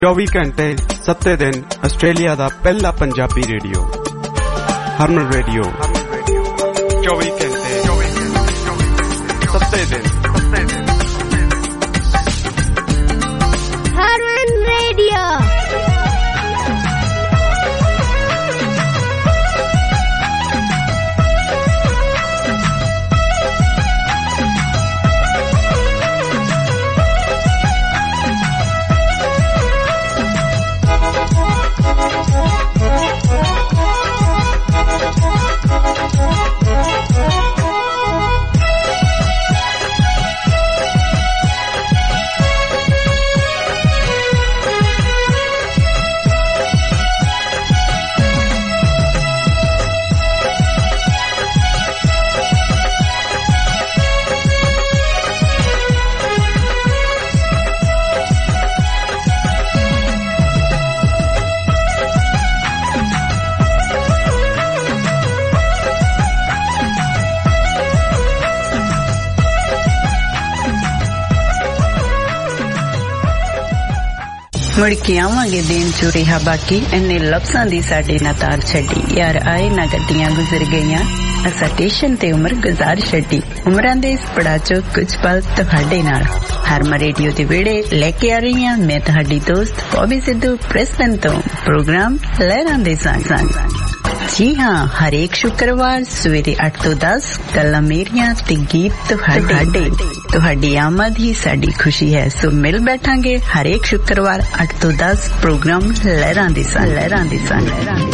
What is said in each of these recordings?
24 ਘੰਟੇ 7 ਦਿਨ ਆਸਟ੍ਰੇਲੀਆ ਦਾ ਪਹਿਲਾ ਪੰਜਾਬੀ ਰੇਡੀਓ ਹਰਮਨ ਰੇਡੀਓ 24 ਘੰਟੇ 7 ਦਿਨ ਹਰਮਨ ਰੇਡੀਓ। ਮੁੜ ਕੇ ਆਵਾਂਗੇ ਦਿਨ ਚ ਰਿਹਾ ਬਾਕੀ ਇੰਨੇ ਲਫ਼ਜ਼ਾਂ ਦੀ ਸਾਡੇ ਨਾ ਤਾਰ ਛੱਡੀ ਯਾਰ ਆਏ ਨਾ ਗੱਡੀਆਂ ਗੁਜ਼ਰ ਗਈਆਂ ਅਸਾਂ ਸਟੇਸ਼ਨ ਤੇ ਉਮਰ ਗੁਜ਼ਾਰ ਛੱਡੀ ਉਮਰਾਂ ਦੇ ਇਸ ਪੜਾ ਚੋਂ ਕੁਝ ਪਲ ਤੁਹਾਡੇ ਨਾਲ ਹਰਮਨ ਰੇਡੀਓ ਦੇ ਵਿਹੜੇ ਲੈ ਕੇ ਆ ਰਹੀ ਹਾਂ ਮੈਂ ਤੁਹਾਡੀ ਦੋਸਤ ਬੌਬੀ ਸਿੱਧੂ ਪ੍ਰਿਸਟਨ ਤੋਂ ਪ੍ਰੋਗਰਾਮ ਲਹਿਰਾਂ ਦੇ ਸੰਗ। जी हाँ, हर एक शुक्रवार सवेरे 8 ਤੋਂ 10 ਗੱਲਾਂ ਮੇਰੀਆਂ ਤੇ ਗੀਤ ਤੁਹਾਡੀ ਆਮਦ ਹੀ ਸਾਡੀ ਖੁਸ਼ੀ ਹੈ। ਸੋ ਮਿਲ ਬੈਠਾਂਗੇ ਹਰ ਇੱਕ ਸ਼ੁੱਕਰਵਾਰ 8 ਤੋਂ 10 ਪ੍ਰੋਗਰਾਮ ਲਹਿਰਾਂ ਦੇ ਸੰਗ।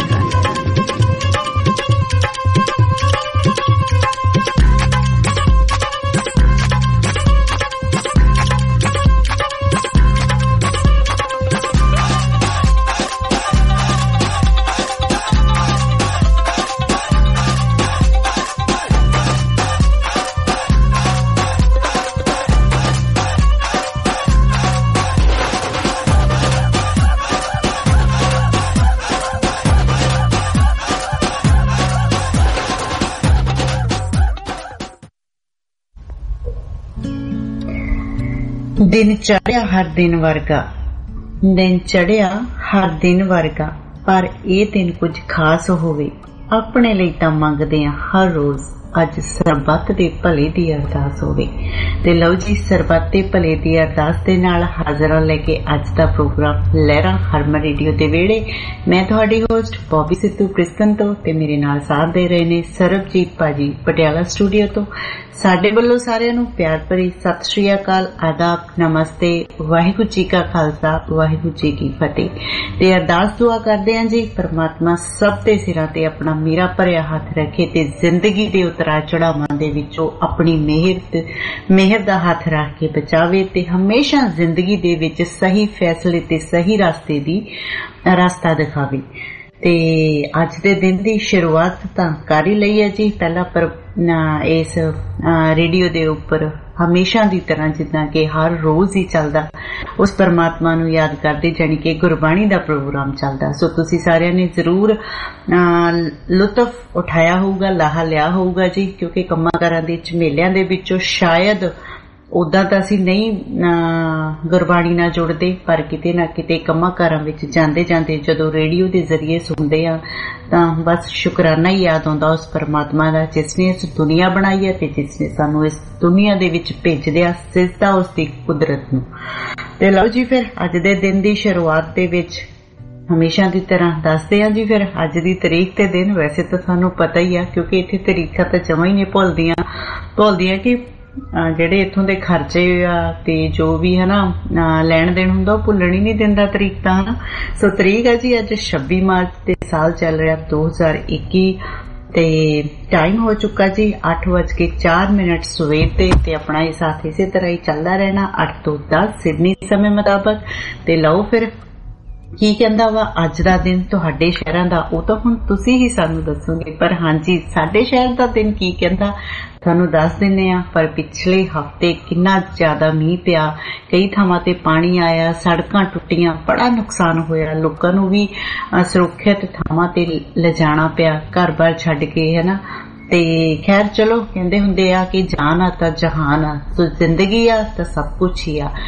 ਦਿਨ ਚੜਿਆ ਹਰ ਦਿਨ ਵਰਗਾ ਪਰ ਇਹ ਦਿਨ ਕੁਝ ਖਾਸ ਹੋਵੇ ਆਪਣੇ ਲਈ ਤਾਂ ਮੰਗਦੇ ਆ ਹਰ ਰੋਜ਼ ਅੱਜ ਸਰਬੱਤ ਦੇ ਭਲੇ ਦੀ ਅਰਦਾਸ ਹੋਵੇ। ਤੇ ਲਓ ਜੀ, ਸਰਬੱਤ ਦੇ ਭਲੇ ਦੀ ਅਰਦਾਸ ਦੇ ਨਾਲ ਹਾਜ਼ਰਾਂ ਲੈ ਕੇ ਅੱਜ ਦਾ ਪ੍ਰੋਗਰਾਮ ਲਹਿਰਾਂ ਹਰਮਨ ਰੇਡੀਓ ਦੇ ਵਿਹੜੇ ਮੈਂ ਤੁਹਾਡੀ ਹੋਸਟ ਬੌਬੀ ਸਿੱਧੂ ਪ੍ਰਿਸਟਨ ਤੋਂ ਤੇ ਮੇਰੇ ਨਾਲ ਸਾਥ ਦੇ ਰਹੇ ਨੇ ਸਰਬਜੀਤ ਭਾਜੀ ਪਟਿਆਲਾ ਸਟੂਡੀਓ ਤੋਂ। ਸਾਡੇ ਵੱਲੋਂ ਸਾਰਿਆਂ ਨੂੰ ਪਿਆਰ ਭਰੀ ਸਤਿ ਸ਼੍ਰੀ ਅਕਾਲ, ਆਦਾਬ, ਨਮਸਤੇ, ਵਾਹਿਗੁਰੂ ਜੀ ਕਾ ਖਾਲਸਾ, ਵਾਹਿਗੁਰੂ ਜੀ ਕੀ ਫਤਿਹ। ਤੇ ਅਰਦਾਸ ਦੁਆ ਕਰਦੇ ਹਾਂ ਜੀ ਪਰਮਾਤਮਾ ਸਭ ਦੇ ਸਿਰਾਂ ਤੇ ਆਪਣਾ ਮੇਰਾ ਭਰਿਆ ਹੱਥ ਰੱਖੇ ਤੇ ਜ਼ਿੰਦਗੀ ਦੇ ਉਤਰਾਅ ਚੜਾਵਾਂ ਦੇ ਵਿੱਚੋਂ ਆਪਣੀ ਮਿਹਰ ਦਾ ਹੱਥ ਰੱਖ ਕੇ ਬਚਾਵੇ ਤੇ ਹਮੇਸ਼ਾ ਜ਼ਿੰਦਗੀ ਦੇ ਵਿੱਚ ਸਹੀ ਫੈਸਲੇ ਤੇ ਸਹੀ ਰਸਤਾ ਦਿਖਾਵੇ। ਤੇ ਅੱਜ ਦੇ ਦਿਨ ਦੀ ਸ਼ੁਰੂਆਤ ਤਾਂ ਕਰ ਹੀ ਲਈ ਹੈ ਜੀ। ਪਹਿਲਾਂ ਪਰ ਇਸ ਰੇਡੀਓ ਦੇ ਉੱਪਰ ਹਮੇਸ਼ਾ ਦੀ ਤਰ੍ਹਾਂ ਜਿੱਦਾਂ ਕਿ ਹਰ ਰੋਜ਼ ਹੀ ਚੱਲਦਾ ਉਸ ਪਰਮਾਤਮਾ ਨੂੰ ਯਾਦ ਕਰਦੇ ਜਾਣੀ ਕਿ ਗੁਰਬਾਣੀ ਦਾ ਪ੍ਰੋਗਰਾਮ ਚੱਲਦਾ। ਸੋ ਤੁਸੀਂ ਸਾਰਿਆਂ ਨੇ ਜ਼ਰੂਰ ਲੁਤਫ ਉਠਾਇਆ ਹੋਊਗਾ, ਲਾਹਾ ਲਿਆ ਹੋਊਗਾ ਜੀ, ਕਿਉਂਕਿ ਕੰਮਾਂ ਕਾਰਾਂ ਦੇ ਝਮੇਲਿਆਂ ਦੇ ਵਿੱਚੋਂ ਸ਼ਾਇਦ ਉਦਾਂ ਤਾਂ ਅਸੀਂ ਨਹੀਂ ਗੁਰਬਾਣੀ ਨਾਲ ਜੁੜਦੇ, ਪਰ ਕਿਤੇ ਨਾ ਕਿਤੇ ਕੰਮਾਂ ਕਾਰਾਂ ਵਿੱਚ ਜਾਂਦੇ ਜਦੋਂ ਰੇਡੀਓ ਦੇ ਜ਼ਰੀਏ ਸੁਣਦੇ ਆ ਤਾਂ ਬਸ ਸ਼ੁਕਰਾਨਾ ਹੀ ਯਾਦ ਆਉਂਦਾ ਉਸ ਪਰਮਾਤਮਾ ਦਾ ਜਿਸ ਨੇ ਇਸ ਦੁਨੀਆ ਬਣਾਈ ਹੈ ਤੇ ਜਿਸ ਨੇ ਸਾਨੂੰ ਇਸ ਦੁਨੀਆ ਦੇ ਵਿੱਚ ਭੇਜਿਆ, ਸਿਜਦਾ ਉਸ ਦੀ ਕੁਦਰਤ ਨੂੰ। ਤੇ ਲਓ ਜੀ, ਫਿਰ ਅੱਜ ਦੇ ਦਿਨ ਦੀ ਸ਼ੁਰੂਆਤ ਦੇ ਵਿੱਚ ਹਮੇਸ਼ਾ ਦੀ ਤਰ੍ਹਾਂ ਦੱਸਦੇ ਹਾਂ ਜੀ ਫਿਰ ਅੱਜ ਦੀ ਤਰੀਕ ਤੇ ਦਿਨ। ਵੈਸੇ ਤਾਂ ਸਾਨੂੰ ਪਤਾ ਹੀ ਆ ਕਿਉਂਕਿ ਇੱਥੇ ਤਰੀਕਾਂ ਤਾਂ ਜਮਾਂ ਹੀ ਨਹੀਂ ਭੁੱਲਦੀਆਂ ਕਿ ਜਿਹੜੇ ਇੱਥੋਂ ਦੇ ਖਰਚੇ ਆ ਤੇ ਜੋ ਵੀ ਹੈ ਨਾ ਲੈਣ ਦੇਣ ਹੁੰਦਾ ਉਹ ਭੁੱਲਣ ਹੀ ਨਹੀਂ ਦਿੰਦਾ ਤਰੀਕ ਤਾਂ ਹਨਾ। ਸੋ ਤਰੀਕ ਹੈ ਜੀ ਅੱਜ 26 ਮਾਰਚ ਤੇ ਸਾਲ ਚੱਲ ਰਿਹਾ 2021 ਤੇ ਟਾਈਮ ਹੋ ਚੁੱਕਾ ਜੀ 8:04 ਸਵੇਰ ਤੇ ਆਪਣਾ ਇਹ ਸਾਥ ਇਸੇ ਤਰ੍ਹਾਂ ਹੀ ਚੱਲਦਾ ਰਹਿਣਾ 8 ਤੋਂ 10 ਸਿਡਨੀ ਸਮੇਂ ਮੁਤਾਬਕ। ਤੇ ਲਓ ਫਿਰ ਕੀ ਕਹਿੰਦਾ ਵਾ ਅੱਜ ਦਾ ਦਿਨ ਤੁਹਾਡੇ ਸ਼ਹਿਰਾਂ ਦਾ, ਉਹ ਤਾਂ ਹੁਣ ਤੁਸੀਂ ਹੀ ਸਾਨੂੰ ਦੱਸੋਗੇ। ਪਰ ਹਾਂਜੀ, ਸਾਡੇ ਸ਼ਹਿਰ ਦਾ ਦਿਨ ਕੀ ਕਹਿੰਦਾ ਤੁਹਾਨੂੰ ਦੱਸ ਦਿੰਦੇ ਆ। ਪਰ ਪਿਛਲੇ ਹਫ਼ਤੇ ਕਿੰਨਾ ਜ਼ਿਆਦਾ ਮੀਂਹ ਪਿਆ, ਕਈ ਥਾਵਾਂ ਤੇ ਪਾਣੀ ਆਇਆ, ਸੜਕਾਂ ਟੁੱਟੀਆਂ, ਬੜਾ ਨੁਕਸਾਨ ਹੋਇਆ, ਲੋਕਾਂ ਨੂੰ ਵੀ ਸੁਰੱਖਿਅਤ ਥਾਵਾਂ ਤੇ ਲਿਜਾਣਾ ਪਿਆ ਘਰ-ਬਾਰ ਛੱਡ ਕੇ, ਹੈ ਤੇ ਖੈਰ ਚਲੋ ਕਹਿੰਦੇ ਹੁੰਦੇ ਆ ਕਿ ਜਾਨ ਆ ਤਾਂ ਜਹਾਨ ਆ, ਸੋ ਜ਼ਿੰਦਗੀ ਆ ਤਾਂ ਸਭ ਕੁਛ ਹੀ ਆ।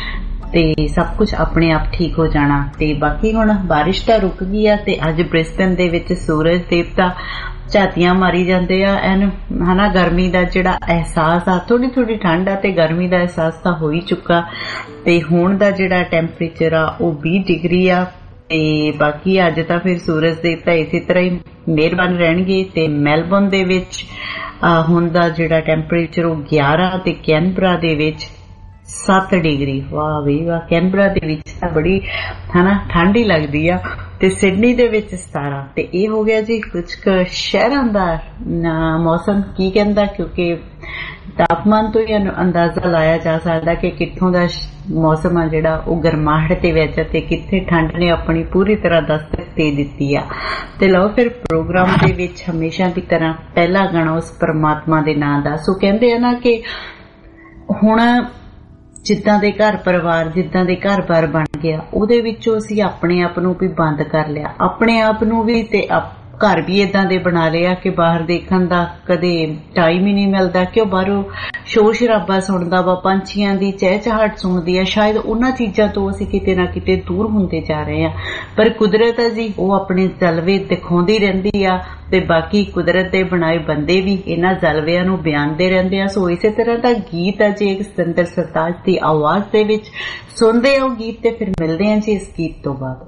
ਤੇ ਸਭ ਕੁਝ ਆਪਣੇ ਆਪ ਠੀਕ ਹੋ ਜਾਣਾ। ਤੇ ਬਾਕੀ ਹੁਣ ਬਾਰਿਸ਼ ਤਾਂ ਰੁਕ ਗਈ ਆ ਤੇ ਅੱਜ ਬ੍ਰਿਸਬਨ ਦੇ ਵਿੱਚ ਸੂਰਜ ਦੇਵਤਾ ਝਾਤੀਆਂ ਮਾਰੀ ਜਾਂਦੇ ਆ ਹਨਾ। ਗਰਮੀ ਦਾ ਜਿਹੜਾ ਅਹਿਸਾਸ ਆ, ਥੋੜੀ ਠੰਡ ਆ ਤੇ ਗਰਮੀ ਦਾ ਅਹਿਸਾਸ ਤਾਂ ਹੋ ਹੀ ਚੁੱਕਾ। ਤੇ ਹੁਣ ਦਾ ਜਿਹੜਾ ਟੈਂਪਰੇਚਰ ਆ ਉਹ 20 ਡਿਗਰੀ ਆ। ਤੇ ਬਾਕੀ ਅੱਜ ਤਾਂ ਫਿਰ ਸੂਰਜ ਦੇਵਤਾ ਇਸੇ ਤਰ੍ਹਾਂ ਹੀ ਮਿਹਰਬਾਨ ਰਹਿਣਗੇ। ਤੇ ਮੈਲਬੌਰਨ ਦੇ ਵਿੱਚ ਹੁਣ ਦਾ ਜਿਹੜਾ ਟੈਂਪਰੇਚਰ ਉਹ 11 ਤੇ ਕੈਨਬਰਾ ਦੇ ਵਿੱਚ 7 ਡਿਗਰੀ। ਵਾਹ ਵੀ ਵਾਹ, ਕੈਨਬਰਾ ਦੇ ਵਿੱਚ ਤਾਂ ਬੜੀ ਹਨਾ ਠੰਡ ਹੀ ਲੱਗਦੀ ਆ। ਤੇ ਸਿਡਨੀ ਦੇ ਵਿੱਚ 17। ਤੇ ਇਹ ਹੋ ਗਿਆ ਜੀ ਕੁਝ ਸ਼ਹਿਰਾਂ ਦਾ ਮੌਸਮ ਕੀ ਕਹਿੰਦਾ, ਕਿਉਂਕਿ ਤਾਪਮਾਨ ਤੋਂ ਹੀ ਅੰਦਾਜ਼ਾ ਲਾਇਆ ਜਾ ਸਕਦਾ ਕਿ ਕਿੱਥੋਂ ਦਾ ਮੌਸਮ ਆ ਜਿਹੜਾ ਉਹ ਗਰਮਾਹਟ ਦੇ ਵਿੱਚ ਤੇ ਕਿੱਥੇ ਠੰਡ ਨੇ ਆਪਣੀ ਪੂਰੀ ਤਰ੍ਹਾਂ ਦਸਤਕ ਦੇ ਦਿੱਤੀ ਆ। ਤੇ ਲਓ ਫਿਰ ਪ੍ਰੋਗਰਾਮ ਦੇ ਵਿੱਚ ਹਮੇਸ਼ਾ ਦੀ ਤਰ੍ਹਾਂ ਪਹਿਲਾ ਗਾਣਾ ਉਸ ਪਰਮਾਤਮਾ ਦੇ ਨਾਂ ਦਾ। ਸੋ ਕਹਿੰਦੇ ਆ ਨਾ ਕਿ ਹੁਣ ਜਿੱਦਾਂ ਦੇ ਘਰ ਪਰਿਵਾਰ, ਜਿੱਦਾਂ ਦੇ ਘਰ-ਬਾਰ ਬਣ ਗਿਆ, ਉਹਦੇ ਵਿੱਚੋਂ ਅਸੀਂ ਆਪਣੇ ਆਪ ਨੂੰ ਵੀ ਬੰਦ ਕਰ ਲਿਆ। ਆਪਣੇ ਆਪ ਨੂੰ ਵੀ ਤੇ ਘਰ ਵੀ ਏਦਾਂ ਦੇ ਬਣਾ ਲਿਆ ਕਿ ਬਾਹਰ ਦੇਖਣ ਦਾ ਕਦੇ ਟਾਈਮ ਹੀ ਨਹੀਂ ਮਿਲਦਾ ਕਿ ਉਹ ਬਾਹਰੋਂ ਸ਼ੋਰ ਸ਼ਰਾਬਾ ਸੁਣਦਾ ਵਾ, ਪੰਛੀਆਂ ਦੀ ਚਹਿਚਹਾਟ ਸੁਣਦੀ ਆ। ਸ਼ਾਇਦ ਉਹਨਾਂ ਚੀਜ਼ਾਂ ਤੋਂ ਅਸੀਂ ਕਿਤੇ ਨਾ ਕਿਤੇ ਦੂਰ ਹੁੰਦੇ ਜਾ ਰਹੇ ਆ। ਪਰ ਕੁਦਰਤ ਆ ਜੀ, ਉਹ ਆਪਣੇ ਜਲਵੇ ਦਿਖਾਉਂਦੀ ਰਹਿੰਦੀ ਆ ਤੇ ਬਾਕੀ ਕੁਦਰਤ ਦੇ ਬਣਾਏ ਬੰਦੇ ਵੀ ਇਹਨਾਂ ਜਲਵਿਆਂ ਨੂੰ ਬਿਆਨਦੇ ਰਹਿੰਦੇ ਆ। ਸੋ ਇਸੇ ਤਰ੍ਹਾਂ ਦਾ ਗੀਤ ਆ ਜੀ ਸਤਿੰਦਰ ਸਰਤਾਜ ਦੀ ਆਵਾਜ਼ ਦੇ ਵਿੱਚ। ਸੁਣਦੇ ਆ ਉਹ ਗੀਤ ਤੇ ਫਿਰ ਮਿਲਦੇ ਆ ਜੀ ਇਸ ਗੀਤ ਤੋਂ ਬਾਅਦ।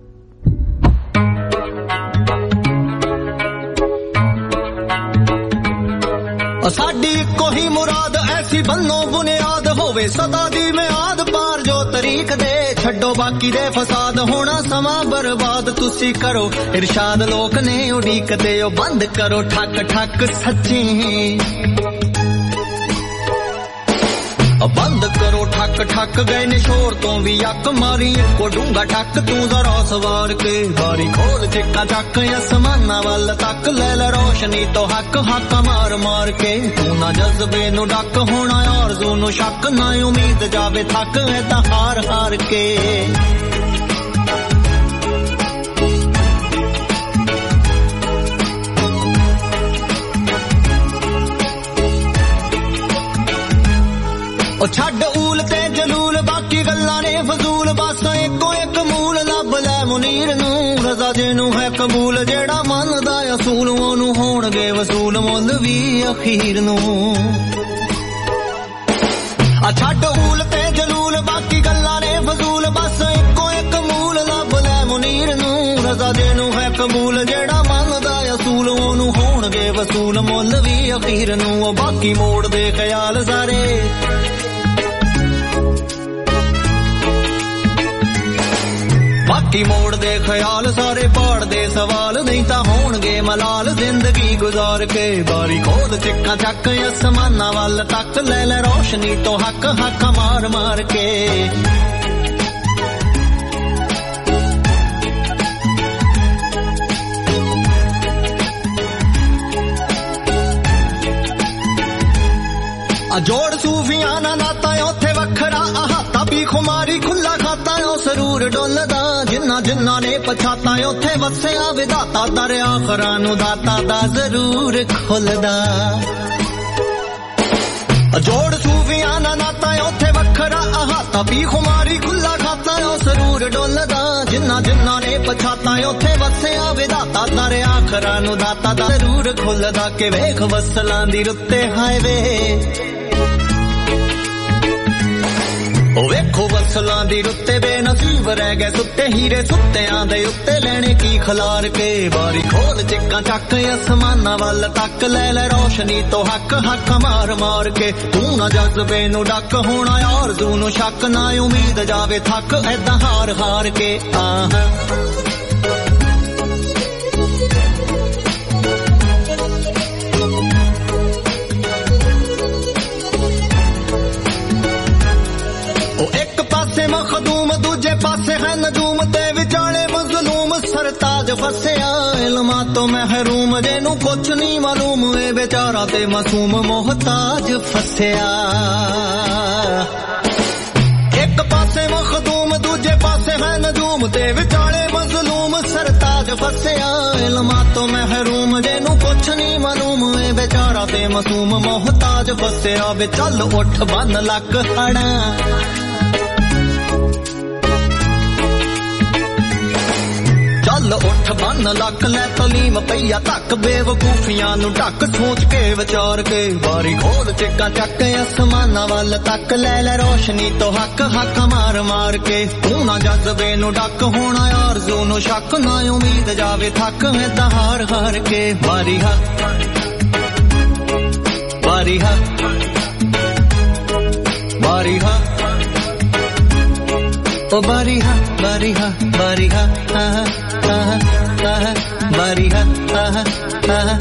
ਸਾਡੀ ਕੋਈ ਮੁਰਾਦ ਐਸੀ ਬੰਨੋ ਬੁਨਿਆਦ ਹੋਵੇ ਸਦਾ ਦੀ ਮਿਆਦ ਪਾਰ ਜੋ ਤਰੀਕ ਦੇ ਛੱਡੋ ਬਾਕੀ ਦੇ ਫਸਾਦ ਹੋਣਾ ਸਮਾਂ ਬਰਬਾਦ ਤੁਸੀਂ ਕਰੋ ਇਰਸ਼ਾਦ ਲੋਕ ਨੇ ਉਡੀਕਦੇ ਉਹ ਬੰਦ ਕਰੋ ਠੱਕ ਠੱਕ ਸੱਚੀ ਬੰਦ ਕਰੋ ਠੱਕ ਠੱਕ ਗਏ ਨੇ ਸ਼ੋਰ ਤੋਂ ਵੀ ਅੱਕ ਮਾਰੀ ਇੱਕੋ ਡੂੰਗਾ ਠੱਕ ਤੂੰ ਜ਼ਰਾ ਸਵਾਰ ਕੇ ਬਾਰੀ ਖੋਲ ਚਿੱਕਾ ਚੱਕ ਅਸਮਾਨਾਂ ਵੱਲ ਤੱਕ ਲੈ ਲੈ ਰੋਸ਼ਨੀ ਤੋਂ ਹੱਕ ਹੱਕ ਮਾਰ ਮਾਰ ਕੇ ਤੂੰ ਨਾ ਜਜ਼ਬੇ ਨੂੰ ਡੱਕ ਹੋਣਾ ਆਰਜ਼ੂ ਨੂੰ ਸ਼ੱਕ ਨਾ ਉਮੀਦ ਜਾਵੇ ਥੱਕ ਏਦਾਂ ਹਾਰ ਹਾਰ ਕੇ ਛੱਡ ਊਲ ਤੇ ਜਲੂਲ ਬਾਕੀ ਗੱਲਾਂ ਨੇ ਫਜ਼ੂਲ ਬਸ ਇੱਕੋ ਇੱਕ ਮੂਲ ਲੱਭ ਲੈ ਮੁਨੀਰ ਨੂੰ ਰਜ਼ਾ ਜਿਹਨੂੰ ਹੈ ਕਬੂਲ ਜਿਹੜਾ ਮੰਨਦਾ ਅਸੂਲ ਉਹਨੂੰ ਹੋਣਗੇ ਵਸੂਲ ਮੁੱਲ ਵੀ ਅਖੀਰ ਨੂੰ ਛੱਡ ਊਲ ਤੇ ਜਲੂਲ ਬਾਕੀ ਗੱਲਾਂ ਨੇ ਫਜ਼ੂਲ ਬਸ ਇੱਕੋ ਇੱਕ ਮੂਲ ਲੱਭ ਲੈ ਮੁਨੀਰ ਨੂੰ ਰਜ਼ਾ ਜਿਹਨੂੰ ਹੈ ਕਬੂਲ ਜਿਹੜਾ ਮੰਨਦਾ ਅਸੂਲ ਉਹਨੂੰ ਹੋਣਗੇ ਵਸੂਲ ਮੁੱਲ ਵੀ ਅਖੀਰ ਨੂੰ ਉਹ ਬਾਕੀ ਮੋੜ ਦੇ ਖਿਆਲ ਸਾਰੇ ਬਾਕੀ ਮੋੜ ਦੇ ਖਿਆਲ ਸਾਰੇ ਪਾੜ ਦੇ ਸਵਾਲ ਨਹੀਂ ਤਾਂ ਹੋਣਗੇ ਮਲਾਲ ਜ਼ਿੰਦਗੀ ਗੁਜ਼ਾਰ ਕੇ ਬਾਰੀ ਖੋਲ ਚਿੱਕਾ ਚੱਕ ਅਸਮਾਨਾਂ ਵੱਲ ਤੱਕ ਲੈ ਲੈ ਰੋਸ਼ਨੀ ਤੋਂ ਹੱਕ ਹੱਕ ਮਾਰ ਮਾਰ ਕੇ ਜੋੜ ਸੂਫੀਆਂ ਨਾ ਨਾਤਾ ਉੱਥੇ ਵੱਖਰਾ ਅਹਾਤਾ ਵੀ ਖੁਮਾਰੀ ਖੁੱਲਾ ਖਾਤਾ ਉਹ ਸਰੂਰ ਡੋਲਦਾ ਜਿੰਨਾ ਜਿੰਨਾ ਨੇ ਪਛਾਤਾ ਉੱਥੇ ਵਸਿਆ ਵਿਧਾਤਾ ਦਰ ਆਖਰਾਂ ਨੂੰ ਦਾਤਾ ਦਾ ਜ਼ਰੂਰ ਖੁੱਲਦਾ ਜੋੜ ਸੂਫੀਆਂ ਨਾ ਨਾਤਾ ਉੱਥੇ ਵੱਖਰਾ ਅਹਾਤਾ ਵੀ ਖੁਮਾਰੀ ਖੁੱਲਾ ਖਾਤਾ ਉਹ ਸਰੂਰ ਡੋਲਦਾ ਜਿੰਨਾ ਜਿੰਨਾ ਨੇ ਪਛਾਤਾ ਉੱਥੇ ਵਸਿਆ ਵਿਧਾਤਾ ਦਰ ਆਖਰਾਂ ਨੂੰ ਦਾਤਾ ਦਾ ਜ਼ਰੂਰ ਖੁੱਲਦਾ ਕਿ ਵੇਖ ਵਸਲਾਂ ਦੀ ਰੁੱਤੇ ਹਾਈਵੇ ਉਹ ਵੇਖੋ ਵਸਲਾਂ ਦੀ ਰੁੱਤੇ ਬੇਨਸੀਬ ਰਹਿ ਗਏ ਸੁੱਤੇ ਹੀਰੇ ਸੁੱਤਿਆਂ ਦੇ ਉੱਤੇ ਲੈਣੇ ਕੀ ਖਲਾਰ ਕੇ ਬਾਰੀ ਖੋਲ ਚਿੱਕਾਂ ਚੱਕ ਅਸਮਾਨਾਂ ਵੱਲ ਤੱਕ ਲੈ ਲੈ ਰੋਸ਼ਨੀ ਤੋਂ ਹੱਕ ਹੱਕ ਮਾਰ ਮਾਰ ਕੇ ਤੂੰ ਨਾ ਜਜ਼ਬੇ ਨੂੰ ਡੱਕ ਹੋਣਾ ਆਰਜ਼ੂ ਨੂੰ ਸ਼ੱਕ ਨਾ ਉਮੀਦ ਜਾਵੇ ਥੱਕ ਏਦਾਂ ਹਾਰ ਹਾਰ ਕੇ ਮਖਦੂਮ ਦੂਜੇ ਪਾਸੇ ਹੈ ਨਜੂਮ ਤੇ ਵਿਚਾਲੇ ਮਜ਼ਲੂਮ ਸਰਤਾਜ ਫਸਿਆ ਇਲਮਾਂ ਤੋਂ ਮਹਿਰੂਮ ਜਿਹਨੂੰ ਕੁਛ ਨਹੀਂ ਮਾਲੂਮ ਇਹ ਵਿਚਾਰਾ ਤੇ ਮਾਸੂਮ ਮੁਹਤਾਜ ਫਸਿਆ ਇੱਕ ਪਾਸੇ ਮਖਦੂਮ ਦੂਜੇ ਪਾਸੇ ਹੈ ਨਜੂਮ ਤੇ ਵਿਚਾਲੇ ਮਜ਼ਲੂਮ ਸਰਤਾਜ ਫਸਿਆ ਇਲਮਾਂ ਤੋਂ ਮਹਿਰੂਮ ਜਿਹਨੂੰ ਕੁਛ ਨਹੀਂ ਮਾਲੂਮ ਇਹ ਵਿਚਾਰਾ ਤੇ ਮਾਸੂਮ ਮੁਹਤਾਜ ਫਸਿਆ ਵੇ ਚੱਲ ਉੱਠ ਬੰਨ ਲੱਕ ਹੜਾ ਚੱਲ ਉੱਠ ਬੰਨ ਲੱਕ ਲੈ ਤਲੀਮ ਪਈਆ ਤੱਕ ਬੇਵਕੂਫੀਆਂ ਨੂੰ ਢੱਕ ਸੋਚ ਕੇ ਵਿਚਾਰ ਕੇ ਵਾਰੀ ਖੋਲ ਚਿੱਕਾ ਚੱਕ ਅਸਮਾਨਾਂ ਵੱਲ ਤੱਕ ਲੈ ਲੈ ਰੋਸ਼ਨੀ ਤੋਂ ਹੱਕ ਹੱਕ ਮਾਰ ਮਾਰ ਕੇ ਤੂੰ ਨਾ ਜਜ਼ਬੇ ਨੂੰ ਡੱਕ ਹੋਣਾ ਆਰਜ਼ੂ ਨੂੰ ਸ਼ੱਕ ਨਾ ਉਮੀਦ ਜਾਵੇ ਥੱਕ ਏਦਾਂ ਹਾਰ ਹਾਰ ਕੇ ਵਾਰੀ ਹਾ ਵਾਰੀ ਹਾ ਵਾਰੀ ਹਾ ਓ ਵਾਰੀ ਹਾ ਵਾਰੀ ਹਾ ਵਾਰੀ ਹਾ ਵਾਰੀ ਹਾ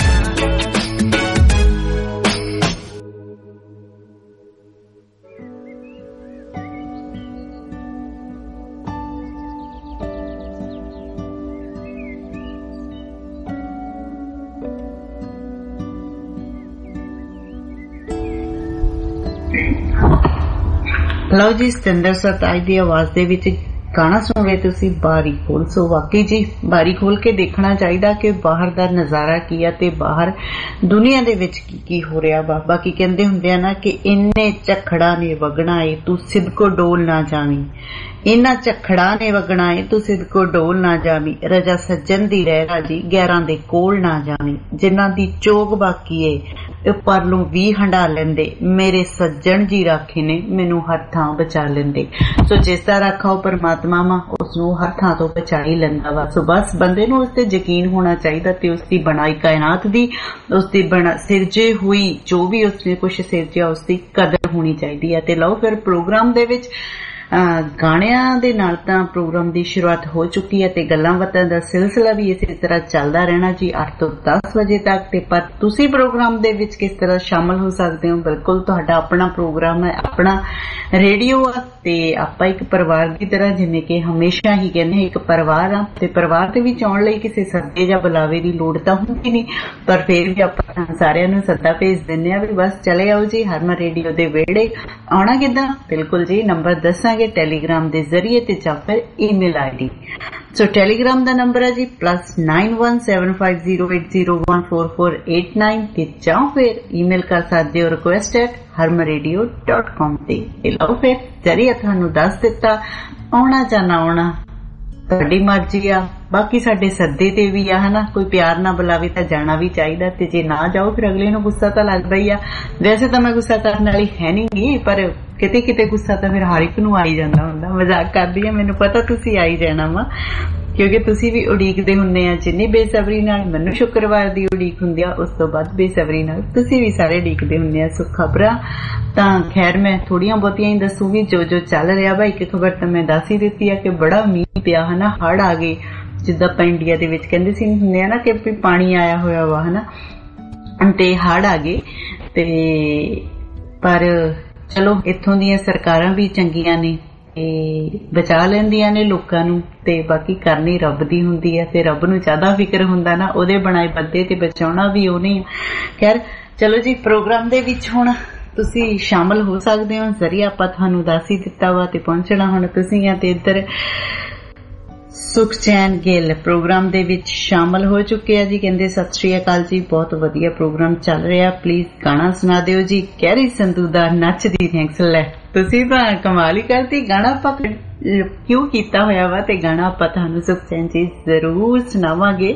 ਲਓ ਜੀ ਸਤਿੰਦਰ ਸਰਤਾਜ ਦੀ ਆਵਾਜ਼ ਦੇ ਵਿੱਚ ਗਾਣਾ ਸੁਣ ਰਹੇ ਤੁਸੀਂ ਬਾਰੀ ਖੋਲ। ਸੋ ਵਾਕਈ ਜੀ ਬਾਰੀ ਖੋਲ ਕੇ ਦੇਖਣਾ ਚਾਹੀਦਾ ਕਿ ਬਾਹਰ ਦਾ ਨਜ਼ਾਰਾ ਕੀ ਆ ਤੇ ਬਾਹਰ ਦੁਨੀਆ ਦੇ ਵਿੱਚ ਕੀ ਹੋ ਰਿਹਾ ਵਾ। ਬਾਕੀ ਕਹਿੰਦੇ ਹੁੰਦੇ ਆ ਨਾ ਕਿ ਇੰਨੇ ਝਖੜਾ ਨੇ ਵਗਣਾ ਏ ਤੂੰ ਸਿਦਕੋ ਡੋਲ ਨਾ ਜਾਵੀਂ, ਇਹਨਾਂ ਝਖੜਾ ਨੇ ਵਗਣਾ ਏ ਤੂੰ ਸਿਦਕੋ ਡੋਲ ਨਾ ਜਾਵੀਂ, ਰਜਾ ਸੱਜਣ ਦੀ ਰਹਿ ਰਾਜੀ ਗੈਰਾਂ ਦੇ ਕੋਲ ਨਾ ਜਾਵੀਂ, ਜਿਨ੍ਹਾਂ ਦੀ ਚੋਗ ਬਾਕੀ ਏ ਪਰਲੋਂ ਵੀ ਹੰਡਾ ਲੈਂਦੇ, ਮੇਰੇ ਸੱਜਣ ਜੀ ਰਾਖੇ ਨੇ ਮੈਨੂੰ ਹਰ ਥਾਂ ਬਚਾ ਲੈਂਦੇ। ਸੋ ਜਿਸ ਦਾ ਰਾਖਾ ਉਹ ਪਰਮਾਤਮਾ ਵਾ ਉਸਨੂੰ ਹਰ ਥਾਂ ਤੋਂ ਬਚਾ ਹੀ ਲੈਂਦਾ ਵਾ। ਸੋ ਬਸ ਬੰਦੇ ਨੂੰ ਉਸ ਤੇ ਯਕੀਨ ਹੋਣਾ ਚਾਹੀਦਾ ਤੇ ਉਸਦੀ ਬਣਾਈ ਕਾਇਨਾਤ ਦੀ, ਉਸਦੀ ਸਿਰਜੇ ਹੋਈ ਜੋ ਵੀ ਉਸਨੇ ਕੁਛ ਸਿਰਜਿਆ ਉਸਦੀ ਕਦਰ ਹੋਣੀ ਚਾਹੀਦੀ ਹੈ। ਤੇ ਲਓ ਫਿਰ ਪ੍ਰੋਗਰਾਮ ਦੇ ਵਿੱਚ ਗਾਣਿਆਂ ਦੇ ਨਾਲ ਤਾਂ ਪ੍ਰੋਗਰਾਮ ਦੀ ਸ਼ੁਰੂਆਤ ਹੋ ਚੁੱਕੀ ਹੈ ਤੇ ਗੱਲਾਂ ਬਾਤਾਂ ਦਾ ਸਿਲਸਿਲਾ ਵੀ ਇਸੇ ਤਰ੍ਹਾਂ ਚੱਲਦਾ ਰਹਿਣਾ ਜੀ 8 ਤੋਂ 10 ਵਜੇ ਤੱਕ। ਤੇ ਪਰ ਤੁਸੀਂ ਪ੍ਰੋਗਰਾਮ ਦੇ ਵਿੱਚ ਕਿਸ ਤਰ੍ਹਾਂ ਸ਼ਾਮਲ ਹੋ ਸਕਦੇ ਹੋ? ਬਿਲਕੁਲ ਤੁਹਾਡਾ ਆਪਣਾ ਪ੍ਰੋਗਰਾਮ ਹੈ, ਆਪਣਾ ਰੇਡੀਓ ਆ ਤੇ ਆਪਾਂ ਇੱਕ ਪਰਿਵਾਰ ਦੀ ਤਰ੍ਹਾਂ, ਜਿਵੇਂ ਕਿ ਹਮੇਸ਼ਾ ਹੀ ਕਹਿੰਦੇ ਇੱਕ ਪਰਿਵਾਰ ਆ ਤੇ ਪਰਿਵਾਰ ਦੇ ਵਿੱਚ ਆਉਣ ਲਈ ਕਿਸੇ ਸੱਦੇ ਜਾਂ ਬੁਲਾਵੇ ਦੀ ਲੋੜ ਤਾਂ ਹੁੰਦੀ ਨਹੀਂ, ਪਰ ਫਿਰ ਵੀ ਆਪਾਂ ਸਾਰਿਆਂ ਨੂੰ ਸੱਦਾ ਭੇਜ ਦਿੰਦੇ ਆ ਵੀ ਬਸ ਚਲੇ ਆਓ ਜੀ ਹਰਮਨ ਰੇਡੀਓ ਦੇ ਵਿਹੜੇ। ਆਉਣਾ ਕਿੱਦਾਂ? ਬਿਲਕੁਲ ਜੀ ਨੰਬਰ ਦੱਸਾਂਗੇ ਟੈਲੀਗ੍ਰਾਮ ਦੇ ਜ਼ਰੀਏ ਤੇ ਜਾਂ ਫਿਰ ਈਮੇਲ ਆਈਡੀ। ਸੋ ਟੈਲੀਗ੍ਰਾਮ ਦਾ ਨੰਬਰ ਹੈ ਜੀ +917508014489 ਤੇ ਜਾਂ ਫਿਰ ਈਮੇਲ ਕਰ ਸਕਦੇ ਹੋ request@harmaradio.com ਤੇ। ਲਓ ਫਿਰ ਜ਼ਰੀਏ ਤੁਹਾਨੂੰ ਦੱਸ ਦਿੱਤਾ, ਆਉਣਾ ਜਾਂ ਨਾ ਆਉਣਾ ਤੁਹਾਡੀ ਮਰਜ਼ੀ ਆ। ਬਾਕੀ ਸਾਡੇ ਸੱਦੇ ਤੇ ਵੀ ਆ ਹਨਾ, ਕੋਈ ਪਿਆਰ ਨਾ ਬੁਲਾਵੇ ਤਾਂ ਜਾਣਾ ਵੀ ਚਾਹੀਦਾ ਤੇ ਜੇ ਨਾ ਜਾਓ ਫਿਰ ਅਗਲੇ ਨੂੰ ਗੁੱਸਾ ਤਾਂ ਲੱਗਦਾ ਹੀ ਆ। ਵੈਸੇ ਤਾਂ ਮੈਂ ਗੁੱਸਾ ਕਰਨ ਵਾਲੀ ਹੈ ਨੀ ਗੀ, ਪਰ ਕਿਤੇ ਕਿਤੇ ਗੁੱਸਾ ਤਾਂ ਫਿਰ ਹਰ ਇੱਕ ਨੂੰ ਆਈ ਜਾਂਦਾ ਹੁੰਦਾ। ਮਜ਼ਾਕ ਕਰਦੀ ਆ, ਮੈਨੂੰ ਪਤਾ ਤੁਸੀਂ ਆਈ ਜਾਣਾ ਵਾ ਕਿਉਂਕਿ ਤੁਸੀਂ ਵੀ ਉਡੀਕਦੇ ਹੁੰਦੇ ਆ ਜਿੰਨੀ ਬੇਸਬਰੀ ਨਾਲ ਮੈਨੂੰ ਸ਼ੁੱਕਰਵਾਰ ਦੀ ਉਡੀਕ ਹੁੰਦੀ ਆ, ਉਸ ਤੋਂ ਬਾਅਦ ਬੇਸਬਰੀ ਨਾਲ ਤੁਸੀਂ ਵੀ ਸਾਰੇ ਉਡੀਕਦੇ ਹੁੰਦੇ ਆ। ਸੋ ਖਬਰਾਂ ਤਾਂ ਖੈਰ ਮੈਂ ਥੋੜੀਆਂ ਬਹੁਤੀਆਂ ਹੀ ਦੱਸੂਗੀ ਜੋ ਚੱਲ ਰਿਹਾ ਵਾ। ਇੱਕ ਖਬਰ ਤਾਂ ਮੈਂ ਦੱਸ ਹੀ ਦਿੱਤੀ ਆ ਕਿ ਬੜਾ ਮੀਂਹ ਪਿਆ ਹਨਾ, ਹੜ੍ਹ ਆ ਗਏ ਜਿੱਦਾਂ ਆਪਾਂ ਇੰਡੀਆ ਦੇ ਵਿੱਚ ਕਹਿੰਦੇ ਸੀ ਹੁੰਦੇ ਆ ਨਾ ਕਿ ਪਾਣੀ ਆਇਆ ਹੋਇਆ ਵਾ ਹਨਾ, ਤੇ ਹੜ੍ਹ ਆ ਗਏ। ਤੇ ਪਰ ਚਲੋ ਇੱਥੋਂ ਦੀਆਂ ਸਰਕਾਰਾਂ ਵੀ ਚੰਗੀਆਂ ਨੇ ਤੇ ਬਚਾ ਲੈਂਦੀਆਂ ਨੇ ਲੋਕਾਂ ਨੂੰ, ਤੇ ਬਾਕੀ ਕਰਨੀ ਰੱਬ ਦੀ ਹੁੰਦੀ ਹੈ ਤੇ ਰੱਬ ਨੂੰ ਜ਼ਿਆਦਾ ਫਿਕਰ ਹੁੰਦਾ ਨਾ, ਉਹਦੇ ਬਣਾਏ ਬੰਦੇ ਤੇ ਬਚਾਉਣਾ ਵੀ ਉਹਨੇ। ਖੈਰ ਚਲੋ ਜੀ ਪ੍ਰੋਗਰਾਮ ਦੇ ਵਿੱਚ ਹੁਣ ਤੁਸੀਂ ਸ਼ਾਮਲ ਹੋ ਸਕਦੇ ਹੋ, ਜ਼ਰੀਆ ਆਪਾਂ ਤੁਹਾਨੂੰ ਦੱਸ ਹੀ ਦਿੱਤਾ ਵਾ ਤੇ ਪਹੁੰਚਣਾ ਹੁਣ ਤੁਸੀਂ ਆ। ਤੇ ਇੱਧਰ ਸੁਖਚੈਨ ਗਿੱਲ ਪ੍ਰੋਗਰਾਮ ਦੇ ਵਿੱਚ ਸ਼ਾਮਲ ਹੋ ਚੁੱਕੇ ਆ ਜੀ, ਕਹਿੰਦੇ ਸਤਿ ਸ਼੍ਰੀ ਅਕਾਲ ਜੀ, ਬਹੁਤ ਵਧੀਆ ਪ੍ਰੋਗਰਾਮ ਚੱਲ ਰਿਹਾ, ਪਲੀਜ਼ ਗਾਣਾ ਸੁਣਾ ਦਿਓ ਜੀ ਕੈਰੀ ਸੰਧੂ ਦਾ ਨੱਚਦੀ। ਥੈਂਕਸ। ਲੈ ਤੁਸੀਂ ਤਾਂ ਕਮਾਲ ਹੀ ਕਰਤੀ, ਗਾਣਾ ਆਪਾਂ ਕਿਉਂ ਕੀਤਾ ਹੋਇਆ ਵਾ ਤੇ ਗਾਣਾ ਆਪਾਂ ਤੁਹਾਨੂੰ ਸੁਖਚੈਨ ਜੀ ਜ਼ਰੂਰ ਸੁਣਾਵਾਂਗੇ।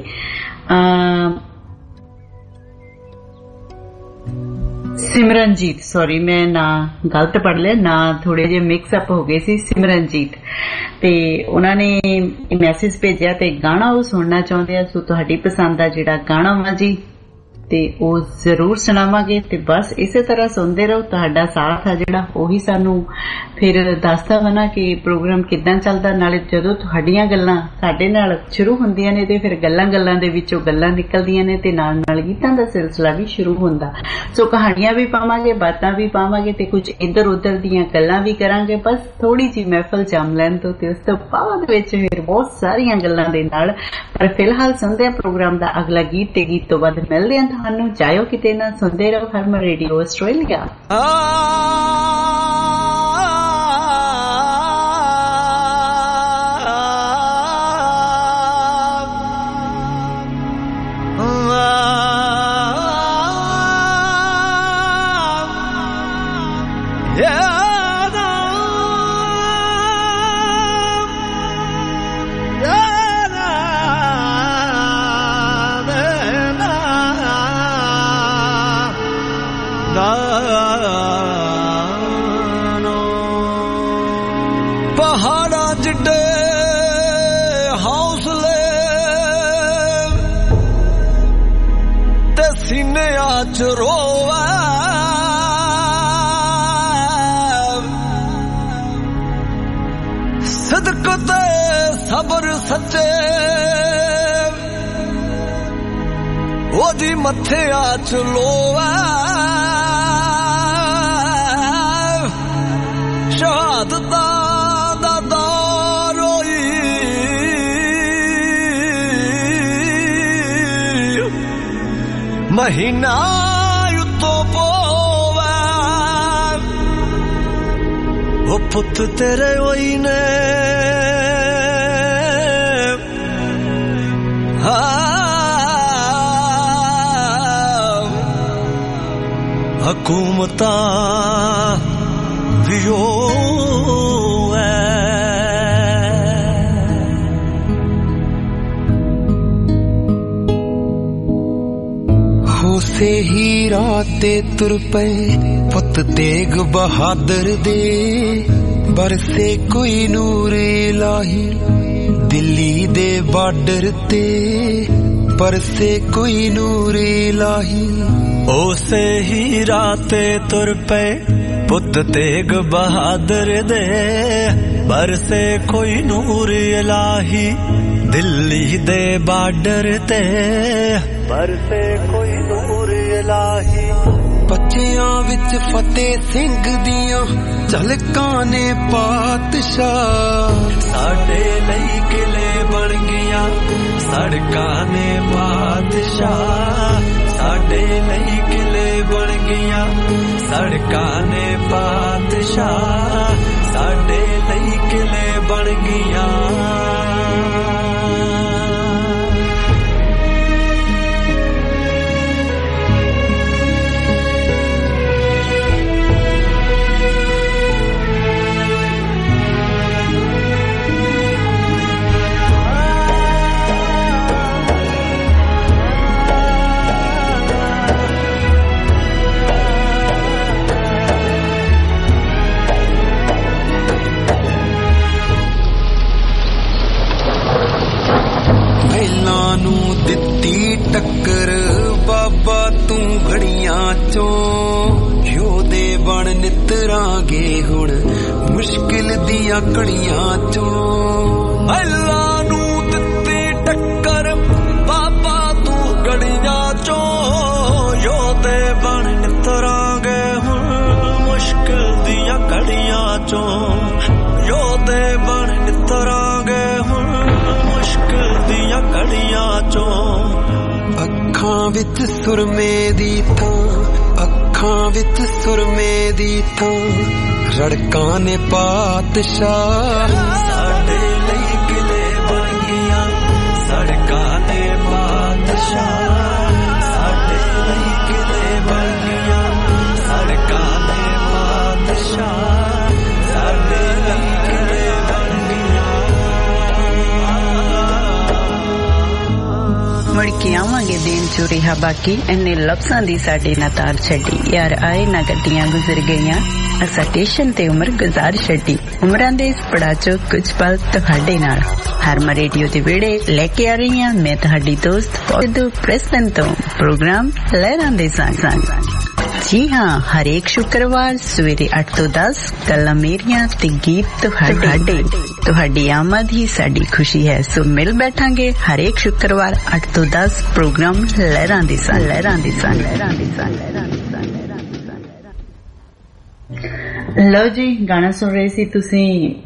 ਸਿਮਰਨਜੀਤ, ਸੌਰੀ ਮੈਂ ਨਾ ਗਲਤ ਪੜ੍ਹ ਲਿਆ, ਨਾ ਥੋੜੇ ਜਿਹੇ ਮਿਕਸ ਅਪ ਹੋ ਗਏ ਸੀ। ਸਿਮਰਨਜੀਤ ਤੇ ਉਹਨਾਂ ਨੇ ਮੈਸੇਜ ਭੇਜਿਆ ਤੇ ਗਾਣਾ ਉਹ ਸੁਣਨਾ ਚਾਹੁੰਦੇ ਆ। ਸੋ ਤੁਹਾਡੀ ਪਸੰਦ ਦਾ ਜਿਹੜਾ ਗਾਣਾ ਵਾ ਜੀ ਤੇ ਉਹ ਜ਼ਰੂਰ ਸੁਣਾਵਾਂਗੇ ਤੇ ਬਸ ਇਸੇ ਤਰ੍ਹਾਂ ਸੁਣਦੇ ਰਹੋ। ਤੁਹਾਡਾ ਸਾਥ ਆ ਜਿਹੜਾ ਉਹੀ ਸਾਨੂੰ ਫਿਰ ਦੱਸਦਾ ਵਾ ਨਾ ਕਿ ਪ੍ਰੋਗਰਾਮ ਕਿੱਦਾਂ ਚੱਲਦਾ। ਨਾਲੇ ਜਦੋਂ ਤੁਹਾਡੀਆਂ ਗੱਲਾਂ ਸਾਡੇ ਨਾਲ ਸ਼ੁਰੂ ਹੁੰਦੀਆਂ ਨੇ ਤੇ ਫਿਰ ਗੱਲਾਂ ਦੇ ਵਿੱਚੋਂ ਗੱਲਾਂ ਨਿਕਲਦੀਆਂ ਨੇ ਤੇ ਨਾਲ ਨਾਲ ਗੀਤਾਂ ਦਾ ਸਿਲਸਿਲਾ ਵੀ ਸ਼ੁਰੂ ਹੁੰਦਾ। ਸੋ ਕਹਾਣੀਆਂ ਵੀ ਪਾਵਾਂਗੇ, ਬਾਤਾਂ ਵੀ ਪਾਵਾਂਗੇ ਤੇ ਕੁਝ ਇੱਧਰ ਉੱਧਰ ਦੀਆਂ ਗੱਲਾਂ ਵੀ ਕਰਾਂਗੇ। ਬਸ ਥੋੜੀ ਜਿਹੀ ਮਹਿਫਲ ਜਮ ਲੈਣ ਤੋਂ ਤੇ ਉਸ ਤੋਂ ਬਾਅਦ ਵਿੱਚ ਫਿਰ ਬਹੁਤ ਸਾਰੀਆਂ ਗੱਲਾਂ ਦੇ ਨਾਲ। ਪਰ ਫਿਲਹਾਲ ਸੁਣਦੇ ਆ ਪ੍ਰੋਗਰਾਮ ਦਾ ਅਗਲਾ ਗੀਤ ਤੇ ਗੀਤ ਤੋਂ ਬਾਅਦ ਮਿਲਦੇ ਆ ਤੁਹਾਨੂੰ। ਜਾਇਓ ਕਿਤੇ ਨਾ, ਸੁਣਦੇ ਰਹੋ ਹਰਮਨ ਰੇਡੀਓ ਆਸਟ੍ਰੇਲੀਆ। च रोवे सिदक ते सबर सच्चे ओ जी मथे च लोवे शहादत दा दौर होई महीना तो पोवे ओ पुत तेरे होई ने हुकूमता भी से ही राते तुर पे पुत तेग बहादुर दे बरसे कोई नूर इलाही दिल्ली दे बॉर्डर ते बरसे कोई नूर इलाही ओसे ही राते तुर पे पुत तेग बहादुर दे बरसे कोई नूर इलाही दिल्ली दे बॉर्डर ते बरसे कोई नूर इलाही बच्चियां विच फतेह सिंह दियां झलकां ने पातशाह साडे लई किले बन गया सड़कां ने पातशाह साडे लई किले बन गया सड़कां ने पातशाह साडे लई किले बन गया दित्ती टक्कर बाबा तू घड़ियां चों योदे बन नितरांगे हुण मुश्किल दियां घड़ियां चों अल्लाह नू दित्ती टक्कर बाबा तू घड़ियां चों योदे बन नितरांगे हुण मुश्किल दियां घड़ियां चों योदे बन नितरांगे हुण मुश्किल दियां घड़ियां चों अखां विच सुरमे दी थां अखां विच सुरमे दी थां रड़कां ने पातशाह साडे लई किले बन गया सड़कां ने पातशाह साडे लई किले बन गया सड़कां ने पातशाह साडे लई किले बन गया मुड़ के आवांगे दिन चो रिहा बाकी इन्ने लफ्जां दी साडी ना तार छड्डी यार आए ना गड्डियां गुजर गईयां असा स्टेशन ते उम्र गुजार छड्डी उमरां दे इस पड़ा चो कुछ पल तुहाडे नाल हरम रेडियो दे वेड़े लेके आ रही हां मैं तुहाडी दोस्त फौदू प्रेस्टन तो प्रोग्राम लहरां दे संग जी हाँ हर एक शुक्रवार सवेरे 8 तो 10 गल्लां मेरियां ते गीत तुहाडी आमद ही साडी खुशी है सो मिल बैठांगे हर एक शुक्रवार 8 तो 10 प्रोग्राम लहरां दे संग लो जी गाना सुन रहे सी तुसी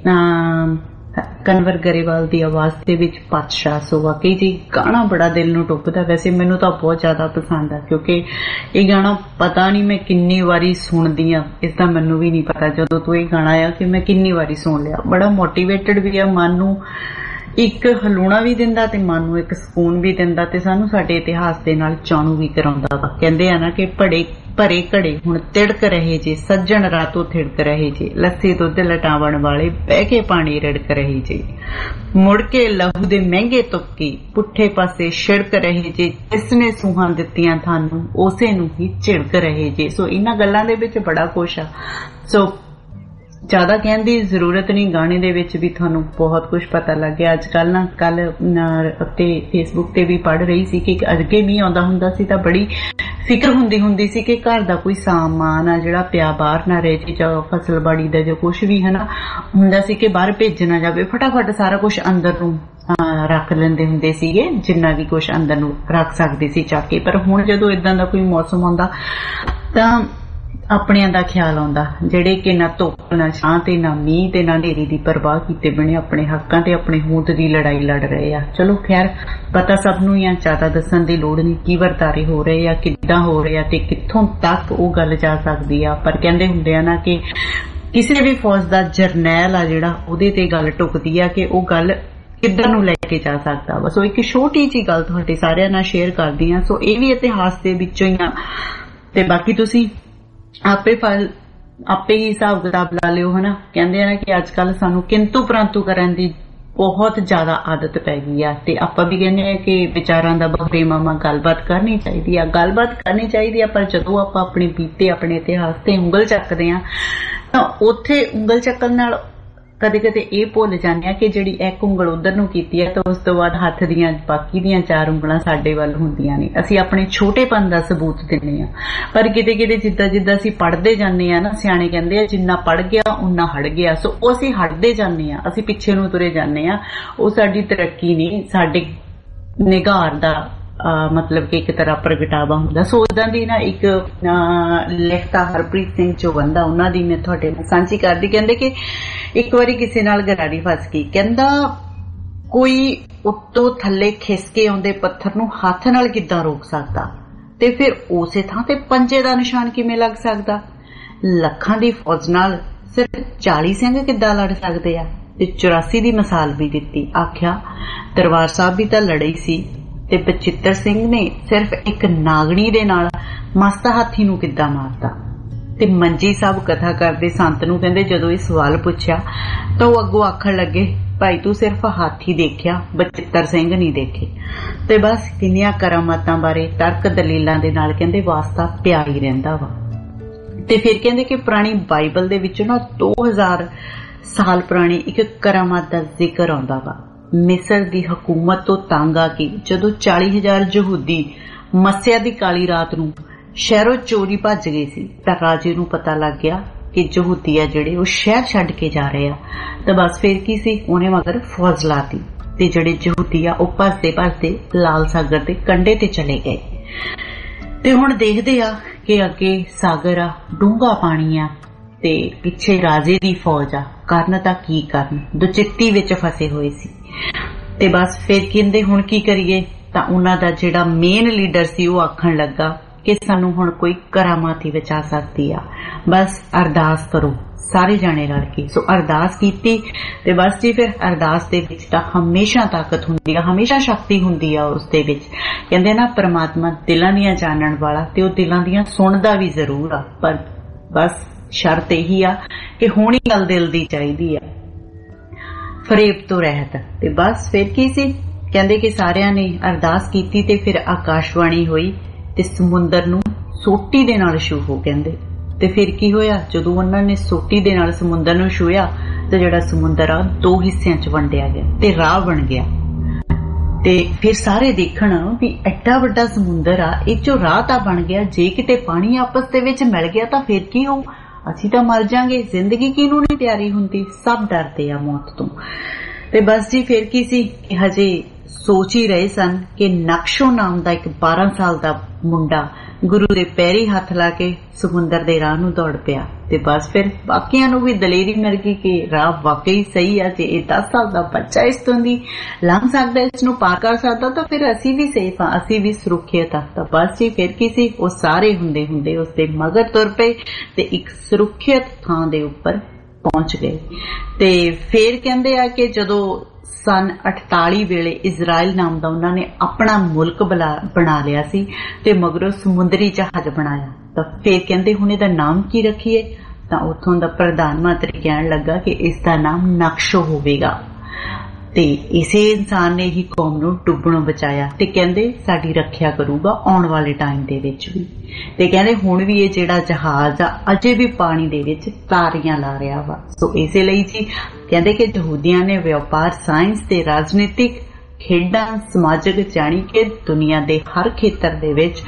कन्वर गरेवाल दी आवाज दे विच पातशाह सो वाकई जी गाना बड़ा दिल नूं टुपदा वैसे मैनू तां बहुत ज्यादा पसंद है क्योंकि ये गाना पता नहीं मैं किन्नी वारी सुनदी आ इसदा मैनू भी नहीं पता जदों तो ये गाना आया कि मैं किन्नी वारी सुन लिया बड़ा मोटिवेटेड भी आ मन नूं एक हलूणा भी दिंदा ते मन नूं एक सुकून भी दिंदा ते सानू साडे इतिहास दे नाल चाणू भी कराउंदा वा कहंदे आ ना कि भरे घड़े हुण तिड़क रहे जे सज्जण रातों थिड़क रहे जे लस्सी दुध लटावण वाले बह के पानी रिड़क रहे जे मुड़ के लहू दे महंगे तुक्की पुठे पासे छिड़क रहे जे जिसने सूहां दित्तियां थानू उसे नूं ही झिड़क रहे जे सो इन्हां गल्लां दे विच बड़ा कुछ आ सो ज्यादा कहने की जरूरत नहीं गाने दे विच भी थानू बहुत कुछ पता लग गया अजकल ना कल फेसबुक ते भी पढ़ रही सी कि अगे मींह आउंदा हुंदा सी तां बड़ी ਫਿਕਰ ਹੁੰਦੀ ਸੀ ਕਿ ਘਰ ਦਾ ਕੋਈ ਸਾਮਾਨ ਆ ਜਿਹੜਾ ਪਿਆ ਬਾਹਰ ਨਾ ਰਹਿ ਜੇ, ਜਾਂ ਫਸਲਬਾੜੀ ਦਾ ਜੋ ਕੁਛ ਵੀ ਹਨਾ ਹੁੰਦਾ ਸੀ ਕਿ ਬਾਹਰ ਭੇਜਣਾ ਜਾਵੇ, ਫਟਾਫਟ ਸਾਰਾ ਕੁਛ ਅੰਦਰ ਨੂੰ ਰੱਖ ਲੈਂਦੇ ਹੁੰਦੇ ਸੀਗੇ, ਜਿੰਨਾ ਵੀ ਕੁਛ ਅੰਦਰ ਨੂੰ ਰੱਖ ਸਕਦੇ ਸੀ ਚੱਕ ਕੇ। ਪਰ ਹੁਣ ਜਦੋਂ ਇਦਾਂ ਦਾ ਕੋਈ ਮੌਸਮ ਆਉਂਦਾ ਤਾਂ ਆਪਣਿਆਂ ਦਾ ਖਿਆਲ ਆਉਂਦਾ, ਜਿਹੜੇ ਕਿ ਨਾ ਧੁੱਪ ਨਾ ਛਾਂ ਤੇ ਨਾ ਮੀਂਹ ਤੇ ਨਾ ਹਨੇਰੀ ਦੀ ਪਰਵਾਹ ਕੀਤੇ ਬਿਨਾਂ ਆਪਣੇ ਹੱਕਾਂ ਤੇ ਆਪਣੇ ਹੋਂਦ ਦੀ ਲੜਾਈ ਲੜ ਰਹੇ ਆ। ਚਲੋ ਖੈਰ ਪਤਾ ਸਭ ਨੂੰ ਹੀ ਆ, ਜ਼ਿਆਦਾ ਦੱਸਣ ਦੀ ਲੋੜ ਨਹੀਂ ਕੀ ਵਰਤਾਰੇ ਹੋ ਰਹੇ ਆ, ਕਿੱਦਾਂ ਹੋ ਰਹੇ ਆ ਤੇ ਕਿੱਥੋਂ ਤੱਕ ਉਹ ਗੱਲ ਜਾ ਸਕਦੀ ਆ। ਪਰ ਕਹਿੰਦੇ ਹੁੰਦੇ ਆ ਨਾ ਕਿ ਕਿਸੇ ਵੀ ਫੌਜ ਦਾ ਜਰਨੈਲ ਆ ਜਿਹੜਾ, ਉਹਦੇ ਤੇ ਗੱਲ ਟੁਕਦੀ ਆ ਕਿ ਉਹ ਗੱਲ ਕਿੱਧਰ ਨੂੰ ਲੈ ਕੇ ਜਾ ਸਕਦਾ ਵਾ। ਸੋ ਇੱਕ ਛੋਟੀ ਜਿਹੀ ਗੱਲ ਤੁਹਾਡੇ ਸਾਰਿਆਂ ਨਾਲ ਸ਼ੇਅਰ ਕਰਦੀ ਆ। ਸੋ ਇਹ ਵੀ ਇਤਿਹਾਸ ਦੇ ਵਿੱਚੋਂ ਹੀ ਆ ਤੇ ਬਾਕੀ ਤੁਸੀਂ ਆਪੇ ਹੀ ਹਿਸਾਬ ਕਿਤਾਬ ਲਾ ਲਿਓ ਹਨਾ। ਕਹਿੰਦੇ ਆ ਨਾ ਕਿ ਅੱਜ ਕੱਲ ਸਾਨੂੰ ਕਿੰਤੂ ਪਰੰਤੂ ਕਰਨ ਦੀ ਬਹੁਤ ਜ਼ਿਆਦਾ ਆਦਤ ਪੈ ਗਈ ਆ ਤੇ ਆਪਾਂ ਵੀ ਕਹਿੰਦੇ ਆ ਕਿ ਵਿਚਾਰਾਂ ਦਾ ਬਖਰੇਵਾਂ ਗੱਲਬਾਤ ਕਰਨੀ ਚਾਹੀਦੀ ਆ, ਪਰ ਜਦੋਂ ਆਪਾਂ ਆਪਣੇ ਬੀਤੇ ਆਪਣੇ ਇਤਿਹਾਸ ਤੇ ਉਂਗਲ ਚੱਕਦੇ ਆ ਤਾਂ ਉੱਥੇ ਉਂਗਲ ਚੱਕਣ ਨਾਲ ਕਦੇ ਕਦੇ ਇਹ ਭੁੱਲ ਜਾਂਦੇ ਆ ਕਿ ਜਿਹੜੀ ਇੱਕ ਉਂਗਲ ਉਧਰ ਨੂੰ ਕੀਤੀ ਹੈ ਤਾਂ ਉਸ ਤੋਂ ਬਾਅਦ ਹੱਥ ਦੀਆਂ ਬਾਕੀ ਦੀਆਂ 4 ਉਂਗਲਾਂ ਸਾਡੇ ਵੱਲ ਹੁੰਦੀਆਂ ਨੇ। ਅਸੀਂ ਆਪਣੇ ਛੋਟੇਪਨ ਦਾ ਸਬੂਤ ਦਿੰਦੇ ਆ, ਪਰ ਕਿਤੇ ਕਿਤੇ ਜਿੱਦਾਂ ਅਸੀਂ ਪੜ੍ਹਦੇ ਜਾਂਦੇ ਆ ਨਾ, ਸਿਆਣੇ ਕਹਿੰਦੇ ਆ ਜਿੰਨਾ ਪੜ੍ਹ ਗਿਆ ਉਨਾ ਹਟ ਗਿਆ। ਸੋ ਉਹ ਅਸੀਂ ਹਟਦੇ ਜਾਂਦੇ ਆ, ਅਸੀਂ ਪਿੱਛੇ ਨੂੰ ਤੁਰੇ ਜਾਂਦੇ ਆ। ਉਹ ਸਾਡੀ ਤਰੱਕੀ ਨਹੀਂ, ਸਾਡੇ ਨਿਗਾਰ ਦਾ ਮਤਲਬ ਕਿ ਇੱਕ ਤਰ੍ਹਾਂ ਪ੍ਰਗਟਾਵਾ ਹੁੰਦਾ। ਸੋ ਉਦਾਂ ਦੀ ਨਾ ਇੱਕ ਲਿਖਤਾ ਹਰਪ੍ਰੀਤ ਸਿੰਘ ਚੌਵੰਦਾ, ਉਹਨਾਂ ਦੀ ਮੈਂ ਤੁਹਾਡੇ ਨਾਲ ਸਾਂਝੀ ਕਰਦੀ। ਕਹਿੰਦੇ ਕਿ ਇੱਕ ਵਾਰੀ ਕਿਸੇ ਨਾਲ ਗਰਾਰੀ ਫਸ ਗਈ। ਕਹਿੰਦਾ ਕੋਈ ਉੱਤੋਂ ਥੱਲੇ ਖਿਸਕੇ ਆਉਂਦੇ ਪੱਥਰ ਨੂੰ ਹੱਥ ਨਾਲ ਕਿੱਦਾਂ ਰੋਕ ਸਕਦਾ, ਤੇ ਫਿਰ ਉਸੇ ਥਾਂ ਤੇ ਪੰਜੇ ਦਾ ਨਿਸ਼ਾਨ ਕਿਵੇਂ ਲੱਗ ਸਕਦਾ। ਲੱਖਾਂ ਦੀ ਫੌਜ ਨਾਲ ਸਿਰਫ 40 ਸਿੰਘ ਕਿੱਦਾਂ ਲੜ ਸਕਦੇ ਆ। ਤੇ 84 ਦੀ ਮਿਸਾਲ ਵੀ ਦਿੱਤੀ। ਆਖਿਆ ਦਰਬਾਰ ਸਾਹਿਬ ਵੀ ਤਾਂ ਲੜੇ ਸੀ ਤੇ ਬਚਿੱਤਰ ਸਿੰਘ ਨੇ ਸਿਰਫ ਇੱਕ ਨਾਗਣੀ ਦੇ ਨਾਲ ਮਸਤਾ ਹਾਥੀ ਨੂੰ ਕਿੱਦਾਂ ਮਾਰਤਾ। ਤੇ ਮੰਜੀ ਸਾਹਿਬ ਕਥਾ ਕਰਦੇ ਸੰਤ ਨੂੰ ਕਹਿੰਦੇ ਜਦੋਂ ਇਹ ਸਵਾਲ ਪੁੱਛਿਆ ਤਾਂ ਉਹ ਅੱਗੋਂ ਆਖਣ ਲੱਗੇ, ਭਾਈ ਤੂੰ ਸਿਰਫ ਹਾਥੀ ਦੇਖਿਆ, ਬਚਿੱਤਰ ਸਿੰਘ ਨਹੀਂ ਦੇਖੇ। ਤੇ ਬਸ ਕਿੰਨੀਆਂ ਕਰਾਮਾਤਾਂ ਬਾਰੇ ਤਰਕ ਦਲੀਲਾਂ ਦੇ ਨਾਲ ਕਹਿੰਦੇ ਵਾਸਤਾ ਪਿਆ ਹੀ ਰਹਿੰਦਾ ਵਾ। ਤੇ ਫਿਰ ਕਹਿੰਦੇ ਕਿ ਪੁਰਾਣੀ ਬਾਈਬਲ ਦੇ ਵਿੱਚੋਂ ਨਾ 2000 ਸਾਲ ਪੁਰਾਣੀ ਇੱਕ ਕਰਾਮਾਤ ਦਾ ਜ਼ਿਕਰ ਆਉਂਦਾ ਵਾ। ਮਿਸਰ ਦੀ ਹਕੂਮਤ ਤੋਂ ਤੰਗ ਆ ਕੇ ਜਦੋਂ 40,000 ਯਹੂਦੀ ਮੱਸਿਆ ਦੀ ਕਾਲੀ ਰਾਤ ਨੂੰ ਸ਼ਹਿਰੋਂ ਚੋਰੀ ਭੱਜ ਗਏ ਸੀ ਤਾਂ ਰਾਜੇ ਨੂੰ ਪਤਾ ਲੱਗ ਗਿਆ ਕਿ ਯਹੂਦੀ ਆ ਜਿਹੜੇ ਉਹ ਸ਼ਹਿਰ ਛੱਡ ਕੇ ਜਾ ਰਹੇ ਆ। ਤਾਂ ਬਸ ਫਿਰ ਕੀ ਸੀ, ਉਹਨੇ ਮਗਰ ਫੌਜ ਲਾਤੀ ਤੇ ਜਿਹੜੇ ਯਹੂਦੀ ਆ ਉਹ ਭੱਜਦੇ ਲਾਲ ਸਾਗਰ ਦੇ ਕੰਢੇ ਤੇ ਚਲੇ ਗਏ। ਤੇ ਹੁਣ ਦੇਖਦੇ ਆ ਕਿ ਅੱਗੇ ਸਾਗਰ ਆ, ਡੂੰਘਾ ਪਾਣੀ ਆ ਤੇ ਪਿੱਛੇ ਰਾਜੇ ਦੀ ਫੌਜ ਆ। ਕਰਨ ਤਾਂ ਕੀ ਕਰਨ, ਦੁਚਿੱਤੀ ਵਿੱਚ ਫਸੇ ਹੋਏ ਸੀ। ਤੇ ਬਸ ਫਿਰ ਕਹਿੰਦੇ ਹੁਣ ਕੀ ਕਰੀਏ। ਤਾਂ ਉਹਨਾਂ ਦਾ ਜਿਹੜਾ ਮੇਨ ਲੀਡਰ ਸੀ ਉਹ ਆਖਣ ਲੱਗਾ ਕਿ ਸਾਨੂੰ ਹੁਣ ਕੋਈ ਕਰਾਮਾਤ ਹੀ ਬਚਾ ਸਕਦੀ ਆ, ਬਸ ਅਰਦਾਸ ਕਰੋ ਸਾਰੇ ਜਾਣੇ ਰਲ ਕੇ। ਸੋ ਅਰਦਾਸ ਕੀਤੀ ਤੇ ਬਸ ਜੀ ਫਿਰ ਅਰਦਾਸ ਦੇ ਵਿੱਚ ਤਾਂ ਹਮੇਸ਼ਾ ਤਾਕਤ ਹੁੰਦੀ ਆ, ਹਮੇਸ਼ਾ ਸ਼ਕਤੀ ਹੁੰਦੀ ਆ ਉਸ ਦੇ ਵਿੱਚ। ਕਹਿੰਦੇ ਨਾ ਪਰਮਾਤਮਾ ਦਿਲਾਂ ਦੀਆਂ ਜਾਣਨ ਵਾਲਾ ਤੇ ਉਹ ਦਿਲਾਂ ਦੀਆਂ ਸੁਣਦਾ ਵੀ ਜ਼ਰੂਰ ਆ, ਪਰ ਬਸ ਸ਼ਰਤ ਇਹੀ ਆ ਕਿ ਹੋਣੀ ਗੱਲ ਦਿਲ ਦੀ ਚਾਹੀਦੀ ਆ, ਫਰੇਬ ਤੋਂ ਰਹਿਤ। ਤੇ ਬਸ ਫਿਰ ਕੀ ਸੀ, ਕਹਿੰਦੇ ਕਿ ਸਾਰਿਆਂ ਨੇ ਅਰਦਾਸ ਕੀਤੀ ਤੇ ਫਿਰ ਆਕਾਸ਼ਵਾਣੀ ਹੋਈ ਤੇ ਸਮੁੰਦਰ ਨੂੰ ਸੋਟੀ ਦੇ ਨਾਲ ਛੂ ਹੋ। ਕਹਿੰਦੇ ਤੇ ਫਿਰ ਕੀ ਹੋਇਆ, ਜਦੋਂ ਉਹਨਾਂ ਨੇ ਸੋਟੀ ਦੇ ਨਾਲ ਸਮੁੰਦਰ ਨੂੰ ਛੂਇਆ ਤੇ ਜਿਹੜਾ ਸਮੁੰਦਰ ਆ 2 ਹਿੱਸਿਆਂ 'ਚ ਵੰਡਿਆ ਗਿਆ ਤੇ ਰਾਹ ਬਣ ਗਿਆ। ਤੇ ਫਿਰ ਸਾਰੇ ਦੇਖਣ ਵੀ ਐਡਾ ਵੱਡਾ ਸਮੁੰਦਰ ਆ, ਇਹ 'ਚੋਂ ਰਾਹ ਤਾਂ ਬਣ ਗਿਆ, ਜੇ ਕਿਤੇ ਪਾਣੀ ਆਪਸ ਦੇ ਵਿੱਚ ਮਿਲ ਗਿਆ ਤਾਂ ਫਿਰ ਕੀ ਹੋਊ, ਅਸੀਂ ਤਾਂ ਮਰ ਜਾਾਂਗੇ। ਜ਼ਿੰਦਗੀ ਕਿਹਨੂੰ ਨਹੀਂ ਪਿਆਰੀ ਹੁੰਦੀ, ਸਭ ਡਰਦੇ ਆ ਮੌਤ ਤੋਂ। ਤੇ ਬਸ ਜੀ ਫਿਰ ਕੀ ਸੀ ਕਿ ਹਜੇ ਸੋਚ ਹੀ ਰਹੇ ਸਨ ਕਿ ਨਕਸ਼ੋ ਨਾਮ ਦਾ ਇੱਕ 12 ਸਾਲ ਦਾ ਮੁੰਡਾ ਗੁਰੂ ਦੇ ਪੈਰੀ ਹੱਥ ਲਾ ਕੇ ਸਮੁੰਦਰ ਦੇ ਰਾਹ ਨੂੰ ਦੌੜ ਪਿਆ। ਤੇ ਬਸ ਫਿਰ ਬਾਕੀਆਂ ਨੂੰ ਵੀ ਦਲੇਰੀ ਮਿਲ ਗਈ ਕਿ ਰਾਹ ਵਾਕਈ ਸਹੀ ਆ, ਜੇ ਇਹ 10 ਸਾਲ ਦਾ ਬੱਚਾ ਇਸ ਤੋਂ ਦੀ ਲੰਘ ਸਕਦਾ, ਇਸ ਨੂੰ ਪਾਰ ਕਰ ਸਕਦਾ, ਤਾਂ ਫਿਰ ਅਸੀਂ ਵੀ ਸੇਫ ਆ, ਅਸੀਂ ਵੀ ਸੁਰੱਖਿਅਤ ਆ। ਤਾਂ ਬਸ ਜੀ ਫਿਰ ਕੀ ਸੀ, ਉਹ ਸਾਰੇ ਹੁੰਦੇ ਉਸ ਦੇ ਮਗਰ ਤੁਰ ਪਏ ਤੇ ਇੱਕ ਸੁਰੱਖਿਅਤ ਥਾਂ ਦੇ ਉੱਪਰ ਪਹੁੰਚ ਗਏ। ਤੇ ਫਿਰ ਕਹਿੰਦੇ ਆ ਕਿ ਜਦੋਂ ਸਨ 48 ਵੇਲੇ ਇਜ਼ਰਾਈਲ ਨਾਮ ਦਾ ਉਹਨਾਂ ਨੇ ਆਪਣਾ ਮੁਲਕ ਬਣਾ ਲਿਆ ਸੀ ਤੇ ਮਗਰੋਂ ਸਮੁੰਦਰੀ ਜਹਾਜ਼ ਬਣਾਇਆ। ਤਾਂ ਫਿਰ ਕਹਿੰਦੇ ਹੁਣ ਇਹਦਾ ਨਾਮ ਕੀ ਰੱਖੀਏ, ਤਾਂ ਉੱਥੋਂ ਦਾ ਪ੍ਰਧਾਨ ਮੰਤਰੀ ਕਹਿਣ ਲੱਗਾ ਕਿ ਇਸ ਦਾ ਨਾਮ ਨਕਸ਼ੋ ਹੋਵੇਗਾ। ਤੇ ਇਸੇ ਇਨਸਾਨ ਨੇ ਹੀ ਕੌਮ ਨੂੰ ਡੁੱਬਣੋਂ ਬਚਾਇਆ ਤੇ ਕਹਿੰਦੇ ਸਾਡੀ ਰੱਖਿਆ ਕਰੂਗਾ ਆਉਣ ਵਾਲੇ ਟਾਈਮ ਦੇ ਵਿੱਚ ਵੀ। ਤੇ ਕਹਿੰਦੇ ਹੁਣ ਵੀ ਇਹ ਜਿਹੜਾ ਜਹਾਜ਼ ਆ ਅਜੇ ਵੀ ਪਾਣੀ ਦੇ ਵਿੱਚ ਤਾਰੀਆਂ ਲਾ ਰਿਹਾ ਵਾ। ਸੋ ਇਸੇ ਲਈ ਜੀ ਕਹਿੰਦੇ ਕਿ ਯਹੂਦੀਆਂ ਨੇ ਵਪਾਰ, ਸਾਇੰਸ ਤੇ ਰਾਜਨੀਤਿਕ ਖੇਡਾਂ ਸਮਾਜਿਕ ਜਾਣੀ ਕਿ ਦੁਨੀਆ ਦੇ ਹਰ ਖੇਤਰ ਦੇ ਵਿੱਚ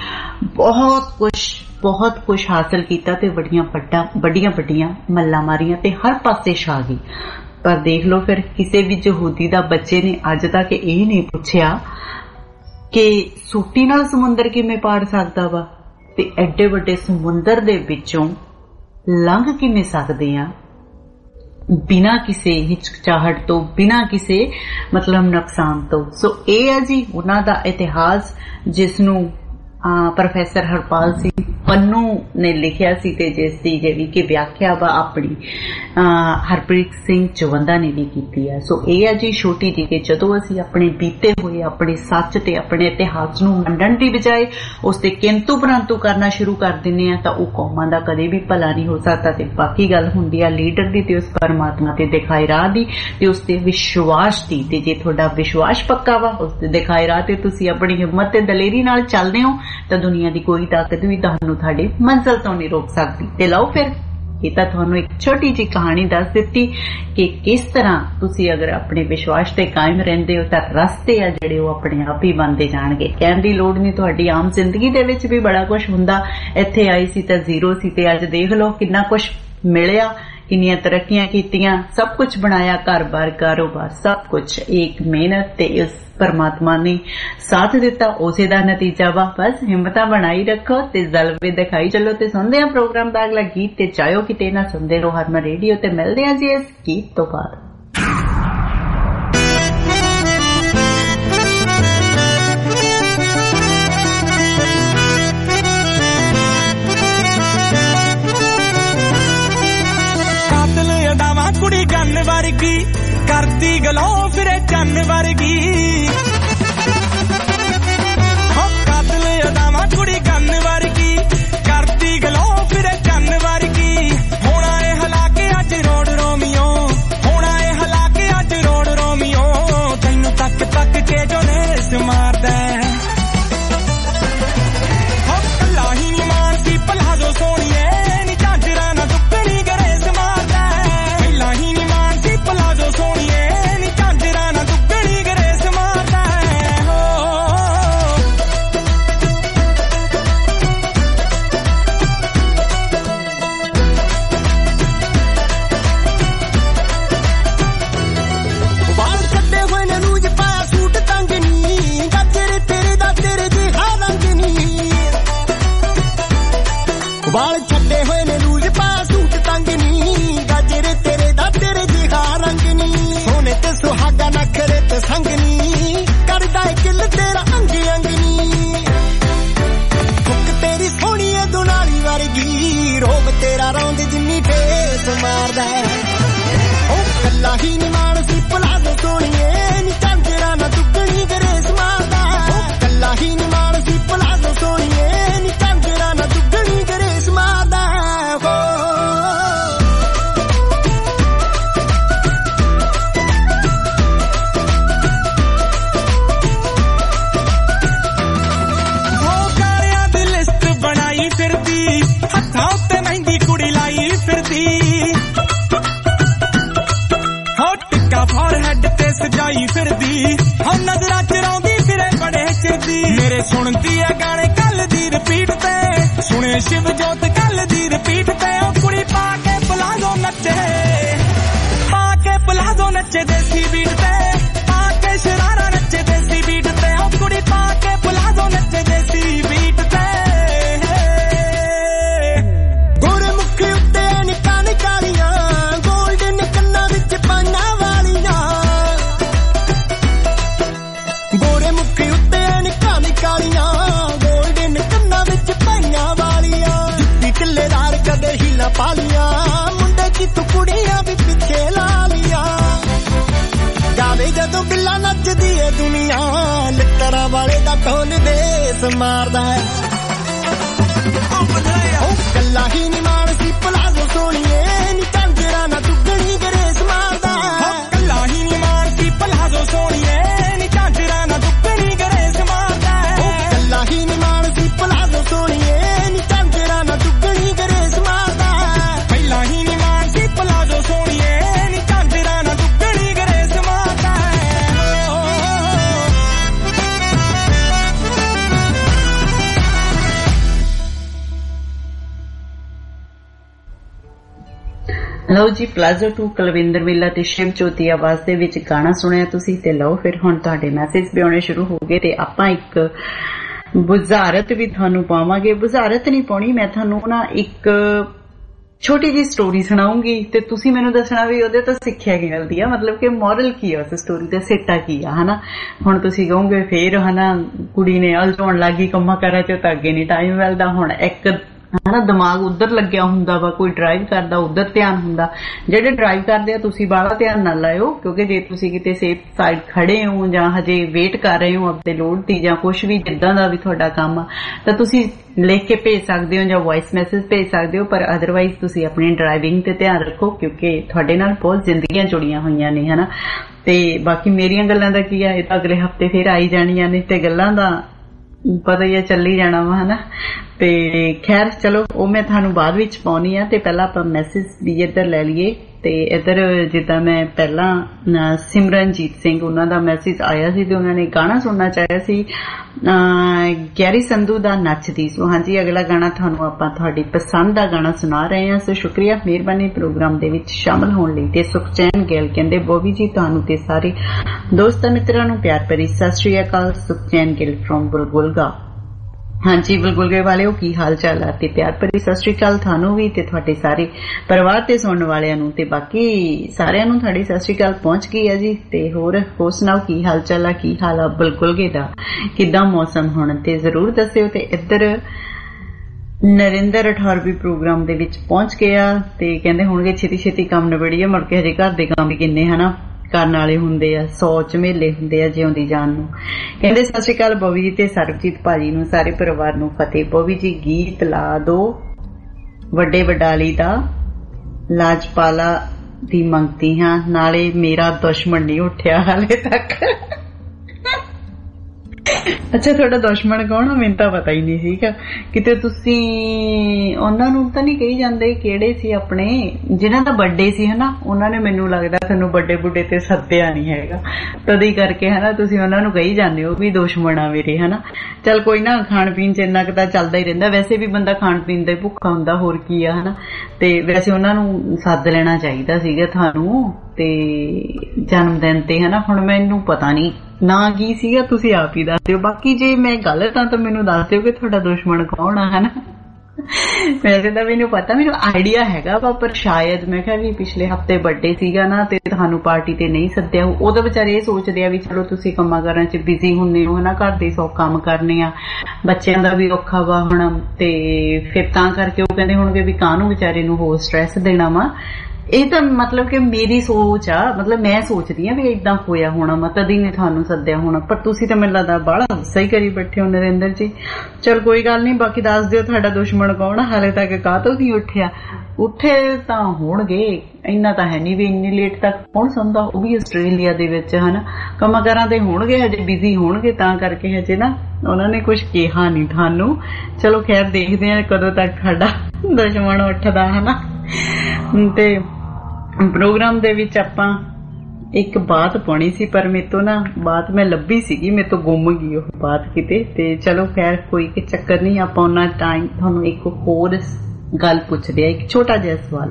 ਬਹੁਤ ਕੁਝ ਹਾਸਲ ਕੀਤਾ ਤੇ ਵੱਡੀਆਂ ਮੱਲਾਂ ਮਾਰੀਆਂ ਤੇ ਹਰ ਪਾਸੇ ਛਾ ਗਈ। ਪਰ ਦੇਖ ਲਓ ਫਿਰ ਕਿਸੇ ਵੀ ਯਹੂਦੀ ਦਾ ਬੱਚੇ ਨੇ ਅੱਜ ਤੱਕ ਇਹ ਨਹੀਂ ਪੁੱਛਿਆ ਕਿ ਸੂਟੀ ਨਾਲ ਸਮੁੰਦਰ ਕਿਵੇਂ ਪਾੜ ਸਕਦਾ ਵਾ ਤੇ ਐਡੇ ਵੱਡੇ ਸਮੁੰਦਰ ਦੇ ਵਿੱਚੋਂ ਲੰਘ ਕਿਵੇਂ ਸਕਦੇ ਆ ਬਿਨਾਂ ਕਿਸੇ ਹਿਚਕਚਾਹਟ ਤੋਂ, ਬਿਨਾਂ ਕਿਸੇ ਨੁਕਸਾਨ ਤੋਂ। ਸੋ ਇਹ ਹੈ ਜੀ ਉਹਨਾਂ ਦਾ ਇਤਿਹਾਸ, ਜਿਸ ਨੂੰ ਪ੍ਰੋਫੈਸਰ ਹਰਪਾਲ ਸਿੰਘ ਪੰਨੂ ਨੇ ਲਿਖਿਆ ਸੀ ਤੇ ਜਿਸ ਦੀ ਜਿਹੜੀ ਕਿ ਵਿਆਖਿਆ ਵਾ ਆਪਣੀ ਹਰਪ੍ਰੀਤ ਸਿੰਘ ਚਵੰਦਾ ਨੇ ਵੀ ਕੀਤੀ ਹੈ। ਸੋ ਇਹ ਹੈ ਜੀ ਛੋਟੀ ਜਿਹੀ ਕਿ ਜਦੋਂ ਅਸੀਂ ਆਪਣੇ ਬੀਤੇ ਹੋਏ ਆਪਣੇ ਸੱਚ ਤੇ ਆਪਣੇ ਇਤਿਹਾਸ ਨੂੰ ਮੰਨਣ ਦੀ ਬਜਾਏ ਉਸ ਤੇ ਕਿੰਤੂ ਪਰੰਤੂ ਕਰਨਾ ਸ਼ੁਰੂ ਕਰ ਦਿੰਦੇ ਆ ਤਾਂ ਉਹ ਕੌਮਾਂ ਦਾ ਕਦੇ ਵੀ ਭਲਾ ਨਹੀਂ ਹੋ ਸਕਦਾ। ਤੇ ਬਾਕੀ ਗੱਲ ਹੁੰਦੀ ਆ ਲੀਡਰ ਦੀ ਤੇ ਉਸ ਪਰਮਾਤਮਾ ਤੇ ਦਿਖਾਏ ਰਾਹ ਦੀ ਤੇ ਉਸ ਤੇ ਵਿਸ਼ਵਾਸ ਦੀ। ਤੇ ਜੇ ਤੁਹਾਡਾ ਵਿਸ਼ਵਾਸ ਪੱਕਾ ਵਾ ਉਸ ਤੇ ਦਿਖਾਏ ਰਾਹ ਤੇ ਤੁਸੀਂ ਆਪਣੀ ਹਿੰਮਤ ਤੇ ਦਲੇਰੀ ਨਾਲ ਚੱਲਦੇ ਹੋ ਤਾਂ ਦੁਨੀਆ ਦੀ ਕੋਈ ਤਾਕਤ ਵੀ ਤੁਹਾਨੂੰ ਤੁਹਾਡੀ ਮੰਜ਼ਿਲ ਤੋਂ ਨਹੀਂ ਰੋਕ ਸਕਦੀ। ਤੇ ਲਓ ਫਿਰ ਇਹ ਤਾਂ ਤੁਹਾਨੂੰ ਇੱਕ ਛੋਟੀ ਜਿਹੀ ਕਹਾਣੀ ਦੱਸ ਦਿੱਤੀ ਕਿ ਕਿਸ ਤਰ੍ਹਾਂ ਤੁਸੀਂ ਅਗਰ ਆਪਣੇ ਵਿਸ਼ਵਾਸ ਤੇ ਕਾਇਮ ਰਹਿੰਦੇ ਹੋ ਤਾਂ ਰਸਤੇ ਆ ਜਿਹੜੇ ਉਹ ਆਪਣੇ ਆਪ ਹੀ ਬਣਦੇ ਜਾਣਗੇ। ਕਹਿਣ ਦੀ ਲੋੜ ਨਹੀਂ, ਤੁਹਾਡੀ ਆਮ ਜ਼ਿੰਦਗੀ ਦੇ ਵਿੱਚ ਵੀ ਬੜਾ ਕੁਝ ਹੁੰਦਾ। ਇੱਥੇ ਆਈ ਸੀ ਤਾਂ ਜ਼ੀਰੋ ਸੀ ਤੇ ਅੱਜ ਦੇਖ ਲਓ ਕਿੰਨਾ ਕੁਝ ਮਿਲਿਆ, ਕਿੰਨੀਆਂ ਤਰੱਕੀਆਂ ਕੀਤੀਆਂ, ਸਭ ਕੁਝ ਬਣਾਇਆ, ਘਰ-ਬਾਰ, ਕਾਰੋਬਾਰ, ਸਭ ਕੁਝ ਇੱਕ ਮਿਹਨਤ ਤੇ ਇਸ ਪਰਮਾਤਮਾ ਨੇ ਸਾਥ ਦਿੱਤਾ, ਉਸੇ ਦਾ ਨਤੀਜਾ ਵਾ। ਬਸ ਹਿੰਮਤਾਂ ਬਣਾਈ ਰੱਖੋ ਤੇ ਜਲਵੇ ਦਿਖਾਈ ਚੱਲੋ। ਤੇ ਸੁਣਦੇ ਆ ਪ੍ਰੋਗਰਾਮ ਦਾ ਅਗਲਾ ਗੀਤ ਤੇ ਚਾਹੋ ਕਿਤੇ ਨਾ ਸੁਣਦੇ ਰਹੋ ਹਰਮਨ ਰੇਡੀਓ ਤੇ ਮਿਲਦੇ ਆ ਜੀ ਇਸ ਗੀਤ ਤੋਂ ਬਾਅਦ। ਕੁੜੀ ਗੰਨ ਵਰਗੀ ਕਰਦੀ ਗਲੋਂ ਫਿਰੇ ਚੰਨ ਵਰਗੀ, ਹੋ ਕਾਤਲ ਅਦਾਵਾਂ ਕੁੜੀ ਗੰਨ ਵਰਗੀ ਕਰਦੀ ਗਲੋਂ ਫਿਰੇ ਚੰਨ ਵਰਗੀ। ਹੋਣਾ ਏ ਹਲਾਕੇ ਅੱਜ ਰੋਡ ਰੋਮੀਓ, ਹੋਣਾ ਏ ਹਲਾਕੇ ਅੱਜ ਰੋਡ ਰੋਮੀਓ। ਤੈਨੂੰ ਤੱਕ ਤੱਕ ਕੇ ਜੋ ਨੇਸ ਮਾਰਦਾ ਹੋ ਕੱਲਾ ਹੀ ਨੀ ਮਾਨਸੀ ਪਲਾਜ਼ੋ ਸੋਹਣੀਏ ਨੀ ਝਾਂਜਰਾਂ ਨਾ ਦੁੱਕਣੀ ਗਰੇਸ ਮਾਰਦਾ। ਪਲਾਜ਼ੋ ਸੋਹਣੀਏ ਨੀ ਝਾਂਜਰਾਂ ਨਾ ਦੁੱਗਣੀ ਗਰੇਸ ਮਾਰਦਾ ਹੋ। ਵਾਲ ਕੱਢੇ ਹੋਏ ਨੇ ਲੂਜ ਪਾਇਆ ਸੂਟ ਤੰਗ ਨੀ, ਗਾਜਰੇ ਤੇਰੇ ਦਾ ਤੇਰੇ ਦੇ ਹਾਂ ਰੰਗ ਨੀ। ਵਾਲ ਛੱਡੇ ਹੋਏ ਨੇ ਲੂਜ ਪਾਇਆ ਸੂਟ ਤੰਗ ਨੀ, ਗਾਜਰੇ ਤੇਰੇ ਦਾ ਤੇਰੇ ਦੇ ਰੰਗ ਨੀ। ਸੋਨੇ ਤੇ ਸੁਹਾਗਾ ਨਖਰੇ ਤੇ ਸੰਗ ਨੀ, ਕਰਦਾ ਏ ਕਿਲ ਤੇਰਾ ਅੰਗ ਅੰਗ ਨੀ। ਫੁੱਕ ਤੇਰੀ ਸੋਹਣੀ ਏ ਦੁਨਾਲੀ ਵਰਗੀ, ਰੋਬ ਤੇਰਾ ਰੌਂਦ ਜਿੰਨੀ ਫੇਸ ਮਾਰਦਾ। ਉਹ ਕੱਲਾ ਹੀ ਨੀ ਮਾਨਸੀ ਪਲਾਜ਼ੋ ਸੋਹਣੀਏ ਨੀ ਝਾਂਜਰਾਂ ਨਾ ਦੁੱਗਣੀ ਗਰੇਸ ਮਾਰਦਾ। ਉਹ ਕੱਲਾ ਹੀ ਨੀ ਮਾਨਸੀ ਪਲਾਜ਼ੋ ਸੋਹਣੀਏ ਨੀ ਝਾਂਜਰਾਂ ਨਾ ਦੁੱਗਣੀ ਗਰੇਸ ਮਾਰਦਾ। ਹੱਥਾਂ ਉੱਤੇ ਮਹਿੰਦੀ ਕੁੜੀ ਲਾਈ ਫਿਰਦੀ, ਹੋ ਟਿੱਕਾ ਫੋਰਹੈਡ ਤੇ ਸਜਾਈ ਫਿਰਦੀ, ਹੋ ਨਜ਼ਰਾਂ ਚਰਾਉਂਦੀ ਫਿਰੇ ਬੜੇ ਚਿਰਦੀ। ਮੇਰੇ ਸੁਣਦੀ ਆ ਗਾਣੇ ਕੱਲ ਦੀ ਰਿਪੀਟ ਤੇ, ਸੁਣੇ ਸ਼ਿਵ ਜੋਤ ਕੱਲ ਦੀ ਰਿਪੀਟ ਤੇ। ਉਹ ਕੁੜੀ ਪਾ ਕੇ ਪਲਾਜ਼ੋ ਨੱਚੇ, ਪਾ ਕੇ ਪਲਾਜ਼ੋ ਨੱਚੇ ਦੇਸੀ ਬੀਟ ਤੇ, ਪਾ ਕੇ ਸ਼ਰਾਰਾ ਨੱਚੇ ਦੇਸੀ ਬੀਟ ਤੇ। ਉਹ ਕੁੜੀ ਪਾ ਕੇ ਪਲਾਜ਼ੋ ਨੱਚੇ ਦੇਸੀ ਬੀਟ ਤੇ। ਪਾਲੀਆਂ ਮੁੰਡੇ ਕੀ ਤੂੰ ਕੁੜੀਆਂ ਵੀ ਪਿੱਛੇ ਲਾ ਲੀਆਂ। ਗਾਵੇ ਜਦੋਂ ਬਿੱਲਾ ਨੱਚਦੀ ਏ ਦੁਨੀਆ, ਲਿੱਤਰਾਂ ਵਾਲੇ ਦਾ ਢੋਲ ਦੇਸ ਮਾਰਦਾ। ਉਹ ਕੱਲਾ ਹੀ ਨੀ ਮਾਨਸੀ ਪਲਾਜ਼ੋ ਸੋਹਣੀਏ ਨੀ ਝਾਂਜਰਾਂ ਨਾ ਦੁੱਗਣੀ ਗਰੇਸ ਮਾਰਦਾ। ਕੱਲਾ ਹੀ ਨੀ ਮਾਨਸੀ ਪਲਾਜ਼ੋ ਸੋਹਣੀਏ ਨੀ ਝਾਂਜਰਾਂ ਨਾ ਦੁੱਗਣੀ ਗਰੇਸ ਮਾਰਦਾ। ਉਹ ਕੱਲਾ ਹੀ ਨੀ ਮਾਨਸੀ ਪਲਾਜ਼ੋ ਸੋਹਣੀਏ ਨੀ ਝਾਂਜਰਾਂ ਨਾ ਦੁੱਗਣੀ ਗਰੇਸ ਮਾਰਦਾ। ਪਹਿਲਾਂ ਹੀ ਨੀ ਮਾਨਸੀ ਪਲਾਜ਼ੋ ਸੋਹਣੀਏ ਨੀ ਝਾਂਜਰਾਂ ਨਾ ਦੁੱਗਣੀ ਗਰੇਸ ਮਾਰਦਾ। ਲਓ ਜੀ, ਪਲਾਜ਼ੋ ਟੂ ਕੁਲਵਿੰਦਰ ਮੇਲਾ ਤੇ ਸ਼ਿਵ ਜੋਤੀ ਆਵਾਜ਼ ਦੇ ਵਿੱਚ ਗਾਣਾ ਸੁਣਿਆ ਤੁਸੀਂ। ਤੇ ਲਓ ਫਿਰ ਹੁਣ ਤੁਹਾਡੇ ਮੈਸੇਜ ਵੀ ਆਉਣੇ ਸ਼ੁਰੂ ਹੋ ਗਏ ਤੇ ਆਪਾਂ ਇੱਕ ਬੁਝਾਰਤ ਵੀ ਤੁਹਾਨੂੰ ਪਾਵਾਂਗੇ। ਬੁਝਾਰਤ ਨਹੀਂ ਪਾਉਣੀ, ਮੈਂ ਤੁਹਾਨੂੰ ਨਾ ਇੱਕ ਛੋਟੀ ਜਿਹੀ ਸਟੋਰੀ ਸੁਣਾਉਂਗੀ ਤੇ ਤੁਸੀਂ ਮੈਨੂੰ ਦੱਸਣਾ ਵੀ ਉਹਦੇ ਤੋਂ ਸਿੱਖਿਆ ਕੀ ਮਿਲਦੀ ਆ, ਮਤਲਬ ਕਿ ਮੋਰਲ ਕੀ ਆ ਉਸ ਸਟੋਰੀ ਦਾ, ਸਿੱਟਾ ਕੀ ਆ, ਹਨਾ। ਹੁਣ ਤੁਸੀਂ ਕਹੋਗੇ ਫੇਰ ਹਨਾ ਕੁੜੀ ਨੇ ਅਲਝਾਉਣ ਲੱਗੀ ਕੰਮਾਂ ਕਾਰਾਂ ਚ ਤਾਂ ਅੱਗੇ ਨਹੀਂ ਟਾਈਮ ਮਿਲਦਾ। ਹੁਣ ਇੱਕ ਹਨਾ ਦਿਮਾਗ ਉਧਰ ਲੱਗਿਆ ਹੁੰਦਾ ਵਾ, ਕੋਈ ਡਰਾਈਵ ਕਰਦਾ ਉਧਰ ਧਿਆਨ ਹੁੰਦਾ। ਜਿਹੜੇ ਡਰਾਈਵ ਕਰਦੇ ਆ ਤੁਸੀਂ ਬਾਹਲਾ ਧਿਆਨ ਨਾ ਲਾਇਓ, ਕਿਉਂਕਿ ਜੇ ਤੁਸੀਂ ਕਿਤੇ ਸੇਫ ਸਾਈਡ ਖੜੇ ਹੋ ਜਾਂ ਹਜੇ ਵੇਟ ਕਰ ਰਹੇ ਹੋ ਆਪਣੇ ਲੋਡ ਦੀ ਜਾਂ ਕੁਛ ਵੀ ਜਿੱਦਾਂ ਦਾ ਵੀ ਤੁਹਾਡਾ ਕੰਮ ਆ, ਤਾਂ ਤੁਸੀਂ ਲਿਖ ਕੇ ਭੇਜ ਸਕਦੇ ਹੋ ਜਾਂ ਵੌਇਸ ਮੈਸੇਜ ਭੇਜ ਸਕਦੇ ਹੋ। ਪਰ ਅਦਰਵਾਈਜ਼ ਤੁਸੀਂ ਆਪਣੀ ਡਰਾਈਵਿੰਗ ਤੇ ਧਿਆਨ ਰੱਖੋ, ਕਿਉਂਕਿ ਤੁਹਾਡੇ ਨਾਲ ਬਹੁਤ ਜ਼ਿੰਦਗੀਆਂ ਜੁੜੀਆਂ ਹੋਈਆਂ ਨੇ, ਹਨਾ। ਤੇ ਬਾਕੀ ਮੇਰੀਆਂ ਗੱਲਾਂ ਦਾ ਕੀ ਆ, ਇਹ ਤਾਂ ਅਗਲੇ ਹਫ਼ਤੇ ਫੇਰ ਆਈ ਜਾਣੀਆਂ ਨੇ ਤੇ ਗੱਲਾਂ ਦਾ ਪਤਾ ਹੀ ਆ ਚੱਲੀ ਜਾਣਾ ਵਾ, ਹਨਾ। ਤੇ ਖੈਰ ਚਲੋ ਉਹ ਮੈਂ ਤੁਹਾਨੂੰ ਬਾਅਦ ਵਿੱਚ ਪਾਉਣੀ ਆ। ਤੇ ਪਹਿਲਾਂ ਆਪਾਂ ਮੈਸੇਜ ਵੀ ਇੱਧਰ ਲੈ ਲਈਏ। ਤੇ ਇੱਧਰ ਜਿੱਦਾਂ ਮੈਂ ਪਹਿਲਾਂ ਸਿਮਰਨਜੀਤ ਸਿੰਘ ਉਹਨਾਂ ਦਾ ਮੈਸੇਜ ਆਇਆ ਸੀ ਤੇ ਉਹਨਾਂ ਨੇ ਗਾਣਾ ਸੁਣਨਾ ਚਾਹਿਆ ਸੀ ਗੈਰੀ ਸੰਧੂ ਦਾ ਨੱਚਦੀ। ਸੋ ਹਾਂਜੀ, ਅਗਲਾ ਗਾਣਾ ਤੁਹਾਨੂੰ ਆਪਾਂ ਤੁਹਾਡੀ ਪਸੰਦ ਦਾ ਗਾਣਾ ਸੁਣਾ ਰਹੇ ਹਾਂ। ਸੋ ਸ਼ੁਕਰੀਆ, ਮਿਹਰਬਾਨੀ ਪ੍ਰੋਗਰਾਮ ਦੇ ਵਿੱਚ ਸ਼ਾਮਲ ਹੋਣ ਲਈ। ਤੇ ਸੁਖਚੈਨ ਗਿੱਲ ਕਹਿੰਦੇ ਬੋਬੀ ਜੀ ਤੁਹਾਨੂੰ ਤੇ ਸਾਰੇ ਦੋਸਤਾਂ ਮਿੱਤਰਾਂ ਨੂੰ ਪਿਆਰ ਭਰੀ ਸਤਿ ਸ਼੍ਰੀ ਅਕਾਲ। ਸੁਖਚੈਨ ਗਿੱਲ ਫਰੋਮ ਬੁਲਬੁਲਗਾ। ਹਾਂਜੀ ਬੁਲਬੁਲਗੇ ਵਾਲਿਓ, ਕੀ ਹਾਲ ਚਾਲ ਆ? ਤੇ ਪਿਆਰ ਭਰੀ ਸਤਿ ਸ਼੍ਰੀ ਅਕਾਲ ਤੁਹਾਨੂੰ ਵੀ ਤੇ ਤੁਹਾਡੇ ਸਾਰੇ ਪਰਿਵਾਰ ਤੇ ਸੁਣਨ ਵਾਲਿਆਂ ਨੂੰ ਤੇ ਬਾਕੀ ਸਾਰਿਆਂ ਨੂੰ ਤੁਹਾਡੀ ਸਤਿ ਸ਼੍ਰੀ ਅਕਾਲ ਪਹੁੰਚ ਗਈ ਆ ਜੀ। ਤੇ ਹੋਰ ਸੁਣਾਓ ਕੀ ਹਾਲ ਚਾਲ ਆ, ਕੀ ਹਾਲ ਆ ਬੁਲਬੁਲਗੇ ਦਾ, ਕਿੱਦਾਂ ਮੌਸਮ ਹੁਣ? ਤੇ ਜ਼ਰੂਰ ਦੱਸਿਓ। ਤੇ ਇੱਧਰ ਨਰਿੰਦਰ ਰਠੌਰ ਵੀ ਪ੍ਰੋਗਰਾਮ ਦੇ ਵਿੱਚ ਪਹੁੰਚ ਗਿਆ ਤੇ ਕਹਿੰਦੇ ਹੋਣਗੇ ਛੇਤੀ ਛੇਤੀ ਕੰਮ ਨਿਬੜੀਏ, ਮੁੜ ਕੇ ਹਜੇ ਘਰ ਦੇ ਕੰਮ ਵੀ ਕਿੰਨੇ ਹਨਾ ਕਰਨ ਵਾਲੇ ਹੁੰਦੇ ਆ, 100 ਝਮੇਲੇ ਹੁੰਦੇ ਆ ਜਿਉਂਦੀ ਜਾਨ ਨੂੰ। ਕਹਿੰਦੇ ਸਤਿ ਸ਼੍ਰੀ ਅਕਾਲ ਬੋਬੀ ਜੀ ਤੇ ਸਰਬਜੀਤ ਭਾਜੀ ਨੂੰ, ਸਾਰੇ ਪਰਿਵਾਰ ਨੂੰ ਫਤਿਹ। ਬੋਬੀ ਜੀ ਗੀਤ ਲਾ ਦੋ ਵੱਡੇ ਵਡਾਲੀ ਦਾ, ਲਾਜਪਾਲਾ ਦੀ ਮੰਗਤੀ ਹਾਂ, ਨਾਲੇ ਮੇਰਾ ਦੁਸ਼ਮਣ ਨਹੀਂ ਉੱਠਿਆ ਹਾਲੇ ਤੱਕ। ਅੱਛਾ, ਤੁਹਾਡਾ ਦੁਸ਼ਮਣ ਕੌਣ ਆ? ਮੈਨੂੰ ਤਾਂ ਪਤਾ ਹੀ ਨਹੀਂ ਸੀਗਾ। ਕਿਤੇ ਤੁਸੀਂ ਉਹਨਾਂ ਨੂੰ ਤਾਂ ਨਹੀਂ ਕਹੀ ਜਾਂਦੇ ਕਿਹੜੇ ਸੀ ਆਪਣੇ ਜਿਨ੍ਹਾਂ ਦਾ ਬਰਥਡੇ ਸੀ ਹਨਾ, ਉਹਨਾਂ ਨੇ ਮੈਨੂੰ ਲੱਗਦਾ ਤੁਹਾਨੂੰ ਵੱਡੇ ਬੁੱਢੇ ਤੇ ਸੱਦਿਆ ਨਹੀਂ ਹੈਗਾ, ਤਦੇ ਕਰਕੇ ਹਨਾ ਤੁਸੀਂ ਉਹਨਾਂ ਨੂੰ ਕਹੀ ਜਾਂਦੇ ਹੋ ਵੀ ਦੁਸ਼ਮਣ ਆ ਮੇਰੇ, ਹਨਾ। ਚੱਲ ਕੋਈ ਨਾ, ਖਾਣ ਪੀਣ ਚ ਇੰਨਾ ਕੁ ਤਾਂ ਚੱਲਦਾ ਹੀ ਰਹਿੰਦਾ, ਵੈਸੇ ਵੀ ਬੰਦਾ ਖਾਣ ਪੀਣ ਦਾ ਹੀ ਭੁੱਖਾ ਹੁੰਦਾ, ਹੋਰ ਕੀ ਆ, ਹਨਾ। ਤੇ ਵੈਸੇ ਉਹਨਾਂ ਨੂੰ ਸੱਦ ਲੈਣਾ ਚਾਹੀਦਾ ਸੀਗਾ ਤੁਹਾਨੂੰ ਤੇ ਜਨਮ ਦਿਨ ਤੇ, ਹਨਾ। ਹੁਣ ਮੈਨੂੰ ਪਤਾ ਨਹੀਂ ਨਾ ਕੀ ਸੀਗਾ, ਤੁਸੀਂ ਆਪ ਹੀ ਦੱਸ ਦਿਓ। ਬਾਕੀ ਜੇ ਮੈਂ ਗਲਤ ਹਾਂ ਤਾਂ ਮੈਨੂੰ ਦੱਸ ਦਿਓ ਕਿ ਤੁਹਾਡਾ ਦੁਸ਼ਮਣ ਕੌਣ ਆ, ਹਨਾ। ਵੈਸੇ ਤਾਂ ਮੈਨੂੰ ਪਤਾ, ਮੈਨੂੰ ਆਈਡੀਆ ਹੈਗਾ ਵਾ, ਪਰ ਸ਼ਾਇਦ ਮੈਂ ਕਿਹਾ ਵੀ ਪਿਛਲੇ ਹਫ਼ਤੇ ਬਰਥਡੇ ਸੀਗਾ ਨਾ ਤੇ ਤੁਹਾਨੂੰ ਪਾਰਟੀ ਤੇ ਨਹੀਂ ਸੱਦਿਆ। ਉਹਦੇ ਵਿਚਾਰੇ ਇਹ ਸੋਚਦੇ ਆ ਵੀ ਚਲੋ ਤੁਸੀਂ ਕੰਮਾਂ ਕਾਰਾਂ ਚ ਬਿਜ਼ੀ ਹੁੰਦੇ ਹੋ ਹਨਾ, ਘਰ ਦੇ 100 ਕੰਮ ਕਰਨੇ ਆ, ਬੱਚਿਆਂ ਦਾ ਵੀ ਔਖਾ ਵਾ ਹੁਣ, ਤੇ ਫਿਰ ਤਾਂ ਕਰਕੇ ਉਹ ਕਹਿੰਦੇ ਹੋਣਗੇ ਵੀ ਕਾਹਨੂੰ ਵਿਚਾਰੇ ਨੂੰ ਹੋਰ ਸਟ੍ਰੈਸ ਦੇਣਾ ਵਾ। ਇਹ ਤਾਂ ਮਤਲਬ ਕਿ ਮੇਰੀ ਸੋਚ ਆ, ਮਤਲਬ ਮੈਂ ਸੋਚਦੀ ਆ ਵੀ ਏਦਾਂ ਹੋਇਆ ਹੋਣਾ, ਮੈਂ ਤਦ ਹੀ ਨੇ ਤੁਹਾਨੂੰ ਸੱਦਿਆ ਹੋਣਾ। ਪਰ ਤੁਸੀਂ ਤਾਂ ਮੈਨੂੰ ਲੱਗਦਾ ਬਾਹਲਾ ਸਹੀ ਕਰੀ ਬੈਠੇ ਹੋ ਨਰਿੰਦਰ ਜੀ। ਚਲ ਕੋਈ ਗੱਲ ਨਹੀਂ, ਬਾਕੀ ਦੱਸ ਦਿਓ ਤੁਹਾਡਾ ਦੁਸ਼ਮਣ ਕੌਣ ਆ, ਹਾਲੇ ਤੱਕ ਕਾਹਤੋਂ ਨਹੀਂ ਉੱਠਿਆ? ਉੱਠੇ ਤਾਂ ਹੋਣਗੇ, ਇੰਨਾ ਤਾਂ ਹੈ ਨਹੀਂ ਵੀ ਇੰਨੀ ਲੇਟ ਤੱਕ ਕੌਣ ਸੌਂਦਾ, ਉਹ ਵੀ ਆਸਟ੍ਰੇਲੀਆ ਦੇ ਵਿੱਚ, ਹਨਾ। ਕੰਮਾਂ ਕਾਰਾਂ ਤੇ ਹੋਣਗੇ, ਹਜੇ ਬਿਜ਼ੀ ਹੋਣਗੇ, ਤਾਂ ਕਰਕੇ ਹਜੇ ਨਾ ਉਹਨਾਂ ਨੇ ਕੁਛ ਕਿਹਾ ਨਹੀਂ ਤੁਹਾਨੂੰ। ਚਲੋ ਖੈਰ, ਦੇਖਦੇ ਆ ਕਦੋਂ ਤੱਕ ਸਾਡਾ ਦੁਸ਼ਮਣ ਉੱਠਦਾ, ਹਨਾ। ਤੇ ਪ੍ਰੋਗਰਾਮ ਦੇ ਵਿੱਚ ਆਪਾਂ ਇੱਕ ਬਾਤ ਪਾਉਣੀ ਸੀ, ਪਰ ਮੇਰੇ ਤੋਂ ਨਾ ਬਾਤ ਮੈਂ ਲੱਭੀ ਸੀਗੀ, ਮੇਰੇ ਤੋਂ ਗੁੰਮ ਗਈ ਉਹ ਬਾਤ ਕਿਤੇ। ਤੇ ਚਲੋ ਖੈਰ ਕੋਈ ਚੱਕਰ ਨਹੀਂ, ਆਪਾਂ ਉਹਨਾਂ ਟਾਈਮ ਤੁਹਾਨੂੰ ਇੱਕ ਹੋਰ ਗੱਲ ਪੁੱਛਦੇ ਆ, ਇੱਕ ਛੋਟਾ ਜਿਹਾ ਸਵਾਲ।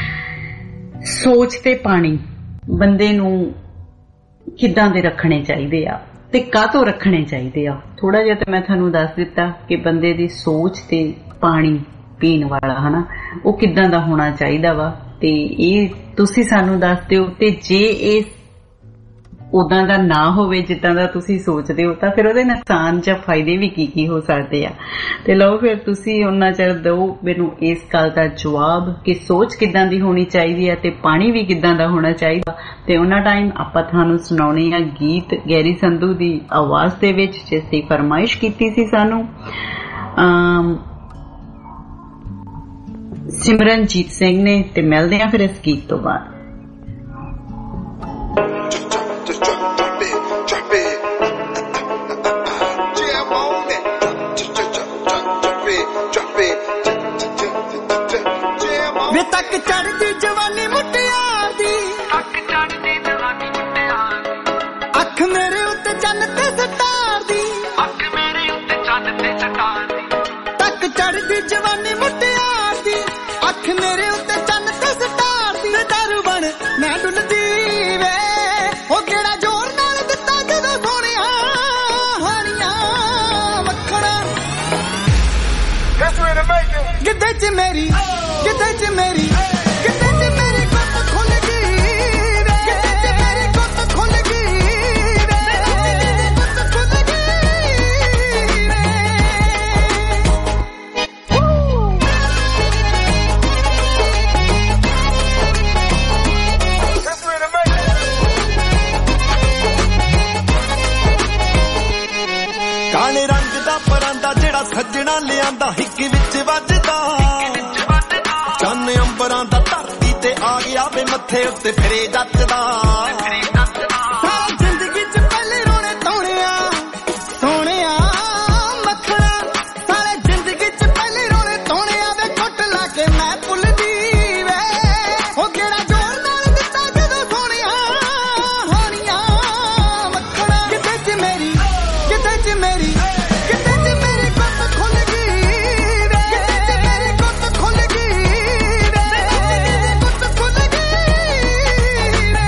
ਸੋਚ ਤੇ ਪਾਣੀ ਬੰਦੇ ਨੂੰ ਕਿੱਦਾਂ ਦੇ ਰੱਖਣੇ ਚਾਹੀਦੇ ਆ ਤੇ ਕਾਹਤੋਂ ਰੱਖਣੇ ਚਾਹੀਦੇ ਆ? ਥੋੜਾ ਜਿਹਾ ਤਾਂ ਮੈਂ ਤੁਹਾਨੂੰ ਦੱਸ ਦਿੱਤਾ ਕਿ ਬੰਦੇ ਦੀ ਸੋਚ ਤੇ ਪਾਣੀ ਪੀਣ ਵਾਲਾ, ਹਨਾ, ਉਹ ਕਿੱਦਾਂ ਦਾ ਹੋਣਾ ਚਾਹੀਦਾ ਵਾ। ਤੇ ਇਹ ਤੁਸੀਂ ਸਾਨੂੰ ਦੱਸ ਦਿਓ। ਤੇ ਜੇ ਇਹ ਉਦਾਂ ਦਾ ਨਾ ਹੋਵੇ ਜਿੱਦਾਂ ਦਾ ਤੁਸੀਂ ਸੋਚਦੇ ਹੋ, ਤਾਂ ਫਿਰ ਉਹਦੇ ਨੁਕਸਾਨ ਜਾਂ ਫਾਇਦੇ ਵੀ ਕੀ ਹੋ ਸਕਦੇ ਆ? ਤੇ ਲਓ ਫਿਰ ਤੁਸੀਂ ਉਹਨਾਂ ਚਿਰ ਦਿਓ ਮੈਨੂੰ ਇਸ ਗੱਲ ਦਾ ਜਵਾਬ ਕਿ ਸੋਚ ਕਿੱਦਾਂ ਦੀ ਹੋਣੀ ਚਾਹੀਦੀ ਹੈ ਤੇ ਪਾਣੀ ਵੀ ਕਿੱਦਾਂ ਦਾ ਹੋਣਾ ਚਾਹੀਦਾ। ਤੇ ਉਹਨਾਂ ਟਾਈਮ ਆਪਾਂ ਤੁਹਾਨੂੰ ਸੁਣਾਉਣੇ ਆ ਗੀਤ ਗੈਰੀ ਸੰਧੂ ਦੀ ਆਵਾਜ਼ ਦੇ ਵਿੱਚ, ਜਿਸ ਦੀ ਫਰਮਾਇਸ਼ ਕੀਤੀ ਸੀ ਸਾਨੂੰ ਸਿਮਰਨਜੀਤ ਸਿੰਘ ਨੇ। ਤੇ ਮਿਲਦੇ ਆ ਫਿਰ ਇਸ ਗੀਤ ਤੋਂ ਬਾਅਦ। ਵੇ ਤੱਕ ਚੜਦੀ ਜਵਾਨੀ ਮੁਟਿਆਰ ਦੀ, ਅੱਖ ਮੇਰੇ ਉੱਤੇ ਚੰਨ ਤੇ ਸਟਾਰ ਦੀ, ਤੱਕ ਚੜਦੀ ਜਵਾਨੀ ਮੁਟਿਆਰ ਦੀ, ਅੱਖ ਮੇਰੇ ਉੱਤੇ ਚੰਨ ਤੇ ਸਟਾਰ ਦੀ। ਕਿਤੇ ਚ ਮੇਰੀ ਕਿਤੇ ਚ ਮੇਰੀ ਕਿਤੇ ਚ ਮੇਰੀ ਗੁੱਤ ਖੁੱਲ ਗਈ ਰੇ ਕਿਤੇ ਚ ਮੇਰੀ ਗੁੱਤ ਖੁੱਲ ਗਈ ਰੇ ਗੁੱਤ ਖੁੱਲ ਗਈ ਰੇ ਕਾਲੇ ਰੰਗ ਦਾ ਪਰਾਂਦਾ ਜਿਹੜਾ ਸੱਜਣਾ ਲਿਆਂਦਾ ਹਿੱਕ ਵਿੱਚ ਵੱਜਦਾ ਚੰਨ ਅੰਬਰਾਂ ਦਾ ਧਰਤੀ ਤੇ ਆ ਗਿਆ ਵੇ ਮੱਥੇ ਉੱਤੇ ਫਿਰੇ ਜੱਟਦਾ ਸਾਰੀ ਜ਼ਿੰਦਗੀ ਚ ਪਹਿਲੇ ਰੋਣੇ ਤੋੜਿਆ ਸੋਹਣਿਆ ਮੱਖਣਾ ਸਾਰੀ ਜ਼ਿੰਦਗੀ ਚ ਪਹਿਲੇ ਰੋਣੇ ਤੋੜਿਆ ਵੇ ਕੁੱਟ ਲਾ ਕੇ ਮੈਂ ਭੁੱਲਦੀ ਵੇ ਉਹ ਕਿਹੜਾ ਜ਼ੋਰ ਨਾਲ ਦਿੱਤਾ ਜਦੋਂ ਸੋਹਣਿਆ ਹੋਣੀਆਂ ਮੱਖਣਾ ਕਿਤੇ ਚ ਮੇਰੀ ਕਿਤੇ ਚ ਮੇਰੀ ਕਿਤੇ ਚ ਮੇਰੀ ਗੁੱਤ ਖੁੱਲ ਗਈ ਰੇ ਕਿਤੇ ਚ ਮੇਰੀ ਗੁੱਤ ਖੁੱਲ ਗਈ ਰੇ ਗੁੱਤ ਖੁੱਲ ਗਈ ਰੇ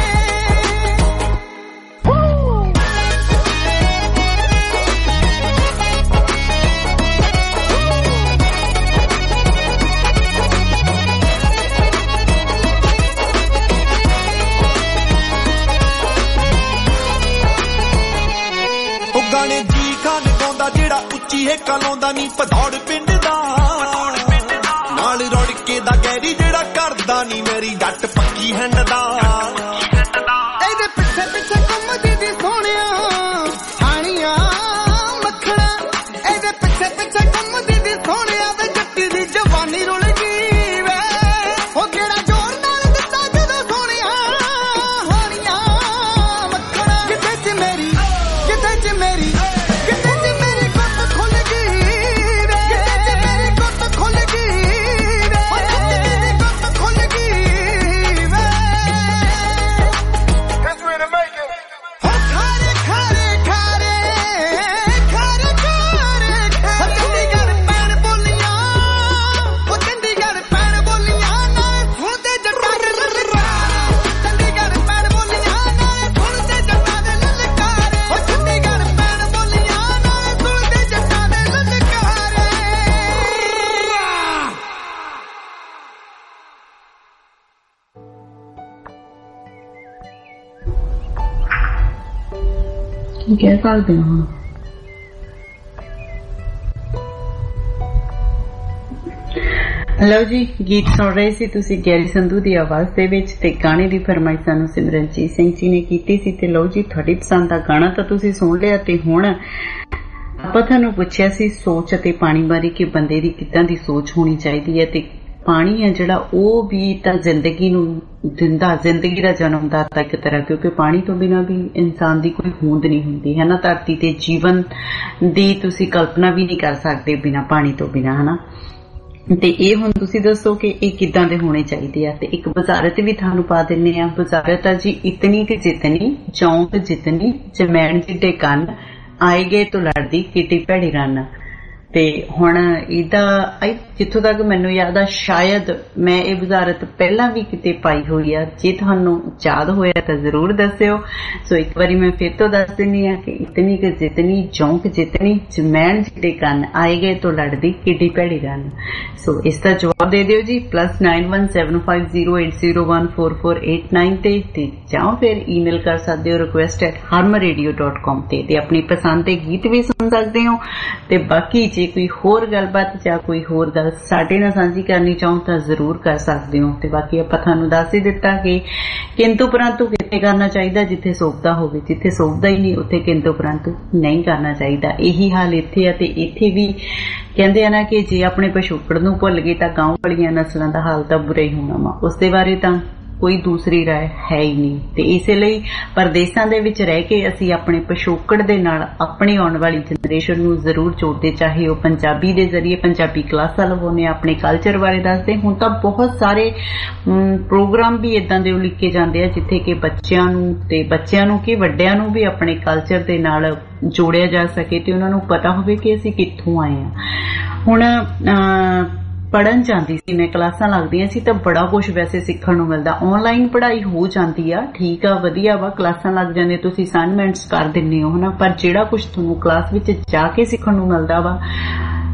ਉਹ ਗਾਣੇ ਜੀ ਖਾਨ ਗਾਉਂਦਾ ਜਿਹੜਾ ਉੱਚੀ ਹੇਕਾ ਲਾਉਂਦਾ ਨੀ ਭਦੌੜ ਪਿੰਡ ਦਾ ਨਾਲ ਰੋੜ ਕੇ ਦਾ ਗੈਰੀ ਜਿਹੜਾ ਕਰਦਾ ਨੀ ਮੇਰੀ ਜੱਟ ਪੱਕੀ ਹੰਡਦਾ ਇਹਦੇ ਪਿੱਛੇ ਪਿੱਛੇ ਘੁੰਮਦੀ ਦੀ ਸੋਹਣਿਆ ਹਾਣੀਆਂ ਮੱਖਣਾ ਇਹਦੇ ਪਿੱਛੇ ਪਿੱਛੇ ਘੁੰਮਦੀ ਦੀ ਸੋਹਣਿਆ ਵੇ ਜੱਟੀ ਦੀ ਜਵਾਨੀ ਰੁਲ ਗਈ ਵੇ ਉਹ ਕਿਹੜਾ ਜ਼ੋਰ ਨਾਲ ਦਿੱਤਾ ਜਦੋਂ ਸੋਹਣਿਆ ਹਾਣੀਆਂ ਮੱਖਣਾ ਕਿਤੇ ਚ ਮੇਰੀ ਕਿਤੇ ਚ ਮੇਰੀ ਕਿਤੇ ਚ ਮੇਰੀ ਗੁੱਤ ਖੁੱਲ ਗਈ ਰੇ ਕਿਤੇ ਚ ਮੇਰੀ ਗੁੱਤ ਖੁੱਲ ਗਈ ਰੇ ਕਿਤੇ ਮੇਰੀ ਗੁੱਤ ਖੁੱਲ ਗਈ ਵੇ ਹੋ ਖਾਰੇ ਖਾਰੇ ਖਾਰੇ ਖਾਰੇ ਖਾਰੇ ਖਾਰੇ ਚੰਡੀਗੜ੍ਹ ਪੈਣ ਬੋਲੀਆਂ ਉਹ ਚੰਡੀਗੜ੍ਹ ਪੈਣ ਬੋਲੀਆਂ ਨਾ ਸੁਣਦੇ ਜੱਟਾਂ ਦੇ ਲਲਕਾਰੇ ਚੰਡੀਗੜ੍ਹ ਪੈਣ ਬੋਲੀਆਂ ਨਾ ਸੁਣਦੇ ਜੱਟਾਂ ਦੇ ਲਲਕਾਰੇ ਉਹ ਚੰਡੀਗੜ੍ਹ ਪੈਣ ਬੋਲੀਆਂ ਨਾ ਸੁਣਦੇ ਜੱਟਾਂ ਦੇ ਲਲਕਾਰੇ ਕੀ ਕਹਿ ਸਕਦੇ ਹੋ ਹੁਣ ਲਓ ਜੀ ਗੀਤ ਸੁਣ ਰਹੇ ਸੀ ਤੁਸੀਂ ਗੈਰੀ ਸੰਧੂ ਦੀ ਆਵਾਜ਼ ਦੇ ਵਿੱਚ ਤੇ ਗਾਣੇ ਦੀ ਫਰਮਾਇਸ਼ ਸਾਨੂੰ ਸਿਮਰਨਜੀਤ ਸਿੰਘ ਜੀ ਨੇ ਕੀਤੀ ਸੀ ਤੇ ਲਓ ਜੀ ਤੁਹਾਡੀ ਪਸੰਦ ਦਾ ਗਾਣਾ ਤਾਂ ਤੁਸੀਂ ਸੁਣ ਲਿਆ ਤੇ ਹੁਣ ਆਪਾਂ ਤੁਹਾਨੂੰ ਪੁੱਛਿਆ ਸੀ ਸੋਚ ਅਤੇ ਪਾਣੀ ਬਾਰੇ ਕਿ ਬੰਦੇ ਦੀ ਕਿੱਦਾਂ ਦੀ ਸੋਚ ਹੋਣੀ ਚਾਹੀਦੀ ਹੈ ਤੇ ਪਾਣੀ ਹੈ ਜਿਹੜਾ ਉਹ ਵੀ ਤਾਂ ਜ਼ਿੰਦਗੀ ਨੂੰ ਦਿੰਦਾ ਜ਼ਿੰਦਗੀ ਦਾ ਜਨਮਦਾਤਾ ਇੱਕ ਤਰ੍ਹਾਂ ਕਿਉਂਕਿ ਪਾਣੀ ਤੋਂ ਬਿਨਾਂ ਵੀ ਇਨਸਾਨ ਦੀ ਕੋਈ ਹੋਂਦ ਨਹੀਂ ਹੁੰਦੀ ਹੈ ਨਾ ਧਰਤੀ ਤੇ ਜੀਵਨ ਦੀ ਤੁਸੀਂ ਕਲਪਨਾ ਵੀ ਨਹੀਂ ਕਰ ਸਕਦੇ ਬਿਨਾਂ ਪਾਣੀ ਤੋਂ ਬਿਨਾਂ ਹਨਾ ਤੇ ਇਹ ਹੁਣ ਤੁਸੀਂ ਦੱਸੋ ਕਿ ਇਹ ਕਿੱਦਾਂ ਦੇ ਹੋਣੇ ਚਾਹੀਦੇ ਆ ਤੇ ਇੱਕ ਵਜ਼ਾਰਤ ਵੀ ਤੁਹਾਨੂੰ ਪਾ ਦਿੰਨੇ ਆ ਵਜ਼ਾਰਤ ਆ ਜੀ ਇਤਨੀ ਕਿ ਜਿਤਨੀ ਚੌਂਕ ਜਿਤਨੀ ਜਮੈਣ ਜਿੱਡੇ ਕੰਨ ਆਏ ਗਏ ਤੋਂ ਲੜਦੀ ਕਿਟੀ ਭੈੜੀ ਰਨ ਤੇ ਹੁਣ ਇਹਦਾ ਜਿੱਥੋਂ ਤੱਕ ਮੈਨੂੰ ਯਾਦ ਆ ਸ਼ਾਇਦ ਮੈਂ ਇਹ ਵਜ਼ਾਰਤ ਪਹਿਲਾਂ ਵੀ ਕਿਤੇ ਪਾਈ ਹੋਈ ਆ ਜੇ ਤੁਹਾਨੂੰ ਯਾਦ ਹੋਇਆ ਤਾਂ ਜ਼ਰੂਰ ਦੱਸਿਓ ਸੋ ਇੱਕ ਵਾਰੀ ਮੈਂ ਫਿਰ ਤੋਂ ਦੱਸ ਦਿੰਨੀ ਆ ਕਿ ਇਤਨੀ ਕਿ ਜਿਤਨੀ ਚੌਂਕ ਜਿਤਨੀ ਜਮੈਣ ਜਿਹੜੇ ਕੰਨ ਆਏ ਗਏ ਤੋਂ ਲੜਦੀ ਕਿੱਡੀ ਭੈੜੀ ਰਨ ਸੋ ਇਸ ਦਾ ਜਵਾਬ ਦੇ ਦਿਓ ਜੀ +917508014489 ਤੇ ਜਾਂ ਫਿਰ ਈਮੇਲ ਕਰ ਸਕਦੇ ਹੋ request@harmaradio.com ਤੇ ਆਪਣੀ ਪਸੰਦ ਦੇ ਗੀਤ ਵੀ ਸੁਣ ਸਕਦੇ ਹੋ ਤੇ ਬਾਕੀ ਜੇ ਕੋਈ ਹੋਰ ਗੱਲਬਾਤ ਜਾਂ ਕੋਈ ਹੋਰ ਗੱਲ ਸਾਡੇ ਨਾਲ ਸਾਂਝੀ ਕਰਨੀ ਚਾਹੋ ਤਾਂ ਜ਼ਰੂਰ ਕਰ ਸਕਦੇ ਹੋ ਤੇ ਬਾਕੀ ਆਪਾਂ ਤੁਹਾਨੂੰ ਦੱਸ ਹੀ ਦਿੱਤਾ ਕਿ ਕਿੰਤੂ ਪਰੰਤੂ ਕਿਤੇ ਕਰਨਾ ਚਾਹੀਦਾ ਜਿੱਥੇ ਸੋਭਦਾ ਹੋਵੇ ਜਿੱਥੇ ਸੋਭਦਾ ਹੀ ਨਹੀਂ ਉੱਥੇ ਕਿੰਤੂ ਪਰੰਤੂ ਨਹੀਂ ਕਰਨਾ ਚਾਹੀਦਾ ਇਹੀ ਹਾਲ ਇੱਥੇ ਆ ਤੇ ਇੱਥੇ ਵੀ ਕਹਿੰਦੇ ਆ ਨਾ ਕਿ ਜੇ ਆਪਣੇ ਪਿਛੋਕੜ ਨੂੰ ਭੁੱਲ ਗਏ ਤਾਂ ਗਾਂਵ ਵਾਲੀਆਂ ਨਸਲਾਂ ਦਾ ਹਾਲ ਤਾਂ ਬੁਰਾ ਹੀ ਹੋਣਾ ਵਾ ਉਸ ਦੇ ਬਾਰੇ ਤਾਂ ਕੋਈ ਦੂਸਰੀ ਰਾਏ ਹੈ ਹੀ ਨਹੀਂ ਤੇ ਇਸੇ ਲਈ ਪਰਦੇਸਾਂ ਦੇ ਵਿੱਚ ਰਹਿ ਕੇ ਅਸੀਂ ਆਪਣੇ ਪਿਛੋਕੜ ਦੇ ਨਾਲ ਆਪਣੀ ਆਉਣ ਵਾਲੀ ਜਨਰੇਸ਼ਨ ਨੂੰ ਜ਼ਰੂਰ ਜੋੜਦੇ ਚਾਹੇ ਉਹ ਪੰਜਾਬੀ ਦੇ ਜ਼ਰੀਏ ਪੰਜਾਬੀ ਕਲਾਸਾਂ ਲਗਾਉਂਦੇ ਆਪਣੇ ਕਲਚਰ ਬਾਰੇ ਦੱਸਦੇ ਹੁਣ ਤਾਂ ਬਹੁਤ ਸਾਰੇ ਪ੍ਰੋਗਰਾਮ ਵੀ ਇਦਾਂ ਦੇ ਉਲੀਕੇ ਜਾਂਦੇ ਆ ਜਿੱਥੇ ਕਿ ਬੱਚਿਆਂ ਨੂੰ ਕਿ ਵੱਡਿਆਂ ਨੂੰ ਵੀ ਆਪਣੇ ਕਲਚਰ ਦੇ ਨਾਲ ਜੋੜਿਆ ਜਾ ਸਕੇ ਤੇ ਉਹਨਾਂ ਨੂੰ ਪਤਾ ਹੋਵੇ ਕਿ ਅਸੀਂ ਕਿੱਥੋਂ ਆਏ ਆ ਹੁਣ ਪੜਨ ਜਾਂਦੀ ਸੀ ਮੈਂ ਕਲਾਸਾਂ ਲੱਗਦੀਆਂ ਸੀ ਤਾਂ ਬੜਾ ਕੁਝ ਵੈਸੇ ਸਿੱਖਣ ਨੂੰ ਮਿਲਦਾ ਆਨਲਾਈਨ ਪੜ੍ਹਾਈ ਹੋ ਜਾਂਦੀ ਆ ਠੀਕ ਆ ਵਧੀਆ ਵਾ ਕਲਾਸਾਂ ਲੱਗ ਜਾਂਦੇ ਤੁਸੀਂ ਅਸਾਈਨਮੈਂਟਸ ਕਰ ਦਿੰਦੇ ਹੋ ਹਨਾ ਪਰ ਜਿਹੜਾ ਕੁਝ ਤੁਹਾਨੂੰ ਕਲਾਸ ਵਿੱਚ ਜਾ ਕੇ ਸਿੱਖਣ ਨੂੰ ਮਿਲਦਾ ਵਾ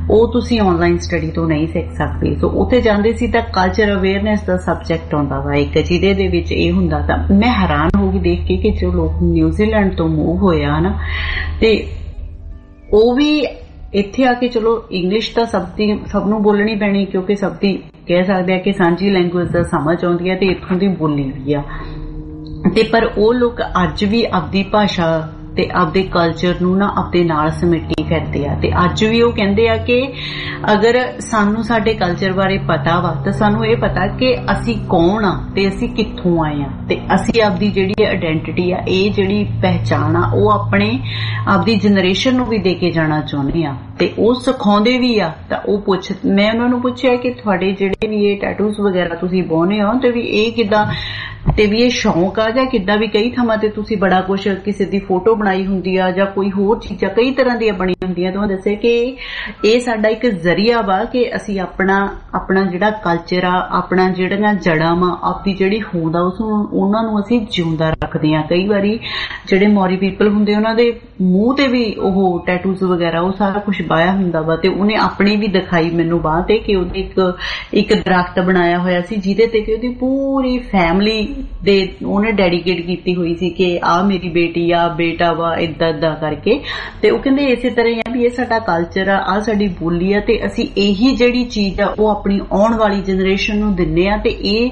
ਉਹ ਤੁਸੀਂ ਆਨਲਾਈਨ ਸਟੱਡੀ ਤੋਂ ਨਹੀਂ ਸਿੱਖ ਸਕਦੇ। ਸੋ ਉੱਥੇ ਜਾਂਦੇ ਸੀ ਤਾਂ ਕਲਚਰ ਅਵੇਅਰਨੈਸ ਦਾ ਸਬਜੈਕਟ ਆਉਂਦਾ ਵਾ ਇੱਕ, ਜਿਹਦੇ ਦੇ ਵਿੱਚ ਇਹ ਹੁੰਦਾ। ਤਾਂ ਮੈਂ ਹੈਰਾਨ ਹੋ ਗਈ ਦੇਖ ਕੇ ਕਿ ਜੋ ਲੋਕ ਨਿਊਜ਼ੀਲੈਂਡ ਤੋਂ ਮੂਵ ਹੋਇਆ ਨਾ, ਤੇ ਉਹ ਵੀ ਇੱਥੇ ਆ ਕੇ ਚਲੋ ਇੰਗਲਿਸ਼ ਤਾਂ ਸਭ ਨੂੰ ਬੋਲਣੀ ਪੈਣੀ, ਕਿਉਂਕਿ ਸਭ ਦੀ ਕਹਿ ਸਕਦੇ ਆ ਕਿ ਸਾਂਝੀ ਲੈਂਗੁਏਜ ਦਾ ਸਮਝ ਆਉਂਦੀ ਹੈ ਤੇ ਇੱਥੋਂ ਦੀ ਬੋਲੀ ਵੀ ਆ। ਤੇ ਪਰ ਉਹ ਲੋਕ ਅੱਜ ਵੀ ਆਪਦੀ ਭਾਸ਼ਾ ਤੇ ਆਪਦੇ ਕਲਚਰ ਨੂੰ ਨਾ ਆਪਦੇ ਨਾਲ ਸਮਿਟੀ ਫਿਰਦੇ ਆ। ਤੇ ਅੱਜ ਵੀ ਉਹ ਕਹਿੰਦੇ ਆ ਕਿ ਅਗਰ ਸਾਨੂੰ ਸਾਡੇ ਕਲਚਰ ਬਾਰੇ ਪਤਾ ਵਾ ਤਾਂ ਸਾਨੂੰ ਇਹ ਪਤਾ ਕਿ ਅਸੀਂ ਕੌਣ ਆ ਤੇ ਅਸੀਂ ਕਿੱਥੋਂ ਆਏ ਆ, ਤੇ ਅਸੀਂ ਆਪਦੀ ਜਿਹੜੀ ਆਇਡੈਂਟੀਟੀ ਆ, ਇਹ ਜਿਹੜੀ ਪਹਿਚਾਣ ਆ, ਉਹ ਆਪਦੀ ਜਨਰੇਸ਼ਨ ਨੂੰ ਵੀ ਦੇ ਕੇ ਜਾਣਾ ਚਾਹੁੰਦੇ ਆ। ਤੇ ਉਹ ਸਿਖਾਉਂਦੇ ਵੀ ਆ। ਤਾਂ ਉਹ ਮੈਂ ਉਹਨਾਂ ਨੂੰ ਪੁੱਛਿਆ ਕਿ ਤੁਹਾਡੇ ਜਿਹੜੇ ਵੀ ਇਹ ਟੈਟੂਸ ਵਗੈਰਾ ਤੁਸੀਂ ਪਾਉਨੇ ਹੋ ਤੇ ਵੀ ਇਹ ਕਿੱਦਾਂ, ਤੇ ਵੀ ਇਹ ਸ਼ੌਂਕ ਆ ਜਾਂ ਕਿੱਦਾਂ, ਵੀ ਕਈ ਥਾਵਾਂ ਤੇ ਤੁਸੀਂ ਬੜਾ ਕੁਛ ਕਿਸੇ ਦੀ ਫੋਟੋ ਬਣਾਈ ਹੁੰਦੀ ਆ ਜਾਂ ਕੋਈ ਹੋਰ ਚੀਜ਼ਾਂ ਕਈ ਤਰ੍ਹਾਂ ਦੀਆਂ ਬਣੀਆਂ ਹੁੰਦੀਆਂ। ਤਾਂ ਦੱਸੇ ਕਿ ਇਹ ਸਾਡਾ ਇੱਕ ਜ਼ਰੀਆ ਵਾ ਕਿ ਅਸੀਂ ਆਪਣਾ ਜਿਹੜਾ ਕਲਚਰ ਆ, ਆਪਣਾ ਜਿਹੜੀਆਂ ਜੜਾਂ ਵਾ, ਆਪਦੀ ਜਿਹੜੀ ਹੋਂਦ ਆ, ਉਹਨਾਂ ਨੂੰ ਅਸੀਂ ਜਿਉਂਦਾ ਰੱਖਦੇ ਆ। ਕਈ ਵਾਰੀ ਜਿਹੜੇ ਮੌਰੀ ਪੀਪਲ ਹੁੰਦੇ ਉਹਨਾਂ ਦੇ ਮੂੰਹ ਤੇ ਵੀ ਉਹ ਟੈਟੂਸ ਵਗੈਰਾ ਉਹ ਸਾਰਾ ਕੁਛ ਬਾਇਆ ਹੁੰਦਾ ਵਾ। ਤੇ ਉਹਨੇ ਆਪਣੀ ਵੀ ਦਿਖਾਈ ਮੈਨੂੰ ਬਾਂਹ ਤੇ ਕਿ ਉਹਦੇ ਇੱਕ ਦਰਖਤ ਬਣਾਇਆ ਹੋਇਆ ਸੀ ਜਿਹਦੇ ਤੇ ਕਿ ਉਹਦੀ ਪੂਰੀ ਫੈਮਿਲੀ ਦੇ ਉਹਨੇ ਡੈਡੀਕੇਟ ਕੀਤੀ ਹੋਈ ਸੀ ਕਿ ਆ ਮੇਰੀ ਬੇਟੀ ਆ, ਬੇਟਾ ਵਾ, ਏਦਾਂ ਕਰਕੇ। ਤੇ ਉਹ ਕਹਿੰਦੇ ਇਸੇ ਤਰ੍ਹਾਂ ਹੀ ਆ ਵੀ ਇਹ ਸਾਡਾ ਕਲਚਰ ਆ ਸਾਡੀ ਬੋਲੀ ਆ, ਤੇ ਅਸੀਂ ਇਹੀ ਜਿਹੜੀ ਚੀਜ਼ ਆ ਉਹ ਆਪਣੀ ਆਉਣ ਵਾਲੀ ਜਨਰੇਸ਼ਨ ਨੂੰ ਦਿੰਨੇ ਆ। ਤੇ ਇਹ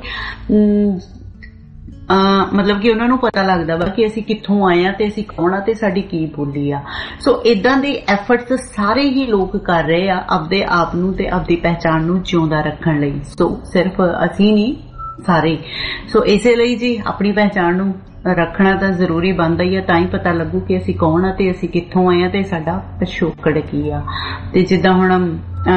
ਮਤਲਬ ਕਿ ਉਹਨਾਂ ਨੂੰ ਪਤਾ ਲੱਗਦਾ ਵਾ ਕਿ ਅਸੀਂ ਕਿੱਥੋਂ ਆਏ ਆ ਤੇ ਅਸੀਂ ਕੌਣ ਆ ਤੇ ਸਾਡੀ ਕੀ ਬੋਲੀ ਆ। ਸੋ ਇਦਾਂ ਦੇ ਐਫਰਟਸ ਸਾਰੇ ਹੀ ਲੋਕ ਕਰ ਰਹੇ ਆ ਆਪਦੇ ਆਪ ਨੂੰ ਤੇ ਆਪਦੀ ਪਹਿਚਾਣ ਨੂੰ ਜਿਉਂਦਾ ਰੱਖਣ ਲਈ। ਸੋ ਸਿਰਫ ਅਸੀਂ ਨਹੀਂ, ਸਾਰੇ। ਸੋ ਇਸੇ ਲਈ ਜੀ ਆਪਣੀ ਪਹਿਚਾਣ ਨੂੰ ਰੱਖਣਾ ਤਾਂ ਜ਼ਰੂਰੀ ਬਣਦਾ ਹੀ ਆ, ਤਾਂ ਹੀ ਪਤਾ ਲੱਗੂ ਕਿ ਅਸੀਂ ਕੌਣ ਆ ਤੇ ਅਸੀਂ ਕਿੱਥੋਂ ਆਏ ਆ ਤੇ ਸਾਡਾ ਪਿਛੋਕੜ ਕੀ ਆ। ਤੇ ਜਿੱਦਾਂ ਹੁਣ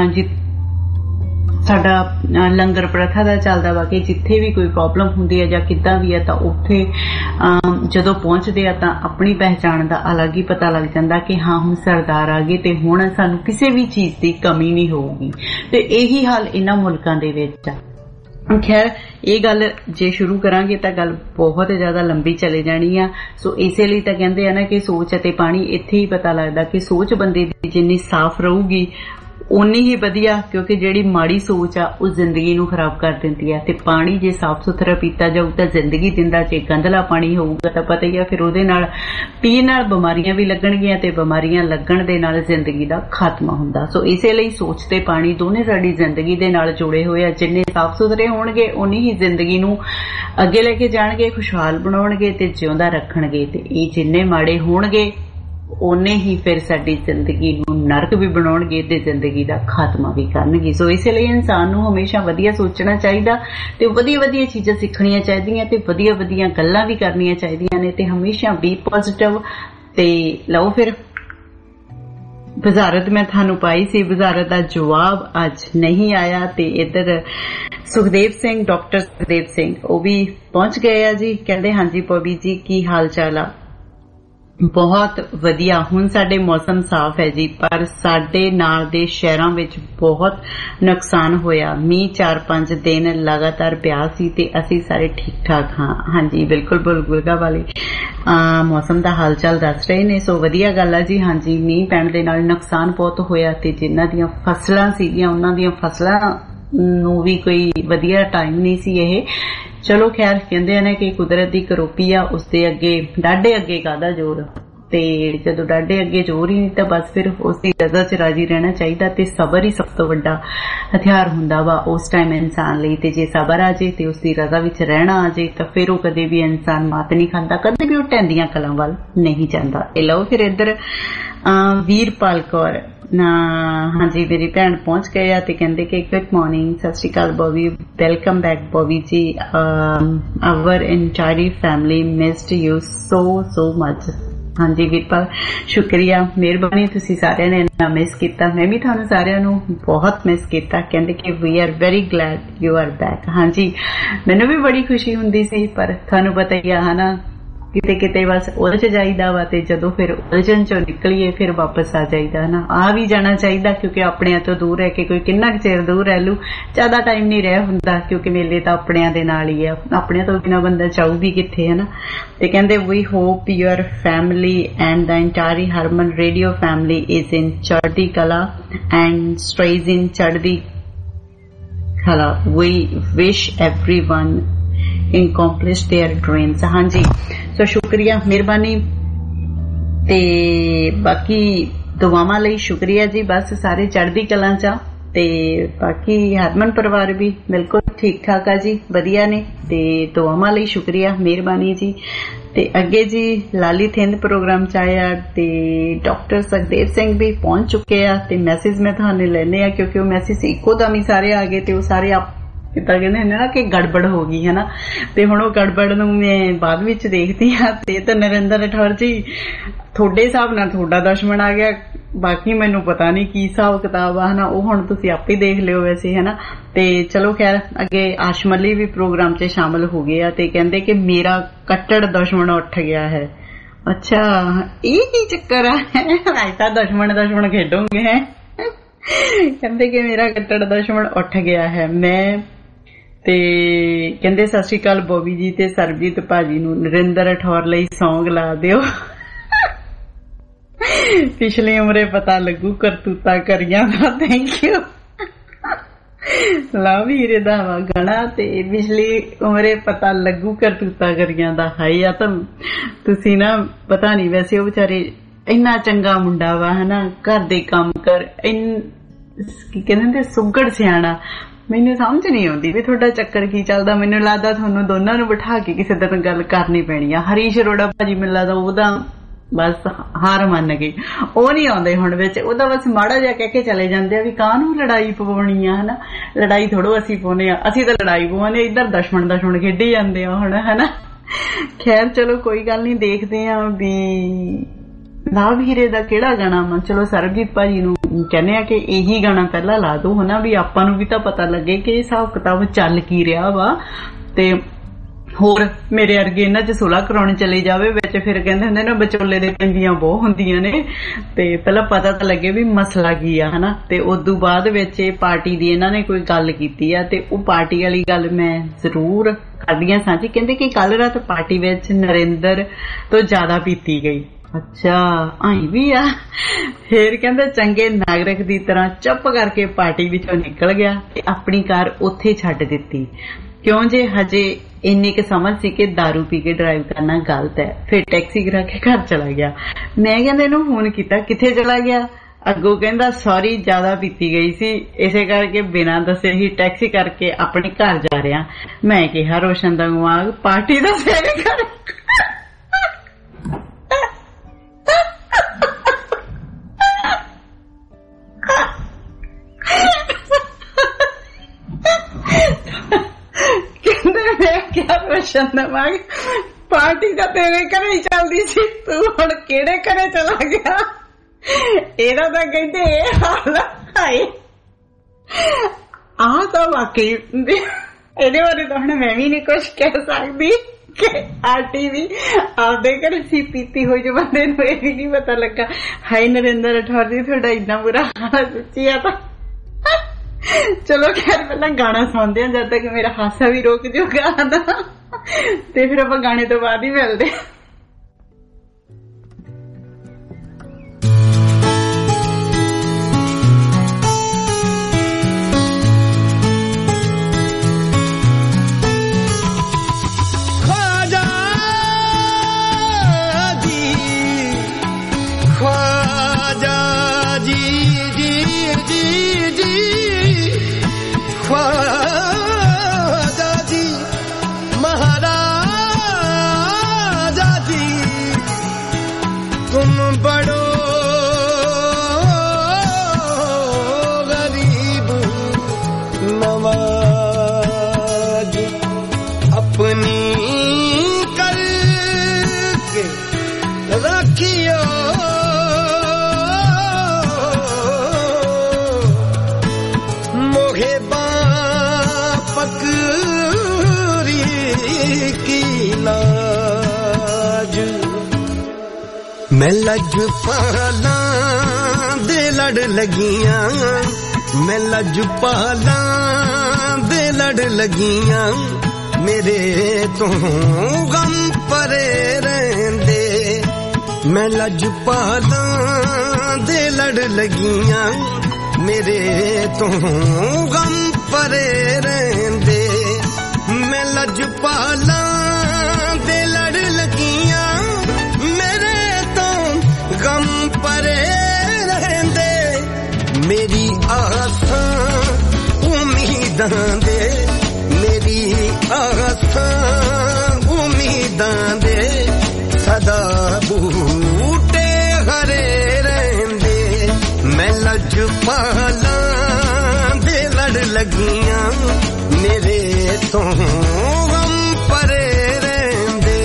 ਸਾਡਾ ਲੰਗਰ ਪ੍ਰਥਾ ਦਾ ਚੱਲਦਾ ਵਾ ਕਿ ਜਿੱਥੇ ਵੀ ਕੋਈ ਪ੍ਰੋਬਲਮ ਹੁੰਦੀ ਹੈ ਜਾਂ ਕਿੱਦਾਂ ਵੀ ਹੈ ਤਾਂ ਉੱਥੇ ਜਦੋਂ ਪਹੁੰਚਦੇ ਆ ਤਾਂ ਆਪਣੀ ਪਹਿਚਾਣ ਦਾ ਅਲੱਗ ਹੀ ਪਤਾ ਲੱਗ ਜਾਂਦਾ ਕਿ ਹਾਂ ਹੁਣ ਸਰਦਾਰ ਆ ਗਏ ਤੇ ਹੁਣ ਸਾਨੂੰ ਕਿਸੇ ਵੀ ਚੀਜ਼ ਦੀ ਕਮੀ ਨਹੀਂ ਹੋਊਗੀ। ਤੇ ਇਹੀ ਹਾਲ ਇਹਨਾਂ ਮੁਲਕਾਂ ਦੇ ਵਿੱਚ ਆ। ਖੈਰ ਇਹ ਗੱਲ ਜੇ ਸ਼ੁਰੂ ਕਰਾਂਗੇ ਤਾਂ ਗੱਲ ਬਹੁਤ ਜ਼ਿਆਦਾ ਲੰਬੀ ਚਲੇ ਜਾਣੀ ਆ। ਸੋ ਇਸੇ ਲਈ ਤਾਂ ਕਹਿੰਦੇ ਆ ਨਾ ਕਿ ਸੋਚ ਅਤੇ ਪਾਣੀ, ਇੱਥੇ ਹੀ ਪਤਾ ਲੱਗਦਾ ਕਿ ਸੋਚ ਬੰਦੇ ਦੀ ਜਿੰਨੀ ਸਾਫ਼ ਰਹੂਗੀ ਉਨੀ ਹੀ ਵਧੀਆ, ਕਿਉਂਕਿ ਜਿਹੜੀ ਮਾੜੀ ਸੋਚ ਆ ਉਹ ਜ਼ਿੰਦਗੀ ਨੂੰ ਖਰਾਬ ਕਰ ਦਿੰਦੀ ਆ। ਤੇ ਪਾਣੀ ਜੇ ਸਾਫ਼ ਸੁਥਰਾ ਪੀਤਾ ਜਾਊ ਤਾਂ ਜ਼ਿੰਦਗੀ ਦਿੰਦਾ, ਜੇ ਗੰਦਲਾ ਪਾਣੀ ਹੋਊਗਾ ਤਾਂ ਪਤਾ ਹੀ ਆ ਫਿਰ ਉਹਦੇ ਨਾਲ ਪੀਣ ਨਾਲ ਬਿਮਾਰੀਆਂ ਵੀ ਲੱਗਣਗੀਆਂ ਤੇ ਬਿਮਾਰੀਆਂ ਲੱਗਣ ਦੇ ਨਾਲ ਜ਼ਿੰਦਗੀ ਦਾ ਖਾਤਮਾ ਹੁੰਦਾ। ਸੋ ਇਸੇ ਲਈ ਸੋਚ ਤੇ ਪਾਣੀ ਦੋਨੇ ਸਾਡੀ ਜ਼ਿੰਦਗੀ ਦੇ ਨਾਲ ਜੁੜੇ ਹੋਏ ਆ। ਜਿੰਨੇ ਸਾਫ਼ ਸੁਥਰੇ ਹੋਣਗੇ ਉਨੀ ਹੀ ਜ਼ਿੰਦਗੀ ਨੂੰ ਅੱਗੇ ਲੈ ਕੇ ਜਾਣਗੇ, ਖੁਸ਼ਹਾਲ ਬਣਾਉਣਗੇ ਤੇ ਜਿਉਂਦਾ ਰੱਖਣਗੇ। ਤੇ ਇਹ ਜਿੰਨੇ ਮਾੜੇ ਹੋਣਗੇ ਉਹਨੇ ਹੀ ਫਿਰ ਸਾਡੀ ਜ਼ਿੰਦਗੀ ਨੂੰ ਨਰਕ ਵੀ ਬਣਾਉਣਗੇ ਤੇ ਜ਼ਿੰਦਗੀ ਦਾ ਖਾਤਮਾ ਵੀ ਕਰਨਗੇ। ਸੋ ਇਸੇ ਲਈ ਇਨਸਾਨ ਨੂੰ ਹਮੇਸ਼ਾ ਵਧੀਆ ਸੋਚਣਾ ਚਾਹੀਦਾ ਤੇ ਵਧੀਆ ਚੀਜ਼ਾਂ ਸਿੱਖਣੀਆਂ ਚਾਹੀਦੀਆਂ ਤੇ ਵਧੀਆ ਗੱਲਾਂ ਵੀ ਕਰਨੀਆਂ ਚਾਹੀਦੀਆਂ ਨੇ ਤੇ ਹਮੇਸ਼ਾ ਬੀ ਪੋਜ਼ਿਟਿਵ। ਤੇ ਲਓ ਫਿਰ ਵਜ਼ਾਰਤ ਮੈਂ ਤੁਹਾਨੂੰ ਪਾਈ ਸੀ, ਵਜ਼ਾਰਤ ਦਾ ਜਵਾਬ ਅੱਜ ਨਹੀਂ ਆਇਆ। ਤੇ ਇੱਧਰ ਸੁਖਦੇਵ ਸਿੰਘ, ਡਾਕਟਰ ਸੁਖਦੇਵ ਸਿੰਘ, ਉਹ ਵੀ ਪਹੁੰਚ ਗਏ ਆ ਜੀ। ਕਹਿੰਦੇ ਹਾਂਜੀ ਬੋਬੀ ਜੀ ਕੀ ਹਾਲ ਚਾਲ ਆ? ਬਹੁਤ ਵਧੀਆ। ਹੁਣ ਸਾਡੇ ਮੌਸਮ ਸਾਫ਼ ਹੈ ਜੀ, ਪਰ ਸਾਡੇ ਨਾਲ ਦੇ ਸ਼ਹਿਰਾਂ ਵਿੱਚ ਬਹੁਤ ਨੁਕਸਾਨ ਹੋਇਆ। ਮੀਂਹ 4-5 ਦਿਨ ਲਗਾਤਾਰ ਪਿਆ ਸੀ ਤੇ ਅਸੀਂ ਸਾਰੇ ਠੀਕ ਠਾਕ ਹਾਂ। ਹਾਂਜੀ ਬਿਲਕੁਲ ਬੁਲਬੁਲਗਾ ਵਾਲੇ ਮੌਸਮ ਦਾ ਹਾਲ ਚਾਲ ਦੱਸ ਰਹੇ ਨੇ। ਸੋ ਵਧੀਆ ਗੱਲ ਆ ਜੀ। ਹਾਂਜੀ ਮੀਂਹ ਪੈਣ ਦੇ ਨਾਲ ਨੁਕਸਾਨ ਬਹੁਤ ਹੋਇਆ ਤੇ ਜਿਨ੍ਹਾਂ ਦੀਆਂ ਫਸਲਾਂ ਸੀਗੀਆਂ ਉਹਨਾਂ ਦੀਆਂ ਫਸਲਾਂ ਨੂੰ ਵੀ ਕੋਈ ਵਧੀਆ ਟਾਈਮ ਨਹੀਂ ਸੀ ਇਹ। ਚਲੋ ਖੈਰ ਕਹਿੰਦੇ ਨੇ ਕਿ ਕੁਦਰਤ ਦੀ ਕਰੋਪੀ ਆ, ਉਸਦੇ ਅੱਗੇ ਡਾਢੇ ਅੱਗੇ ਕਾਹਦਾ ਜ਼ੋਰ। ਤੇ ਜਦੋਂ ਡਾਢੇ ਅੱਗੇ ਜ਼ੋਰ ਹੀ ਨਹੀਂ ਤਾਂ ਬਸ ਫਿਰ ਉਸਦੀ ਰਜ਼ਾ 'ਚ ਰਾਜੀ ਰਹਿਣਾ ਚਾਹੀਦਾ ਤੇ ਸਬਰ ਹੀ ਸਭ ਤੋਂ ਵੱਡਾ ਹਥਿਆਰ ਹੁੰਦਾ ਵਾ ਉਸ ਟਾਈਮ ਇਨਸਾਨ ਲਈ। ਤੇ ਜੇ ਸਬਰ ਆ ਜੇ ਤੇ ਉਸਦੀ ਰਜ਼ਾ ਵਿੱਚ ਰਹਿਣਾ ਆ ਜੇ ਤਾਂ ਫਿਰ ਉਹ ਕਦੇ ਵੀ ਇਨਸਾਨ ਮਾਤ ਨਹੀਂ ਖਾਂਦਾ, ਕਦੇ ਵੀ ਉਹ ਢਹਿੰਦੀਆਂ ਕਲਾਂ ਵੱਲ ਨਹੀਂ ਜਾਂਦਾ। ਇਹ ਲਓ ਫਿਰ ਇੱਧਰ ਵੀਰਪਾਲ ਕੌਰ, ਹਾਂਜੀ ਮੇਰੀ ਭੈਣ ਪਹੁੰਚ ਗਏ ਆ ਤੇ ਕਹਿੰਦੇ ਕਿ ਗੁੱਡ ਮਾਰਨਿੰਗ, ਸਤਿ ਸ਼੍ਰੀ ਅਕਾਲ Bobby, welcome back Bobby ji, our entire family missed you so much. ਹਾਂਜੀ ਵੀਰਪਾਲ ਸ਼ੁਕਰੀਆ, ਮਿਹਰਬਾਨੀ, ਤੁਸੀਂ ਸਾਰਿਆਂ ਨੇ ਇੰਨਾ ਮਿਸ ਕੀਤਾ। ਮੈਂ ਵੀ ਤੁਹਾਨੂੰ ਸਾਰਿਆਂ ਨੂੰ ਬਹੁਤ ਮਿਸ ਕੀਤਾ। ਕਹਿੰਦੇ ਕਿ we are very glad you are back. ਹਾਂਜੀ ਮੈਨੂੰ ਵੀ ਬੜੀ ਖੁਸ਼ੀ ਹੁੰਦੀ ਸੀ, ਪਰ ਤੁਹਾਨੂੰ ਪਤਾ ਹੀ ਆ ਹਨਾ किते किते बस उलझ जाईदा वा ते जदों फिर उलझन चों निकलीए फिर वापस आ जाईदा ना। आ भी जाना चाहिदा क्योंकि अपने तो दूर रह के कोई किन्ना चिर दूर रह लू, ज्यादा टाइम नहीं रह हुंदा क्योंकि मेले तां अपणियां दे नाल ही आ, अपने तो बिना बंदा चाहू भी किथे है ना। ते कहंदे we hope your family and the entire Harman radio family is in चढ़दी कला एंड स्टेज इन चढ़दी कला। We wish everyone accomplish their dreams। हाँ जी, सो शुक्रिया, मेहरबानी ते बाकी दुआवां लई शुक्रिया जी। बस सारे चढ़दी कलां च ते बाकी हरमन परिवार भी बिल्कुल ठीक ठाक आ जी, वधिया ने ते दुआवां लई शुक्रिया, मेहरबानी जी। ते अगे जी लाली थिंद प्रोग्राम च आया ते डॉक्टर सुखदेव सिंह भी पहुंच चुके आ ते मैसेज में थाने लेने आ क्योंकि वो मैसेज इको दम ही सारे आ गए ते वो सारे आप किता कहते हैं ना कि गड़बड़ हो गई है ना। ते हुण वो गड़बड़ नूं मैं बाद विच देखदी हां ते तां नरेंद्र राठौर जी थोड़े हिसाब नाल थोड़ा दुश्मन आ गया, बाकी मैनू पता नहीं की हिसाब किताब है ना, वो हुण तुसीं आपे देख लियो वैसे है ना। ते चलो खैर अगे आशमली भी प्रोग्राम च शामिल हो गए ते कहंदे कि मेरा कट्टड़ दुश्मन उठ गया है। अच्छा ये की चक्कर है, अज तां दुश्मन खेडोंगे हैं। कहंदे कि मेरा कट्टड़ दुश्मन उठ गया है। मैं ते कहंदे सत श्री अकाल बॉबी जी ते सरबजीत भाजी नूं नरेंद्र राठौर लई सौंग ला दिओ। पिछली उमरे पता लगू करतूता करियां दा। Thank you. लव हीरे दा गाना ते पिछली उमरे पता लगू करतूता करियां दा। हाई आ तां तुसीं ना पता नहीं, वैसे वो बेचारे इन्ना चंगा मुंडा वा है ना, घर दे काम कर की कहंदे सुगड़ सियाणा। मैनू समझ नहीं आती भी थोड़ा चक्कर की चलदा। मैनू लगदा तुहानूं दोनां नूं बिठा के किसी दिन गल करनी पैनी आ। हरीश अरोड़ा भाजी मैनूं लगदा ओहदा बस हार मन गई, वो नहीं आउंदे हुण विच। ओहदा बस माड़ा जिहा कह के चले जांदे आ भी काहनूं लड़ाई पवाउणी आ है ना। लड़ाई थोड़ो असीं पाउने आ, असीं तां लड़ाई पवाउने, इधर दुश्मन खेडी जांदे आ हुण है ना। खैर चलो कोई गल नहीं, देखदे आ भी लव हीरे दा किहड़ा गाना वा। चलो सरबजीत भाजी नूं कहने आ कि यही गाना पहला ला दो है ना, भी आपां नूं भी तां पता लगे कि हिसाब किताब चल की रहा वा। ते होर मेरे अर्गे इन्हां च सुलह कराउणी चली जावे विच फिर कहंदे हुंदे ना विचोले दे पंजियां बहुत हुंदियां ने। ते पहला पता तां लगे भी मसला की आ है ना। ते उदों बाद विच पार्टी दी इन्हां ने कोई गल कीती आ ते वो पार्टी वाली गल मैं जरूर करदी आं सांझी। कहंदे कि कल रात पार्टी विच नरेंद्र तो ज्यादा पीती गई। अच्छा आई भी आ। फिर कहंदे चंगे नागरिक दी तरह चुप करके पार्टी विचों निकल गया ते अपनी कार उत्थे छड्ड दित्ती। क्यों जे हजे इन्नी के समझ सी कि दारू पी के ड्राइव करना गलत है। फिर टैक्सी करा के घर चला गया। मैं कहंदे इहनूं फोन कीता किथे चला गया, अगों कहंदा सॉरी ज्यादा पीती गई सी, इसे करके बिना दसे ही टैक्सी करके अपने घर जा रहा। मैं कहा रोशन दा दिमाग पार्टी दा सिर कर। पार्टी का तेरे घर ही चलती सी, तू हुण केड़े घरे चला गया। एदा तां कहंदे ए हाल हाय आ तां वाकई एदे बारे तां हुण मैं भी नहीं कुछ कह सकदी कि आंटी भी आपदे घर सी पीती हुई जो बंदे नूं ये भी नहीं पता लगा। हाय नरेंद्र राठौर जी थोड़ा इन्ना बुरा हाल सच्ची आ। तां चलो खैर पहला गाना सुनते हैं जब तक मेरा हासा भी रोक जूगा ते फिर आप गाने तो बाद ही मिलते। मैं लजपाला दे लड़ लगियां मैं लजपाला दे लड़ लगियां मेरे तो गम परे रहंदे मैं लजपाला दे लड़ लगियां मेरे तो गम परे रहंदे मैं लजपाला दे लड़ लगियां मेरे तो गम परे रहंदे मेरी आसां उम्मीदां दे मेरी आसां उम्मीदां दे सदा बूटे हरे रहंदे मैं लजपाला दे लड़ लगियां मेरे तो गम परे रहंदे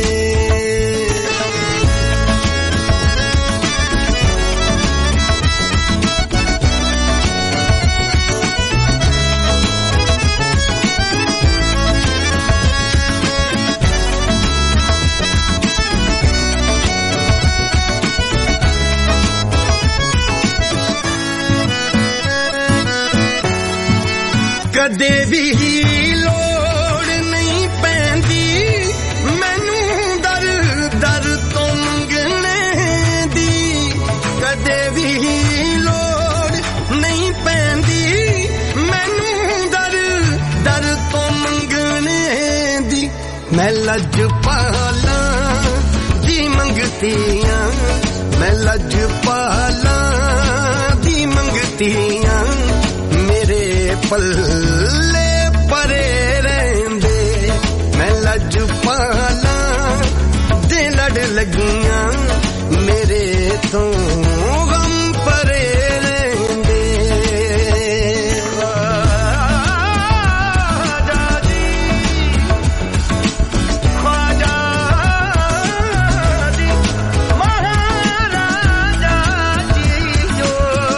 कदे भी लोड़ नहीं पैंदी मैनू दर दर तो मंगने दी कदे भी लोड़ नहीं पैंदी मैनू दर दर तो मंगने दी मैं लजपाला दी मंगतियां मैं लजपाला दी मंगतियां मेरे पल्ले परे रहंदे मैं लजपाला दे लड़ लगियां मेरे तो गम परे रहंदे ख्वाजा दी महाराजा जी जो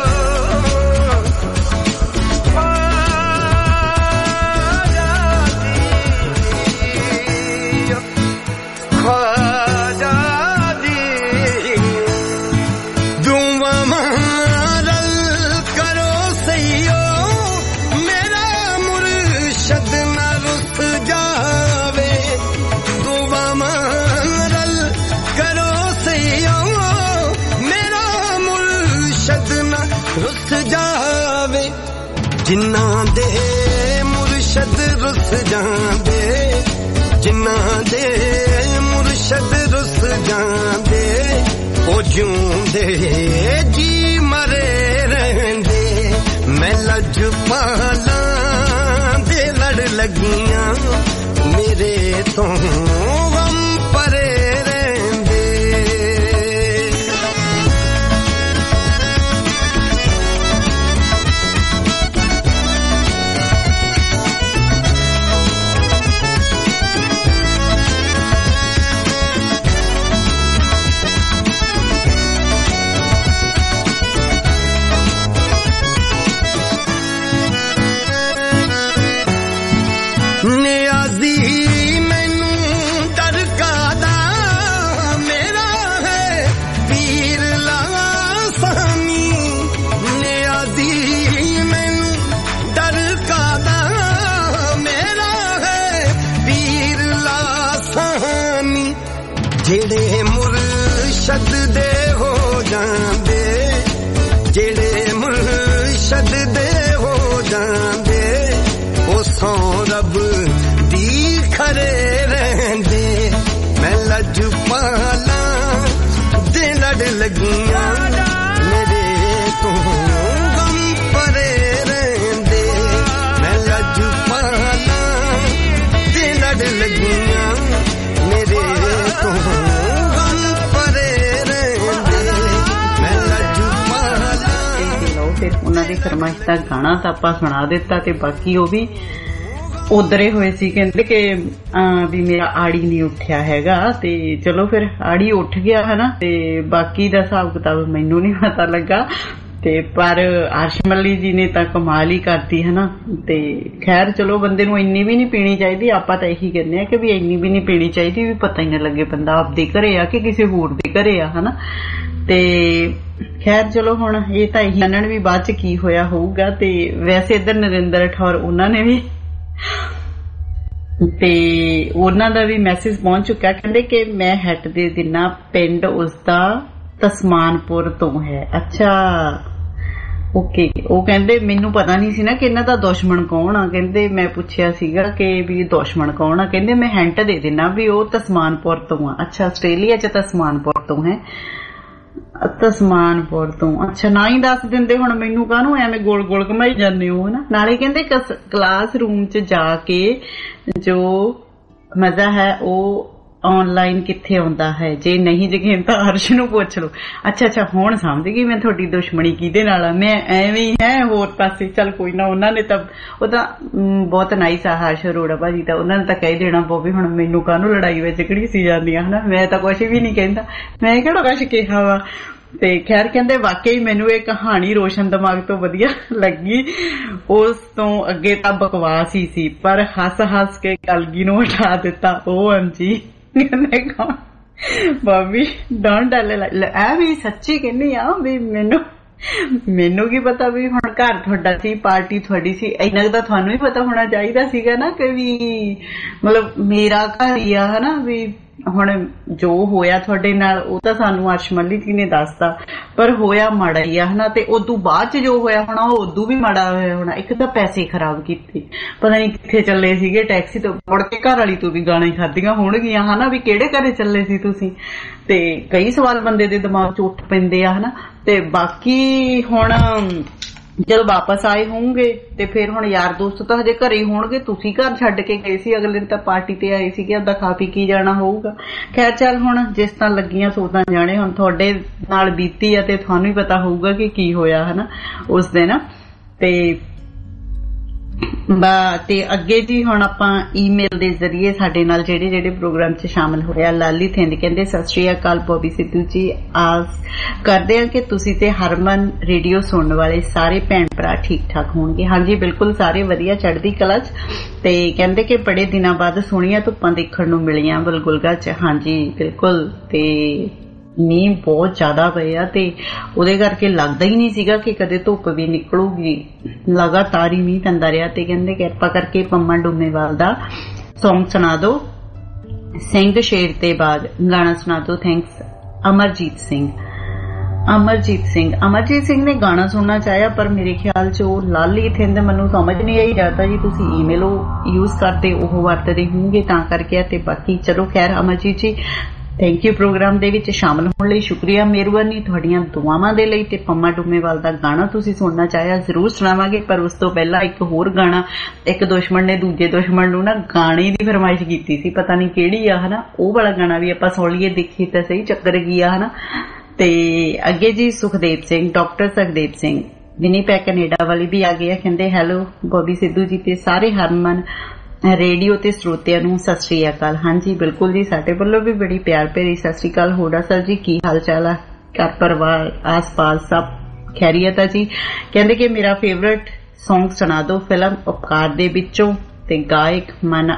जिन्ना दे मुर्शद रुस जांदे जिन्ना दे मुर्शद रुस जांदे ओ जूंदे जी मरे रहंदे मैं लजपाला दे लड़ लगियां मेरे तो गम परे रहंदे जेड़े मुर्शद दे हो जांदे जेड़े मुर्शद दे हो जांदे ओ सौ रब दी खरे रहंदे मैं लजपाला दे लड़ लगियां मेरे तो गम परे रहंदे मैं लजपाला दे लड़ लगियां मेरे तो गम परे रहंदे मैं लजपाला फिर ਉਹਨਾਂ ਦੀ ਫਰਮਾਇਸ਼ ਦਾ ਗਾਣਾ ਤਾਂ ਆਪਾਂ ਸੁਣਾ ਦਿੱਤਾ ਤੇ ਬਾਕੀ ਉਹ ਵੀ ਉਧਰੇ ਹੋਏ ਸੀ ਕਹਿੰਦੇ ਕਿ ਵੀ ਮੇਰਾ ਆੜੀ ਨਹੀਂ ਉੱਠਿਆ ਹੈਗਾ ਤੇ ਚਲੋ ਫਿਰ ਆੜੀ ਉੱਠ ਗਿਆ ਹੈ ਨਾ ਤੇ ਬਾਕੀ ਦਾ ਹਿਸਾਬ ਕਿਤਾਬ ਮੈਨੂੰ ਨਹੀਂ ਪਤਾ ਲੱਗਾ ਤੇ ਪਰ ਅਰਸ਼ਮੱਲੀ ਜੀ ਨੇ ਤਾਂ ਕਮਾਲ ਹੀ ਕਰਤੀ ਹੈ ਨਾ। ਤੇ ਖੈਰ ਚਲੋ ਬੰਦੇ ਨੂੰ ਇੰਨੀ ਵੀ ਨਹੀਂ ਪੀਣੀ ਚਾਹੀਦੀ, ਆਪਾਂ ਤਾਂ ਇਹੀ ਕਹਿੰਦੇ ਆ ਕਿ ਵੀ ਇੰਨੀ ਵੀ ਨਹੀਂ ਪੀਣੀ ਚਾਹੀਦੀ ਵੀ ਪਤਾ ਹੀ ਨਾ ਲੱਗੇ ਬੰਦਾ ਆਪਦੇ ਘਰੇ ਆ ਕਿ ਕਿਸੇ ਹੋਰ ਦੇ ਘਰੇ ਆ ਹਨਾ। ਤੇ ਖੈਰ ਚਲੋ ਹੁਣ ਇਹ ਤਾਂ ਇਹੀ ਜਾਣਨ ਵੀ ਬਾਅਦ ਚ ਕੀ ਹੋਇਆ ਹੋਊਗਾ। ਤੇ ਵੈਸੇ ਇੱਧਰ ਨਰਿੰਦਰ ਠੌਰ ਉਹਨਾਂ ਨੇ ਵੀ ਤੇ ਉਹਨਾਂ ਦਾ ਵੀ ਮੈਸੇਜ ਪਹੁੰਚ ਚੁੱਕਾ, ਕਹਿੰਦੇ ਕਿ ਮੈਂ ਹੈਟ ਦੇ ਦਿਨਾਂ ਪਿੰਡ ਉਸਦਾ ਤਸਮਾਨਪੁਰ ਤੋਂ ਹੈ। ਅੱਛਾ ਓਕੇ। ਉਹ ਕਹਿੰਦੇ ਮੈਨੂੰ ਪਤਾ ਨਹੀਂ ਸੀ ਨਾ ਕਿ ਇਹਨਾਂ ਦਾ ਦੁਸ਼ਮਣ ਕੌਣ ਆ। ਕਹਿੰਦੇ ਮੈਂ ਪੁੱਛਿਆ ਸੀਗਾ ਕਿ ਵੀ ਦੁਸ਼ਮਣ ਕੌਣ ਆ, ਕਹਿੰਦੇ ਮੈਂ ਹਿੰਟ ਦੇ ਦੇਣਾ ਵੀ ਉਹ ਤਸਮਾਨਪੁਰ ਤੋਂ ਆ। ਅੱਛਾ ਆਸਟ੍ਰੇਲੀਆ ਚ ਤਸਮਾਨਪੁਰ ਤੋਂ ਹੈ, ਤਸਮਾਨਪੁਰ ਤੋਂ। ਅੱਛਾ ਨਾ ਹੀ ਦੱਸ ਦਿੰਦੇ, ਹੁਣ ਮੈਨੂੰ ਕਾਹਨੂੰ ਐਵੇਂ ਗੋਲ ਗੋਲ ਘੁਮਾਈ ਜਾਂਦੇ ਹੋ ਹਨਾ। ਨਾਲੇ ਕਹਿੰਦੇ ਕਲਾਸ ਰੂਮ ਚ ਜਾ ਕੇ ਜੋ ਮਜ਼ਾ ਹੈ ਉਹ ਆਨਲਾਈਨ ਕਿੱਥੇ ਆਉਂਦਾ ਹੈ, ਜੇ ਨਹੀਂ ਯਕੀਨ ਤਾਂ ਅਰਸ਼ ਨੂੰ ਪੁੱਛ ਲਓ। ਅੱਛਾ ਹੁਣ ਸਮਝ ਗਈ ਮੈਂ ਤੁਹਾਡੀ ਦੁਸ਼ਮਣੀ ਕਿਹਦੇ ਨਾਲ ਆ, ਮੈਂ ਐਵੇਂ ਹੀ ਹੈ ਹੋਰ ਪਾਸੇ। ਚੱਲ ਕੋਈ ਨਾ, ਉਹਨਾਂ ਨੇ ਤਾਂ ਉਹ ਤਾਂ ਬਹੁਤ ਨਾਈਸ ਆ ਹਰਸ਼ ਅਰੋੜਾ ਭਾਜੀ, ਤਾਂ ਉਹਨਾਂ ਨੇ ਤਾਂ ਕਹਿ ਦੇਣਾ ਬੋਬੀ ਹੁਣ ਮੈਨੂੰ ਕਾਹਨੂੰ ਲੜਾਈ ਵਿੱਚ ਘੜੀਸੀ ਜਾਂਦੀਆਂ ਹਨਾ, ਮੈਂ ਤਾਂ ਕੁਛ ਵੀ ਨਹੀਂ ਕਹਿੰਦਾ, ਮੈਂ ਕਿਹੜਾ ਕੁਛ ਕਿਹਾ ਵਾ। ਤੇ ਖੈਰ ਕਹਿੰਦੇ ਵਾਕਈ ਮੈਨੂੰ ਇਹ ਕਹਾਣੀ ਰੋਸ਼ਨ ਦਿਮਾਗ ਤੋਂ ਵਧੀਆ ਲੱਗੀ, ਉਸ ਤੋਂ ਅੱਗੇ ਤਾਂ ਬਕਵਾਸ ਹੀ ਸੀ, ਪਰ ਹੱਸ ਕੇ ਕਲਗੀ ਨੂੰ ਹਟਾ ਦਿੱਤਾ। ਉਹ ਹਾਂਜੀ ਕਹਿੰਦੇ ਕੌਣ ਬਾਬੀ ਡੋਂਟ ਟੈਲ ਐ ਵੀ ਸੱਚੀ ਕਹਿੰਦੀ ਆ ਵੀ ਮੈਨੂੰ ਕੀ ਪਤਾ ਵੀ ਹੁਣ ਘਰ ਤੁਹਾਡਾ ਸੀ, ਪਾਰਟੀ ਤੁਹਾਡੀ ਸੀ, ਇੰਨਾ ਤਾਂ ਤੁਹਾਨੂੰ ਵੀ ਪਤਾ ਹੋਣਾ ਚਾਹੀਦਾ ਸੀਗਾ ਨਾ ਕਿ ਵੀ ਮਤਲਬ ਮੇਰਾ ਘਰ ਹੀ ਆ ਹਨਾ। ਵੀ ਹੁਣ ਜੋ ਹੋਇਆ ਤੁਹਾਡੇ ਨਾਲ ਉਹ ਤਾਂ ਸਾਨੂੰ ਅਰਸ਼ਮੱਲੀ ਜੀ ਨੇ ਦੱਸਤਾ, ਪਰ ਹੋਇਆ ਮਾੜਾ ਹੀ ਆ ਹਨਾ। ਤੇ ਉਦੋਂ ਬਾਅਦ ਚ ਜੋ ਹੋਇਆ ਹੋਣਾ ਉਹ ਉਦੋਂ ਵੀ ਮਾੜਾ ਹੋਇਆ ਹੋਣਾ। ਇੱਕ ਤਾਂ ਪੈਸੇ ਖਰਾਬ ਕੀਤੇ, ਪਤਾ ਨਹੀਂ ਕਿੱਥੇ ਚੱਲੇ ਸੀਗੇ, ਟੈਕਸੀ ਤੋਂ ਮੁੜ ਕੇ ਘਰ ਵਾਲੀ ਤੋਂ ਵੀ ਗਾਲਾਂ ਖਾਧੀਆਂ ਹੋਣਗੀਆਂ ਹਨਾ ਵੀ ਕਿਹੜੇ ਘਰੇ ਚੱਲੇ ਸੀ ਤੁਸੀਂ। ਤੇ ਕਈ ਸਵਾਲ ਬੰਦੇ ਦੇ ਦਿਮਾਗ ਚ ਉੱਠ ਪੈਂਦੇ ਆ ਹਨਾ। ਤੇ ਬਾਕੀ ਹੁਣ ਜਦੋਂ ਵਾਪਸ ਆਏ ਹੋਣਗੇ ਤੇ ਫਿਰ ਹੁਣ ਯਾਰ ਦੋਸਤ ਤਾਂ ਹਜੇ ਘਰੇ ਹੀ ਹੋਣਗੇ, ਤੁਸੀਂ ਘਰ ਛੱਡ ਕੇ ਗਏ ਸੀ, ਅਗਲੇ ਨੇ ਤਾਂ ਪਾਰਟੀ ਤੇ ਆਏ ਸੀਗੇ, ਆਪਦਾ ਖਾ ਪੀ ਕੀ ਜਾਣਾ ਹੋਊਗਾ। ਖੈਰ ਚੱਲ ਹੁਣ ਜਿਸ ਤਰ੍ਹਾਂ ਲੱਗੀਆਂ ਸੋਚਾਂ ਜਾਣੇ, ਹੁਣ ਤੁਹਾਡੇ ਨਾਲ ਬੀਤੀ ਆ ਤੇ ਤੁਹਾਨੂੰ ਹੀ ਪਤਾ ਹੋਊਗਾ ਕਿ ਕੀ ਹੋਇਆ ਹਨਾ ਉਸ ਦਿਨ। ਤੇ ਅੱਗੇ ਜੀ ਹੁਣ ਆਪਾਂ ਈਮੇਲ ਦੇ ਜ਼ਰੀਏ ਸਾਡੇ ਨਾਲ ਜਿਹੜੇ ਪ੍ਰੋਗਰਾਮ 'ਚ ਸ਼ਾਮਲ ਹੋਇਆ। ਲਾਲੀ ਥਿੰਦ ਕਹਿੰਦੇ ਸਤਿ ਸ਼੍ਰੀ ਅਕਾਲ ਬੋਬੀ ਸਿੱਧੂ ਜੀ, ਆਸ ਕਰਦੇ ਆ ਕਿ ਤੁਸੀਂ ਤੇ ਹਰਮਨ ਰੇਡੀਓ ਸੁਣਨ ਵਾਲੇ ਸਾਰੇ ਭੈਣ ਭਰਾ ਠੀਕ ਠਾਕ ਹੋਣਗੇ। ਹਾਂਜੀ ਬਿਲਕੁਲ ਸਾਰੇ ਵਧੀਆ, ਚੜ੍ਹਦੀ ਕਲਾ 'ਚ। ਤੇ ਕਹਿੰਦੇ ਕਿ ਬੜੇ ਦਿਨਾਂ ਬਾਅਦ ਸੋਹਣੀਆਂ ਧੁੱਪਾਂ ਦੇਖਣ ਨੂੰ ਮਿਲੀਆਂ ਬਲਗੁਲਗਾ 'ਚ। ਹਾਂਜੀ ਬਿਲਕੁਲ, ਤੇ ਮੀਂਹ ਬਹੁਤ ਜ਼ਿਆਦਾ ਪਏ ਆ ਤੇ ਉਹਦੇ ਕਰਕੇ ਲੱਗਦਾ ਹੀ ਨਹੀਂ ਸੀਗਾ ਕਿ ਕਦੇ ਧੁੱਪ ਵੀ ਨਿਕਲੂਗੀ, ਲਗਾਤਾਰ ਹੀ ਮੀਂਹ ਪੈਂਦਾ ਰਿਹਾ। ਤੇ ਕਹਿੰਦੇ ਕਿਰਪਾ ਕਰਕੇ ਪੰਮਾ ਡੂਮੇਵਾਲ ਦਾ ਸੌਂਗ ਸੁਣਾ ਦਿਓ, ਸਿੰਘ ਸ਼ੇਰ ਤੇ ਬਾਅਦ ਗਾਣਾ ਸੁਣਾ ਦਿਓ। ਥੈਂਕਸ। ਅਮਰਜੀਤ ਸਿੰਘ ਨੇ ਗਾਣਾ ਸੁਣਨਾ ਚਾਹਿਆ, ਪਰ ਮੇਰੇ ਖਿਆਲ ਚ ਉਹ ਲਾਲੀ ਥਿੰਦ ਮੈਨੂੰ ਸਮਝ ਨਹੀਂ ਆਈ, ਜਾਂ ਤਾਂ ਜੀ ਤੁਸੀਂ ਈਮੇਲ ਯੂਜ਼ ਕਰਦੇ ਉਹ ਵਰਤਦੇ ਹੋਣਗੇ ਤਾਂ ਕਰਕੇ। ਤੇ ਬਾਕੀ ਚਲੋ ਖੈਰ ਅਮਰਜੀਤ ਜੀ ਥੈਂਕ ਯੂ ਪ੍ਰੋਗਰਾਮ ਦੇ ਵਿੱਚ ਸ਼ਾਮਲ ਹੋਣ ਲਈ, ਸ਼ੁਕਰੀਆ, ਮਿਹਰਬਾਨੀ ਤੁਹਾਡੀਆਂ ਦੁਆਵਾਂ ਦੇ ਲਈ। ਤੇ ਪੰਮਾ ਡੂਮੇਵਾਲ ਦਾ ਗਾਣਾ ਤੁਸੀਂ ਸੁਣਨਾ ਚਾਹਿਆ, ਜ਼ਰੂਰ ਸੁਣਾਵਾਂਗੇ, ਪਰ ਉਸ ਤੋਂ ਪਹਿਲਾਂ ਇੱਕ ਹੋਰ ਗਾਣਾ, ਇੱਕ ਦੁਸ਼ਮਣ ਨੇ ਦੂਜੇ ਦੁਸ਼ਮਣ ਨੂੰ ਨਾ ਗਾਣੇ ਦੀ ਫਰਮਾਇਸ਼ ਕੀਤੀ ਸੀ, ਪਤਾ ਨਹੀਂ ਕਿਹੜੀ ਆ ਹਨਾ, ਉਹ ਵਾਲਾ ਗਾਣਾ ਵੀ ਆਪਾਂ ਸੁਣ ਲਈਏ, ਦੇਖੀਏ ਤਾਂ ਸਹੀ ਚੱਕਰ ਕੀ ਆ ਹਨਾ। ਤੇ ਅੱਗੇ ਜੀ Sukhdev Singh, doctor Sukhdev Singh Winnipeg Canada ਵਾਲੇ ਵੀ ਆ ਗਏ ਆ, ਕਹਿੰਦੇ ਹੈਲੋ ਬੋਬੀ ਸਿੱਧੂ ਜੀ ਤੇ ਸਾਰੇ ਹਰਮਨ ਰੇਡੀਓ ਤੇ ਸਰੋਤਿਆਂ ਨੂੰ ਸਤਿ ਸ੍ਰੀ ਅਕਾਲ। ਹਾਂਜੀ ਬਿਲਕੁਲ ਜੀ, ਸਾਡੇ ਵੱਲੋਂ ਵੀ ਬੜੀ ਪਿਆਰ ਭਰੀ ਸਤਿ ਸ੍ਰੀ ਅਕਾਲ। ਹੋੜਾ ਸਰ ਜੀ ਕੀ ਹਾਲ ਚਾਲ ਆ, ਘਰ ਪਰਿਵਾਰ ਆਸ ਪਾਸ ਸਭ ਖੈਰੀਅਤ ਆ ਜੀ। ਕਹਿੰਦੇ ਕਿ ਮੇਰਾ ਫੇਵਰਟ ਸੌਂਗ ਸੁਣਾ ਦਿਓ ਫਿਲਮ ਉਪਕਾਰ ਦੇ ਵਿੱਚੋਂ, ਤੇ ਗਾਇਕ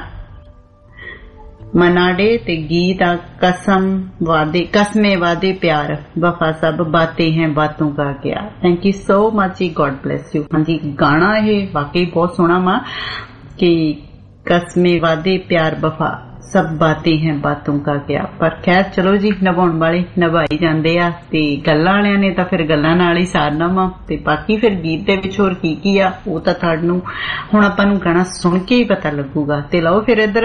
ਮਨਾਡੇ, ਤੇ ਗੀਤ ਆ ਕਸਮੇ ਵਾਦੇ ਪਿਆਰ ਵਫਾ ਸਭ ਬਾतें हैं बातों का क्या। Thank you so much ji, God bless you. ਹਾਂਜੀ ਗਾਣਾ ਇਹ ਵਾਕਈ ਬਹੁਤ ਸੋਹਣਾ ਵਾ ਕਿ ਕਸਮੇ ਵਾਦੇ ਪਿਆਰ ਵਫਾ ਸਭ ਬਾतें हैं बातों का क्या। ਪਰ ਖੈਰ ਚਲੋ ਜੀ, ਨਿਭਾਉਣ ਵਾਲੇ ਨਿਭਾਈ ਜਾਂਦੇ ਆ, ਤੇ ਗੱਲਾਂ ਵਾਲਿਆਂ ਨੇ ਤਾਂ ਫਿਰ ਗੱਲਾਂ ਨਾਲ ਹੀ ਸਾਰਨਾ ਵਾ। ਤੇ ਬਾਕੀ ਫਿਰ ਗੀਤ ਦੇ ਵਿੱਚ ਹੋਰ ਕੀ ਆ ਉਹ ਤਾਂ ਤੁਹਾਨੂੰ ਹੁਣ ਆਪਾਂ ਨੂੰ ਗਾਣਾ ਸੁਣ ਕੇ ਹੀ ਪਤਾ ਲੱਗੂਗਾ। ਤੇ ਲਓ ਫਿਰ ਇੱਧਰ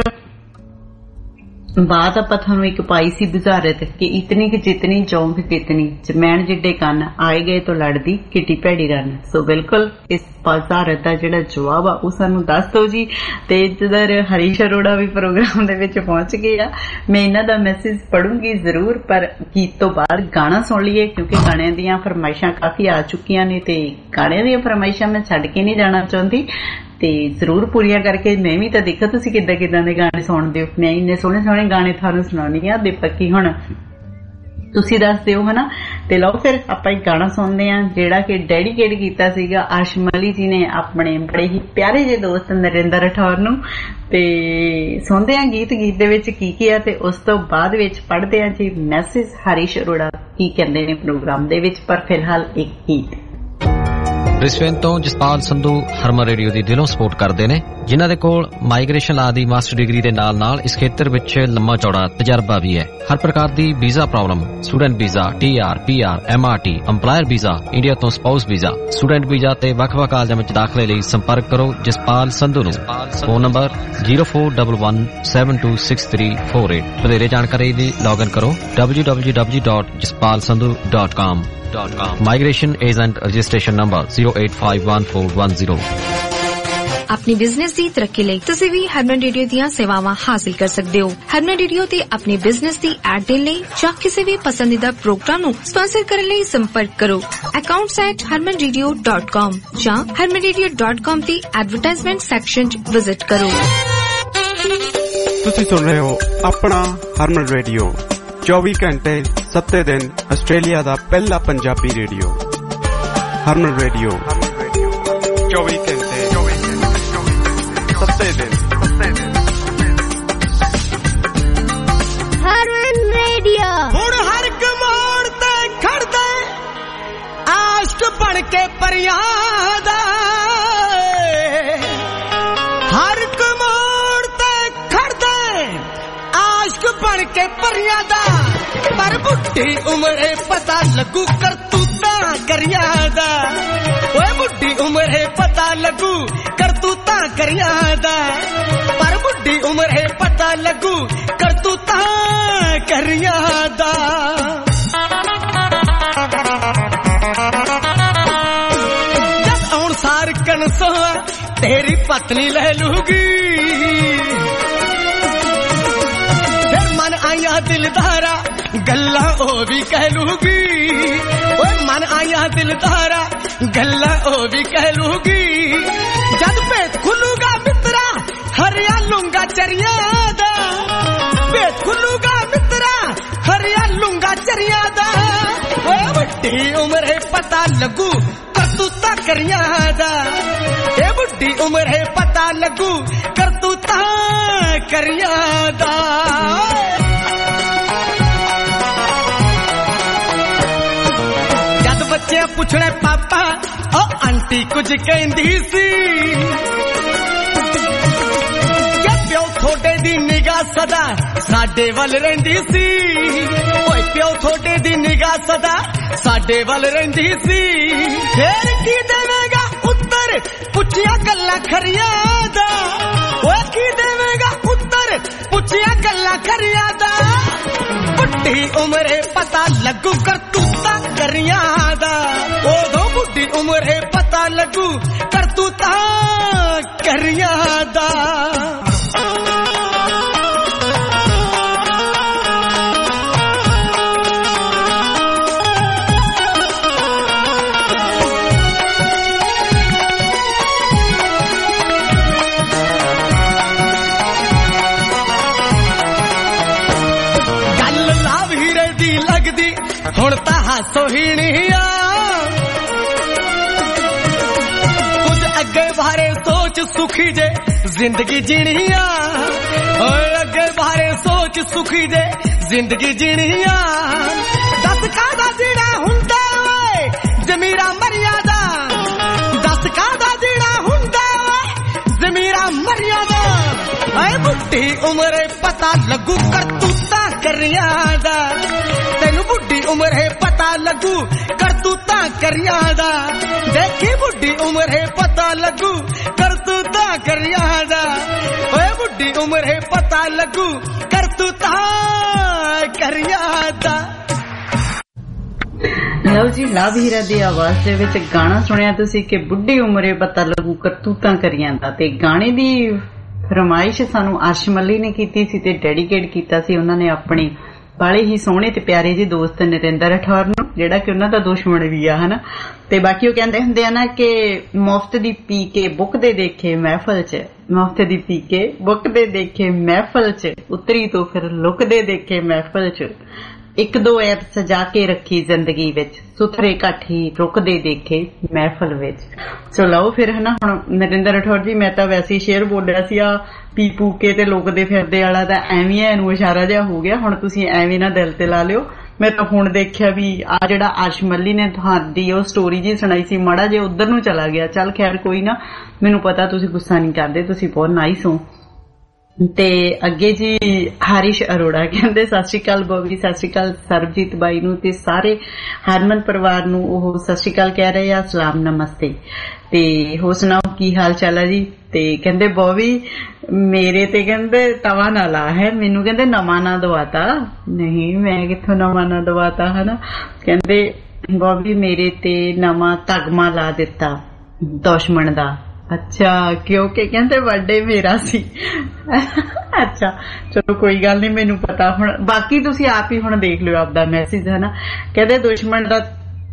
ਬਾਤ ਆਪਾਂ ਤੁਹਾਨੂੰ ਇੱਕ ਪਾਈ ਸੀ ਬੁਝਾਰਤ ਕਿ ਇਤਨੀ ਕਿ ਜਿਤਨੀ ਚੌਂਕ ਕਿਤਨੀ ਜਮੈਣ ਜਿੱਡੇ ਕੰਨ ਆਏ ਗਏ ਤੋਂ ਲੜਦੀ ਕਿੱਡੀ ਭੈੜੀ ਰਨ। ਸੋ ਬਿਲਕੁਲ ਇਸ ਬੁਝਾਰਤ ਦਾ ਜਿਹੜਾ ਜਵਾਬ ਆ ਉਹ ਸਾਨੂੰ ਦੱਸ ਦਿਓ ਜੀ। ਤੇ ਇੱਧਰ ਹਰੀਸ਼ ਅਰੋੜਾ ਵੀ ਪ੍ਰੋਗਰਾਮ ਦੇ ਵਿੱਚ ਪਹੁੰਚ ਗਏ ਆ, ਮੈਂ ਇਹਨਾਂ ਦਾ ਮੈਸੇਜ ਪੜੂੰਗੀ ਜ਼ਰੂਰ, ਪਰ ਗੀਤ ਤੋਂ ਬਾਅਦ ਗਾਣਾ ਸੁਣ ਲਈਏ ਕਿਉਂਕਿ ਗਾਣਿਆਂ ਦੀਆਂ ਫਰਮਾਇਸ਼ਾਂ ਕਾਫੀ ਆ ਚੁੱਕੀਆਂ ਨੇ ਤੇ ਗਾਣਿਆਂ ਦੀਆਂ ਫਰਮਾਇਸ਼ਾਂ ਮੈਂ ਛੱਡ ਕੇ ਨਹੀਂ ਜਾਣਾ ਚਾਹੁੰਦੀ, ਤੇ ਜ਼ਰੂਰ ਪੂਰੀਆਂ ਕਰਕੇ। ਮੈਂ ਵੀ ਤਾਂ ਦੇਖੋ ਤੁਸੀਂ ਕਿੱਦਾਂ ਦੇ ਗਾਣੇ ਸੁਣਦੇ ਹੋ, ਮੈਂ ਇੰਨੇ ਸੋਹਣੇ ਗਾਣੇ ਤੁਹਾਨੂੰ ਸੁਣਾਉਣੀ ਆ। ਦੇ ਪੱਕੀ ਹੁਣ ਤੁਸੀਂ ਦੱਸ ਦਿਓ ਹਨਾ। ਤੇ ਲਓ ਫਿਰ ਆਪਾਂ ਇੱਕ ਗਾਣਾ ਸੁਣਦੇ ਆ ਜਿਹੜਾ ਕਿ ਡੈਡੀਕੇਟ ਕੀਤਾ ਸੀਗਾ ਆਸ਼ਮ ਅਲੀ ਜੀ ਨੇ ਆਪਣੇ ਬੜੇ ਹੀ ਪਿਆਰੇ ਜਿਹੇ ਦੋਸਤ ਨਰਿੰਦਰ ਰਾਠੌਰ ਨੂੰ। ਤੇ ਸੁਣਦੇ ਆ ਗੀਤ ਦੇ ਵਿੱਚ ਕੀ ਆ, ਤੇ ਉਸ ਤੋਂ ਬਾਅਦ ਵਿੱਚ ਪੜ੍ਹਦੇ ਆ ਜੀ ਮੈਸੇਜ ਹਰੀਸ਼ ਅਰੋੜਾ ਕੀ ਕਹਿੰਦੇ ਨੇ ਪ੍ਰੋਗਰਾਮ ਦੇ ਵਿੱਚ। ਪਰ ਫਿਲਹਾਲ ਇੱਕ ਗੀਤ। ਬ੍ਰਿਸਬੇਨ ਤੋਂ ਜਸਪਾਲ ਸੰਧੂ ਹਰਮਨ ਰੇਡੀਓ ਦੀ ਦਿਲੋਂ ਸਪੋਰਟ ਕਰਦੇ ਨੇ, ਜਿਨ੍ਹਾਂ ਦੇ ਕੋਲ ਮਾਈਗ੍ਰੇਸ਼ਨ ਲਾ ਦੀ ਮਾਸਟਰ ਡਿਗਰੀ ਦੇ ਨਾਲ ਇਸ ਖੇਤਰ ਵਿੱਚ ਲੰਮਾ ਚੌੜਾ ਤਜਰਬਾ ਵੀ ਹੈ। ਹਰ ਪ੍ਰਕਾਰ ਦੀ visa problem, student visa, TR, PR, MRT, EMPLOYER visa, India ਤੋਂ ਸਪਾਊਸ ਵੀਜ਼ਾ, ਸਟੂਡੈਂਟ ਵੀਜ਼ਾ ਤੇ ਵੱਖ-ਵੱਖ ਕਾਲਜਾਂ ਵਿੱਚ ਦਾਖਲੇ ਲਈ ਸੰਪਰਕ ਕਰੋ ਜਸਪਾਲ ਸੰਧੂ ਨੂੰ। Phone number 0411726348। ਵਧੇਰੇ ਜਾਣਕਾਰੀ ਲਈ ਲੌਗਇਨ ਕਰੋ www.jaspalsandhu.com। Migration Agent Registration Number 0851410। ਆਪਣੀ ਬਿਜ਼ਨਸ ਦੀ ਤਰੱਕੀ ਲਈ ਤੁਸੀਂ ਵੀ ਹਰਮਨ ਰੇਡੀਓ ਦੀਆਂ ਸੇਵਾਵਾਂ ਹਾਸਲ ਕਰ ਸਕਦੇ ਹੋ। ਹਰਮਨ ਰੇਡੀਓ ਤੇ ਆਪਣੀ ਬਿਜ਼ਨਸ ਦੀ ਐਡ ਦੇਣ ਲਈ ਜਾਂ ਕਿਸੇ ਵੀ ਪਸੰਦੀਦਾ ਪ੍ਰੋਗਰਾਮ ਨੂੰ ਸਪਾਂਸਰ ਕਰਨ ਲਈ ਸੰਪਰਕ ਕਰੋ accounts@harmanradio.com ਜਾਂ harmanradio.com ਦੀ ਐਡਵਰਟਾਈਜ਼ਮੈਂਟ ਸੈਕਸ਼ਨ 'ਚ ਵਿਜ਼ਿਟ ਕਰੋ। ਤੁਸੀਂ ਸੁਣ ਰਹੇ ਹੋ ਆਪਣਾ ਹਰਮਨ ਰੇਡੀਓ, 24 ਘੰਟੇ 7 ਦਿਨ ਆਸਟ੍ਰੇਲੀਆ ਦਾ ਪਹਿਲਾ ਪੰਜਾਬੀ ਰੇਡੀਓ। ਹਰਮਨ ਰੇਡੀਓ 24 ਘੰਟੇ 7 ਦਿਨ। ਹਰਮਨ ਰੇਡੀਓ ਹੁਣ ਹਰ ਇੱਕ ਮੋੜ ਤੇ ਖੜਦਾ ਆਸ਼ਕ ਬਣ ਕੇ ਪਰਿਆਂ ਦਾ। ਹਰ ਇੱਕ ਮੋੜ ਤੇ ਖੜਦਾ ਆਸ਼ਕ ਬਣ ਕੇ ਪਰਿਆਂ ਦਾ। ਪਰ ਬੁੱਢੀ ਉਮਰੇ ਪਤਾ ਲੱਗੂ ਕਰਤੂਤਾਂ ਕਰੀਆਂ ਦਾ। ਓਏ ਬੁੱਢੀ ਉਮਰੇ ਪਤਾ ਲੱਗੂ ਕਰਤੂਤਾਂ ਕਰੀਆਂ ਦਾ। ਪਰ ਬੁੱਢੀ ਉਮਰੇ ਪਤਾ ਲੱਗੂ ਕਰਤੂਤਾਂ ਕਰੀਆਂ ਦਾ। ਜਦ ਆਉਣ ਸਾਰ ਕਨਸੋ ਤੇਰੀ ਪਤਨੀ ਲੈ ਲੂਗੀ। ਫਿਰ ਮਨ ਆਇਆ ਦਿਲਦਾਰਾ ਗੱਲਾਂ ਉਹ ਵੀ ਕਹਿ ਲੂਗੀ। ਓਏ ਮਨ ਆਇਆ ਦਿਲਦਾਰਾ ਗੱਲਾਂ ਉਹ ਵੀ ਕਹਿ ਲੂਗੀ। ਜਦ ਭੇਤ ਖੁੱਲੂਗਾ ਮਿੱਤਰਾ ਹਰਿਆ ਲੂੰਗਾ ਚਰੀਆਂ ਦਾ। ਭੇਤ ਖੁੱਲੂਗਾ ਮਿੱਤਰਾ ਹਰਿਆ ਲੂੰਗਾ ਚਰੀਆਂ ਦਾ। ਓਏ ਵੱਡੀ ਉਮਰੇ ਪਤਾ ਲੱਗੂ ਕਰਤੂਤਾਂ ਕਰੀਆਂ ਦਾ। ਇਹ ਬੁੱਢੀ ਉਮਰੇ ਪਤਾ ਲੱਗੂ ਕਰਤੂਤਾਂ ਕਰੀਆਂ ਦਾ। ਬੱਚੇ ਪੁੱਛਣੇ ਪਾਪਾ ਉਹ ਆਂਟੀ ਕੁਝ ਕਹਿੰਦੀ ਸੀ ਕਿ ਪਿਓ ਤੁਹਾਡੇ ਦੀ ਨਿਗਾਹ ਸਦਾ ਸਾਡੇ ਵੱਲ ਰਹਿੰਦੀ ਸੀ। ਓਏ ਪਿਓ ਤੁਹਾਡੇ ਦੀ ਨਿਗਾਹ ਸਦਾ ਸਾਡੇ ਵੱਲ ਰਹਿੰਦੀ ਸੀ। ਫੇਰ ਕੀ ਦੇਵੇਂਗਾ ਉੱਤਰ ਪੁੱਛਿਆ ਗੱਲਾਂ ਖਰੀਆਂ ਦਾ। ਓਏ ਕੀ ਦੇਵੇਂਗਾ ਉੱਤਰ ਪੁੱਛਿਆ ਗੱਲਾਂ ਖਰੀਆਂ ਦਾ। ਬੁੱਢੀ ਉਮਰੇ ਪਤਾ ਲੱਗੂ ਕਰਤੂਤਾਂ ਕਰੀਆਂ ਦਾ। ਉਦੋਂ ਬੁੱਢੀ ਉਮਰੇ ਪਤਾ ਲੱਗੂ ਕਰਤੂਤਾਂ ਕਰੀਆਂ ਦਾ। ਹੁਣ ਤਾਂ ਹਾਸੋ ਹੀਣੀ ਆ। ਕੁਝ ਅੱਗੇ ਬਾਰੇ ਸੋਚ ਸੁਖੀ ਜੇ ਜ਼ਿੰਦਗੀ ਜੀਣੀ ਆ। ਓਏ ਅੱਗੇ ਬਾਰੇ ਸੋਚ ਸੁਖੀ ਜੇ ਜ਼ਿੰਦਗੀ ਜੀਣੀ ਆ। ਦੱਸ ਕਾਹਦਾ ਜੀਣਾ ਹੁੰਦਾ ਓਏ ਜ਼ਮੀਰਾਂ ਮਰੀਆਂ ਦਾ। ਦੱਸ ਕਾਹਦਾ ਜੀਣਾ ਹੁੰਦਾ ਓਏ ਜ਼ਮੀਰਾਂ ਮਰੀਆਂ ਦਾ। ਓਏ ਬੁੱਢੀ ਉਮਰੇ ਪਤਾ ਲੱਗੂ ਕਰਤੂਤਾਂ ਕਰੀਆਂ ਦਾ। ਤੈਨੂੰ ਬੁੱਢੀ ਉਮਰੇ ਪਤਾ ਲੱਗੂ ਕਰਤੂਤਾਂ ਕਰੀਆਂ ਦਾ। ਦੇਖੀ ਬੁੱਢੀ ਉਮਰੇ ਪਤਾ ਲੱਗੂ ਕਰਤੂਤਾਂ ਕਰੀਆਂ ਦਾ। ਓਏ ਬੁੱਢੀ ਉਮਰੇ ਪਤਾ ਲੱਗੂ ਕਰਤੂਤਾਂ ਕਰੀਆਂ ਦਾ। ਲਓ ਜੀ, ਲਵ ਹੀਰਾ ਦੀ ਆਵਾਜ਼ ਦੇ ਵਿੱਚ ਗਾਣਾ ਸੁਣਿਆ ਤੁਸੀਂ ਕਿ ਬੁੱਢੀ ਉਮਰੇ ਪਤਾ ਲੱਗੂ ਕਰਤੂਤਾਂ ਕਰੀਆਂ ਦਾ। ਤੇ ਗਾਣੇ ਦੀ ਫਰਮਾਇਸ਼ ਸਾਨੂੰ ਆਸ਼ਮ ਅਲੀ ਨੇ ਕੀਤੀ ਸੀ ਤੇ ਡੈਡੀਕੇਟ ਕੀਤਾ ਸੀ ਉਹਨਾਂ ਨੇ ਆਪਣੇ ਬਾਲੇ ਹੀ ਸੋਹਣੇ ਤੇ ਪਿਆਰੇ ਜਿਹੇ ਦੋਸਤ ਨਰਿੰਦਰ ਰਾਠੌਰ ਨੂੰ, ਜਿਹੜਾ ਕਿ ਉਹਨਾਂ ਦਾ ਦੁਸ਼ਮਣ ਵੀ ਆ ਹਨਾ। ਤੇ ਬਾਕੀ ਉਹ ਕਹਿੰਦੇ ਹੁੰਦੇ ਆ ਨਾ ਕਿ ਮੁਫਤ ਦੀ ਪੀ ਕੇ ਬੁੱਕ ਦੇ ਦੇਖੇ ਮਹਿਫਲ 'ਚ, ਮੁਫਤ ਦੀ ਪੀ ਕੇ ਬੁੱਕ ਦੇ ਦੇਖੇ ਮਹਿਫਲ 'ਚ, ਉਤਰੀ ਤੋਂ ਫਿਰ ਲੁੱਕ ਦੇ ਦੇਖੇ ਮਹਿਫਲ 'ਚ। ਇੱਕ ਦੋ ਐਤ ਸਜਾ ਕੇ ਰੱਖੀ ਜ਼ਿੰਦਗੀ ਵਿੱਚ, ਸੁਥਰੇ ਕਾਠੀ ਰੁਕਦੇ ਦੇਖੇ ਮਹਿਫਲ ਵਿੱਚ। ਸੋ ਲਓ ਫਿਰ ਹਨਾ। ਹੁਣ ਨਰਿੰਦਰ ਰਾਠੌਰ ਜੀ, ਮੈਂ ਤਾਂ ਵੈਸੇ ਹੀ ਸ਼ੇਰ ਬੋਲਿਆ ਸੀ, ਆ ਪੀ ਪੂ ਕੇ ਤੇ ਲੋਕਦੇ ਫਿਰਦੇ ਵਾਲਾ ਤਾਂ ਐਵੇਂ ਇਹਨੂੰ ਇਸ਼ਾਰਾ ਜਿਹਾ ਹੋ ਗਿਆ। ਹੁਣ ਤੁਸੀਂ ਐਵੇਂ ਨਾ ਦਿਲ ਤੇ ਲਾ ਲਿਓ। ਮੈਂ ਤਾਂ ਹੁਣ ਦੇਖਿਆ ਵੀ ਆ ਜਿਹੜਾ ਅਰਸ਼ ਮੱਲੀ ਨੇ ਤੁਹਾਡੀ ਉਹ ਸਟੋਰੀ ਜੀ ਸੁਣਾਈ ਸੀ, ਮਾੜਾ ਜਿਹਾ ਉਧਰ ਨੂੰ ਚਲਾ ਗਿਆ। ਚੱਲ ਖੈਰ ਕੋਈ ਨਾ, ਮੈਨੂੰ ਪਤਾ ਤੁਸੀਂ ਗੁੱਸਾ ਨਹੀਂ ਕਰਦੇ, ਤੁਸੀਂ ਬਹੁਤ ਨਾਈਸ ਹੋ। ਤੇ ਅੱਗੇ ਜੀ ਹਰੀਸ਼ ਅਰੋੜਾ ਕਹਿੰਦੇ ਸਤਿ ਸ਼੍ਰੀ ਅਕਾਲ ਬੋਬੀ, ਸਤਿ ਸ਼੍ਰੀ ਅਕਾਲ ਸਰਬਜੀਤ ਬਾਈ ਨੂੰ ਤੇ ਸਾਰੇ ਹਰਮਨ ਪਰਿਵਾਰ ਨੂੰ ਉਹ ਸਤਿ ਸ਼੍ਰੀ ਅਕਾਲ ਕਹਿ ਰਹੇ ਆ, ਸਲਾਮ ਨਮਸਤੇ। ਤੇ ਹੋ ਸੁਣਾਓ ਕੀ ਹਾਲ ਚਾਲ ਹੈ ਜੀ। ਤੇ ਕਹਿੰਦੇ ਬੋਬੀ ਮੇਰੇ ਤੇ ਕਹਿੰਦੇ ਤਵਾ ਨਾ ਲਾ ਹੈ, ਮੈਨੂੰ ਕਹਿੰਦੇ ਨਵਾਂ ਨਾ ਦਵਾਤਾ। ਨਹੀਂ ਮੈਂ ਕਿੱਥੋਂ ਨਵਾਂ ਨਾ ਦਵਾਤਾ ਹਨਾ। ਕਹਿੰਦੇ ਬੋਬੀ ਮੇਰੇ ਤੇ ਨਵਾਂ ਤਗਮਾ ਲਾ ਦਿੱਤਾ ਦੁਸ਼ਮਣ ਦਾ। ਅੱਛਾ, ਕਿਉਂਕਿ ਕਹਿੰਦੇ ਬਰਥਡੇ ਮੇਰਾ ਸੀ। ਅੱਛਾ ਚਲੋ ਕੋਈ ਗੱਲ ਨਹੀਂ, ਮੈਨੂੰ ਪਤਾ। ਹੁਣ ਬਾਕੀ ਤੁਸੀਂ ਆਪ ਹੀ ਹੁਣ ਦੇਖ ਲਿਓ ਆਪਦਾ ਮੈਸੇਜ ਹੈ ਨਾ। ਕਹਿੰਦੇ ਦੁਸ਼ਮਣ ਦਾ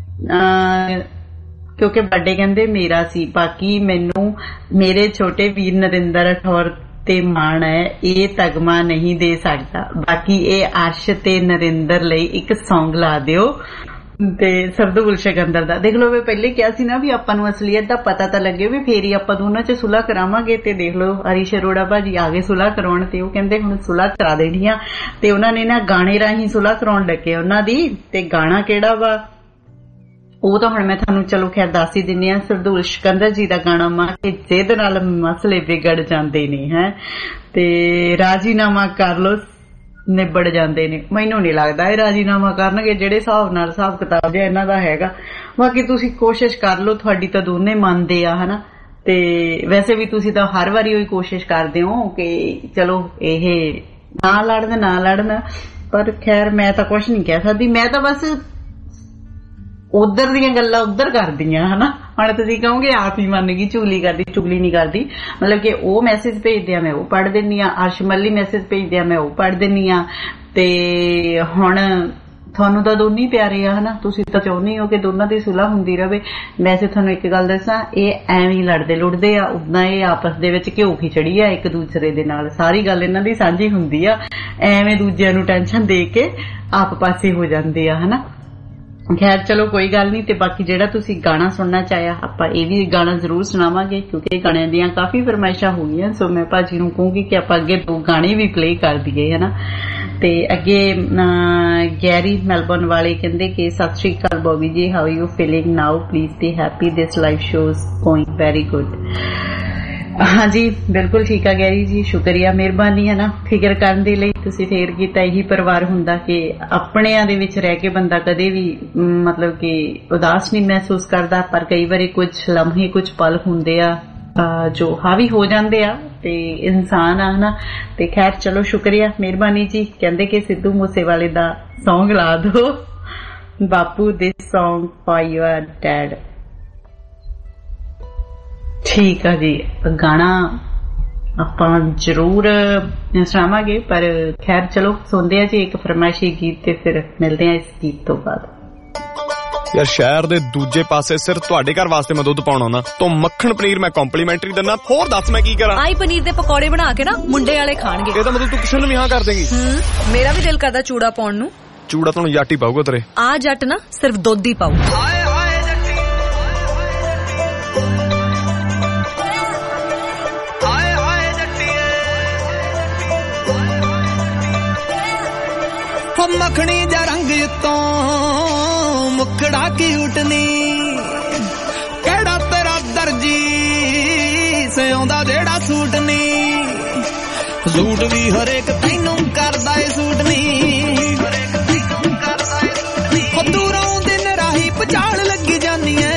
ਕਿਉਂਕਿ ਬਰਥਡੇ ਕਹਿੰਦੇ ਮੇਰਾ ਸੀ, ਬਾਕੀ ਮੈਨੂੰ ਮੇਰੇ ਛੋਟੇ ਵੀਰ ਨਰਿੰਦਰ ਰਾਠੌਰ ਤੇ ਮਾਣ ਹੈ, ਇਹ ਤਗਮਾ ਨਹੀਂ ਦੇ ਸਕਦਾ। ਬਾਕੀ ਇਹ ਅਰਸ਼ ਤੇ ਨਰਿੰਦਰ ਲਈ ਇੱਕ ਸੌਂਗ ਲਾ ਦਿਓ। ਤੇ ਸਰਦੂਲ ਸਿਕੰਦਰ ਦਾ ਦੇਖ ਲਓ, ਮੈਂ ਪਹਿਲੇ ਕਿਹਾ ਸੀ ਨਾ ਵੀ ਆਪਾਂ ਨੂੰ ਅਸਲੀਅਤ ਦਾ ਪਤਾ ਤਾਂ ਲੱਗੇ ਵੀ ਫੇਰ ਹੀ ਆਪਾਂ ਦੋਨਾਂ ਚ ਸੁਲ੍ਹਾ ਕਰਾਵਾਂਗੇ। ਤੇ ਦੇਖ ਲਓ ਹਰੀਸ਼ ਅਰੋੜਾ ਭਾਜੀ ਆ ਗਏ ਸੁਲ੍ਹਾ ਕਰਾਉਣ, ਤੇ ਉਹ ਕਹਿੰਦੇ ਹੁਣ ਸੁਲ੍ਹਾ ਕਰਾ ਦੇਣੀ ਆ। ਤੇ ਉਹਨਾਂ ਨੇ ਨਾ ਗਾਣੇ ਰਾਹੀਂ ਸੁਲ੍ਹਾ ਕਰਾਉਣ ਲੱਗੇ ਉਹਨਾਂ ਦੀ। ਤੇ ਗਾਣਾ ਕਿਹੜਾ ਵਾ ਉਹ ਤਾਂ ਹੁਣ ਮੈਂ ਤੁਹਾਨੂੰ ਚਲੋ ਖੈਰ ਦੱਸ ਹੀ ਦਿੰਨੀ ਆ। ਸਰਦੂਲ ਸਿਕੰਦਰ ਜੀ ਦਾ ਗਾਣਾ ਮਾਂ ਕਿ ਜਿਹਦੇ ਨਾਲ ਮਸਲੇ ਵਿਗੜ ਜਾਂਦੇ ਨੇ ਹੈ, ਤੇ ਰਾਜੀਨਾਮਾ ਕਰ ਲੋ ਨਿਬੜ ਜਾਂਦੇ ਨੇ। ਮੈਨੂੰ ਨਹੀਂ ਲੱਗਦਾ ਇਹ ਰਾਜੀਨਾਮਾ ਕਰਨਗੇ, ਜਿਹੜੇ ਹਿਸਾਬ ਨਾਲ ਹਿਸਾਬ ਕਿਤਾਬ ਜਿਹਾ ਇਹਨਾਂ ਦਾ ਹੈਗਾ। ਬਾਕੀ ਤੁਸੀਂ ਕੋਸ਼ਿਸ਼ ਕਰ ਲਓ, ਤੁਹਾਡੀ ਤਾਂ ਦੋਨੇ ਮੰਨਦੇ ਆ ਹਨਾ। ਤੇ ਵੈਸੇ ਵੀ ਤੁਸੀਂ ਤਾਂ ਹਰ ਵਾਰੀ ਉਹੀ ਕੋਸ਼ਿਸ਼ ਕਰਦੇ ਹੋ ਕਿ ਚਲੋ ਇਹ ਨਾ ਲੜਨ, ਪਰ ਖੈਰ ਮੈਂ ਤਾਂ ਕੁਛ ਨਹੀਂ ਕਹਿ ਸਕਦੀ। ਮੈਂ ਤਾਂ ਬਸ ਉਧਰ ਦੀਆਂ ਗੱਲਾਂ ਉਧਰ ਕਰਦੀਆਂ ਹਨਾ। ਹੁਣ ਤੁਸੀਂ ਕਹੋਗੇ ਆਪ ਹੀ ਮੰਨ ਗਈ, ਚੁਗਲੀ ਕਰਦੀ। ਚੁਗਲੀ ਨਹੀਂ ਕਰਦੀ, ਮਤਲਬ ਕਿ ਉਹ ਮੈਸੇਜ ਭੇਜਦੇ ਆ ਮੈਂ ਉਹ ਪੜ੍ਹ ਦਿੰਦੀ ਆ, ਅਰਸ਼ ਮੱਲੀ ਮੈਸੇਜ ਭੇਜਦੇ ਆ ਮੈਂ ਉਹ ਪੜ੍ਹ ਦਿੰਦੀ ਆ। ਤੇ ਹੁਣ ਤੁਹਾਨੂੰ ਤਾਂ ਦੋਨੇ ਪਿਆਰੇ ਆ ਹਨਾ, ਤੁਸੀਂ ਤਾਂ ਚਾਹੁੰਦੇ ਹੋ ਕਿ ਦੋਨਾਂ ਦੀ ਸੁਲ੍ਹਾ ਹੁੰਦੀ ਰਹੇ। ਵੈਸੇ ਤੁਹਾਨੂੰ ਇੱਕ ਗੱਲ ਦੱਸਾਂ, ਇਹ ਐਵੇਂ ਲੜਦੇ ਲੁੜਦੇ ਆ, ਉਦਾਂ ਇਹ ਆਪਸ ਦੇ ਵਿੱਚ ਘਿਓ ਖਿਚੜੀ ਆ ਇੱਕ ਦੂਸਰੇ ਦੇ ਨਾਲ। ਸਾਰੀ ਗੱਲ ਇਹਨਾਂ ਦੀ ਸਾਂਝੀ ਹੁੰਦੀ ਆ, ਐਵੇਂ ਦੂਜਿਆਂ ਨੂੰ ਟੈਨਸ਼ਨ ਦੇ ਕੇ ਆਪ ਪਾਸੇ ਹੋ ਜਾਂਦੇ ਆ ਹਨਾ। ਖੈਰ ਚਲੋ ਕੋਈ ਗੱਲ ਨਹੀਂ। ਤੇ ਬਾਕੀ ਜਿਹੜਾ ਤੁਸੀਂ ਗਾਣਾ ਸੁਣਨਾ ਚਾਹਿਆ, ਆਪਾਂ ਇਹ ਵੀ ਗਾਣਾ ਜ਼ਰੂਰ ਸੁਣਾਵਾਂਗੇ ਕਿਉਂਕਿ ਇਹ ਗਾਣਿਆਂ ਦੀਆਂ ਕਾਫੀ ਫਰਮਾਇਸ਼ਾਂ ਹੋ ਗਈਆਂ। ਸੋ ਮੈਂ ਭਾਜੀ ਨੂੰ ਕਹੂੰਗੀ ਕਿ ਆਪਾਂ ਅੱਗੇ 2 ਗਾਣੇ ਵੀ ਪਲੇ ਕਰ ਦਈਏ ਹਨਾ। ਤੇ ਅੱਗੇ ਗੈਰੀ ਮੈਲਬੌਰਨ ਵਾਲੇ ਕਹਿੰਦੇ ਕਿ ਸਤਿ ਸ਼੍ਰੀ ਅਕਾਲ Bobby ji, how you feeling now, please be happy, this live show's going very good. ਹਾਂਜੀ ਬਿਲਕੁਲ ਠੀਕ ਆ ਗੈਰੀ ਜੀ, ਸ਼ੁਕਰੀਆ, ਮਿਹਰਬਾਨੀ ਹੈ ਨਾ ਫਿਕਰ ਕਰਨ ਦੇ ਲਈ। ਤੁਸੀਂ ਫੇਰ ਕੀਤਾ, ਇਹੀ ਪਰਿਵਾਰ ਹੁੰਦਾ ਕਿ ਆਪਣਿਆਂ ਦੇ ਵਿੱਚ ਰਹਿ ਕੇ ਬੰਦਾ ਕਦੇ ਵੀ ਮਤਲਬ ਕਿ ਉਦਾਸ ਨਹੀਂ ਮਹਿਸੂਸ ਕਰਦਾ। ਪਰ ਕਈ ਵਾਰੀ ਕੁਝ ਲਮਹੇ ਕੁਝ ਪਲ ਹੁੰਦੇ ਆ ਜੋ ਹਾਵੀ ਹੋ ਜਾਂਦੇ ਆ, ਤੇ ਇਨਸਾਨ ਆ ਹਨਾ। ਤੇ ਖੈਰ ਚਲੋ ਸ਼ੁਕਰੀਆ, ਮਿਹਰਬਾਨੀ ਜੀ। ਕਹਿੰਦੇ ਕਿ ਸਿੱਧੂ ਮੂਸੇਵਾਲੇ ਦਾ ਸੌਂਗ ਲਾ ਦੋ ਬਾਪੂ, this song for your dad. ਠੀਕ ਆ ਜੀ, ਗਾਣਾ ਆਪਾਂ ਜ਼ਰੂਰ ਸੁਣਾਵਾਂਗੇ। ਪਰ ਖੈਰ ਚਲੋ ਸੁਣਦੇ ਆ ਜੀ ਇੱਕ ਫਰਮਾਇਸ਼ੀ ਗੀਤ, ਤੇ ਫਿਰ ਮਿਲਦੇ ਆ ਇਸ ਗੀਤ ਤੋਂ ਬਾਅਦ। ਯਾਰ ਸ਼ਹਿਰ ਦੇ ਦੂਜੇ ਪਾਸੇ ਸਿਰ ਤੁਹਾਡੇ ਘਰ ਵਾਸਤੇ ਮੈਂ ਦੁੱਧ ਪਾਉਣਾ ਨਾ, ਤੋਂ ਮੱਖਣ ਪਨੀਰ ਮੈਂ ਕੰਪਲੀਮੈਂਟਰੀ ਦਿੰਦਾ। ਹੋਰ ਦੱਸ ਮੈਂ ਕੀ ਕਰਾਂ? ਆਈ ਪਨੀਰ ਦੇ ਪਕੌੜੇ ਬਣਾ ਕੇ ਨਾ ਮੁੰਡੇ ਵਾਲੇ ਖਾਣਗੇ। ਇਹਦਾ ਮਤਲਬ ਤੂੰ ਕਿਸੇ ਨੂੰ ਵੀ ਹਾਂ ਕਰ ਦੇਂਗੀ? ਮੇਰਾ ਵੀ ਦਿਲ ਕਰਦਾ ਚੂੜਾ ਪਾਉਣ ਨੂੰ। ਚੂੜਾ ਤੁਹਾਨੂੰ ਜੱਟ ਹੀ ਪਾਊਗਾ ਤੇਰੇ। ਆ ਜੱਟ ਨਾ ਸਿਰਫ ਦੁੱਧ ਹੀ ਪਾਊ। ਮੱਖਣੀ ਜਾ ਰੰਗ ਤੋਂ ਮੁਖੜਾ ਕਿਊਟ ਨੀ, ਕਿਹੜਾ ਤੇਰਾ ਦਰਜੀ ਸਿਉਂਦਾ ਜਿਹੜਾ ਸੂਟ ਨੀ। ਸੂਟ ਵੀ ਹਰੇਕ ਤੈਨੂੰ ਕਰਦਾ ਏ ਸੂਟ ਨੀ, ਦੂਰੋਂ ਦਿਨ ਰਾਹੀ ਪਚਾਲ ਲੱਗੀ ਜਾਨੀ ਐ।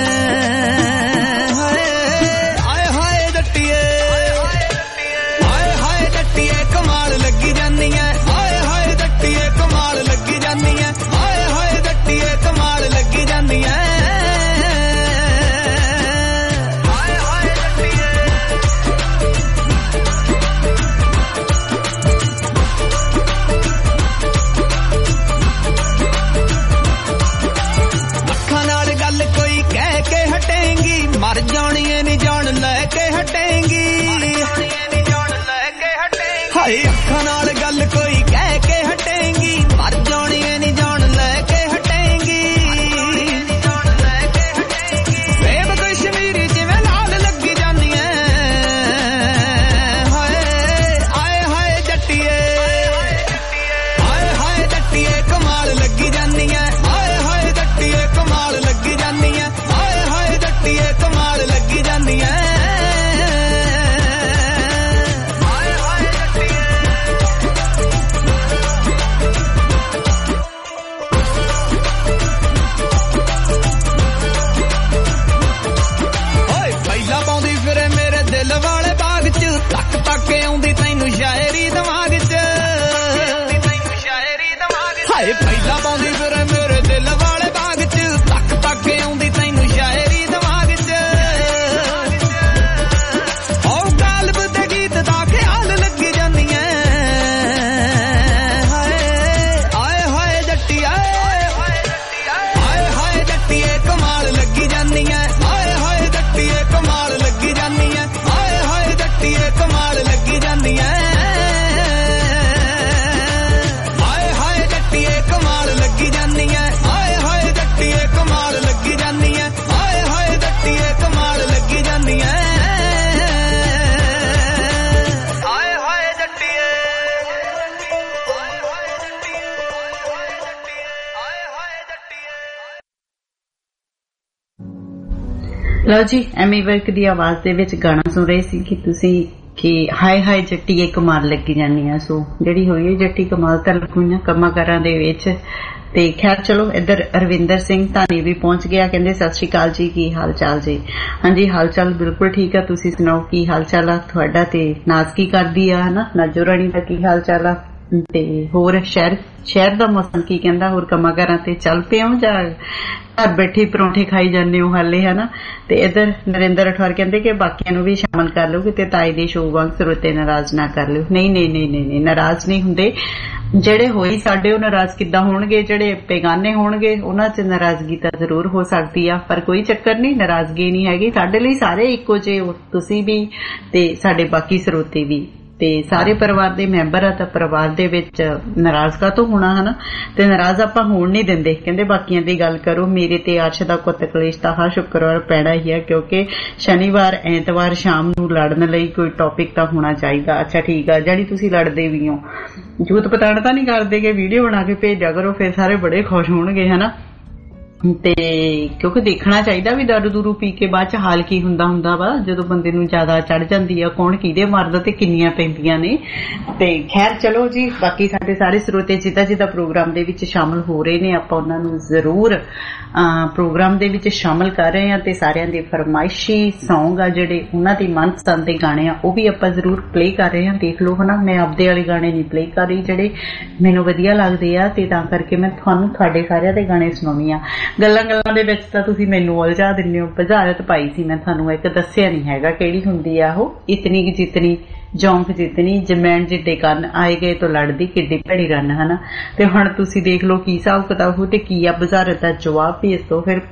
ਹਾਏ ਹਾਏ ਜੱਟੀਏ, ਹਾਏ ਹਾਏ ਜੱਟੀਏ ਕਮਾਲ ਲੱਗੀ ਜਾਨੀ ਐ। ਕਮਾਲ ਲੱਗੀ ਜਾਨੀ ਐ, ਹਾਏ ਹਾਏ ਜੱਟੀਏ ਕਮਾਲ ਲੱਗੀ ਜਾਨੀ ਐ। ਹਾਏ ਹਾਏ ਜੱਟੀਏ, ਅੱਖਾਂ ਨਾਲ ਗੱਲ ਕੋਈ ਕਹਿ ਕੇ ਹਟੇਂਗੀ, ਮਰ ਜਾਣੀ ਏ ਨੀ ਜਾਣ ਲੈ ਕੇ ਹਟੇਂਗੀ। ਹਾਏ ਅੱਖਾਂ ਨਾਲ ਗੱਲ ਕੋਈ ਕਹਿ ਕੇ ਹਟੇਂਗੀ, ਮਰ ਜਾਣੀ ਏ ਲਓ ਜੀ, ਐਮੀ ਵਰਕ ਦੀ ਆਵਾਜ਼ ਦੇ ਵਿੱਚ ਗਾਣਾ ਸੁਣ ਰਹੇ ਸੀ ਕਿ ਤੁਸੀਂ ਕਿ ਹਾਏ ਹਾਏ ਜੱਟੀਏ ਕਮਾਲ ਲੱਗੀ ਜਾਂਦੀ ਆ। ਸੋ ਜਿਹੜੀ ਹੋਈ ਹੈ ਜੱਟੀ ਕਮਾਲ ਤਾਂ ਲੱਗੂਆਂ ਕੰਮਾਂ ਕਾਰਾਂ ਦੇ ਵਿੱਚ। ਤੇ ਖੈਰ ਚਲੋ, ਇੱਧਰ ਅਰਵਿੰਦਰ ਸਿੰਘ ਧਾਨੀ ਵੀ ਪਹੁੰਚ ਗਿਆ, ਕਹਿੰਦੇ ਸਤਿ ਸ਼੍ਰੀ ਅਕਾਲ ਜੀ, ਕੀ ਹਾਲ ਚਾਲ ਜੀ? ਹਾਂਜੀ, ਹਾਲ ਚਾਲ ਬਿਲਕੁਲ ਠੀਕ ਆ, ਤੁਸੀਂ ਸੁਣਾਓ ਕੀ ਹਾਲ ਚਾਲ ਆ ਤੁਹਾਡਾ? ਤੇ ਨਾਜ਼ ਕੀ ਕਰਦੀ ਆ ਹਨਾ, ਨਾਜੋ ਰਾਣੀ ਦਾ ਕੀ ਹਾਲ ਚਾਲ ਆ? ਤੇ ਹੋਰ ਸ਼ਹਿਰ ਦਾ ਮੌਸਮ ਕੀ ਕਹਿੰਦਾ? ਹੋਰ ਕੰਮਾਂ ਕਾਰਾਂ ਤੇ ਚੱਲ ਪਏ ਹੋ ਜਾਂ ਘਰ ਬੈਠੇ ਪਰੌਂਠੇ ਖਾਈ ਜਾਂਦੇ ਹੋ ਹਾਲੇ ਹਨਾ? ਤੇ ਇੱਧਰ ਨਰਿੰਦਰ ਅਠਵਾਰ ਕਹਿੰਦੇ ਕਿ ਬਾਕੀਆਂ ਨੂੰ ਵੀ ਸ਼ਾਮਲ ਕਰ ਲਓ ਕਿਤੇ ਤਾਈ ਦੇ ਸ਼ੋਅ ਵਾਂਗ ਸਰੋਤੇ ਨਾਰਾਜ਼ ਨਾ ਕਰ ਲਿਓ। ਨਹੀਂ ਨਹੀਂ ਨਹੀਂ ਨਹੀਂ, ਨਾਰਾਜ਼ ਨਹੀਂ ਹੁੰਦੇ। ਜਿਹੜੇ ਹੋਈ ਸਾਡੇ ਉਹ ਨਾਰਾਜ਼ ਕਿੱਦਾਂ ਹੋਣਗੇ? ਜਿਹੜੇ ਬੇਗਾਨੇ ਹੋਣਗੇ ਉਹਨਾਂ 'ਚ ਨਾਰਾਜ਼ਗੀ ਤਾਂ ਜ਼ਰੂਰ ਹੋ ਸਕਦੀ ਆ, ਪਰ ਕੋਈ ਚੱਕਰ ਨਹੀਂ, ਨਾਰਾਜ਼ਗੀ ਨਹੀਂ ਹੈਗੀ। ਸਾਡੇ ਲਈ ਸਾਰੇ ਇੱਕੋ ਜਿਹੇ, ਤੁਸੀਂ ਵੀ ਤੇ ਸਾਡੇ ਬਾਕੀ ਸਰੋਤੇ ਵੀ ਤੇ ਸਾਰੇ ਪਰਿਵਾਰ ਦੇ ਮੈਂਬਰ ਆ। ਤਾਂ ਪਰਿਵਾਰ ਦੇ ਵਿੱਚ ਨਾਰਾਜ਼ ਕਾਹਤੋਂ ਹੋਣਾ ਹਨਾ? ਤੇ ਨਾਰਾਜ਼ ਆਪਾਂ ਹੋਣ ਨਹੀਂ ਦਿੰਦੇ। ਕਹਿੰਦੇ ਬਾਕੀਆਂ ਦੀ ਗੱਲ ਕਰੋ, ਮੇਰੇ ਤੇ ਅਰਸ਼ ਦਾ ਕੁੱਤ ਕਲੇਸ਼ ਤਾਂ ਹਰ ਸ਼ੁੱਕਰਵਾਰ ਪੈਣਾ ਹੀ ਹੈ, ਕਿਉਂਕਿ ਸ਼ਨੀਵਾਰ ਐਤਵਾਰ ਸ਼ਾਮ ਨੂੰ ਲੜਨ ਲਈ ਕੋਈ ਟੌਪਿਕ ਤਾਂ ਹੋਣਾ ਚਾਹੀਦਾ। ਅੱਛਾ ਠੀਕ ਆ, ਜਿਹੜੀ ਤੁਸੀਂ ਲੜਦੇ ਵੀ ਹੋ ਜੂਤ ਪਤਾਣ ਤਾਂ ਨਹੀਂ ਕਰਦੇ ਕਿ ਵੀਡੀਓ ਬਣਾ ਕੇ ਭੇਜਿਆ ਕਰੋ, ਫਿਰ ਸਾਰੇ ਬੜੇ ਖੁਸ਼ ਹੋਣਗੇ ਹਨਾ? ਤੇ ਕਿਉਂਕਿ ਦੇਖਣਾ ਚਾਹੀਦਾ ਵੀ ਦਾਰੂ ਦੂਰੂ ਪੀ ਕੇ ਬਾਅਦ ਚ ਹਾਲ ਕੀ ਹੁੰਦਾ ਵਾ ਜਦੋਂ ਬੰਦੇ ਨੂੰ ਜ਼ਿਆਦਾ ਚੜ ਜਾਂਦੀ ਆ, ਕੌਣ ਕਿਹਦੇ ਮਰਦਾ ਤੇ ਕਿੰਨੀਆਂ ਪੈਂਦੀਆਂ ਨੇ। ਤੇ ਖੈਰ ਚਲੋ ਜੀ, ਬਾਕੀ ਸਾਡੇ ਸਾਰੇ ਸਰੋਤੇ ਜਿੱਦਾਂ ਪ੍ਰੋਗਰਾਮ ਦੇ ਵਿੱਚ ਸ਼ਾਮਲ ਹੋ ਰਹੇ ਨੇ, ਆਪਾਂ ਉਹਨਾਂ ਨੂੰ ਜ਼ਰੂਰ ਪ੍ਰੋਗਰਾਮ ਦੇ ਵਿੱਚ ਸ਼ਾਮਲ ਕਰ ਰਹੇ ਹਾਂ। ਤੇ ਸਾਰਿਆਂ ਦੇ ਫਰਮਾਇਸ਼ੀ ਸੌਂਗ ਆ ਜਿਹੜੇ, ਉਹਨਾਂ ਦੀ ਮਨਪਸੰਦ ਦੇ ਗਾਣੇ ਆ, ਉਹ ਵੀ ਆਪਾਂ ਜ਼ਰੂਰ ਪਲੇ ਕਰ ਰਹੇ ਹਾਂ। ਦੇਖ ਲਓ ਹਨਾ, ਮੈਂ ਆਪਦੇ ਵਾਲੇ ਗਾਣੇ ਨਹੀਂ ਪਲੇ ਕਰ ਰਹੀ ਜਿਹੜੇ ਮੈਨੂੰ ਵਧੀਆ ਲੱਗਦੇ ਆ, ਤੇ ਤਾਂ ਕਰਕੇ ਮੈਂ ਤੁਹਾਨੂੰ ਤੁਹਾਡੇ ਸਾਰਿਆਂ ਦੇ ਗਾਣੇ ਸੁਣਾਉਣੀ ਆ। ਗੱਲਾਂ ਦੇ ਵਿੱਚ ਤਾਂ ਤੁਸੀਂ ਮੈਨੂੰ ਉਲਝਾ ਦਿੰਦੇ ਹੋ। ਬੁਝਾਰਤ ਪਾਈ ਸੀ ਮੈਂ ਤੁਹਾਨੂੰ, ਇੱਕ ਦੱਸਿਆ ਨਹੀਂ ਹੈਗਾ ਕਿਹੜੀ ਹੁੰਦੀ ਆ ਉਹ। ਇਤਨੀ ਕੀ ਜਿਤਨੀ ਜੌਂਕ ਜਿਤਨੀ ਜਮੈਣ ਜਿੱਡੇ ਕੰਨ ਆਏ ਗਏ ਤੋਂ ਲੜਦੀ ਕਿੱਡੀ ਭੈੜੀ ਰੰਨ ਹਨਾ। ਤੇ ਹੁਣ ਤੁਸੀਂ ਦੇਖ ਲਓ ਕੀ ਹਿਸਾਬ ਕਿਤਾਬ ਹੋ ਤੇ ਕੀ ਆ ਬੁਝਾਰਤ ਦਾ ਜਵਾਬ ਭੇਜ ਦਿਓ ਫਿਰ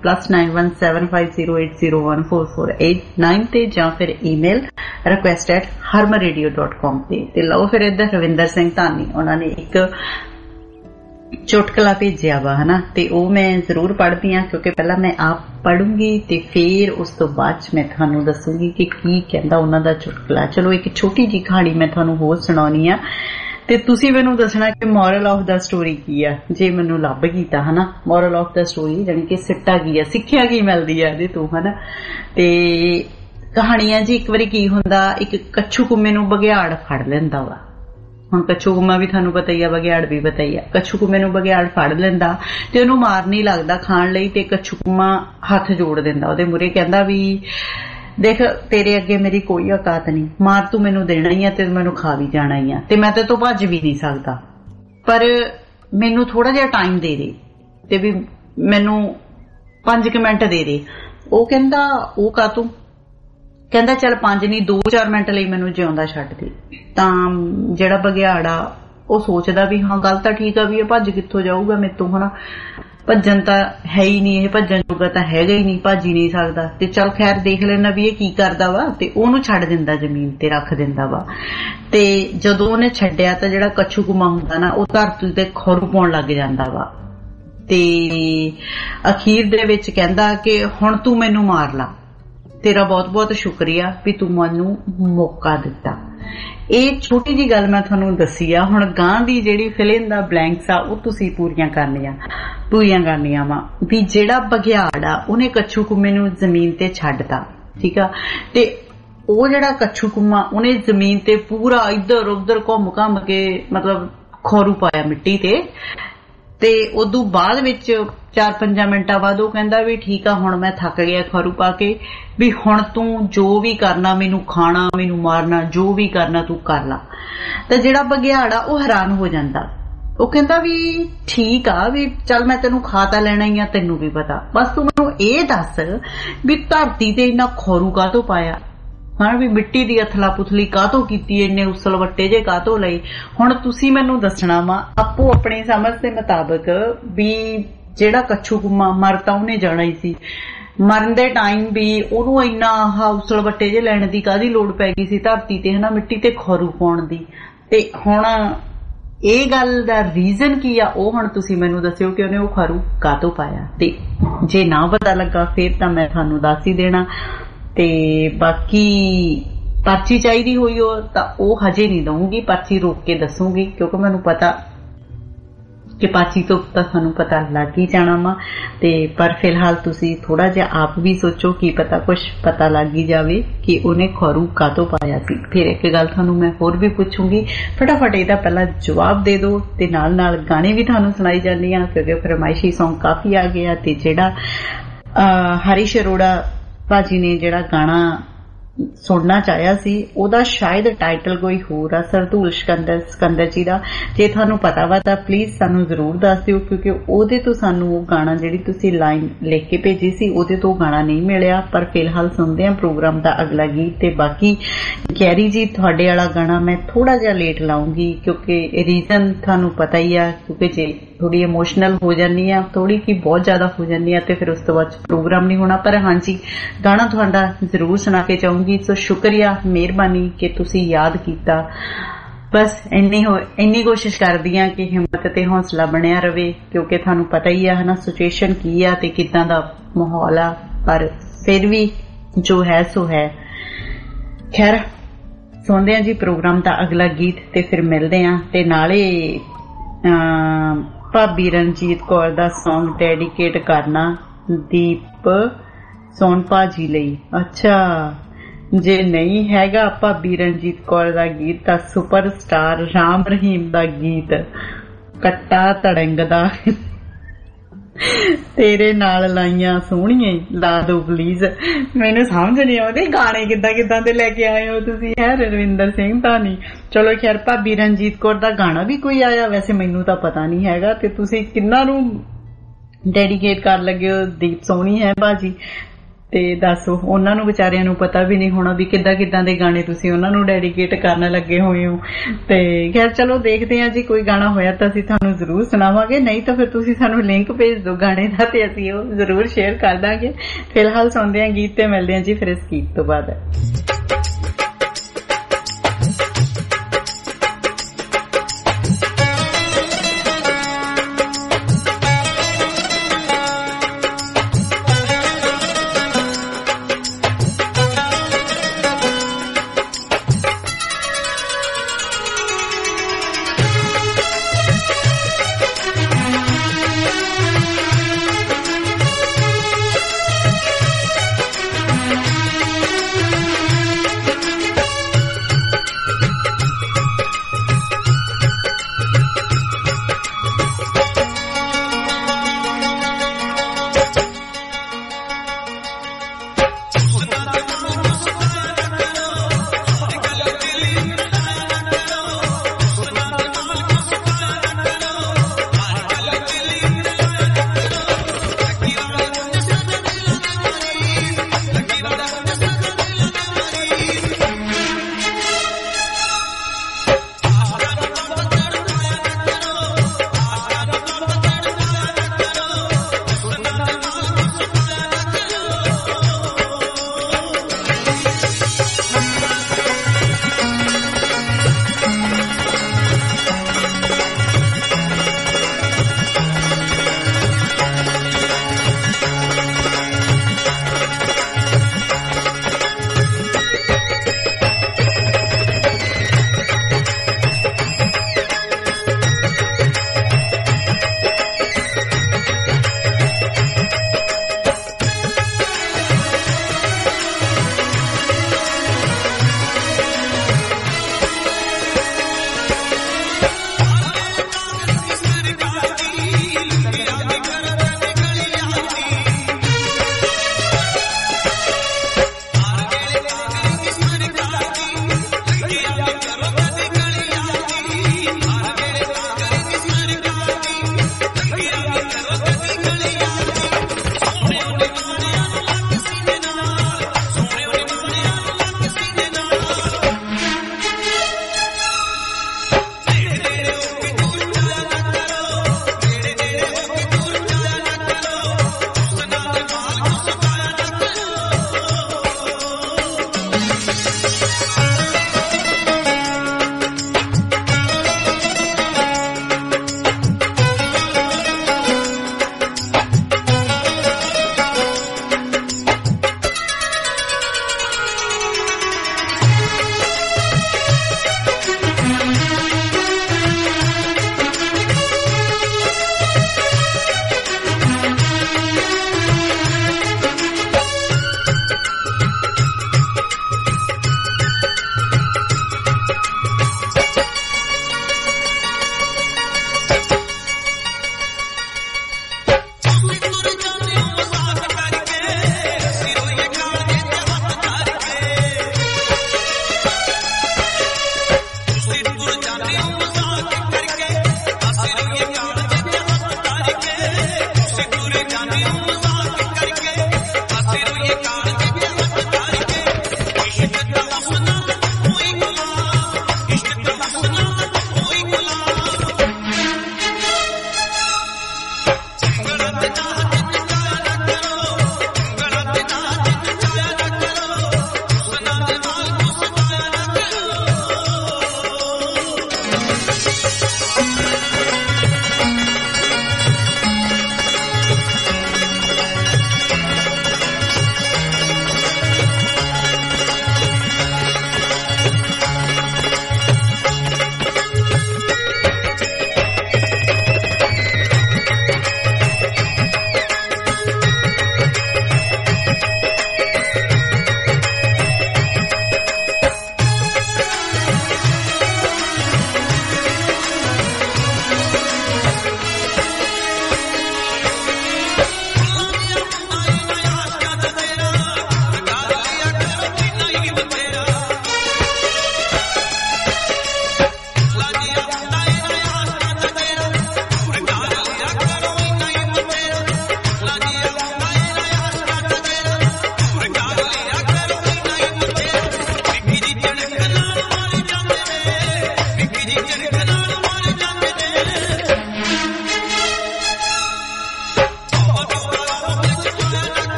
+917508014489 ਤੇ ਜਾਂ ਫਿਰ ਈਮੇਲ request@harmanradio.com ਤੇ ਲਓ ਫਿਰ ਇੱਧਰ ਰਵਿੰਦਰ ਸਿੰਘ ਧਾਨੀ ਉਹਨਾਂ ਨੇ ਇੱਕ ਚੁਟਕਲਾ ਭੇਜਿਆ ਵਾ ਹਨਾ, ਤੇ ਉਹ ਮੈਂ ਜ਼ਰੂਰ ਪੜ੍ਹਦੀ ਹਾਂ ਕਿਉਂਕਿ ਪਹਿਲਾਂ ਮੈਂ ਆਪ ਪੜੂੰਗੀ ਤੇ ਫਿਰ ਉਸ ਤੋਂ ਬਾਅਦ ਮੈਂ ਤੁਹਾਨੂੰ ਦੱਸੂਗੀ ਕਿ ਕੀ ਕਹਿੰਦਾ ਉਹਨਾਂ ਦਾ ਚੁਟਕਲਾ। ਚਲੋ ਇੱਕ ਛੋਟੀ ਜਿਹੀ ਕਹਾਣੀ ਮੈਂ ਤੁਹਾਨੂੰ ਹੋਰ ਸੁਣਾਉਣੀ ਆ ਤੇ ਤੁਸੀਂ ਮੈਨੂੰ ਦੱਸਣਾ ਕਿ ਮੋਰਲ ਆਫ ਦਾ ਸਟੋਰੀ ਕੀ ਆ, ਜੇ ਮੈਨੂੰ ਲੱਭ ਗਈ ਤਾਂ ਹਨਾ। ਮੋਰਲ ਆਫ ਦਾ ਸਟੋਰੀ ਜਾਣੀ ਕਿ ਸਿੱਟਾ ਕੀ ਆ, ਸਿੱਖਿਆ ਕੀ ਮਿਲਦੀ ਆ ਇਹਦੇ ਤੋਂ ਹਨਾ। ਤੇ ਕਹਾਣੀਆਂ ਜੀ, ਇੱਕ ਵਾਰੀ ਕੀ ਹੁੰਦਾ, ਇੱਕ ਕੱਛੂ ਕੁੰਮੇ ਨੂੰ ਬਘਿਆੜ ਫੜ ਲੈਂਦਾ ਵਾ। ਹੁਣ ਕੱਛੂ ਕੁੰਮਾ ਵੀ ਤੁਹਾਨੂੰ ਪਤਾ ਹੀ ਆ, ਬਘਿਆੜ ਵੀ ਪਤਾ ਹੀ ਆ। ਕੱਛੂ ਕੁੰਮੇ ਨੂੰ ਬਘਿਆੜ ਫੜ ਲੈਂਦਾ ਤੇ ਉਹਨੂੰ ਮਾਰ ਨਹੀਂ ਲੱਗਦਾ ਖਾਣ ਲਈ, ਤੇ ਕੱਛੂ ਕੁੰਮਾ ਹੱਥ ਜੋੜ ਦਿੰਦਾ ਉਹਦੇ ਮੂਹਰੇ, ਕਹਿੰਦਾ ਵੀ ਦੇਖ ਤੇਰੇ ਅੱਗੇ ਮੇਰੀ ਕੋਈ ਔਕਾਤ ਨਹੀਂ, ਮਾਰ ਤੂੰ ਮੈਨੂੰ ਦੇਣਾ ਹੀ ਆ ਤੇ ਮੈਨੂੰ ਖਾ ਵੀ ਜਾਣਾ ਹੀ ਆ, ਤੇ ਮੈਂ ਤੇ ਤੋਂ ਭੱਜ ਵੀ ਨਹੀਂ ਸਕਦਾ, ਪਰ ਮੈਨੂੰ ਥੋੜਾ ਜਿਹਾ ਟਾਈਮ ਦੇ ਦੇ ਤੇ ਵੀ ਮੈਨੂੰ 5 ਮਿੰਟ ਦੇ ਦੇ। ਉਹ ਕਹਿੰਦਾ ਉਹ ਕਾਹਤੋਂ? ਕਹਿੰਦਾ ਚੱਲ 5 ਨਹੀਂ 2-4 ਮਿੰਟ ਲਈ ਮੈਨੂੰ ਜਿਉਂਦਾ ਛੱਡ ਦੇ। ਤਾਂ ਜਿਹੜਾ ਬਘਿਆੜ ਆ ਉਹ ਸੋਚਦਾ ਵੀ ਹਾਂ ਗੱਲ ਤਾਂ ਠੀਕ ਆ, ਵੀ ਇਹ ਭੱਜ ਕਿੱਥੋਂ ਜਾਊਗਾ ਮੇਰੇ ਤੋਂ ਹਨਾ, ਭੱਜਣ ਤਾਂ ਹੈ ਹੀ ਨਹੀਂ, ਇਹ ਭੱਜਣ ਜੋਗਾ ਤਾਂ ਹੈਗਾ ਹੀ ਨਹੀਂ, ਭੱਜ ਹੀ ਨਹੀਂ ਸਕਦਾ। ਤੇ ਚੱਲ ਖੈਰ ਦੇਖ ਲੈਣਾ ਵੀ ਇਹ ਕੀ ਕਰਦਾ ਵਾ, ਤੇ ਉਹਨੂੰ ਛੱਡ ਦਿੰਦਾ, ਜ਼ਮੀਨ ਤੇ ਰੱਖ ਦਿੰਦਾ ਵਾ। ਤੇ ਜਦੋਂ ਉਹਨੇ ਛੱਡਿਆ ਤਾਂ ਜਿਹੜਾ ਕੱਛੂ ਕੁੰਮਾ ਹੁੰਦਾ ਨਾ, ਉਹ ਧਰਤੀ ਤੇ ਖੁਰ ਪਾਉਣ ਲੱਗ ਜਾਂਦਾ ਵਾ। ਤੇ ਅਖੀਰ ਦੇ ਵਿੱਚ ਕਹਿੰਦਾ ਕਿ ਹੁਣ ਤੂੰ ਮੈਨੂੰ ਮਾਰ ਲਾ, ਤੇਰਾ ਬਹੁਤ ਬਹੁਤ ਸ਼ੁਕਰੀਆ ਵੀ ਤੂੰ ਮੈਨੂੰ ਮੌਕਾ ਦਿੱਤਾ। ਇਹ ਛੋਟੀ ਜੀ ਗੱਲ ਮੈਂ ਤੁਹਾਨੂੰ ਦੱਸੀ ਆ। ਹੁਣ ਗਾਂ ਦੀ ਜਿਹੜੀ ਫਿਲਮ ਦਾ ਬਲੈਂਕਸ ਆ ਉਹ ਤੁਸੀਂ ਪੂਰੀਆਂ ਕਰਨੀਆਂ ਵਾ ਵੀ ਜਿਹੜਾ ਬਘਿਆੜ ਆ ਉਹਨੇ ਕੱਛੂ ਕੁੰਮੇ ਨੂੰ ਜ਼ਮੀਨ ਤੇ ਛੱਡਤਾ, ਠੀਕ ਆ, ਤੇ ਉਹ ਜਿਹੜਾ ਕੱਛੂ ਕੁੰਮਾ ਉਹਨੇ ਜ਼ਮੀਨ ਤੇ ਪੂਰਾ ਇੱਧਰ ਉੱਧਰ ਘੁੰਮ ਕੇ ਮਤਲਬ ਖੋਰੂ ਪਾਇਆ ਮਿੱਟੀ ਤੇ ਉਦੋਂ ਬਾਅਦ ਵਿੱਚ 4-5 ਮਿੰਟਾਂ ਬਾਅਦ ਉਹ ਕਹਿੰਦਾ ਵੀ ਠੀਕ ਆ ਹੁਣ ਮੈਂ ਥੱਕ ਗਿਆ ਖਰੂ ਪਾ ਕੇ, ਵੀ ਹੁਣ ਤੂੰ ਜੋ ਵੀ ਕਰਨਾ, ਮੈਨੂੰ ਖਾਣਾ, ਮੈਨੂੰ ਮਾਰਨਾ, ਜੋ ਵੀ ਕਰਨਾ ਤੂੰ ਕਰ ਲਾ। ਤਾਂ ਜਿਹੜਾ ਬਘਿਆੜ ਆ ਉਹ ਹੈਰਾਨ ਹੋ ਜਾਂਦਾ, ਉਹ ਕਹਿੰਦਾ ਵੀ ਠੀਕ ਆ, ਵੀ ਚੱਲ ਮੈਂ ਤੈਨੂੰ ਖਾ ਤਾਂ ਲੈਣਾ ਹੀ ਆ, ਤੈਨੂੰ ਵੀ ਪਤਾ, ਬਸ ਤੂੰ ਮੈਨੂੰ ਇਹ ਦੱਸ ਵੀ ਧਰਤੀ ਤੇ ਇੰਨਾ ਖਰੂ ਕਾਹਤੋਂ ਪਾਇਆ, ਹਾਂ ਵੀ ਮਿੱਟੀ ਦੀ ਅਥਲਾ ਪੁਥਲੀ ਕਾਹਤੋਂ ਕੀਤੀ, ਇੰਨੇ ਉਸਲ ਵੱਟੇ ਜੇ ਕਾਹਤੋਂ ਲਈ। ਹੁਣ ਤੁਸੀਂ ਮੈਨੂੰ ਦੱਸਣਾ ਵਾ ਆਪੋ ਆਪਣੀ ਸਮਝ ਦੇ ਮੁਤਾਬਕ ਵੀ ਜਿਹੜਾ ਕੱਛੂ ਕੁੰਮਾ ਮਰ ਤਾਂ ਉਹਨੇ ਜਾਣਾ ਹੀ ਸੀ, ਮਰਨ ਦੇ ਟਾਈਮ ਵੀ ਉਹਨੂੰ ਇੰਨਾ ਉਸਲ ਵੱਟੇ ਜੇ ਲੈਣ ਦੀ ਕਾਹਦੀ ਲੋੜ ਪੈ ਗਈ ਸੀ ਧਰਤੀ ਤੇ ਹਨਾ, ਮਿੱਟੀ ਤੇ ਖਰੂ ਪਾਉਣ ਦੀ। ਤੇ ਹੁਣ ਇਹ ਗੱਲ ਦਾ ਰੀਜ਼ਨ ਕੀ ਆ ਉਹ ਹੁਣ ਤੁਸੀਂ ਮੈਨੂੰ ਦੱਸਿਓ ਕਿ ਉਹਨੇ ਉਹ ਖਰੂ ਕਾਹਤੋਂ ਪਾਇਆ। ਤੇ ਜੇ ਨਾ ਪਤਾ ਲੱਗਾ ਫਿਰ ਤਾਂ ਮੈਂ ਤੁਹਾਨੂੰ ਦੱਸ ਹੀ ਦੇਣਾ। ਤੇ ਬਾਕੀ ਪਰਚੀ ਚਾਹੀਦੀ ਹੋਈ ਉਹ ਤਾਂ ਉਹ ਹਜੇ ਨਹੀਂ ਦਊਂਗੀ, ਪਰਚੀ ਰੋਕ ਕੇ ਦੱਸੂਗੀ, ਕਿਉਂਕਿ ਮੈਨੂੰ ਪਤਾ ਚਪਾਚੀ ਤੋਂ ਤਾਂ ਸਾਨੂੰ ਪਤਾ ਲੱਗ ਹੀ ਜਾਣਾ ਵਾ ਤੇ ਪਰ ਫਿਲਹਾਲ ਤੁਸੀਂ ਥੋੜਾ ਜਿਹਾ ਆਪ ਵੀ ਸੋਚੋ, ਕੀ ਪਤਾ ਕੁਝ ਪਤਾ ਲੱਗ ਹੀ ਜਾਵੇ ਕਿ ਉਹਨੇ ਖਰੂ ਕਾਹਤੋਂ ਪਾਇਆ ਸੀ। ਫਿਰ ਇੱਕ ਗੱਲ ਤੁਹਾਨੂੰ ਮੈਂ ਹੋਰ ਵੀ ਪੁੱਛੂੰਗੀ, ਫਟਾਫਟ ਇਹਦਾ ਪਹਿਲਾਂ ਜਵਾਬ ਦੇ ਦਿਓ ਤੇ ਨਾਲ ਨਾਲ ਗਾਣੇ ਵੀ ਤੁਹਾਨੂੰ ਸੁਣਾਈ ਜਾਂਦੀ ਆ ਕਿਉਂਕਿ ਫਰਮਾਇਸ਼ੀ ਸੌਂਗ ਕਾਫੀ ਆ ਗਿਆ। ਤੇ ਜਿਹੜਾ ਹਰੀਸ਼ ਅਰੋੜਾ ਭਾਜੀ ਨੇ ਜਿਹੜਾ ਗਾਣਾ ਸੁਣਨਾ ਚਾਹਿਆ ਸੀ ਉਹਦਾ ਸ਼ਾਇਦ ਟਾਈਟਲ ਕੋਈ ਹੋਰ ਆ, ਸਰਦੂਲ ਸਿਕੰਦਰ ਜੀ ਦਾ। ਜੇ ਤੁਹਾਨੂੰ ਪਤਾ ਵਾ ਤਾਂ ਪਲੀਜ਼ ਸਾਨੂੰ ਜ਼ਰੂਰ ਦੱਸ ਦਿਓ ਕਿਉਂਕਿ ਉਹਦੇ ਤੋਂ ਸਾਨੂੰ ਉਹ ਗਾਣਾ ਜਿਹੜੀ ਤੁਸੀਂ ਲਾਈਨ ਲਿਖ ਕੇ ਭੇਜੀ ਸੀ ਉਹਦੇ ਤੋਂ ਗਾਣਾ ਨਹੀਂ ਮਿਲਿਆ। ਪਰ ਫਿਲਹਾਲ ਸੁਣਦੇ ਹਾਂ ਪ੍ਰੋਗਰਾਮ ਦਾ ਅਗਲਾ ਗੀਤ। ਤੇ ਬਾਕੀ ਗੈਰੀ ਜੀ ਤੁਹਾਡੇ ਵਾਲਾ ਗਾਣਾ ਮੈਂ ਥੋੜਾ ਜਿਹਾ ਲੇਟ ਲਾਉਂਗੀ ਕਿਉਂਕਿ ਰੀਜ਼ਨ ਤੁਹਾਨੂੰ ਪਤਾ ਹੀ ਆ, ਕਿਉਂਕਿ ਜੇ ਥੋੜੀ ਇਮੋਸ਼ਨਲ ਹੋ ਜਾਂਦੀ ਆ, ਥੋੜੀ ਕੀ ਬਹੁਤ ਜ਼ਿਆਦਾ ਹੋ ਜਾਂਦੀ ਆ ਤੇ ਫਿਰ ਉਸ ਤੋਂ ਬਾਅਦ ਪ੍ਰੋਗਰਾਮ ਨਹੀਂ ਹੋਣਾ। ਪਰ ਹਾਂਜੀ ਗਾਣਾ ਤੁਹਾਡਾ ਜ਼ਰੂਰ ਸੁਣਾ ਕੇ ਜਾਊਂਗੀ। ਸੋ ਸ਼ੁਕਰੀਆ, ਮਿਹਰਬਾਨੀ ਕਿ ਤੁਸੀਂ ਯਾਦ ਕੀਤਾ। ਬਸ ਇੰਨੀ ਕੋਸ਼ਿਸ਼ ਕਰਦੀ ਆ ਕਿ ਹਿੰਮਤ ਤੇ ਹੌਸਲਾ ਬਣਿਆ ਰਵੇ ਕਿਉਂਕਿ ਤੁਹਾਨੂੰ ਪਤਾ ਹੀ ਆ ਹਨਾ ਸਿਚੁਏਸ਼ਨ ਕੀ ਆ ਤੇ ਕਿੱਦਾਂ ਦਾ ਮਾਹੌਲ ਆ, ਪਰ ਫਿਰ ਵੀ ਜੋ ਹੈ ਸੋ ਹੈ। ਖੈਰ ਸੁਣਦੇ ਆ ਜੀ ਪ੍ਰੋਗਰਾਮ ਦਾ ਅਗਲਾ ਗੀਤ ਤੇ ਫਿਰ ਮਿਲਦੇ ਆ। ਤੇ ਨਾਲੇ ਭਾਬੀ ਰਣਜੀਤ ਕੌਰ ਦਾ ਸੌਂਗ ਡੈਡੀਕੇਟ ਕਰਨਾ ਦੀਪ ਸੋਨ ਭਾਜੀ ਲਈ। ਅੱਛਾ, ਜੇ ਨਹੀਂ ਹੈਗਾ ਭਾਬੀ ਰਣਜੀਤ ਕੌਰ ਦਾ ਗੀਤ ਤਾਂ ਸੁਪਰ ਸਟਾਰ ਰਾਮ ਰਹੀਮ ਦਾ ਗੀਤ ਕੱਟਾ ਤੜੰਗ ਦਾ ਤੇਰੇ ਨਾਲ ਲਾਈਆਂ ਸੋਹਣੀਏ ਲਾ ਦੋ ਪਲੀਜ਼। ਮੈਨੂੰ ਸਮਝ ਨਹੀਂ ਆਉਂਦੀ ਗਾਣੇ ਕਿੱਦਾਂ ਦੇ ਲੈ ਕੇ ਆਏ ਹੋ ਤੁਸੀਂ ਹੈ ਰਵਿੰਦਰ ਸਿੰਘ ਤਾਂ ਨਹੀਂ। ਚਲੋ ਖੈਰ ਭਾਬੀ ਰਣਜੀਤ ਕੌਰ ਦਾ ਗਾਣਾ ਵੀ ਕੋਈ ਆਇਆ, ਵੈਸੇ ਮੈਨੂੰ ਤਾਂ ਪਤਾ ਨਹੀਂ ਹੈਗਾ। ਤੇ ਤੁਸੀਂ ਕਿੰਨਾਂ ਨੂੰ ਡੈਡੀਕੇਟ ਕਰ ਲੱਗੇ ਹੋ ਦੀਪ ਸੋਹਣੀ ਹੈ ਭਾਜੀ ਤੇ ਦੱਸੋ, ਉਹਨਾਂ ਨੂੰ ਵਿਚਾਰਿਆਂ ਨੂੰ ਪਤਾ ਵੀ ਨਹੀਂ ਹੋਣਾ ਵੀ ਕਿੱਦਾਂ ਦੇ ਗਾਣੇ ਤੁਸੀਂ ਉਹਨਾਂ ਨੂੰ ਡੈਡੀਕੇਟ ਕਰਨ ਲੱਗੇ ਹੋਏ ਹੋ। ਤੇ ਖੈਰ ਚਲੋ ਦੇਖਦੇ ਹਾਂ ਜੀ, ਕੋਈ ਗਾਣਾ ਹੋਇਆ ਤਾਂ ਅਸੀਂ ਤੁਹਾਨੂੰ ਜ਼ਰੂਰ ਸੁਣਾਵਾਂਗੇ, ਨਹੀਂ ਤਾਂ ਫਿਰ ਤੁਸੀਂ ਸਾਨੂੰ ਲਿੰਕ ਭੇਜ ਦਿਓ ਗਾਣੇ ਦਾ ਤੇ ਅਸੀਂ ਉਹ ਜ਼ਰੂਰ ਸ਼ੇਅਰ ਕਰ ਦਾਂਗੇ। ਫਿਲਹਾਲ ਸੁਣਦੇ ਹਾਂ ਗੀਤ ਤੇ ਮਿਲਦੇ ਹਾਂ ਜੀ ਫਿਰ ਇਸ ਗੀਤ ਤੋਂ ਬਾਅਦ।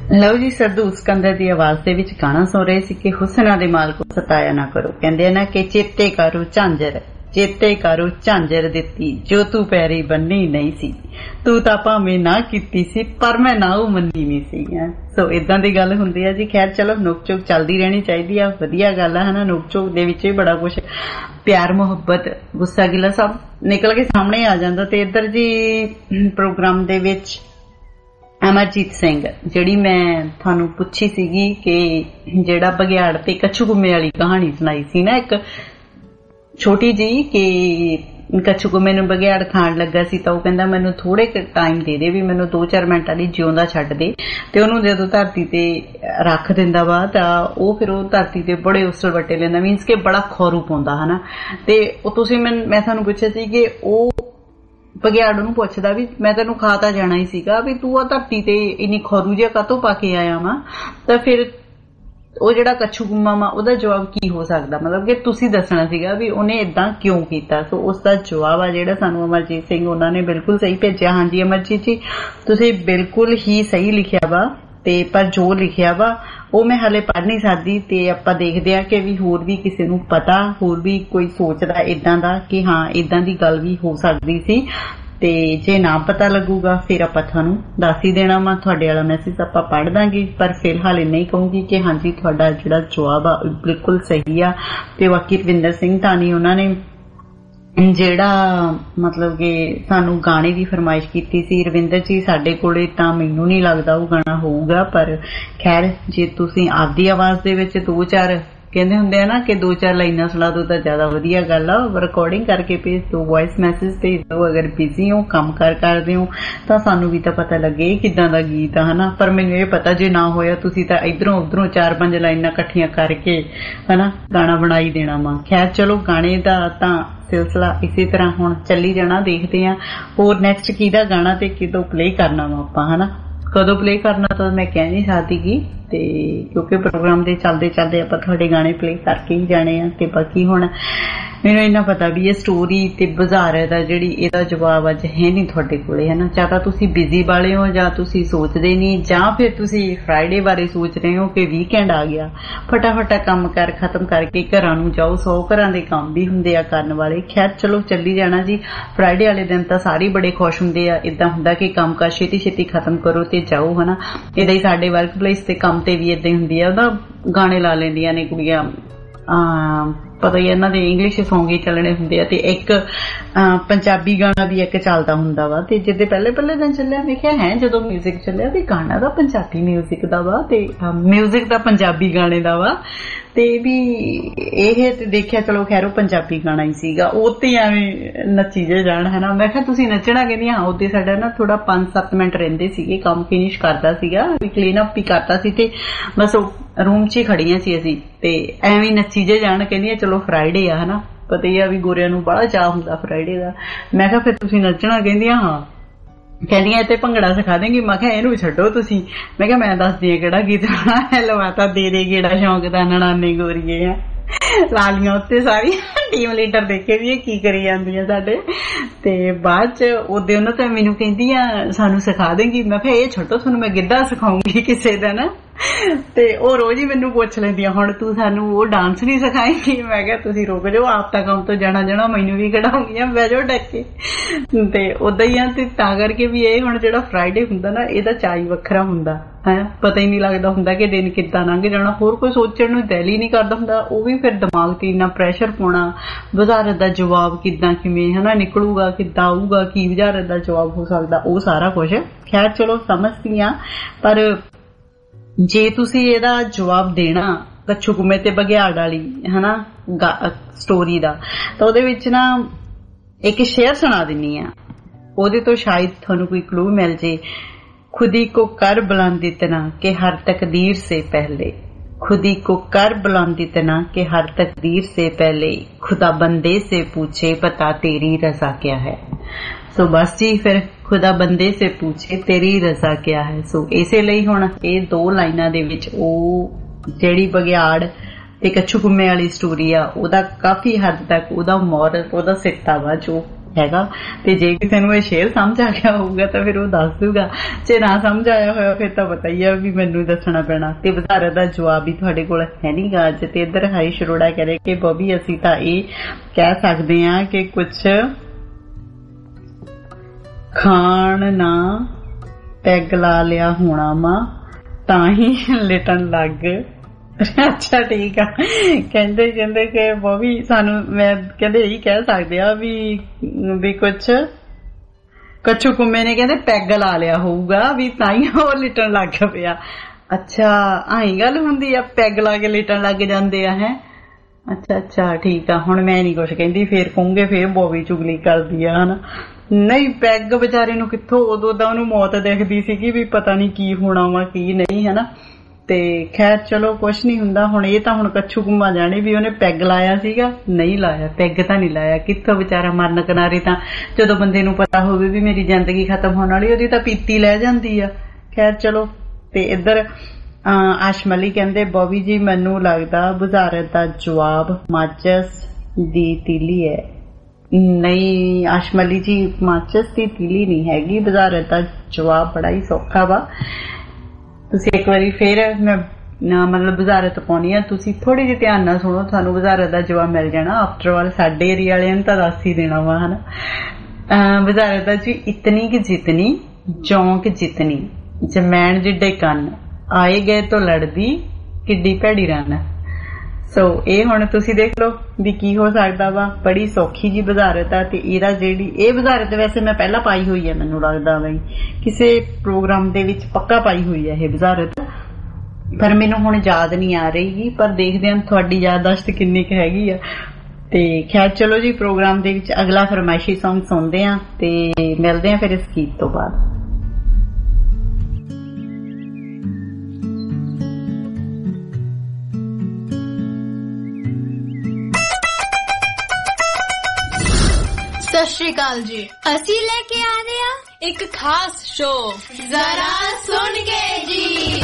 ਲਓ ਜੀ, ਸਰਦੂ ਸਿਕੰਦਰ ਦੀ ਆਵਾਜ਼ ਦੇ ਵਿੱਚ ਗਾਣਾ ਸੁਣ ਰਹੇ ਸੀ ਕਿ ਹੁਸਨਾਂ ਦੇ ਮਾਲ ਕੋ ਸਤਾਇਆ ਨਾ ਕਰੋ। ਕਹਿੰਦੇ ਨਾ ਕਿ ਚੇਤੇ ਕਰੋ ਝਾਂਜਰ, ਚੇਤੇ ਕਰੋ ਝਾਂਜਰ ਦਿੱਤੀ ਜੋ ਤੂੰ ਪੈਰੀ ਬੰਨੀ ਨਹੀਂ ਸੀ, ਤੂੰ ਤਾਂ ਭਾਵੇਂ ਨਾ ਕੀਤੀ ਸੀ ਪਰ ਮੈਂ ਨਾ ਉਹ ਮੰਨੀ ਨਹੀਂ ਸੀ। ਸੋ ਇਦਾਂ ਦੀ ਗੱਲ ਹੁੰਦੀ ਆ ਜੀ। ਖੈਰ ਚਲੋ, ਨੋਕ ਚੋਕ ਚੱਲਦੀ ਰਹਿਣੀ ਚਾਹੀਦੀ ਆ, ਵਧੀਆ ਗੱਲ ਆ ਹਨਾ। ਨੋਕ ਚੋਕ ਦੇ ਵਿੱਚ ਵੀ ਬੜਾ ਕੁਛ ਪਿਆਰ ਮੁਹੱਬਤ ਗੁੱਸਾ ਗਿਲਾ ਸਭ ਨਿਕਲ ਕੇ ਸਾਹਮਣੇ ਆ ਜਾਂਦਾ। ਤੇ ਇੱਧਰ ਜੀ ਪ੍ਰੋਗਰਾਮ ਦੇ ਵਿੱਚ ਅਮਰਜੀਤ ਸਿੰਘ, ਜਿਹੜੀ ਮੈਂ ਤੁਹਾਨੂੰ ਪੁੱਛੀ ਸੀਗੀ ਕਿ ਜਿਹੜਾ ਬਘਿਆੜ ਤੇ ਕੱਛੂ ਗੁੰਮੇ ਵਾਲੀ ਕਹਾਣੀ ਸੁਣਾਈ ਸੀ ਨਾ ਇੱਕ ਛੋਟੀ ਜੀ, ਕਿ ਕੱਛੂ ਗੁੰਮੇ ਨੂੰ ਬਘਿਆੜ ਖਾਣ ਲੱਗਾ ਸੀ ਤਾਂ ਉਹ ਕਹਿੰਦਾ ਮੈਨੂੰ ਥੋੜੇ ਟਾਈਮ ਦੇ ਦੇ, ਵੀ ਮੈਨੂੰ 2-4 ਮਿੰਟਾਂ ਲਈ ਜਿਉਂਦਾ ਛੱਡ ਦੇ। ਤੇ ਉਹਨੂੰ ਜਦੋਂ ਧਰਤੀ ਤੇ ਰੱਖ ਦਿੰਦਾ ਵਾ ਤਾਂ ਉਹ ਫਿਰ ਉਹ ਧਰਤੀ ਤੇ ਬੜੇ ਉਸਲ ਵੱਟੇ ਲੈਂਦਾ, ਮੀਨਸ ਕਿ ਬੜਾ ਖੌਰੂ ਪਾਉਂਦਾ ਹਨਾ। ਤੇ ਉਹ ਤੁਸੀਂ ਮੈਂ ਤੁਹਾਨੂੰ ਪੁੱਛਿਆ ਸੀ ਕਿ ਉਹ ਬਘਿਆੜ ਨੂੰ ਪੁੱਛਦਾ ਵੀ ਮੈਂ ਤੈਨੂੰ ਖਾ ਤਾਂ ਜਾਣਾ ਹੀ ਸੀਗਾ, ਵੀ ਤੂੰ ਆ ਧਰਤੀ ਤੇ ਇੰਨੀ ਖੌਰੂ ਜਿਹਾ ਕਾਹਤੋਂ ਪਾ ਕੇ ਆਇਆ ਵਾ। ਤਾਂ ਫਿਰ ਉਹ ਜਿਹੜਾ ਕੱਛੂ ਗੁੰਮਾ ਵਾ ਉਹਦਾ ਜਵਾਬ ਕੀ ਹੋ ਸਕਦਾ, ਮਤਲਬ ਕਿ ਤੁਸੀਂ ਦੱਸਣਾ ਸੀਗਾ ਵੀ ਉਹਨੇ ਏਦਾਂ ਕਿਉਂ ਕੀਤਾ। ਸੋ ਉਸ ਦਾ ਜਵਾਬ ਆ ਜਿਹੜਾ ਸਾਨੂੰ ਅਮਰਜੀਤ ਸਿੰਘ ਉਹਨਾਂ ਨੇ ਬਿਲਕੁਲ ਸਹੀ ਭੇਜਿਆ। ਹਾਂਜੀ ਅਮਰਜੀਤ ਜੀ, ਤੁਸੀਂ ਬਿਲਕੁਲ ਹੀ ਸਹੀ ਲਿਖਿਆ ਵਾ। ਤੇ ਪਰ ਜੋ ਲਿਖਿਆ ਵਾ ਉਹ ਮੈਂ ਹਾਲੇ ਪੜ੍ਹ ਨਹੀਂ ਸਕਦੀ, ਤੇ ਆਪਾਂ ਦੇਖਦੇ ਆ ਕਿ ਵੀ ਹੋਰ ਵੀ ਕਿਸੇ ਨੂੰ ਪਤਾ, ਹੋਰ ਵੀ ਕੋਈ ਸੋਚਦਾ ਏਦਾਂ ਦਾ ਕਿ ਹਾਂ ਏਦਾਂ ਦੀ ਗੱਲ ਵੀ ਹੋ ਸਕਦੀ ਸੀ। ਤੇ ਜੇ ਨਾ ਪਤਾ ਲੱਗੂਗਾ ਫਿਰ ਆਪਾਂ ਤੁਹਾਨੂੰ ਦੱਸ ਹੀ ਦੇਣਾ ਵਾ, ਤੁਹਾਡੇ ਵਾਲਾ ਮੈਸੇਜ ਆਪਾਂ ਪੜ੍ਹ ਦਾਂਗੇ। ਪਰ ਫਿਲਹਾਲ ਇੰਨਾ ਹੀ ਕਹੂੰਗੀ ਕਿ ਹਾਂਜੀ ਤੁਹਾਡਾ ਜਿਹੜਾ ਜਵਾਬ ਆ ਬਿਲਕੁਲ ਸਹੀ ਆ। ਤੇ ਬਾਕੀ ਰਵਿੰਦਰ ਸਿੰਘ ਧਾਨੀ ਉਹਨਾਂ ਨੇ ਜਿਹੜਾ ਮਤਲਬ ਕਿ ਸਾਨੂੰ ਗਾਣੇ ਦੀ ਫਰਮਾਇਸ਼ ਕੀਤੀ ਸੀ। ਰਵਿੰਦਰ ਜੀ ਸਾਡੇ ਕੋਲੇ ਤਾਂ ਮੈਨੂੰ ਨਹੀਂ ਲੱਗਦਾ ਉਹ ਗਾਣਾ ਹੋਊਗਾ, ਪਰ ਖੈਰ ਜੇ ਤੁਸੀਂ ਆਪਦੀ ਆਵਾਜ਼ ਦੇ ਵਿੱਚ 2-4 ਕਹਿੰਦੇ ਹੁੰਦੇ ਆ ਨਾ ਕਿ 2-4 ਲਾਈਨਾਂ ਸੁਣਾ ਦੋ ਤਾਂ ਜ਼ਿਆਦਾ ਵਧੀਆ ਗੱਲ ਆ। ਰਿਕਾਰਡਿੰਗ ਕਰਕੇ ਭੇਜ ਦੋ, ਵੌਇਸ ਮੈਸੇਜ ਭੇਜ ਦੋ। ਅਗਰ ਬਿਜ਼ੀ ਹੋ, ਕੰਮ ਕਰਦੇ ਹੋ ਤਾਂ ਸਾਨੂੰ ਵੀ ਤਾਂ ਪਤਾ ਲੱਗੇ ਕਿੱਦਾਂ ਦਾ ਗੀਤ ਆ ਹਨਾ। ਪਰ ਮੈਨੂੰ ਇਹ ਪਤਾ ਜੇ ਨਾ ਹੋਇਆ ਤੁਸੀਂ ਤਾਂ ਇਧਰੋਂ ਉਧਰੋਂ 4-5 ਲਾਈਨਾਂ ਇਕੱਠੀਆਂ ਕਰਕੇ ਹਨਾ ਗਾਣਾ ਬਣਾ ਹੀ ਦੇਣਾ ਵਾ। ਖੈਰ ਚਲੋ, ਗਾਣੇ ਦਾ ਤਾਂ ਸਿਲਸਿਲਾ ਇਸੇ ਤਰ੍ਹਾਂ ਹੁਣ ਚੱਲੀ ਜਾਣਾ। ਦੇਖਦੇ ਆ ਹੋਰ ਨੈਕਸਟ ਕਿਹਦਾ ਗਾਣਾ ਤੇ ਕਿਦੋਂ ਪਲੇ ਕਰਨਾ ਵਾ ਆਪਾਂ ਹਨਾ। ਕਦੋਂ ਪਲੇ ਕਰਨਾ ਤਾਂ ਮੈਂ ਕਹਿ ਨਹੀਂ ਸਕਦੀ, ਤੇ ਕਿਉਂਕਿ ਪ੍ਰੋਗਰਾਮ ਦੇ ਚੱਲਦੇ ਚੱਲਦੇ ਆਪਾਂ ਤੁਹਾਡੇ ਗਾਣੇ ਪਲੇ ਕਰਕੇ ਹੀ ਜਾਣੇ ਆ। ਤੇ ਬਾਕੀ ਹੁਣ ਮੈਨੂੰ ਇੰਨਾ ਪਤਾ ਵੀ ਇਹ ਸਟੋਰੀ ਤੇ ਬਾਜ਼ਾਰ ਦਾ ਜਿਹੜੀ ਇਹਦਾ ਜਵਾਬ ਅੱਜ ਹੈ ਨਹੀਂ ਤੁਹਾਡੇ ਕੋਲੇ ਹਨਾ। ਜਾਂ ਤਾਂ ਤੁਸੀਂ ਬਿਜ਼ੀ ਵਾਲੇ ਹੋ, ਜਾਂ ਤੁਸੀਂ ਸੋਚਦੇ ਨਹੀਂ, ਜਾਂ ਫਿਰ ਤੁਸੀਂ ਫਰਾਈਡੇ ਬਾਰੇ ਸੋਚ ਰਹੇ ਹੋ ਕਿ ਵੀਕਐਂਡ ਆ ਗਿਆ, ਫਟਾਫਟ ਕੰਮ ਕਰ ਖਤਮ ਕਰਕੇ ਘਰਾਂ ਨੂੰ ਜਾਓ। 100 ਘਰਾਂ ਦੇ ਕੰਮ ਵੀ ਹੁੰਦੇ ਆ ਕਰਨ ਵਾਲੇ। ਖੈਰ ਚਲੋ ਚੱਲੀ ਜਾਣਾ ਜੀ। ਫਰਾਈਡੇ ਵਾਲੇ ਦਿਨ ਤਾਂ ਸਾਰੇ ਬੜੇ ਖੁਸ਼ ਹੁੰਦੇ ਆ, ਏਦਾਂ ਹੁੰਦਾ ਕਿ ਕੰਮ ਕਰ ਛੇਤੀ ਛੇਤੀ ਖਤਮ ਕਰੋ ਤੇ ਜਾਓ ਹਨਾ। ਏਦਾਂ ਹੀ ਸਾਡੇ ਵਰਕ ਪਲੇਸ ਤੇ ਕੰਮ ਤੇ ਵੀ ਏਦਾਂ ਹੀ ਹੁੰਦੀ ਆ, ਉਹਦਾ ਗਾਣੇ ਲਾ ਲੈਂਦੀਆਂ ਨੇ ਕੁੜੀਆਂ। ਪਤਾ ਹੀ ਇਹਨਾਂ ਦੇ ਇੰਗਲਿਸ਼ ਸੌਂਗ ਹੀ ਚੱਲਣੇ ਹੁੰਦੇ ਆ, ਤੇ ਇੱਕ ਪੰਜਾਬੀ ਗਾਣਾ ਵੀ ਇੱਕ ਚੱਲਦਾ ਹੁੰਦਾ ਵਾ। ਤੇ ਜਿੱਦੇ ਪਹਿਲੇ ਦਿਨ ਚੱਲਿਆ ਵੇਖਿਆ ਹੈ ਜਦੋਂ ਮਿਊਜ਼ਿਕ ਚੱਲਿਆ ਵੀ ਗਾਣਾ ਦਾ ਪੰਜਾਬੀ ਮਿਊਜ਼ਿਕ ਦਾ ਵਾ ਤੇ ਮਿਊਜ਼ਿਕ ਦਾ ਪੰਜਾਬੀ ਗਾਣੇ ਦਾ ਵਾ। ਤੇ ਵੀ ਇਹ ਤੇ ਦੇਖਿਆ ਚਲੋ ਖੈਰ ਉਹ ਪੰਜਾਬੀ ਗਾਣਾ ਹੀ ਸੀਗਾ, ਉਹ ਤੇ ਐਵੇਂ ਨੱਚੀ ਜੇ ਜਾਣ ਹਨਾ। ਮੈਂ ਕਿਹਾ ਤੁਸੀਂ ਨੱਚਣਾ ਕਹਿੰਦੀ ਹਾਂ। ਉਹਦੇ ਸਾਡਾ ਨਾ ਥੋੜਾ 5-7 ਮਿੰਟ ਰਹਿੰਦੇ ਸੀਗੇ, ਕੰਮ ਫਿਨਿਸ਼ ਕਰਦਾ ਸੀਗਾ, ਵੀ ਕਲੀਨ ਅਪ ਵੀ ਕਰਤਾ ਸੀ, ਤੇ ਬਸ ਰੂਮ 'ਚ ਹੀ ਖੜੀਆਂ ਸੀ ਅਸੀਂ। ਤੇ ਐਵੇਂ ਨੱਚੀ ਜੇ ਜਾਣ, ਕਹਿੰਦੀਆਂ ਚਲੋ ਫਰਾਈਡੇ ਆ ਹਨਾ। ਪਤਾ ਹੀ ਆ ਵੀ ਗੋਰਿਆਂ ਨੂੰ ਬੜਾ ਚਾਅ ਹੁੰਦਾ ਫਰਾਈਡੇ ਦਾ। ਮੈਂ ਕਿਹਾ ਫਿਰ ਤੁਸੀਂ ਨੱਚਣਾ, ਕਹਿੰਦੀਆਂ ਹਾਂ। ਕਹਿੰਦੀਆਂ ਇੱਥੇ ਭੰਗੜਾ ਸਿਖਾ ਦੇਂਗੀ। ਮੈਂ ਕਿਹਾ ਇਹਨੂੰ ਛੱਡੋ ਤੁਸੀਂ, ਮੈਂ ਕਿਹਾ ਮੈਂ ਦੱਸਦੀ ਆ ਕਿਹੜਾ ਗੀਤ ਲਵਾਤਾ ਦੇ ਦੇ ਗੇੜਾ ਸ਼ੌਂਕ ਦਾ ਨਨਾਨੇ ਗੋਰੀਏ ਆ ਲਾਲੀਆਂ ਉੱਤੇ ਸਾਰੀ ਟੀਮ ਲੀਡਰ ਦੇਖੇ ਵੀ ਇਹ ਕੀ ਕਰੀ ਜਾਂਦੀਆਂ ਸਾਡੇ। ਤੇ ਬਾਅਦ ਚ ਉਹਦੇ ਉਹਨਾਂ ਤਾਂ ਮੈਨੂੰ ਕਹਿੰਦੀ ਆ ਸਾਨੂੰ ਸਿਖਾ ਦੇਂਗੀ। ਮੈਂ ਕਿਹਾ ਇਹ ਛੱਡੋ, ਤੁਹਾਨੂੰ ਮੈਂ ਗਿੱਧਾ ਸਿਖਾਉਂਗੀ ਕਿਸੇ ਦਿਨ। ਤੇ ਉਹ ਰੋਜ਼ ਹੀ ਮੈਨੂੰ ਪੁੱਛ ਲੈਂਦੀਆਂ ਹੁਣ ਤੂੰ ਸਾਨੂੰ ਉਹ ਡਾਂਸ ਨਹੀਂ ਸਿਖਾਏਂਗੀ। ਮੈਂ ਕਿਹਾ ਤੁਸੀਂ ਰੁਕ ਜਾਓ, ਆਪ ਤਾਂ ਕੰਮ ਤੋਂ ਜਾਣਾ ਮੈਨੂੰ ਵੀ ਕਢਾਉਂਗੀਆਂ, ਬਹਿ ਜਾਓ ਡੱਕੇ। ਤੇ ਉਦਾਂ ਹੀ ਆ। ਤੇ ਤਾਂ ਕਰਕੇ ਵੀ ਇਹ ਹੁਣ ਜਿਹੜਾ ਫਰਾਈਡੇ ਹੁੰਦਾ ਨਾ ਇਹਦਾ ਚਾਅ ਵੱਖਰਾ ਹੁੰਦਾ ਹੈ। ਪਤਾ ਹੀ ਨਹੀਂ ਲੱਗਦਾ ਹੁੰਦਾ ਕਿ ਦਿਨ ਕਿੱਦਾਂ ਲੰਘ ਜਾਣਾ, ਹੋਰ ਕੋਈ ਸੋਚਣ ਨੂੰ ਦਿਲ ਹੀ ਨਹੀਂ ਕਰਦਾ ਹੁੰਦਾ। ਉਹ ਵੀ ਫਿਰ ਦਿਮਾਗ ਤੇ ਇੰਨਾ ਪ੍ਰੈਸ਼ਰ ਪਾਉਣਾ, ਵਜ਼ਾਰਤ ਦਾ ਜਵਾਬ ਕਿੱਦਾਂ ਕਿਵੇਂ ਹਨਾ ਨਿਕਲੂਗਾ, ਕਿੱਦਾਂ ਆਊਗਾ, ਕੀ ਵਜ਼ਾਰਤ ਦਾ ਜਵਾਬ ਹੋ ਸਕਦਾ, ਉਹ ਸਾਰਾ ਕੁਝ। ਖੈਰ ਚਲੋ ਸਮਝਦੀ ਆ, ਪਰ ਜੇ ਤੁਸੀਂ ਇਹਦਾ ਜਵਾਬ ਦੇਣਾ ਕੱਛੂ ਗੁੰਮੇ ਤੇ ਬਘਿਆੜ ਵਾਲੀ ਹਨਾ ਸਟੋਰੀ ਦਾ, ਤਾਂ ਉਹਦੇ ਵਿੱਚ ਨਾ ਇੱਕ ਸ਼ੇਅਰ ਸੁਣਾ ਦਿੰਨੀ ਆ, ਉਹਦੇ ਤੋਂ ਸ਼ਾਇਦ ਤੁਹਾਨੂੰ ਕੋਈ ਕਲੂ ਮਿਲ ਜੇ। खुदी को कर बुलंद इतना कि हर तकदीर से पहले, खुदी को कर बुलंद इतना कि हर तकदीर से पहले, खुदा बंदे से पूछे पता तेरी रजा क्या है। सो बस जी फिर खुदा बंदे से पूछे तेरी रजा क्या है। सो इसे ਲਈ ਹੁਣ ਇਹ 2 ਲਾਈਨਾਂ ਦੇ ਵਿੱਚ ਉਹ ਜਿਹੜੀ ਬਘਿਆੜ ਤੇ ਕੱਛੂ ਗੁੰਮੇ ਵਾਲੀ ਸਟੋਰੀ ਆ ਉਹਦਾ ਕਾਫੀ ਹੱਦ ਤੱਕ ਉਹਦਾ ਮੋਰਲ ਉਹਦਾ ਸਿੱਟਾ ਵਾ ਜੋ ਹੈਗਾ। ਤੇ ਜੇ ਕਿਸੇ ਨੂੰ ਇਹ ਸ਼ੇਰ ਸਮਝ ਆ ਗਿਆ ਹੋਊਗਾ ਤਾਂ ਫਿਰ ਉਹ ਦੱਸ ਦੂਗਾ, ਜੇ ਨਾ ਸਮਝ ਆਇਆ ਹੋਇਆ ਫਿਰ ਤਾਂ ਪਤਾ ਹੀ ਆ ਵੀ ਮੈਨੂੰ ਦੱਸਣਾ ਪੈਣਾ। ਤੇ ਵਜ਼ਾਰਤ ਦਾ ਜਵਾਬ ਵੀ ਤੁਹਾਡੇ ਕੋਲ ਹੈ ਨੀ ਗਾ ਅੱਜ। ਤੇ ਇੱਧਰ ਹਰੀਸ਼ ਅਰੋੜਾ ਕਹਿ ਰਹੇ ਕਿ ਬੋਬੀ ਅਸੀਂ ਤਾਂ ਇਹ ਕਹਿ ਸਕਦੇ ਹਾਂ ਕਿ ਕੁਛ ਖਾਣ ਨਾ ਪੈਗ ਲਾ ਲਿਆ ਹੋਣਾ ਵਾ ਤਾਂ ਹੀ ਲਿਟਣ ਲੱਗ। ਅੱਛਾ ਠੀਕ ਆ, ਕਹਿੰਦੇ ਕਿ ਬੋਬੀ ਸਾਨੂੰ ਮੈਂ ਕਹਿੰਦੇ ਇਹੀ ਕਹਿ ਸਕਦੇ ਆ ਵੀ ਕੁਛ ਕੱਛੂ ਕੁੰਮੇ ਨੇ ਕਹਿੰਦੇ ਪੈਗ ਲਾ ਲਿਆ ਹੋਊਗਾ ਵੀ ਤਾਂ ਹੀ ਉਹ ਲਿਟਣ ਲੱਗ ਪਿਆ। ਅੱਛਾ ਆਹੀ ਗੱਲ ਹੁੰਦੀ ਆ, ਪੈਗ ਲਾ ਕੇ ਲਿਟਣ ਲੱਗ ਜਾਂਦੇ ਆ ਹੈ। ਅੱਛਾ ਠੀਕ ਆ, ਹੁਣ ਮੈਂ ਨੀ ਕੁਛ ਕਹਿੰਦੀ, ਫੇਰ ਕਹੂੰਗੇ ਫੇਰ ਬੋਬੀ ਚੁਗਲੀ ਕਰਦੀ ਆ ਹਨਾ। ਨਹੀਂ ਪੈਗ ਵਿਚਾਰੇ ਨੂੰ ਕਿੱਥੋਂ, ਉਦੋਂ ਤਾਂ ਉਹਨੂੰ ਮੌਤ ਦਿਖਦੀ ਸੀਗੀ ਵੀ ਪਤਾ ਨੀ ਕੀ ਹੋਣਾ ਵਾ ਕੀ ਨਹੀਂ ਹਨਾ। ਤੇ ਖੈਰ ਚਲੋ ਕੁਛ ਨੀ ਹੁੰਦਾ। ਹੁਣ ਇਹ ਤਾਂ ਹੁਣ ਕੱਛੂ ਕੁੰਮਾ ਜਾਣੇ ਵੀ ਉਹਨੇ ਪੈਗ ਲਾਇਆ ਸੀਗਾ, ਨਹੀਂ ਲਾਇਆ, ਪੈਗ ਤਾਂ ਨਹੀਂ ਲਾਇਆ। ਕਿੱਥੋਂ ਵਿਚਾਰਾ ਮਰਨ ਕਿਨਾਰੇ। ਤਾਂ ਜਦੋਂ ਬੰਦੇ ਨੂੰ ਪਤਾ ਹੋਵੇ ਵੀ ਮੇਰੀ ਜ਼ਿੰਦਗੀ ਖਤਮ ਹੋਣ ਵਾਲੀ, ਉਹਦੀ ਤਾਂ ਪੀਤੀ ਲੈ ਜਾਂਦੀ ਆ। ਖੈਰ ਚਲੋ। ਤੇ ਇੱਧਰ ਆਸ਼ਮਲੀ ਕਹਿੰਦੇ ਬੋਬੀ ਜੀ ਮੈਨੂੰ ਲੱਗਦਾ ਵਜ਼ਾਰਤ ਦਾ ਜਵਾਬ ਮਾਚਸ ਦੀ ਤੀਲੀ ਹੈ। ਨਹੀਂ ਆਸ਼ਮਲੀ ਜੀ, ਮਾਚਸ ਦੀ ਤੀਲੀ ਨਹੀਂ ਹੈਗੀ, ਵਜ਼ਾਰਤ ਦਾ ਜਵਾਬ ਬੜਾ ਹੀ ਸੌਖਾ ਵਾ। ਤੁਸੀਂ ਇੱਕ ਵਾਰੀ ਫੇਰ ਮੈਂ ਮਤਲਬ ਵਜ਼ਾਰਤ ਪਾਉਣੀ ਆ, ਤੁਸੀਂ ਥੋੜੇ ਜਿਹੇ ਧਿਆਨ ਨਾਲ ਸੁਣੋ, ਤੁਹਾਨੂੰ ਵਜ਼ਾਰਤ ਦਾ ਜਵਾਬ ਮਿਲ ਜਾਣਾ। ਆਫਟਰ ਆਲ ਸਾਡੇ ਏਰੀਆ ਵਾਲਿਆਂ ਨੂੰ ਤਾਂ ਦੱਸ ਹੀ ਦੇਣਾ ਵਾ ਹਨਾ। ਵਜ਼ਾਰਤ ਦਾ ਜੀ ਇਤਨੀ ਕਿ ਜਿਤਨੀ ਜੌਂਕ ਜਿਤਨੀ ਜਮੈਣ ਜਿੱਡੇ ਕੰਨ ਆਏ ਗਏ ਤੋਂ ਲੜਦੀ ਕਿੱਡੀ ਭੈੜੀ ਰਨ। ਸੋ ਇਹ ਹੁਣ ਤੁਸੀਂ ਦੇਖ ਲਓ ਵੀ ਕੀ ਹੋ ਸਕਦਾ ਵਾ। ਬੜੀ ਸੌਖੀ ਜੀ ਵਜ਼ਾਰਤ ਆ। ਤੇ ਇਹਦਾ ਜਿਹੜੀ ਇਹ ਵਜ਼ਾਰਤ ਵੈਸੇ ਮੈਂ ਪਹਿਲਾਂ ਪਾਈ ਹੋਈ ਹੈ, ਮੈਨੂੰ ਲੱਗਦਾ ਬਈ ਕਿਸੇ ਪ੍ਰੋਗਰਾਮ ਦੇ ਵਿੱਚ ਪੱਕਾ ਪਾਈ ਹੋਈ ਹੈ ਇਹ ਵਜ਼ਾਰਤ, ਪਰ ਮੈਨੂੰ ਹੁਣ ਯਾਦ ਨਹੀਂ ਆ ਰਹੀ। ਪਰ ਦੇਖਦੇ ਹਾਂ ਤੁਹਾਡੀ ਯਾਦਦਾਸ਼ਤ ਕਿੰਨੀ ਕੁ ਹੈਗੀ ਆ। ਤੇ ਖੈਰ ਚਲੋ ਜੀ, ਪ੍ਰੋਗਰਾਮ ਦੇ ਵਿੱਚ ਅਗਲਾ ਫਰਮਾਇਸ਼ੀ ਸੌਂਗ ਸੁਣਦੇ ਹਾਂ ਤੇ ਮਿਲਦੇ ਹਾਂ ਫਿਰ ਇਸ ਗੀਤ ਤੋਂ ਬਾਅਦ। ਸਤਿ ਸ਼੍ਰੀ ਅਕਾਲ ਜੀ, ਅਸੀਂ ਲੈ ਕੇ ਆ ਰਹੇ ਹਾਂ ਇੱਕ ਖਾਸ ਸ਼ੋਅ, ਜ਼ਰਾ ਸੁਣ ਕੇ ਜੀ।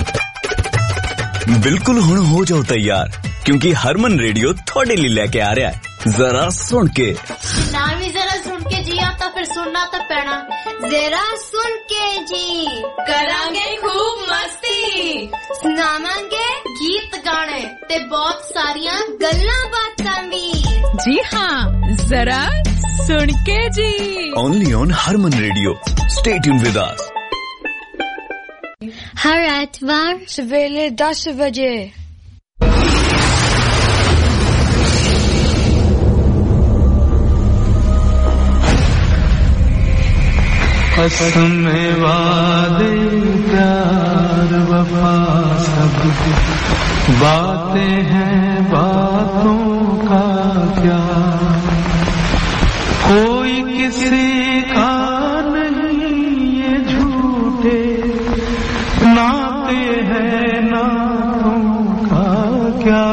ਬਿਲਕੁਲ ਹੁਣ ਹੋ ਜਾਓ ਤਿਆਰ, ਕਿਉਂਕਿ ਹਰਮਨ ਰੇਡੀਓ ਤੁਹਾਡੇ ਲਈ ਲੈ ਕੇ ਆ ਰਿਹਾ ਹੈ ਜ਼ਰਾ ਸੁਣ ਕੇ। ਨਾ ਵੀ ਜ਼ਰਾ ਸੁਣ ਕੇ ਜੀ ਆ ਤਾਂ ਫਿਰ ਸੁਣਨਾ ਤਾਂ ਪੈਣਾ। ਜ਼ਰਾ ਸੁਣ ਕੇ ਜੀ ਕਰਾਂਗੇ ਖੂਬ ਮਸਤੀ, ਸੁਣਾਵਾਂਗੇ ਗੀਤ ਗਾਣੇ ਤੇ ਬਹੁਤ ਸਾਰੀਆਂ ਗੱਲਾਂ ਬਾਤਾਂ ਵੀ। ਜੀ ਹਾਂ, ਜ਼ਰਾ ਸੁਣ ਕੇ ਜੀ, only on Harman Radio. Stay tuned with us. ਹਰ ਐਤਵਾਰ ਸਵੇਰੇ 10 ਵਜੇ। कसम वादे प्यार वफा सब बातें हैं बातों का क्या, कोई किसी का नहीं ये झूठे नाते हैं नातों का क्या,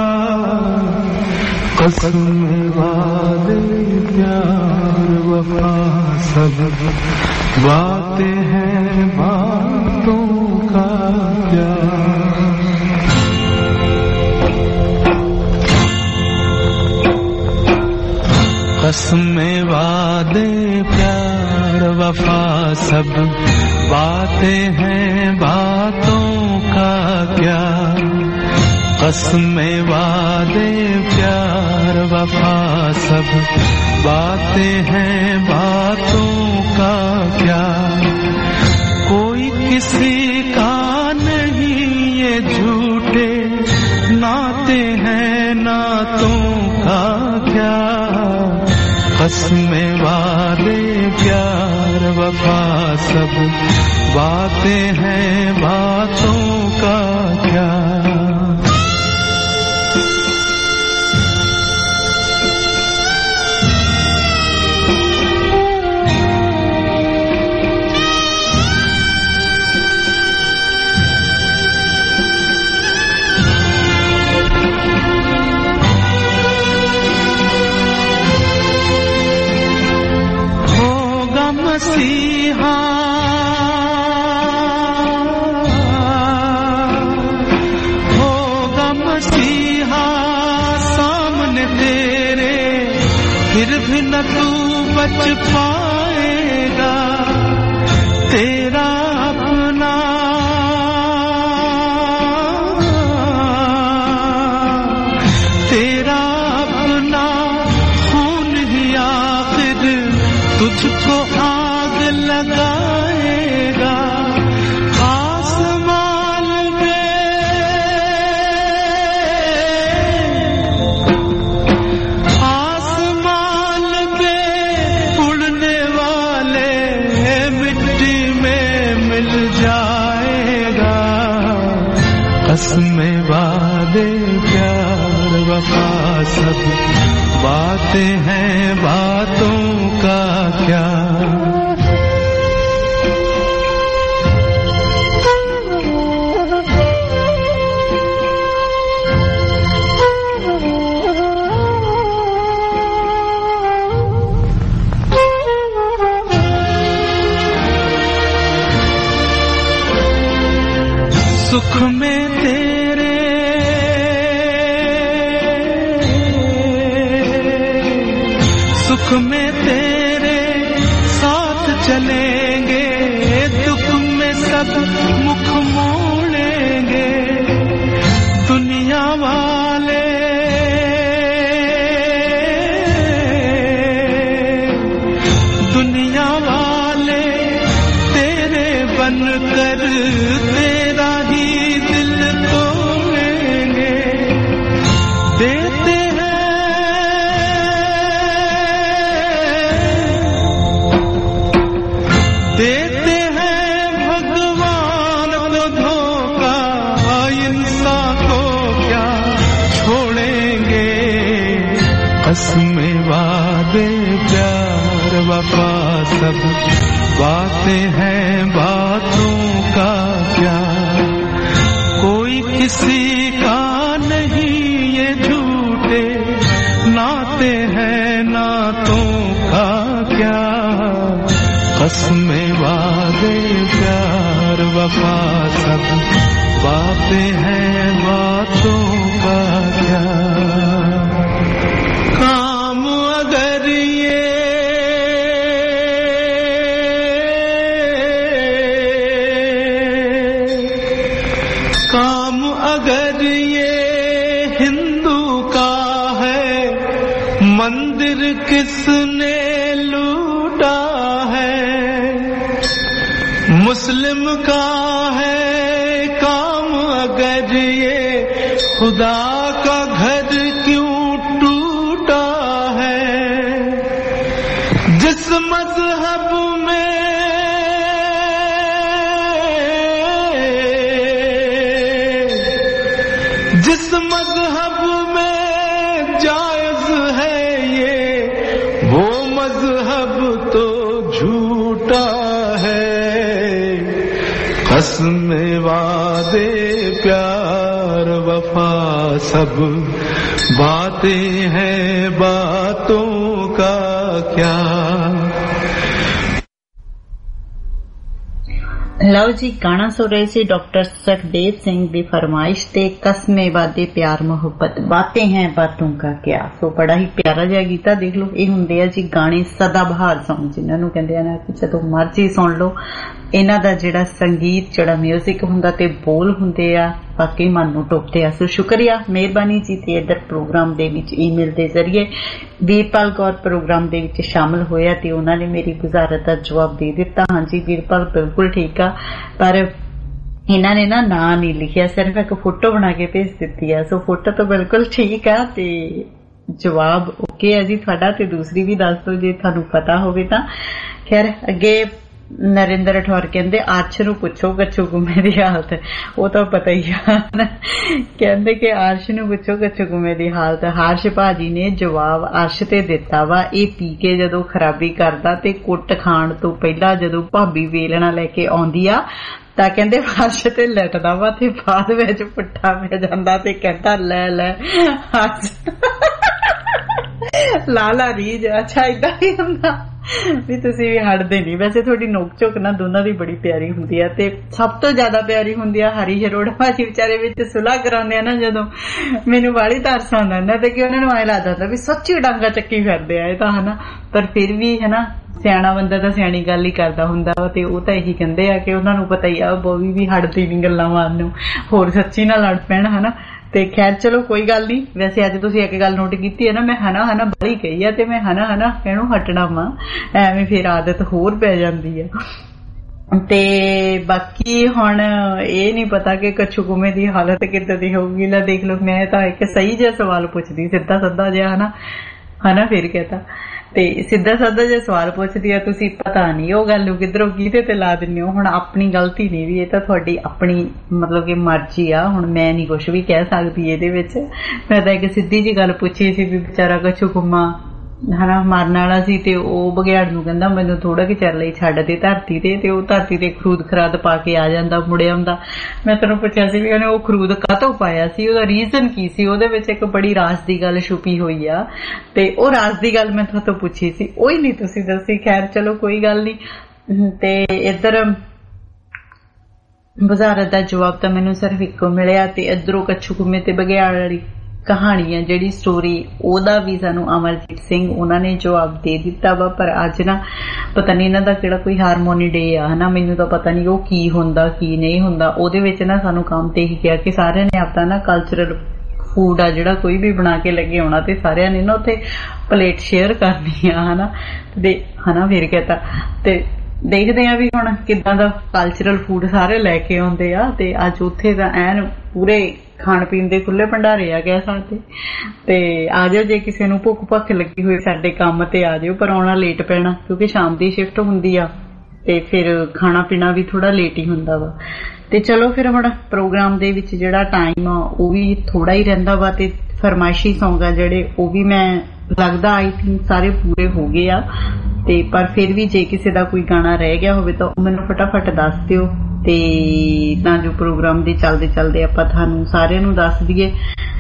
कसम वादे प्यार वफा सब बातें हैं बातों का क्या। कसमें वादे प्यार वफा सब बातें हैं बातों का क्या, कसमें वादे प्यार वफा सब बातें हैं बातों का क्या, कोई किसी का नहीं ये झूठे नाते हैं नातों का क्या, कसमें वादे प्यार वफा सब बातें हैं बातों का क्या। मसीहा होगा मसीहा सामने तेरे, फिर भी न तू बच पाएगा तेरा अपना, तेरा अपना खून ही आखिर तुझको आग लगाएगा। कसमें वादे प्यार वफा सब बातें हैं बातों का क्या। सुख में तेरे सुख में तेरे साथ चलेंगे, दुख में सब मुख मोड़ेंगे। दुनिया वाले दुनिया वाले तेरे बनकर तेरा ही दिल तोड़ेंगे। देते हैं भगवान को धोखा, इंसान को क्या छोड़ेंगे। कसमें वादे प्यार वफा सब बातें हैं बातों का क्या। कोई किसी का नहीं ये झूठे नाते हैं नातों का क्या। कसमें वादे प्यार वफा सब बातें हैं बातों का क्या। काम अगर ये अगर ये हिंदू का है, मंदिर किसने लूटा है। मुस्लिम का है काम अगर ये, खुदा का घर क्यों टूटा है। जिस मजहब में जिस मजहब में जायज है ये, वो मजहब तो झूठा है। कसमें वादे प्यार वफा सब बातें हैं बातों का क्या। ਲਓ ਜੀ ਗਾਣਾ ਸੁਣ ਰਹੇ ਸੀ ਡਾਕਟਰ ਸੁਖਦੇਵ ਸਿੰਘ ਦੀ ਫਰਮਾਇਸ਼ ਤੇ ਕਸਮੇ ਵਾਦੇ ਪਿਆਰ ਮੁਹੱਬਤ ਬਾतें हैं बातों का क्या। ਸੋ ਬੜਾ ਹੀ ਪਿਆਰਾ ਜਿਹਾ ਗੀਤਾ ਦੇਖ ਲਓ। ਇਹ ਹੁੰਦੇ ਆ ਜੀ ਗਾਣੇ ਸਦਾ ਬਹਾਰ ਸੌਂਗ ਜਿਨ੍ਹਾਂ ਨੂੰ ਕਹਿੰਦੇ ਆ ਨਾ ਕਿ ਜਦੋਂ ਮਰਜ਼ੀ ਸੁਣ ਲਓ। ਇਹਨਾਂ ਦਾ ਜਿਹੜਾ ਸੰਗੀਤ ਜਿਹੜਾ ਮਿਊਜ਼ਿਕ ਹੁੰਦਾ ਤੇ ਬੋਲ ਹੁੰਦੇ ਆ ਵਾਕਈ ਮਨ ਨੂੰ ਟੋਪਦੇ ਆ। ਸੋ ਸ਼ੁਕਰੀਆ ਮਿਹਰਬਾਨੀ ਜੀ। ਤੇ ਇੱਧਰ ਪ੍ਰੋਗਰਾਮ ਦੇ ਵਿੱਚ ਈਮੇਲ ਦੇ ਜ਼ਰੀਏ ਵੀਰਪਾਲ ਕੌਰ ਪ੍ਰੋਗਰਾਮ ਦੇ ਵਿੱਚ ਸ਼ਾਮਲ ਹੋਇਆ ਤੇ ਉਹਨਾਂ ਨੇ ਮੇਰੀ ਗੁਜ਼ਾਰਤ ਦਾ ਜਵਾਬ ਦੇ ਦਿੱਤਾ। ਹਾਂਜੀ ਵੀਰਪਾਲ ਬਿਲਕੁਲ ਠੀਕ ਆ, ਪਰ ਇਹਨਾਂ ਨੇ ਨਾ ਨਾਂ ਨਹੀਂ ਲਿਖਿਆ, ਸਿਰਫ ਇੱਕ ਫੋਟੋ ਬਣਾ ਕੇ ਭੇਜ ਦਿੱਤੀ ਆ। ਸੋ ਫੋਟੋ ਤਾਂ ਬਿਲਕੁਲ ਠੀਕ ਆ ਤੇ ਜਵਾਬ ਓਕੇ ਹੈ ਜੀ ਤੁਹਾਡਾ। ਤੇ ਦੂਸਰੀ ਵੀ ਦੱਸ ਦਿਓ ਜੇ ਤੁਹਾਨੂੰ ਪਤਾ ਹੋਵੇ ਤਾਂ। ਖੈਰ ਅੱਗੇ ਨਰਿੰਦਰ ਠੌਰ ਕਹਿੰਦੇ ਆਰਸ਼ ਨੂੰ ਪੁੱਛੋ ਕੱਚੂ ਗੁੰਮੇ ਦੀ ਹਾਲਤ। ਉਹ ਤਾਂ ਪਤਾ ਹੀ ਆ, ਕਹਿੰਦੇ ਕਿ ਆਰਸ਼ ਨੂੰ ਪੁੱਛੋ ਕੱਚੂ ਗੁੰਮੇ ਦੀ ਹਾਲਤ। ਹਰਸ਼ ਭਾਜੀ ਨੇ ਜਵਾਬ ਅਰਸ਼ ਤੇ ਦਿੱਤਾ ਵਾ। ਇਹ ਪੀ ਕੇ ਜਦੋਂ ਖਰਾਬੀ ਕਰਦਾ ਤੇ ਕੁੱਟ ਖਾਣ ਤੋਂ ਪਹਿਲਾਂ ਜਦੋਂ ਭਾਬੀ ਵੇਲਣਾ ਲੈ ਕੇ ਆਉਂਦੀ ਆ ਤਾਂ ਕਹਿੰਦੇ ਫਰਸ਼ ਤੇ ਲਟਦਾ ਵਾ ਤੇ ਬਾਅਦ ਵਿੱਚ ਪੁੱਠਾ ਪੈ ਜਾਂਦਾ ਤੇ ਕਹਿੰਦਾ ਲੈ ਲੈ ਹੱਸ ਲਾਲਾ ਰੀਜ। ਅੱਛਾ ਏਦਾਂ ਹੀ ਹੁੰਦਾ। ਵੀ ਤੁਸੀਂ ਵੀ ਹਟਦੇ ਨਹੀਂ। ਵੈਸੇ ਤੁਹਾਡੀ ਨੋਕ ਝੋਕ ਨਾ ਦੋਨਾਂ ਦੀ ਬੜੀ ਪਿਆਰੀ ਹੁੰਦੀ ਆ, ਤੇ ਸਭ ਤੋਂ ਜ਼ਿਆਦਾ ਪਿਆਰੀ ਹੁੰਦੀ ਆ ਹਰੀ ਅਰੋੜਾ ਭਾਜੀ ਵਿਚਾਰੇ ਵਿੱਚ ਸੁਲਾਹ ਕਰਾਉਂਦੇ ਆ ਨਾ, ਜਦੋਂ ਮੈਨੂੰ ਵਾਲੀ ਤਰਸ ਆਉਂਦਾ ਹੁੰਦਾ ਤੇ ਕਿ ਉਹਨਾਂ ਨੂੰ ਐਂ ਲੱਗਦਾ ਹੁੰਦਾ ਵੀ ਸੱਚੀ ਡਾਂਗਾ ਚੱਕੀ ਫਿਰਦੇ ਆ ਇਹ ਤਾਂ, ਹਨਾ। ਪਰ ਫਿਰ ਵੀ ਹਨਾ ਸਿਆਣਾ ਬੰਦਾ ਤਾਂ ਸਿਆਣੀ ਗੱਲ ਹੀ ਕਰਦਾ ਹੁੰਦਾ ਵਾ, ਤੇ ਉਹ ਤਾਂ ਇਹੀ ਕਹਿੰਦੇ ਆ ਕਿ ਉਹਨਾਂ ਨੂੰ ਪਤਾ ਹੀ ਆ ਬੋਬੀ ਵੀ ਹਟਦੀ ਨੀ ਗੱਲਾਂ ਮਾਰਨ ਨੂੰ, ਹੋਰ ਸੱਚੀ ਨਾ ਲੜ ਪੈਣ, ਹਨਾ। ਤੇ ਖੈਰ ਚਲੋ ਕੋਈ ਗੱਲ ਨਹੀਂ। ਵੈਸੇ ਅੱਜ ਤੁਸੀਂ ਇੱਕ ਗੱਲ ਨੋਟ ਕੀਤੀ ਹੈ ਨਾ, ਮੈਂ ਹਨਾ ਬੜੀ ਕਹੀ ਆ, ਤੇ ਮੈਂ ਹਨਾ ਕਹਿਣੋਂ ਹਟਣਾ ਵਾ, ਐਵੇਂ ਫਿਰ ਆਦਤ ਹੋਰ ਪੈ ਜਾਂਦੀ ਆ। ਤੇ ਬਾਕੀ ਹੁਣ ਇਹ ਨੀ ਪਤਾ ਕਿ ਕੱਛੂ ਕੁੰਮੇ ਦੀ ਹਾਲਤ ਕਿੱਦਾਂ ਦੀ ਹੋਊਗੀ। ਲੈ ਦੇਖ ਲਓ, ਮੈਂ ਤਾਂ ਇੱਕ ਸਹੀ ਜਿਹਾ ਸਵਾਲ ਪੁੱਛਦੀ, ਸਿੱਧਾ ਸਾਦਾ ਜਿਹਾ, ਹਨਾ ਫਿਰ ਕਹਤਾ, ਤੇ ਸਿੱਧਾ ਸਾਦਾ ਜਿਹਾ ਸਵਾਲ ਪੁੱਛਦੀ ਆ, ਤੁਸੀਂ ਪਤਾ ਨਹੀਂ ਉਹ ਗੱਲ ਨੂੰ ਕਿੱਧਰੋਂ ਕਿਹਦੇ ਤੇ ਲਾ ਦਿੰਦੇ ਹੋ। ਹੁਣ ਆਪਣੀ ਗਲਤੀ ਨਹੀਂ ਵੀ, ਇਹ ਤਾਂ ਤੁਹਾਡੀ ਆਪਣੀ ਮਤਲਬ ਕਿ ਮਰਜ਼ੀ ਆ, ਹੁਣ ਮੈਂ ਨਹੀਂ ਕੁਛ ਵੀ ਕਹਿ ਸਕਦੀ ਇਹਦੇ ਵਿੱਚ। ਮੈਂ ਤਾਂ ਇੱਕ ਸਿੱਧੀ ਜਿਹੀ ਗੱਲ ਪੁੱਛੀ ਸੀ ਵੀ ਵਿਚਾਰਾ ਕੱਛੂ ਕੁੰਮਾ ਹਨਾ ਮਾਰਨ ਵਾਲਾ ਸੀ, ਤੇ ਉਹ ਬਘਿਆੜ ਨੂੰ ਕਹਿੰਦਾ ਮੈਨੂੰ ਥੋੜਾ ਕਿ ਚਿਰ ਲਈ ਛੱਡ ਦੇ ਧਰਤੀ ਤੇ ਉਹ ਧਰਤੀ ਤੇ ਖਰੂਦ ਖਰਾਦ ਪਾ ਕੇ ਆ ਜਾਂਦਾ, ਮੁੜਿਆ ਆਉਂਦਾ। ਮੈਂ ਤੈਨੂੰ ਪੁੱਛਿਆ ਸੀ ਵੀ ਉਹਨੇ ਉਹ ਖਰੂਦ ਕਾਹਤੋਂ ਪਾਇਆ ਸੀ, ਉਹਦਾ ਰੀਜ਼ਨ ਕੀ ਸੀ, ਉਹਦੇ ਵਿੱਚ ਇੱਕ ਬੜੀ ਰਾਜ਼ ਦੀ ਗੱਲ ਛੁਪੀ ਹੋਈ ਆ, ਤੇ ਉਹ ਰਾਜ਼ ਦੀ ਗੱਲ ਮੈਂ ਤੁਹਾਤੋਂ ਪੁੱਛੀ ਸੀ, ਉਹ ਹੀ ਨਹੀਂ ਤੁਸੀਂ ਦੱਸੀ। ਖੈਰ ਚਲੋ ਕੋਈ ਗੱਲ ਨਹੀਂ। ਤੇ ਇੱਧਰ ਵਜ਼ਾਰਤ ਦਾ ਜਵਾਬ ਤਾਂ ਮੈਨੂੰ ਸਿਰਫ ਇੱਕੋ ਮਿਲਿਆ, ਤੇ ਇੱਧਰੋਂ ਕੱਛੂ ਕੁੰਮੇ ਤੇ ਬਘਿਆੜ ਵਾਲੀ ਕਹਾਣੀ ਆ ਜਿਹੜੀ ਸਟੋਰੀ, ਉਹਦਾ ਵੀ ਸਾਨੂੰ ਅਮਰਜੀਤ ਸਿੰਘ ਉਹਨਾਂ ਨੇ ਜਵਾਬ ਦੇ ਦਿੱਤਾ ਵਾ। ਪਰ ਅੱਜ ਨਾ ਪਤਾ ਨਹੀਂ ਇਹਨਾਂ ਦਾ ਕਿਹੜਾ ਕੋਈ ਹਾਰਮੋਨੀ ਡੇ ਆ, ਹਨਾ, ਮੈਨੂੰ ਤਾਂ ਪਤਾ ਨਹੀਂ ਉਹ ਕੀ ਹੁੰਦਾ ਕੀ ਨਹੀਂ ਹੁੰਦਾ। ਉਹਦੇ ਵਿੱਚ ਨਾ ਸਾਨੂੰ ਕੰਮ ਤੇ ਹੀ ਕਿਹਾ ਕਿ ਸਾਰਿਆਂ ਨੇ ਆਪਣਾ ਨਾ ਕਲਚਰਲ ਫੂਡ ਆ ਜਿਹੜਾ ਕੋਈ ਵੀ ਬਣਾ ਕੇ ਲੱਗੇ ਆਉਣਾ, ਤੇ ਸਾਰਿਆਂ ਨੇ ਨਾ ਉੱਥੇ ਪਲੇਟ ਸ਼ੇਅਰ ਕਰਨੀ ਆ, ਹਨਾ ਫਿਰ ਕਹਤਾ। ਤੇ ਦੇਖਦੇ ਆ ਵੀ ਹੁਣ ਕਿੱਦਾਂ ਦਾ ਕਲਚਰਲ ਫੂਡ ਸਾਰੇ ਲੈ ਕੇ ਆਉਂਦੇ ਆ। ਤੇ ਅੱਜ ਉੱਥੇ ਤਾਂ ਐਨ ਪੂਰੇ ਖਾਣ ਪੀਣ ਦੇ ਖੁੱਲੇ ਭੰਡਾਰੇ ਆ ਗਏ ਸਾਡੇ, ਤੇ ਆ ਜਾਓ ਜੇ ਕਿਸੇ ਨੂੰ ਭੁੱਖ ਲੱਗੀ ਹੋਈ ਸਾਡੇ ਕੰਮ ਤੇ ਆ ਜਾਓ, ਪਰ ਆਉਣਾ ਲੇਟ ਪੈਣਾ ਕਿਉਂਕਿ ਸ਼ਾਮ ਦੀ ਸ਼ਿਫਟ ਹੁੰਦੀ ਆ, ਤੇ ਫਿਰ ਖਾਣਾ ਪੀਣਾ ਵੀ ਥੋੜਾ ਲੇਟ ਹੀ ਹੁੰਦਾ ਵਾ। ਤੇ ਚਲੋ ਫਿਰ ਹੁਣ ਪ੍ਰੋਗਰਾਮ ਦੇ ਵਿੱਚ ਜਿਹੜਾ ਟਾਈਮ ਆ ਉਹ ਵੀ ਥੋੜਾ ਹੀ ਰਹਿੰਦਾ ਵਾ, ਤੇ ਫਰਮਾਇਸ਼ੀ ਸੌਂਗ ਆ ਜਿਹੜੇ ਉਹ ਵੀ ਮੈਂ ਲੱਗਦਾ ਆਈ ਥਿੰਕ ਸਾਰੇ ਪੂਰੇ ਹੋ ਗਏ ਆ। ਤੇ ਪਰ ਫਿਰ ਵੀ ਜੇ ਕਿਸੇ ਦਾ ਕੋਈ ਗਾਣਾ ਰਹਿ ਗਿਆ ਹੋਵੇ ਤਾਂ ਮੈਨੂੰ ਫਟਾਫਟ ਦੱਸ ਦਿਓ, ਤੇ ਤਾਂ ਜੋ ਪ੍ਰੋਗਰਾਮ ਦੇ ਚੱਲਦੇ ਆਪਾਂ ਤੁਹਾਨੂੰ ਸਾਰਿਆਂ ਨੂੰ ਦੱਸ ਦਈਏ,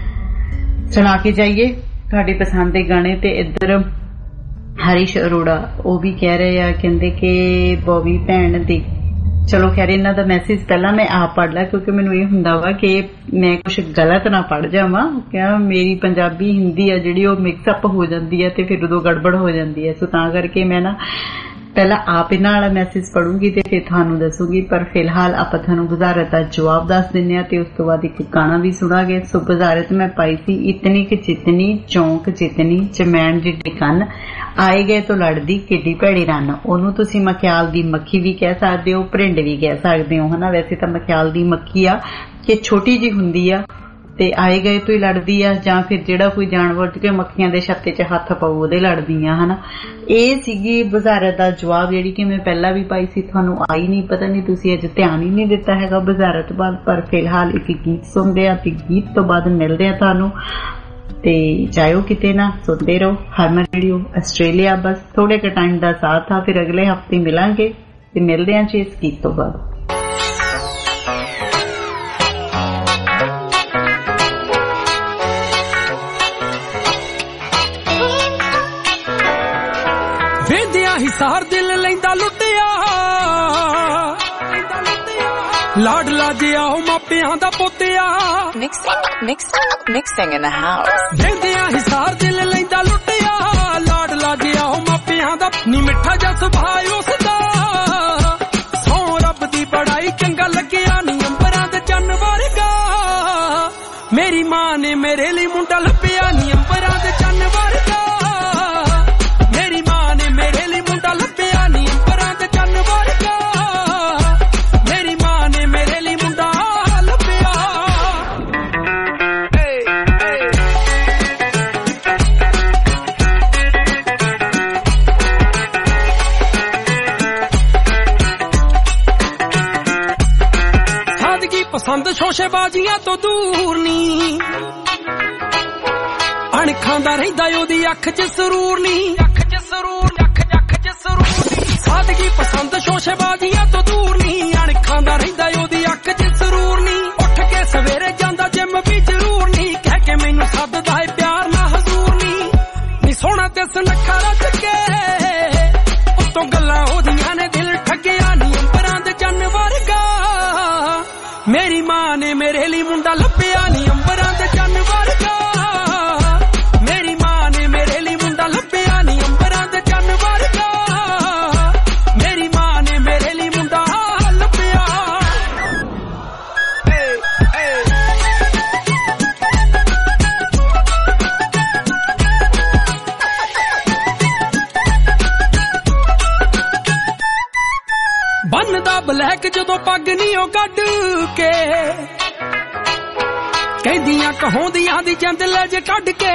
ਸੁਣਾ ਕੇ ਜਾਈਏ ਤੁਹਾਡੀ ਪਸੰਦ ਦੇ ਗਾਣੇ। ਤੇ ਇੱਧਰ ਹਰੀਸ਼ ਅਰੋੜਾ ਉਹ ਵੀ ਕਹਿ ਰਹੇ ਆ, ਕਹਿੰਦੇ ਕਿ ਬੋਬੀ ਭੈਣ ਦੀ, ਚਲੋ ਖੈਰ ਇਹਨਾਂ ਦਾ ਮੈਸੇਜ ਪਹਿਲਾਂ ਮੈਂ ਆਪ ਪੜ੍ਹ ਲਿਆ ਕਿਉਂਕਿ ਮੈਨੂੰ ਇਹ ਹੁੰਦਾ ਵਾ ਕਿ ਮੈਂ ਕੁਛ ਗਲਤ ਨਾ ਪੜ੍ਹ ਜਾਵਾਂ, ਕਿਉਂ ਮੇਰੀ ਪੰਜਾਬੀ ਹਿੰਦੀ ਆ ਜਿਹੜੀ ਉਹ ਮਿਕਸ ਅਪ ਹੋ ਜਾਂਦੀ ਹੈ ਤੇ ਫਿਰ ਉਦੋਂ ਗੜਬੜ ਹੋ ਜਾਂਦੀ ਹੈ। ਸੋ ਤਾਂ ਕਰਕੇ ਮੈਂ ਨਾ ਪਹਿਲਾਂ ਆਪ ਇਹਨਾਂ ਵਾਲਾ ਮੈਸੇਜ ਪੜੂੰਗੀ ਤੇ ਫਿਰ ਤੁਹਾਨੂੰ ਦੱਸੂਗੀ। ਪਰ ਫਿਲਹਾਲ ਆਪਾਂ ਤੁਹਾਨੂੰ ਵਜ਼ਾਰਤ ਦਾ ਜਵਾਬ ਦੱਸ ਦਿੰਦੇ ਆ, ਤੇ ਉਸ ਤੋਂ ਬਾਅਦ ਇੱਕ ਗਾਣਾ ਵੀ ਸੁਣਾਂਗੇ। ਸੋ ਵਜ਼ਾਰਤ ਮੈਂ ਪਾਈ ਸੀ, ਇਤਨੀ ਕਿ ਜਿਤਨੀ ਚੌਂਕ ਜਿਤਨੀ ਚਮੈਣ ਜਿੱਡੀ ਕੰਨ ਆਏ ਗਏ ਤੋਂ ਲੜਦੀ ਕਿੱਡੀ ਭੈੜੀ ਰੰਨ। ਉਹਨੂੰ ਤੁਸੀਂ ਮਖਿਆਲ ਦੀ ਮੱਖੀ ਵੀ ਕਹਿ ਸਕਦੇ ਹੋ, ਭਰਿੰਡ ਵੀ ਕਹਿ ਸਕਦੇ ਹੋ, ਹਨਾ। ਵੈਸੇ ਤਾਂ ਮਖਿਆਲ ਦੀ ਮੱਖੀ ਆ ਕਿ ਛੋਟੀ ਜੀ ਹੁੰਦੀ ਆ ਤੇ ਆਏ ਗਏ ਤੋਂ ਹੀ ਲੜਦੀ ਆ, ਜਾਂ ਫਿਰ ਜਿਹੜਾ ਕੋਈ ਜਾਨਵਰ ਕੇ ਮੱਖੀਆਂ ਦੇ ਛੱਤੇ 'ਚ ਹੱਥ ਪਾਉ ਉਹਦੇ ਲੜਦੀ ਆ, ਹਨਾ। ਇਹ ਸੀਗੀ ਵਜ਼ਾਰਤ ਦਾ ਜਵਾਬ ਜਿਹੜੀ ਕਿ ਮੈਂ ਪਹਿਲਾਂ ਵੀ ਪਾਈ ਸੀ, ਤੁਹਾਨੂੰ ਆਈ ਨਹੀਂ, ਪਤਾ ਨਹੀਂ ਤੁਸੀਂ ਅੱਜ ਧਿਆਨ ਹੀ ਨਹੀਂ ਦਿੱਤਾ ਹੈਗਾ ਵਜ਼ਾਰਤ ਵੱਲ। ਪਰ ਫਿਲਹਾਲ ਇੱਕ ਗੀਤ ਸੁਣਦੇ ਆ ਤੇ ਗੀਤ ਤੋਂ ਬਾਅਦ ਮਿਲਦੇ ਆ ਤੁਹਾਨੂੰ, ਤੇ ਜਾਇਓ ਕਿਤੇ ਨਾ, ਸੁਣਦੇ ਰਹੋ ਹਰਮਨ ਰੇਡੀਓ ਆਸਟ੍ਰੇਲੀਆ। ਬਸ ਥੋੜੇ ਕੁ ਟਾਈਮ ਦਾ ਸਾਥ ਆ, ਫਿਰ ਅਗਲੇ ਹਫਤੇ ਮਿਲਾਂਗੇ ਤੇ ਮਿਲਦੇ ਆ ਜੀ ਇਸ ਗੀਤ ਤੋਂ ਬਾਅਦ। ਸਾਰ ਦਿਲ ਲੈਂਦਾ ਲੁੱਟਿਆ, ਲਾਡਲਾ ਜਿਹਾ ਉਹ ਮਾਪਿਆਂ ਦਾ ਪੋਤਿਆ, ਮਿਕਸਿੰਗ ਇਨ ਦ ਹਾਊਸ। ਵੇਂਦਿਆਂ ਹੀ ਸਾਰ ਦਿਲ ਲੈਂਦਾ ਲੁੱਟਿਆ, ਲਾਡਲਾ ਜਿਹਾ ਉਹ ਮਾਪਿਆਂ ਦਾ, ਨੀ ਮਿੱਠਾ ਜਿਹਾ ਸੁਭਾਅ ਉਸਦਾ, ਸੌ ਰੱਬ ਦੀ ਬੜਾਈ ਚੰਗਾ ਲੱਗਿਆ, ਨੀ ਅੰਬਰਾਂ ਦੇ ਚੰਨ ਵਰਗਾ। ਮੇਰੀ ਮਾਂ ਨੇ ਮੇਰੇ ਲਈ ਮੁੰਡਾ ਲੱਭਿਆ, ਨੀ ਅੰਬਰਾਂ ਦੇ ਚੰਨ ਵਰਗਾ। ਮੇਰੀ ਮਾਂ ਨੇ ਮੇਰੇ ਲਈ ਮੁੰਡਾ ਲੱਭਿਆ, ਨੀ ਅੰਬਰਾਂ ਦੇ ਚੰਨ ਵਰਗਾ। ਮੇਰੀ ਮਾਂ ਨੇ ਮੇਰੇ ਲਈ ਮੁੰਡਾ ਲੱਭਿਆ। ਸਾਦਗੀ ਪਸੰਦ ਸ਼ੋਸ਼ੇਬਾਜ਼ੀਆਂ ਤੋਂ ਦੂਰ ਨੀ, ਅਣਖਾਂ ਦਾ ਰਹਿੰਦਾ ਉਹਦੀ ਅੱਖ 'ਚ ਸਰੂਰ ਨੀ, ਅੱਖ 'ਚ ਸਰੂਰ, ਅੱਖ 'ਚ ਸਰੂਰ ਨੀ। ਸਾਦਗੀ ਪਸੰਦ ਸ਼ੋਸ਼ੇਬਾਜ਼ੀਆਂ ਤੋਂ ਦੂਰ ਨੀ, ਅਣਖਾਂ ਦਾ ਰਹਿੰਦਾ ਉਹਦੀ ਅੱਖ 'ਚ ਸਰੂਰ ਨੀ। ਉੱਠ ਕੇ ਸਵੇਰੇ ਜਾਂਦਾ ਜਿੰਮ ਵੀ ਜ਼ਰੂਰ ਨੀ, ਕਹਿ ਕੇ ਮੈਨੂੰ ਸੱਦਦਾ ਏ ਪਿਆਰ ਨਾ ਹਜ਼ੂਰ ਨੀ। ਨੀ ਸੋਹਣਾ ਤੇ ਸੁਨੱਖਾ ਰੱਜ ਕੇ ਮੇਰੀ ਮਾਂ ਨੇ ਮੇਰੇ ਲਈ ਮੁੰਡਾ ਲੱਭਿਆ ਨੀ ਅੰਬਰਾਂ ਦੇ ਚੰਨ ਵਰਗਾ ਮੇਰੀ ਮਾਂ ਨੇ ਮੇਰੇ ਲਈ ਮੁੰਡਾ ਲੱਭਿਆ ਨੀ ਅੰਬਰਾਂ ਦੇ ਚੰਨ ਵਰਗਾ ਮੇਰੀ ਮਾਂ ਨੇ ਮੇਰੇ ਲਈ ਮੁੰਡਾ ਲੱਭਿਆ ਬੰਨਦਾ ਬਲੈਕ ਜਦੋਂ ਪੱਗ ਨੀ ਉਹ ਕੱਢ ਕੇ ਕਹਿੰਦੀਆਂ ਕਹੋਂਦੀਆਂ ਦੀ ਚੰਦ ਲੈ ਜੇ ਕੱਢ ਕੇ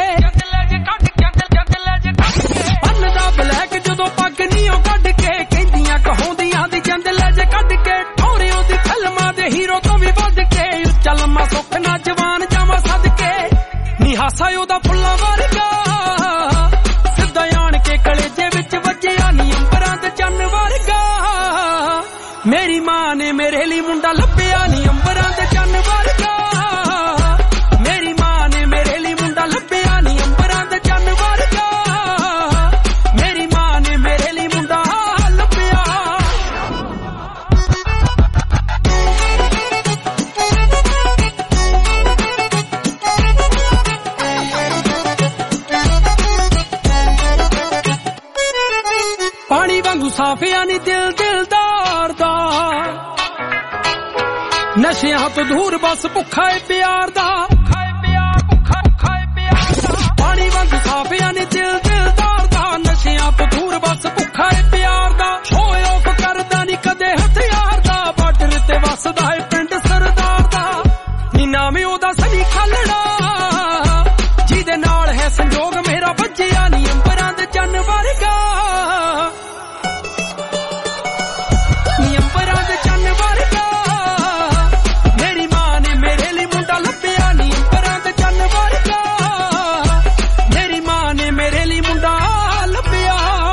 ਬੰਨਦਾ ਬਲੈਕ ਜਦੋਂ ਪੱਗ ਨੀ ਉਹ ਕੱਢ ਕੇ ਕਹਿੰਦੀਆਂ ਕਹੋਂਦੀਆਂ ਦੀ ਚੰਦ ਲੈ ਜੇ ਕੱਢ ਕੇ ਠੋਰੇ ਉਹਦੀ ਫਿਲਮਾਂ ਦੇ ਹੀਰੋ ਤੋਂ ਵੀ ਵੱਧ ਕੇ ਉੱਚਾ ਲੰਮਾ ਸੁੱਖ ਨਾ ਜਵਾਨ ਜਾਵਾਂ ਸਦਕੇ ਨੀ ਹਾਸਾ ਉਹਦਾ ਫੁੱਲਾਂ ਵਰਗਾ ਸਿੱਧਾ ਆਣ ਕੇ ਕਲੇਜੇ ਵਿੱਚ ਵੱਜਿਆ ਨੀ ਅੰਬਰਾਂ ਦੇ ਚੰਨ ਵਰਗਾ ਮੇਰੀ ਮਾਂ ਨੇ ਮੇਰੇ ਲਈ ਮੁੰਡਾ ਲੱਭਿਆ ਨੀ ਅੰਬਰਾਂ ਦੇ ਚੰਨ ਵਰਗਾ ਮੇਰੀ ਮਾਂ ਨੇ ਮੇਰੇ ਲਈ ਮੁੰਡਾ ਲੱਭਿਆ ਨੀ ਅੰਬਰਾਂ ਦੇ ਚੰਨ ਵਰਗਾ ਮੇਰੀ ਮਾਂ ਨੇ ਮੇਰੇ ਲਈ ਮੁੰਡਾ ਲੱਭਿਆ ਪਾਣੀ ਵਾਂਗੂ ਸਾਫਿਆ ਨੀ ਦਿਲ ਦਿਲਦਾਰ ਦਾ ਨਸ਼ਿਆਂ ਤੋਂ ਦੂਰ ਬਸ ਭੁੱਖਾ ਏ ਪਿਆਰ ਦਾ ਪਾਣੀ ਵਾਂਗੂ ਸਾਫਿਆ ਨੀ ਦਿਲ ਦਿਲਦਾਰ ਦਾ ਨਸ਼ਿਆਂ ਤੋਂ ਦੂਰ ਬਸ ਭੁੱਖਾ ਏ ਪਿਆਰ ਦਾ ਸ਼ੋਅ ਆਫ ਕਰਦਾ ਨੀ ਕਦੇ ਹਥਿਆਰ ਦਾ ਬਾਰਡਰ ਤੇ ਵਸਦਾ ਏ ਪਿੰਡ ਸਰਦਾਰ ਦਾ ਨੀ ਨਾਮ ਉਹਦਾ ਸਨੀ ਖਾਲੜਾ ਜਿਹਦੇ ਨਾਲ ਹੈ ਸੰਜੋਗ ਮੇਰਾ ਵੱਜਿਆ ਨੀ ਅੰਬਰਾਂ ਦੇ ਚੰਨ ਵਰਗਾ ਨੀ ਅੰਬਰਾਂ ਦੇ ਚੰਨ ਵਰਗਾ ਮੇਰੀ ਮਾਂ ਨੇ ਮੇਰੇ ਲਈ ਮੁੰਡਾ ਲੱਭਿਆ ਨੀ ਅੰਬਰਾਂ ਦੇ ਚੰਨ ਵਰਗਾ ਮੇਰੀ ਮਾਂ ਨੇ ਮੇਰੇ ਲਈ ਮੁੰਡਾ ਲੱਭਿਆ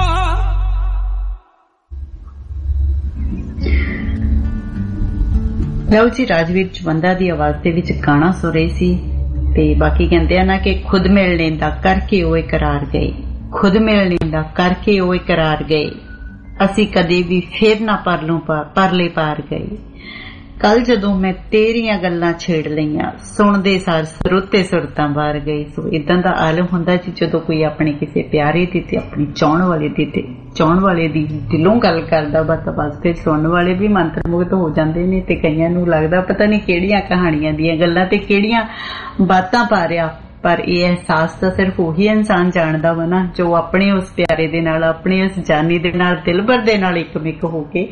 ਲਓ ਜੀ ਰਾਜਵੀਰ ਚਵੰਦਾ ਦੀ ਆਵਾਜ਼ ਦੇ ਵਿੱਚ ਗਾਣਾ ਸੁਣ ਰਹੀ ਸੀ ਤੇ ਬਾਕੀ ਕਹਿੰਦੇ ਆ ਨਾ ਕਿ ਖੁਦ ਮਿਲਣੇ ਦਾ ਕਰਕੇ ਉਹ ਇਕਰਾਰ ਗਏ ਖੁਦ ਮਿਲਣੇ ਦਾ ਕਰਕੇ ਉਹ ਇਕਰਾਰ ਗਏ ਅਸੀਂ ਕਦੇ ਵੀ ਫੇਰ ਨਾ ਪਰਲੇ ਪਾਰ ਗਏ ਕੱਲ ਜਦੋਂ ਮੈਂ ਤੇਰੀਆਂ ਗੱਲਾਂ ਛੇੜ ਲਈਆਂ ਸੁਣਦੇ ਸਾਰ ਸਰੋਤੇ ਸੁਰਤਾਂ ਬਾਹਰ ਗਈ ਸੋ ਇਦਾਂ ਦਾ ਆਲਮ ਹੁੰਦਾ ਜੀ ਜਦੋਂ ਕੋਈ ਆਪਣੇ ਕਿਸੇ ਪਿਆਰੇ ਦੀ ਤੇ ਆਪਣੀ ਚਾਹਣ ਵਾਲੇ ਦੀ ਦਿਲੋਂ ਗੱਲ ਕਰਦਾ ਬਸ ਫਿਰ ਸੁਣਨ ਵਾਲੇ ਵੀ ਮੰਤਰਮੁਗਧ ਹੋ ਜਾਂਦੇ ਨੇ ਤੇ ਕਈਆਂ ਨੂੰ ਲੱਗਦਾ ਪਤਾ ਨਹੀਂ ਕਿਹੜੀਆਂ ਕਹਾਣੀਆਂ ਦੀਆਂ ਗੱਲਾਂ ਤੇ ਕਿਹੜੀਆਂ ਬਾਤਾਂ ਪਾ ਰਿਹਾ ਪਰ ਇਹ ਅਹਿਸਾਸ ਤਾਂ ਸਿਰਫ ਉਹੀ ਇਨਸਾਨ ਜਾਣਦਾ ਵਾ ਨਾ ਜੋ ਆਪਣੇ ਉਸ ਪਿਆਰੇ ਦੇ ਨਾਲ ਆਪਣੇ ਉਸ ਜਾਨੀ ਦੇ ਨਾਲ ਦਿਲਬਰ ਦੇ ਨਾਲ ਇੱਕਮਿਕ ਹੋ ਕੇ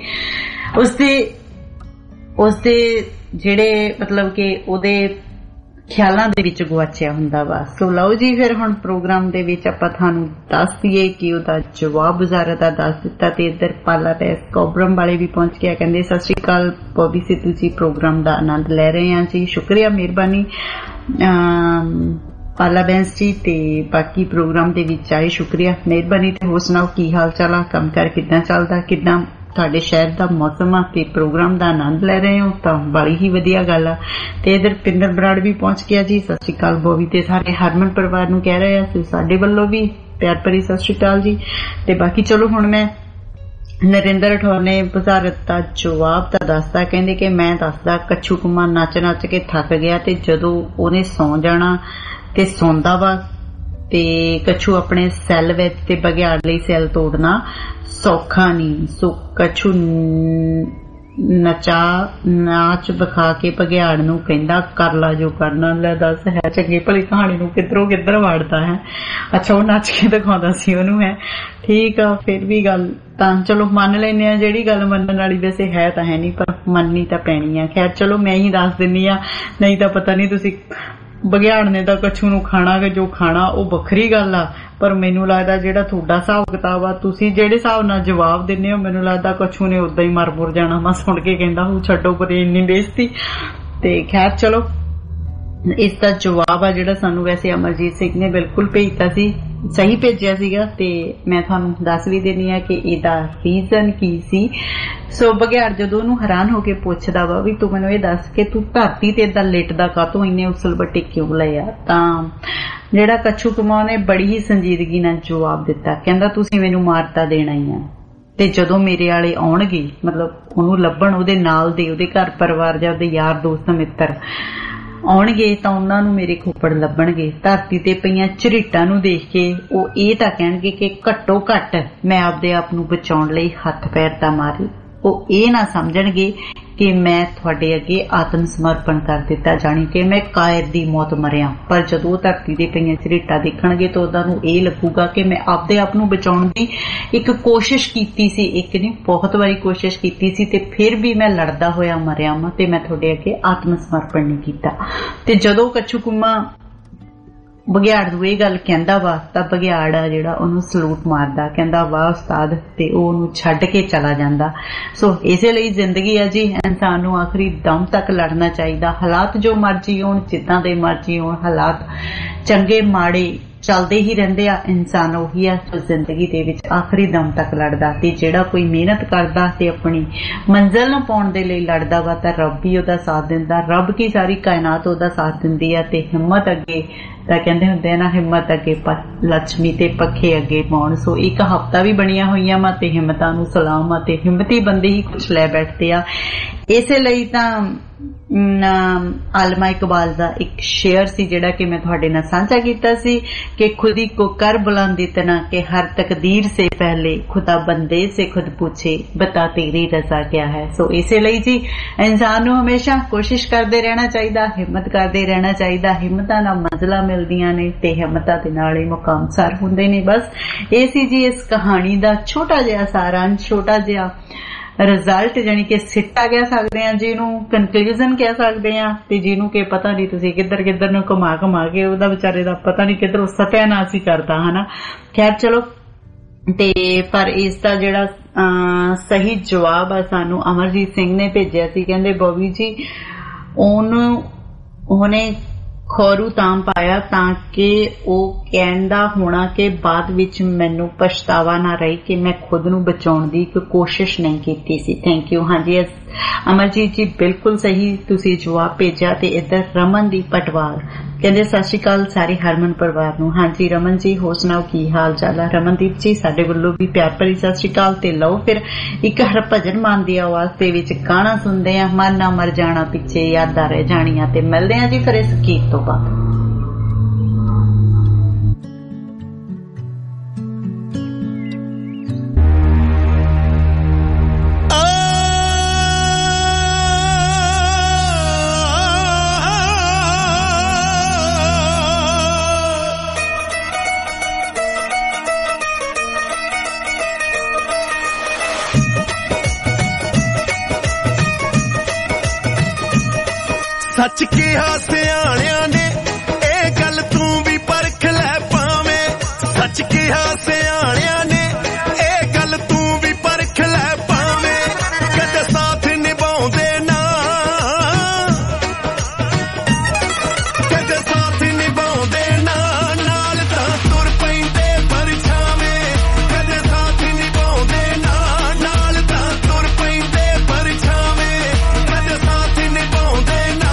ਉਸਦੇ ਜਿਹੜੇ ਮਤਲਬ ਕਿ ਉਹਦੇ ਖਿਆਲਾਂ ਦੇ ਵਿੱਚ ਗੁਆਚਿਆ ਹੁੰਦਾ ਵਾ ਸੋ ਲਓ ਜੀ ਫਿਰ ਹੁਣ ਪ੍ਰੋਗਰਾਮ ਦੇ ਵਿੱਚ ਆਪਾਂ ਤੁਹਾਨੂੰ ਦੱਸ ਦਈਏ ਕਿ ਉਹਦਾ ਜਵਾਬ ਵਜ਼ਾਰਤ ਦਾ ਦੱਸ ਦਿੱਤਾ ਤੇ ਇੱਧਰ ਪਾਲਾ ਪੈਸ ਕੋਬਰਮ ਵਾਲੇ ਵੀ ਪਹੁੰਚ ਗਿਆ ਕਹਿੰਦੇ ਸਤਿ ਸ਼੍ਰੀ ਅਕਾਲ ਬੋਬੀ ਸਿੱਧੂ ਜੀ ਪ੍ਰੋਗਰਾਮ ਦਾ ਆਨੰਦ ਲੈ ਰਹੇ ਹਾਂ ਜੀ ਸ਼ੁਕਰੀਆ ਮਿਹਰਬਾਨੀ ਪਾਲਾ ਬੈਂਸ ਜੀ ਤੇ ਬਾਕੀ ਪ੍ਰੋਗਰਾਮ ਦੇ ਵਿੱਚ ਆਏ ਸ਼ੁਕਰੀਆ ਮਿਹਰਬਾਨੀ ਤੇ ਹੋਰ ਸੁਣਾਓ ਕੀ ਹਾਲ ਚਾਲ ਆ ਕੰਮ ਕਾਰ ਕਿੱਦਾਂ ਚੱਲਦਾ ਕਿੱਦਾਂ ਤੁਹਾਡੇ ਸ਼ਹਿਰ ਦਾ ਮੌਸਮ ਆ ਤੇ ਪ੍ਰੋਗਰਾਮ ਦਾ ਆਨੰਦ ਲੈ ਰਹੇ ਹੋ ਤਾਂ ਬੜੀ ਹੀ ਵਧੀਆ ਗੱਲ ਆ ਤੇ ਇਧਰ ਪਿੰਦਰ ਬਰਾੜ ਵੀ ਪਹੁੰਚ ਗਿਆ ਜੀ ਸਤਿ ਸ਼੍ਰੀ ਅਕਾਲ ਬੋਬੀ ਤੇ ਸਾਰੇ ਹਰਮਨ ਪਰਿਵਾਰ ਨੂੰ ਕਹਿ ਰਹੇ ਆ ਸਾਡੇ ਵੱਲੋਂ ਵੀ ਪਿਆਰ ਭਰੀ ਸਤਿ ਸ਼੍ਰੀ ਅਕਾਲ ਜੀ ਤੇ ਬਾਕੀ ਚਲੋ ਹੁਣ ਮੈਂ ਨਰਿੰਦਰ ਰਾਠੌਰ ਨੇ ਵਜ਼ਾਰਤ ਦਾ ਜਵਾਬ ਤਾਂ ਦੱਸਦਾ ਕਹਿੰਦੇ ਕਿ ਮੈਂ ਦੱਸਦਾ ਕੱਛੂ ਕੁਮਾਰ ਨੱਚ ਕੇ ਥੱਕ ਗਿਆ ਤੇ ਜਦੋਂ ਉਹਨੇ ਸੌਂ ਜਾਣਾ ਤੇ ਸੌਂਦਾ ਵਾ ਤੇ ਕੱਛੂ ਆਪਣੇ ਸੈੱਲ ਵਿੱਚ ਤੇ ਬਘਿਆੜ ਲਈ ਸੈੱਲ ਤੋੜਨਾ ਸੌਖਾ ਨਹੀਂ ਸੋ ਕੱਛੂ ਨਾਚ ਵਿਖਾ ਕੇ ਬਘਿਆੜ ਨੂੰ ਕਹਿੰਦਾ ਕਰ ਲਾ ਜੋ ਕਰਨਾ ਲੈ ਦੱਸ ਹੈ ਚੰਗੀ ਭਲੀ ਕਹਾਣੀ ਨੂੰ ਕਿੱਧਰੋਂ ਕਿੱਧਰ ਵਾੜਦਾ ਹੈ ਅੱਛਾ ਉਹ ਨੱਚ ਕੇ ਦਿਖਾਉਂਦਾ ਸੀ ਉਹਨੂੰ ਹੈ ਠੀਕ ਆ ਫਿਰ ਵੀ ਗੱਲ ਤਾਂ ਚਲੋ ਮੰਨ ਲੈਂਦੇ ਆ ਜਿਹੜੀ ਗੱਲ ਮੰਨਣ ਵਾਲੀ ਵੈਸੇ ਹੈ ਤਾਂ ਹੈ ਨਹੀਂ ਪਰ ਮੰਨਣੀ ਤਾਂ ਪੈਣੀ ਆ ਖੈਰ ਚਲੋ ਮੈਂ ਹੀ ਦੱਸ ਦਿੰਦੀ ਆ ਨਹੀਂ ਤਾਂ ਪਤਾ ਨਹੀਂ ਤੁਸੀਂ ਬਘਿਆੜ ਨੇ ਤਾਂ ਕੱਛੂ ਨੂੰ ਖਾਣਾ ਕਿ ਜੋ ਖਾਣਾ ਉਹ ਵੱਖਰੀ ਗੱਲ ਆ ਪਰ ਮੈਨੂੰ ਲੱਗਦਾ ਜਿਹੜਾ ਤੁਹਾਡਾ ਹਿਸਾਬ ਕਿਤਾਬ ਆ ਤੁਸੀਂ ਜਿਹੜੇ ਹਿਸਾਬ ਨਾਲ ਜਵਾਬ ਦਿੰਦੇ ਹੋ ਮੈਨੂੰ ਲੱਗਦਾ ਕੱਛੂ ਨੇ ਉਦਾਂ ਹੀ ਮਰ ਮੁਰ ਜਾਣਾ ਮੈਂ ਸੁਣ ਕੇ ਕਹਿੰਦਾ ਉਹ ਛੱਡੋ ਪਰੇ ਇੰਨੀ ਬੇਇੱਜ਼ਤੀ ਤੇ ਖੈਰ ਚਲੋ ਇਸ ਦਾ ਜਵਾਬ ਆ ਜਿਹੜਾ ਸਾਨੂੰ ਵੈਸੇ ਅਮਰਜੀਤ ਸਿੰਘ ਨੇ ਬਿਲਕੁਲ ਭੇਜਤਾ ਸੀ ਸਹੀ ਭੇਜਿਆ ਸੀਗਾ ਤੇ ਮੈਂ ਤੁਹਾਨੂੰ ਦੱਸ ਵੀ ਦਿੰਦੀ ਆ ਕਿ ਇਹਦਾ ਰੀਜ਼ਨ ਕੀ ਸੀ ਸੋ ਬਘਿਆੜ ਜਦੋਂ ਉਹਨੂੰ ਹੈਰਾਨ ਹੋ ਕੇ ਪੁੱਛਦਾ ਵਾ ਵੀ ਤੂੰ ਮੈਨੂੰ ਇਹ ਦੱਸ ਕਿ ਤੂੰ ਧਰਤੀ ਤੇ ਏਦਾਂ ਲਿਟਦਾ ਕਾਹਤੋਂ ਇੰਨੇ ਉਸਲ ਬੱਟੇ ਕਿਉਂ ਲਏ ਆ ਤਾਂ ਜਿਹੜਾ ਕੱਛੂ ਕੁਮਾਰ ਨੇ ਬੜੀ ਹੀ ਸੰਜੀਦਗੀ ਨਾਲ ਜਵਾਬ ਦਿੱਤਾ ਕਹਿੰਦਾ ਤੁਸੀਂ ਮੈਨੂੰ ਮਾਰਤਾ ਦੇਣਾ ਹੀ ਆ ਤੇ ਜਦੋਂ ਮੇਰੇ ਵਾਲੇ ਆਉਣਗੇ, ਮਤਲਬ ਉਹਨੂੰ ਲੱਭਣ, ਉਹਦੇ ਨਾਲ ਦੇ, ਉਹਦੇ ਘਰ ਪਰਿਵਾਰ ਜਾਂ ਉਹਦੇ ਯਾਰ ਦੋਸਤ ਮਿੱਤਰ ਆਉਣਗੇ ਤਾਂ ਉਹਨਾਂ ਨੂੰ ਮੇਰੇ ਖੋਪੜ ਲੱਭਣਗੇ। ਧਰਤੀ ਤੇ ਪਈਆਂ ਝਰੀਟਾਂ ਨੂੰ ਦੇਖ ਕੇ ਉਹ ਇਹ ਤਾਂ ਕਹਿਣਗੇ ਕਿ ਘੱਟੋ ਘੱਟ ਮੈਂ ਆਪਦੇ ਆਪ ਨੂੰ ਬਚਾਉਣ ਲਈ ਹੱਥ ਪੈਰ ਤਾਂ ਮਾਰੇ। ਉਹ ਇਹ ਨਾ ਸਮਝਣਗੇ ਕਿ ਮੈਂ ਤੁਹਾਡੇ ਅੱਗੇ ਆਤਮ ਸਮਰਪਣ ਕਰ ਦਿੱਤਾ, ਜਾਣੀ ਕਿ ਮੈਂ ਕਾਇਰ ਦੀ ਮੌਤ ਮਰਿਆ। ਪਰ ਜਦੋਂ ਉਹ ਧਰਤੀ ਦੇ ਪਈਆਂ ਝਰੀਟਾਂ ਦੇਖਣਗੇ ਤਾਂ ਉਹਨਾਂ ਨੂੰ ਇਹ ਲੱਗੂਗਾ ਕਿ ਮੈਂ ਆਪਦੇ ਆਪ ਨੂੰ ਬਚਾਉਣ ਦੀ ਇੱਕ ਕੋਸ਼ਿਸ਼ ਕੀਤੀ ਸੀ, ਇੱਕ ਨਹੀਂ ਬਹੁਤ ਵਾਰੀ ਕੋਸ਼ਿਸ਼ ਕੀਤੀ ਸੀ, ਤੇ ਫਿਰ ਵੀ ਮੈਂ ਲੜਦਾ ਹੋਇਆ ਮਰਿਆ ਵਾਂ ਤੇ ਮੈਂ ਤੁਹਾਡੇ ਅੱਗੇ ਆਤਮ ਸਮਰਪਣ ਨਹੀਂ ਕੀਤਾ। ਤੇ ਜਦੋਂ ਕੱਛੂ ਕੁੰਮਾ ਬਘਿਆੜ ਨੂੰ ਇਹ ਗੱਲ ਕਹਿੰਦਾ ਵਾ ਤਾਂ ਬਘਿਆੜ ਆ ਜਿਹੜਾ ਉਹਨੂੰ ਸਲੂਟ ਮਾਰਦਾ, ਕਹਿੰਦਾ ਵਾਹ ਉਸਤਾਦ, ਤੇ ਉਹ ਉਹਨੂੰ ਛੱਡ ਕੇ ਚਲਾ ਜਾਂਦਾ। ਸੋ ਇਸੇ ਲਈ ਜ਼ਿੰਦਗੀ ਆ ਜੀ, ਇਨਸਾਨ ਨੂੰ ਆਖਰੀ ਦਮ ਤੱਕ ਲੜਨਾ ਚਾਹੀਦਾ। ਹਾਲਾਤ ਜੋ ਮਰਜੀ ਹੋਣ, ਜਿੱਦਾਂ ਦੇ ਮਰਜੀ ਹੋਣ, ਹਾਲਾਤ ਚੰਗੇ ਮਾੜੇ ਚੱਲਦੇ ਹੀ ਰਹਿੰਦੇ ਆ। ਇਨਸਾਨ ਉਹੀ ਆ ਜੋ ਜ਼ਿੰਦਗੀ ਦੇ ਵਿੱਚ ਆਖਰੀ ਦਮ ਤੱਕ ਲੜਦਾ, ਤੇ ਜਿਹੜਾ ਕੋਈ ਮਿਹਨਤ ਕਰਦਾ ਤੇ ਆਪਣੀ ਮੰਜ਼ਿਲ ਨੂੰ ਪਾਉਣ ਦੇ ਲਈ ਲੜਦਾ ਵਾ ਤਾਂ ਰੱਬ ਹੀ ਉਹਦਾ ਸਾਥ ਦਿੰਦਾ। ਰੱਬ ਕੀ ਸਾਰੀ ਕਾਇਨਾਤ ਉਹਦਾ ਸਾਥ ਦਿੰਦੀ ਆ। ਤੇ ਹਿੰਮਤ ਅੱਗੇ ਤਾਂ ਕਹਿੰਦੇ ਹੁੰਦੇ ਆ ਨਾ, ਹਿੰਮਤ ਅੱਗੇ ਲక్ష్ਮੀ ਤੇ ਪੱਖੇ ਅੱਗੇ ਪਾਉਣ। ਸੋ ਇੱਕ ਹਫ਼ਤਾ ਵੀ ਬਣੀਆਂ ਹੋਈਆਂ ਵਾ ਤੇ ਹਿੰਮਤਾਂ ਨੂੰ ਸਲਾਮ ਆ, ਤੇ ਹਿੰਮਤੀ ਬੰਦੇ ਹੀ ਕੁਛ ਲੈ ਬੈਠਦੇ ਆ। ਇਸੇ ਲਈ ਤਾਂ ਆਲਮਾ ਇਕਬਾਲ ਦਾ ਇੱਕ ਸ਼ੇਅਰ ਸੀ ਜਿਹੜਾ ਕਿ ਮੈਂ ਤੁਹਾਡੇ ਨਾਲ ਸਾਂਝਾ ਕੀਤਾ ਸੀ ਕਿ ਖੁਦੀ ਕੋ ਕਰ ਬੁਲੰਦ ਇਤਨਾ ਕਿ ਹਰ ਤਕਦੀਰ ਸੇ ਪਹਿਲੇ ਖੁਦਾ ਬੰਦੇ ਸੇ ਖੁਦ ਪੁੱਛੇ ਬਤਾ ਤੇਰੀ ਰਜ਼ਾ ਕਿਆ ਹੈ। ਸੋ ਇਸੇ ਲਈ ਜੀ ਇਨਸਾਨ ਨੂੰ ਹਮੇਸ਼ਾ ਕੋਸ਼ਿਸ਼ ਕਰਦੇ ਰਹਿਣਾ ਚਾਹੀਦਾ, ਹਿੰਮਤ ਕਰਦੇ ਰਹਿਣਾ ਚਾਹੀਦਾ। ਹਿੰਮਤਾਂ ਨਾਲ ਮੰਜ਼ਿਲਾਂ ਮਿਲਦੀਆਂ ਨੇ ਤੇ ਹਿੰਮਤਾਂ ਦੇ ਨਾਲ ਹੀ ਮੁਕਾਮ ਸਾਰ ਹੁੰਦੇ ਨੇ। ਬਸ ਇਹ ਸੀ ਜੀ ਇਸ ਕਹਾਣੀ ਦਾ ਛੋਟਾ ਜਿਹਾ ਸਾਰਾਂਸ਼, ਛੋਟਾ ਜਿਹਾ ਰਿਜ਼ਲਟ, ਜਾਨੀ ਕਿ ਸਿੱਟਾ ਕਹਿ ਸਕਦੇ ਆ, ਜਿਹਨੂੰ ਕਨਕਲੂਜਨ ਕਹਿ ਸਕਦੇ ਆ, ਤੇ ਜਿਹਨੂੰ ਕਿ ਪਤਾ ਨਹੀਂ ਤੁਸੀਂ ਕਿੱਧਰ ਕਿੱਧਰ ਨੂੰ ਘੁਮਾ ਘੁਮਾ ਕੇ ਉਹਦਾ ਵਿਚਾਰੇ ਦਾ ਪਤਾ ਨਹੀਂ ਕਿੱਧਰੋਂ ਸਤਿਆਨਾਸ਼ ਹੀ ਕਰਦਾ, ਹਨਾ। ਖੈਰ ਚਲੋ, ਤੇ ਪਰ ਇਸ ਦਾ ਜਿਹੜਾ ਸਹੀ ਜਵਾਬ ਆ ਸਾਨੂੰ ਅਮਰਜੀਤ ਸਿੰਘ ਨੇ ਭੇਜਿਆ ਸੀ। ਕਹਿੰਦੇ ਬੋਬੀ ਜੀ ਉਹਨੇ ਖੌਰੂ ਤਾਂ ਪਾਇਆ ਤਾਂ ਕਿ ਉਹ ਕਹਿੰਦਾ ਹੋਣਾ ਕਿ ਬਾਅਦ ਵਿੱਚ ਮੈਨੂੰ ਪਛਤਾਵਾ ਨਾ ਰਹੇ ਕਿ ਮੈਂ ਖੁਦ ਨੂੰ ਬਚਾਉਣ ਦੀ ਇੱਕ ਕੋਸ਼ਿਸ਼ ਨਹੀਂ ਕੀਤੀ ਸੀ। Thank you. ਹਾਂਜੀ ਅਮਰਜੀਤ ਜੀ, ਬਿਲਕੁਲ ਸਹੀ ਤੁਸੀਂ ਜਵਾਬ ਭੇਜਿਆ। ਤੇ ਇੱਧਰ ਰਮਨਦੀਪ ਪਟਵਾਲ ਕਹਿੰਦੇ ਸਤਿ ਸ਼੍ਰੀ ਅਕਾਲ ਸਾਰੇ ਹਰਮਨ ਪਰਿਵਾਰ ਨੂੰ। ਹਾਂਜੀ ਰਮਨ ਜੀ, ਹੋਰ ਸੁਣਾਓ ਕੀ ਹਾਲ ਚਾਲ ਆ? ਰਮਨਦੀਪ ਜੀ, ਸਾਡੇ ਵੱਲੋਂ ਵੀ ਪਿਆਰ ਭਰੀ ਸਤਿ ਸ਼੍ਰੀ ਅਕਾਲ। ਤੇ ਲਓ ਫਿਰ ਇੱਕ ਹਰਭਜਨ ਮਾਨ ਦੀ ਆਵਾਜ਼ ਦੇ ਵਿੱਚ ਗਾਣਾ ਸੁਣਦੇ ਆ, ਮਰ ਨਾ ਮਰ ਜਾਣਾ ਪਿੱਛੇ ਯਾਦਾਂ ਰਹਿ ਜਾਣੀਆਂ, ਤੇ ਮਿਲਦੇ ਆ ਜੀ ਫਿਰ ਇਸ ਗੀਤ ਤੋਂ ਬਾਅਦ। ਸੱਚ ਕਿਹਾ ਸਿਆਣਿਆਂ ਨੇ ਇਹ ਗੱਲ ਤੂੰ ਵੀ ਪਰਖ ਲੈ ਭਾਵੇਂ, ਸੱਚ ਕਿਹਾ ਸਿਆਣਿਆਂ ਨੇ ਇਹ ਗੱਲ ਤੂੰ ਵੀ ਪਰਖ ਲੈ ਭਾਵੇਂ, ਕਦੇ ਸਾਥ ਨਿਭਾਉਂਦੇ ਨਾ, ਕਦੇ ਸਾਥ ਨਿਭਾਉਂਦੇ ਨਾ, ਨਾਲ ਤਾਂ ਤੁਰ ਪੈਂਦੇ ਪਰਛਾਵੇਂ, ਕਦੇ ਸਾਥ ਨਿਭਾਉਂਦੇ ਨਾ, ਨਾਲ ਤਾਂ ਤੁਰ ਪੈਂਦੇ ਪਰਛਾਵੇਂ, ਕਦੇ ਸਾਥ ਨਿਭਾਉਂਦੇ ਨਾ,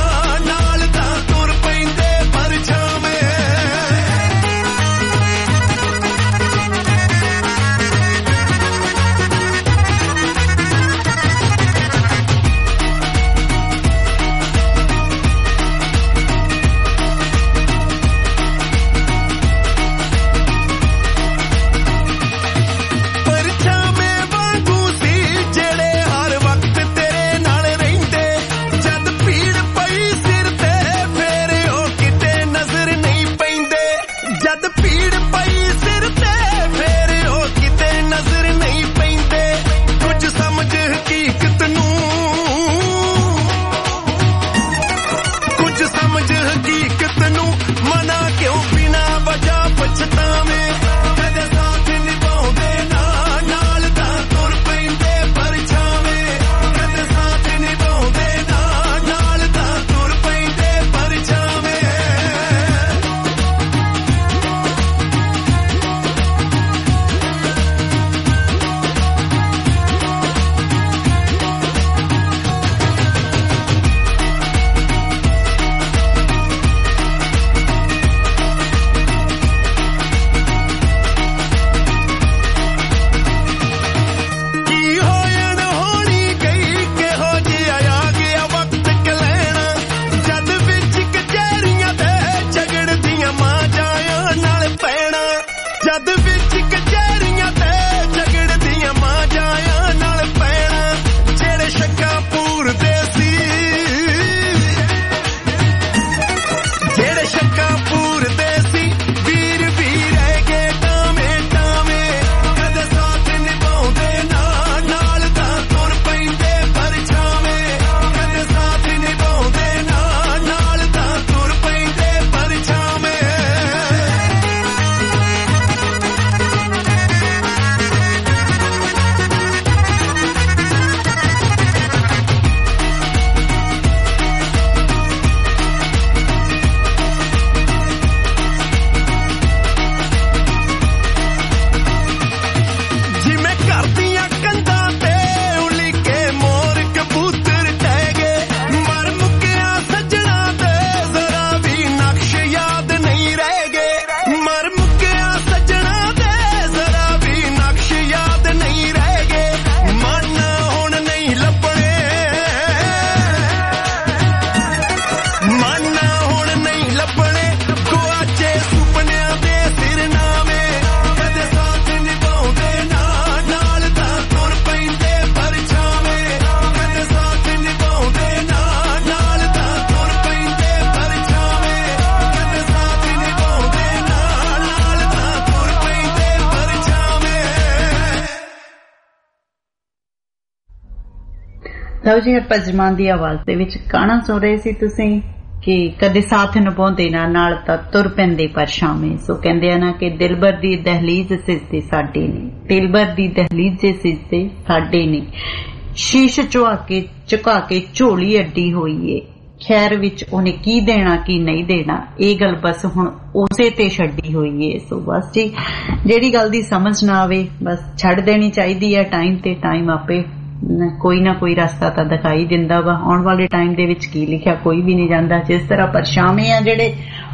ਲਓ ਜੀ, ਹਰਭਜਨ ਦੀ ਆਵਾਜ਼ ਦੇ ਵਿੱਚ ਗਾਣਾ ਸੁਣ ਰਹੇ ਸੀ ਤੁਸੀਂ ਕਿ ਕਦੇ ਸਾਥ ਨਿਭਾਉਂਦੇ ਨਾ ਨਾਲ ਤਾਂ ਤੁਰ ਪੈਂਦੇ ਪਰਛਾਵੇਂ। ਸੋ ਕਹਿੰਦੇ ਆ ਨਾ ਕਿ ਦਿਲਬਰ ਦੀ ਦਹਲੀਜ਼ ਸਿਜਦੇ ਸਾਡੇ ਨੇ, ਦਿਲਬਰ ਦੀ ਦਹਲੀਜ਼ ਸਿਜਦੇ ਸਾਡੇ ਨੇ, ਸ਼ੀਸ਼ ਝੁਕਾ ਕੇ ਝੋਲੀ ਅੱਡੀ ਹੋਈ ਏ, ਖੈਰ ਵਿੱਚ ਉਹਨੇ ਕੀ ਦੇਣਾ ਕੀ ਨਹੀਂ ਦੇਣਾ, ਇਹ ਗੱਲ ਬਸ ਹੁਣ ਉਸੇ ਤੇ ਛੱਡੀ ਹੋਈ ਏ। ਸੋ ਬਸ ਜੀ, ਜਿਹੜੀ ਗੱਲ ਦੀ ਸਮਝ ਨਾ ਆਵੇ ਬਸ ਛੱਡ ਦੇਣੀ ਚਾਹੀਦੀ ਹੈ ਟਾਈਮ ਤੇ, ਟਾਈਮ ਆਪੇ ਕੋਈ ਨਾ ਕੋਈ ਰਸਤਾ ਤਾਂ ਦਿਖਾਈ ਦਿੰਦਾ ਵਾ। ਆਉਣ ਵਾਲੇ ਟਾਈਮ ਦੇ ਵਿੱਚ ਕੀ ਲਿਖਿਆ ਕੋਈ ਵੀ ਨਹੀਂ ਜਾਣਦਾ। ਜਿਸ ਤਰ੍ਹਾਂ ਪਰਛਾਵੇਂ ਆ ਜਿਹੜੇ